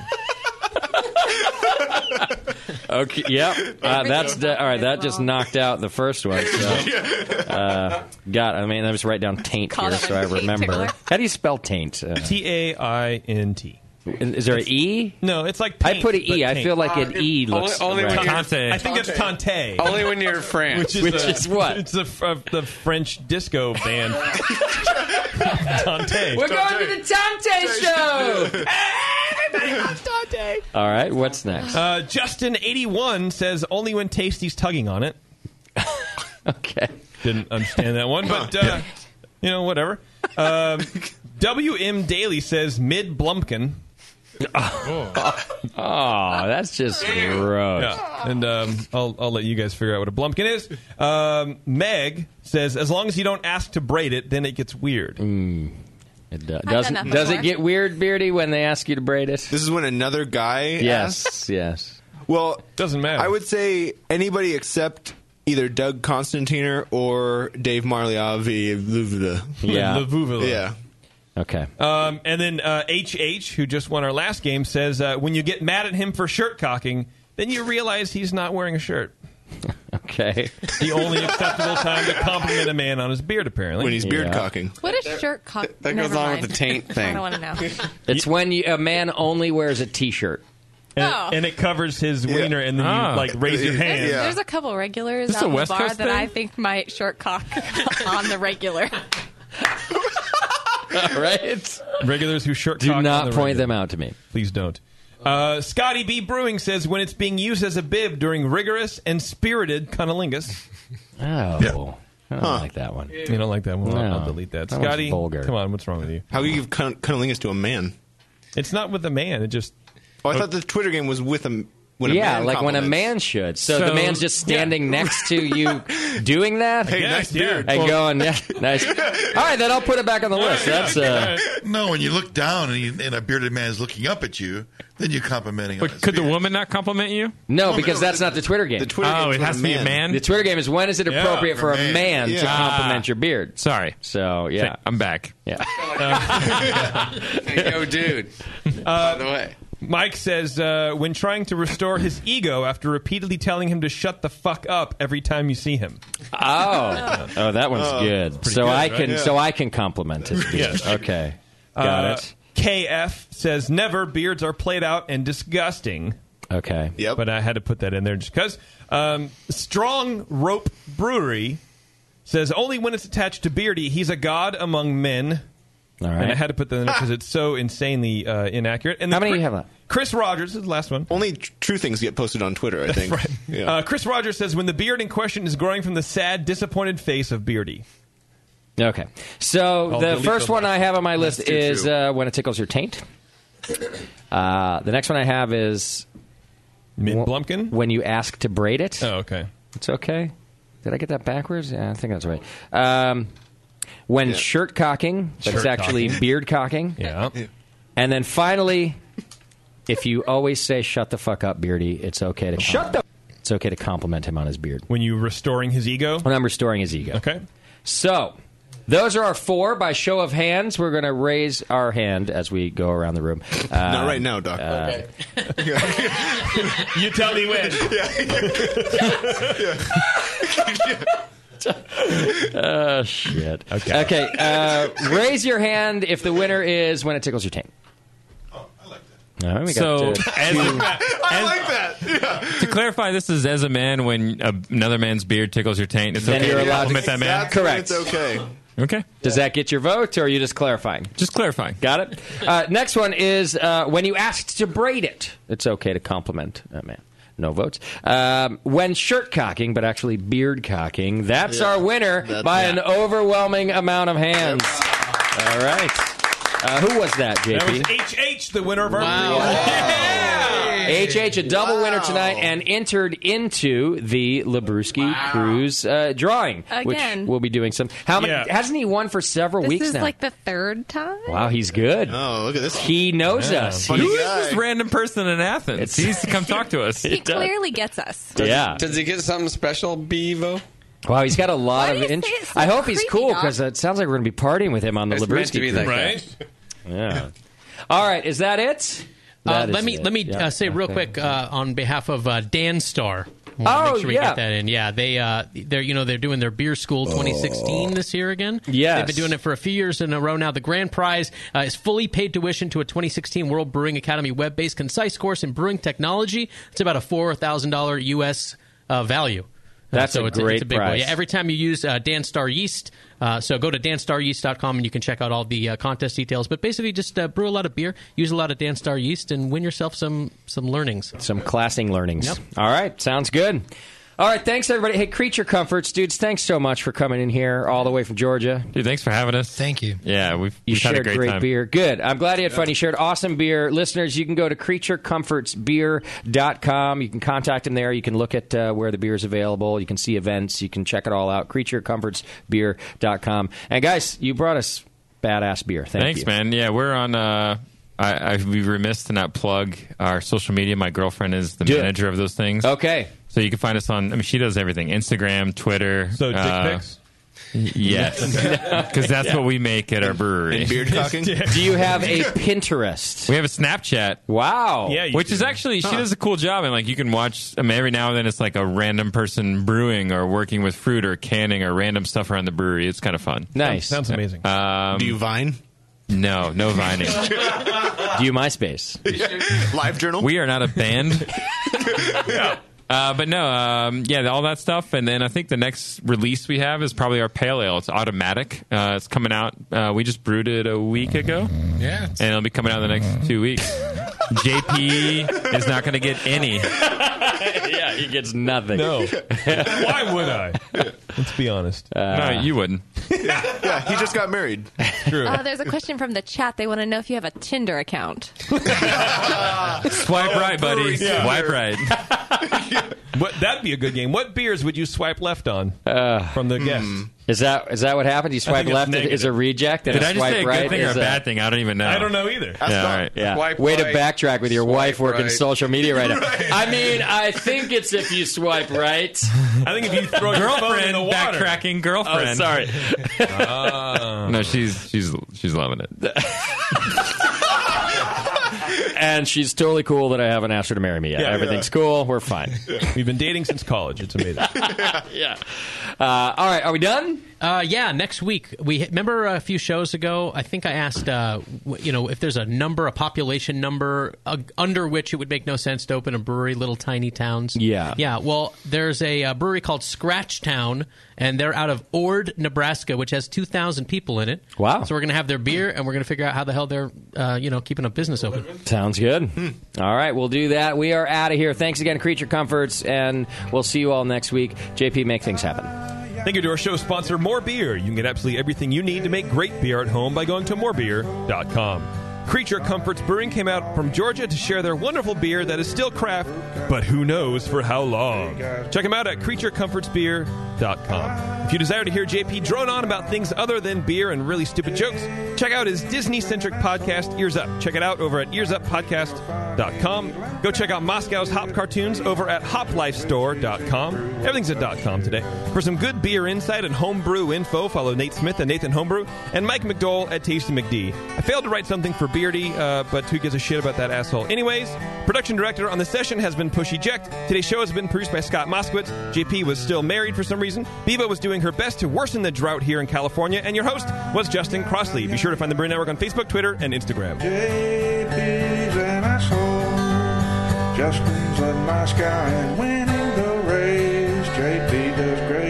S9: Okay. Yep. That's all right. That just knocked out the first one. So, I was write down taint
S10: Call
S9: here
S10: that
S9: so I
S10: one taint
S9: remember.
S10: tickler.
S9: How do you spell taint?
S5: Taint.
S9: Is there an E?
S5: No, it's like
S9: I
S5: paint,
S9: put an E.
S5: but
S9: I
S5: paint.
S9: feel like an E looks
S2: only when
S9: right.
S2: you're
S15: Tante.
S5: I think it's Tante.
S2: Only when you're in France.
S9: Which is what?
S5: It's the French disco band. Tante.
S9: We're going to the Tante show.
S5: Everybody loves Tante.
S9: All right, what's next?
S5: Justin81 says only when Tasty's tugging on it.
S9: Okay.
S5: Didn't understand that one, but whatever. WM Daly says mid Blumpkin.
S9: Oh, that's just gross.
S5: Yeah. And I'll let you guys figure out what a Blumpkin is. Meg says as long as you don't ask to braid it, then it gets weird.
S9: It does it get weird, Beardy, when they ask you to braid it?
S4: This is when another guy asks?
S9: Yes.
S4: Well,
S5: doesn't matter.
S4: I would say anybody except either Doug Constantiner or Dave Marliavi.
S9: Yeah. Okay.
S5: And then HH, who just won our last game, says when you get mad at him for shirt cocking, then you realize he's not wearing a shirt.
S9: Okay.
S5: The only acceptable time to compliment a man on his beard, apparently.
S4: When he's beard cocking.
S10: What is shirt cock?
S2: That goes
S10: Never
S2: on
S10: mind.
S2: with the taint thing.
S10: I don't want to know.
S9: It's when a man only wears a T-shirt.
S5: And it covers his wiener, and then you raise your hand.
S10: There's a couple regulars
S9: This
S10: out
S9: a
S10: in the
S9: West
S10: bar
S9: Coast
S10: that
S9: thing?
S10: I think might short cock on the regular.
S9: All right.
S5: Regulars who short
S9: Do
S5: cock
S9: not
S5: on the
S9: point
S5: regular.
S9: them out to me.
S5: Please don't. Scotty B. Brewing says when it's being used as a bib during rigorous and spirited cunnilingus.
S9: Oh. I don't like that one.
S5: You don't like that one?
S9: No.
S5: I'll delete that.
S9: That one's
S5: Scotty,
S9: vulgar.
S5: come on, what's wrong with you?
S4: How do you give cunnilingus to a man?
S5: It's not with a man. It just...
S4: Oh, I thought the Twitter game was with a... When a
S9: Yeah,
S4: man
S9: like when a
S4: compliments.
S9: man should. So the
S5: So,
S9: man's just standing next to you doing that?
S4: Hey, nice beard.
S9: And going, yeah, nice. All right, then I'll put it back on the list. That's
S16: No, when you look down and a bearded man is looking up at you, then you're complimenting him.
S15: But could the woman not compliment you?
S9: No, because that's not the Twitter game.
S4: The Twitter game
S15: it has to be a man?
S9: The Twitter game is when is it appropriate for a man to compliment your beard?
S15: Sorry.
S9: So, yeah.
S15: I'm back.
S9: Yeah.
S2: Yo, dude. By the way.
S5: Mike says when trying to restore his ego after repeatedly telling him to shut the fuck up every time you see him.
S9: Oh, that one's good. So
S5: good,
S9: I can compliment his beard.
S5: Yes.
S9: Okay. Got it.
S5: KF says never beards are played out and disgusting.
S9: Okay.
S4: Yep.
S5: But I had to put that in there just because. Strong Rope Brewery says only when it's attached to Beardy, he's a god among men.
S9: All right.
S5: And I had to put that in there because it's so insanely inaccurate. And
S9: How many do you have left?
S5: Chris Rogers is the last one.
S4: Only true things get posted on Twitter, I think.
S5: Right.
S4: Yeah.
S5: Chris Rogers says when the beard in question is growing from the sad, disappointed face of Beardy.
S9: Okay. So
S5: I'll
S9: the
S5: delete
S9: first
S5: the
S9: one
S5: last
S9: I have on my list
S4: too
S9: is
S4: true.
S9: when it tickles your taint. The next one I have is
S5: Mid Blumpkin?
S9: when you ask to braid it.
S5: Oh, okay.
S9: It's okay. Did I get that backwards? Yeah, I think that's right. When shirt cocking, but it's
S5: Shirt
S9: actually
S5: cocking.
S9: beard cocking.
S5: Yeah.
S9: And then finally, if you always say "shut the fuck up, Beardy," it's okay to It's okay to compliment him on his beard
S5: when you're restoring his ego.
S9: When I'm restoring his ego.
S5: Okay.
S9: So those are our four. By show of hands, we're going to raise our hand as we go around the room.
S4: Not right now, Doc.
S5: You tell me when.
S9: Oh, shit.
S5: Okay.
S9: Okay. Raise your hand if the winner is when it tickles your taint.
S16: Oh, I like
S9: All right, we
S15: So,
S9: got
S16: I like that. Yeah.
S15: To clarify, this is as a man when another man's beard tickles your taint. It's
S9: Then
S15: okay
S9: you're
S15: to
S9: allowed to-
S15: compliment that man?
S4: That's when
S9: Correct.
S4: It's okay.
S15: Okay.
S9: Does that get your vote, or are you just clarifying?
S15: Just clarifying.
S9: Got it? Next one is when you asked to braid it. It's okay to compliment that man. No votes. When shirt cocking, but actually beard cocking, that's our winner by an overwhelming amount of hands. Yep. All right. Who was that, JP?
S5: That was HH, the winner of our
S9: HH, a double winner tonight, and entered into the Labruski Cruise drawing,
S10: Again.
S9: which we'll be doing some. How many?
S5: Yeah.
S9: Hasn't he won for several
S10: This
S9: weeks
S10: is
S9: now?
S10: like the third time.
S9: Wow, he's good.
S4: Oh, look at this.
S9: He knows us.
S15: Who is this random person in Athens? He needs to come talk to us.
S10: He clearly gets us.
S9: Yeah.
S2: Does he get something special, Bevo?
S9: Wow, he's got a lot
S10: Why
S9: of
S10: do you
S9: interest.
S10: say it so
S9: I hope he's
S10: creepy,
S9: cool
S10: Doc?
S9: because it sounds like we're going to be partying with him on the
S2: It's meant to
S9: Labruski
S2: be
S9: Cruise.
S2: that
S5: Right?
S9: Yeah. All right, is that it?
S11: Let me say real quick on behalf of Danstar. Make sure we get that in. Yeah, they're doing their beer school 2016 this year again.
S9: Yes,
S11: they've been doing it for a few years in a row now. The grand prize is fully paid tuition to a 2016 World Brewing Academy web-based concise course in brewing technology. It's about a $4,000 U.S. Value.
S9: That's
S11: it's
S9: great
S11: a big
S9: prize.
S11: one. Yeah, every time you use Danstar yeast, so go to danstaryeast.com and you can check out all the contest details. But basically, just brew a lot of beer, use a lot of Danstar yeast, and win yourself some learnings.
S9: Some classing learnings.
S11: Yep.
S9: All right, sounds good. All right, thanks, everybody. Hey, Creature Comforts, dudes, thanks so much for coming in here all the way from Georgia.
S15: Dude, thanks for having us.
S23: Thank you.
S15: Yeah, we've
S9: shared
S15: had a great time.
S9: beer. Good. I'm glad you had fun. You shared awesome beer. Listeners, you can go to creaturecomfortsbeer.com. You can contact them there. You can look at where the beer is available. You can see events. You can check it all out. creaturecomfortsbeer.com. And, guys, you brought us badass beer.
S15: Thanks,
S9: you.
S15: man. Yeah, we're on... I'd be remiss to not plug our social media. My girlfriend is the manager of those things.
S9: Okay.
S15: So you can find us on, she does everything. Instagram, Twitter.
S5: So dick pics?
S15: Yes. Because that's what we make at our brewery.
S4: And beard cocking?
S9: Do you have a Pinterest?
S15: We have a Snapchat.
S9: Wow.
S5: Yeah,
S15: which is actually, she does a cool job. And like you can watch, every now and then it's like a random person brewing or working with fruit or canning or random stuff around the brewery. It's kind of fun.
S9: Nice.
S5: Sounds amazing.
S4: Do you Vine?
S15: No vining.
S9: Do you MySpace?
S4: Live Journal?
S15: We are not a band. But no, all that stuff. And then I think the next release we have is probably our pale ale. It's automatic. It's coming out. We just brewed it a week ago.
S23: Yeah.
S15: And it'll be coming out in the next 2 weeks. JP is not going to get any.
S9: Yeah, he gets nothing.
S5: No. Why would I? Let's be honest.
S15: No, you wouldn't.
S4: Yeah, he just got married.
S5: True.
S10: There's a question from the chat. They want to know if you have a Tinder account.
S15: Swipe right, buddy.
S5: Yeah.
S15: Swipe right.
S5: That'd be a good game. What beers would you swipe left on from the guests?
S9: Is that what happened? You swipe left is a reject, and
S15: Did
S9: a
S15: I just
S9: swipe
S15: say a
S9: right
S15: good thing or a
S9: is
S15: bad thing? I don't even know.
S5: I don't know either.
S15: Yeah, all right.
S9: Yeah.
S2: Swipe
S9: Way to
S2: right,
S9: backtrack with your wife working
S2: right.
S9: social media right now. I mean, I think it's if you swipe right.
S5: I think if you throw your phone in the water.
S15: Backtracking girlfriend.
S9: Oh, sorry.
S15: No, she's loving it.
S9: And she's totally cool that I haven't asked her to marry me yet.
S5: Yeah,
S9: Everything's cool. We're fine.
S5: We've been dating since college. It's amazing.
S9: Yeah. All right. Are we done?
S11: Yeah, next week. Remember a few shows ago, I think I asked, if there's a population number under which it would make no sense to open a brewery, little tiny towns.
S9: Yeah.
S11: Yeah, well, there's a brewery called Scratchtown, and they're out of Ord, Nebraska, which has 2,000 people in it.
S9: Wow.
S11: So we're going to have their beer, and we're going to figure out how the hell they're, keeping a business open.
S9: Sounds good. All right, we'll do that. We are out of here. Thanks again, Creature Comforts, and we'll see you all next week. JP, make things happen.
S5: Thank you to our show sponsor, More Beer. You can get absolutely everything you need to make great beer at home by going to morebeer.com. Creature Comforts Brewing came out from Georgia to share their wonderful beer that is still craft, but who knows for how long. Check them out at creaturecomfortsbeer.com. If you desire to hear JP drone on about things other than beer and really stupid jokes, check out his Disney-centric podcast, Ears Up. Check it out over at earsuppodcast.com. Go check out Moscow's Hop Cartoons over at hoplifestore.com. Everything's at .com today. For some good beer insight and homebrew info, follow Nate Smith and Nathan Homebrew and Mike McDowell at Tasty McD. I failed to write something for Beardy, but who gives a shit about that asshole? Anyways, production director on the session has been Pushy Jecht. Today's show has been produced by Scott Moskowitz. JP was still married for some reason. Bevo was doing her best to worsen the drought here in California. And your host was Justin Crossley. Be sure to find the Brew Network on Facebook, Twitter, and Instagram.
S7: JP's an asshole. Justin's a nice guy and winning the race. JP does great.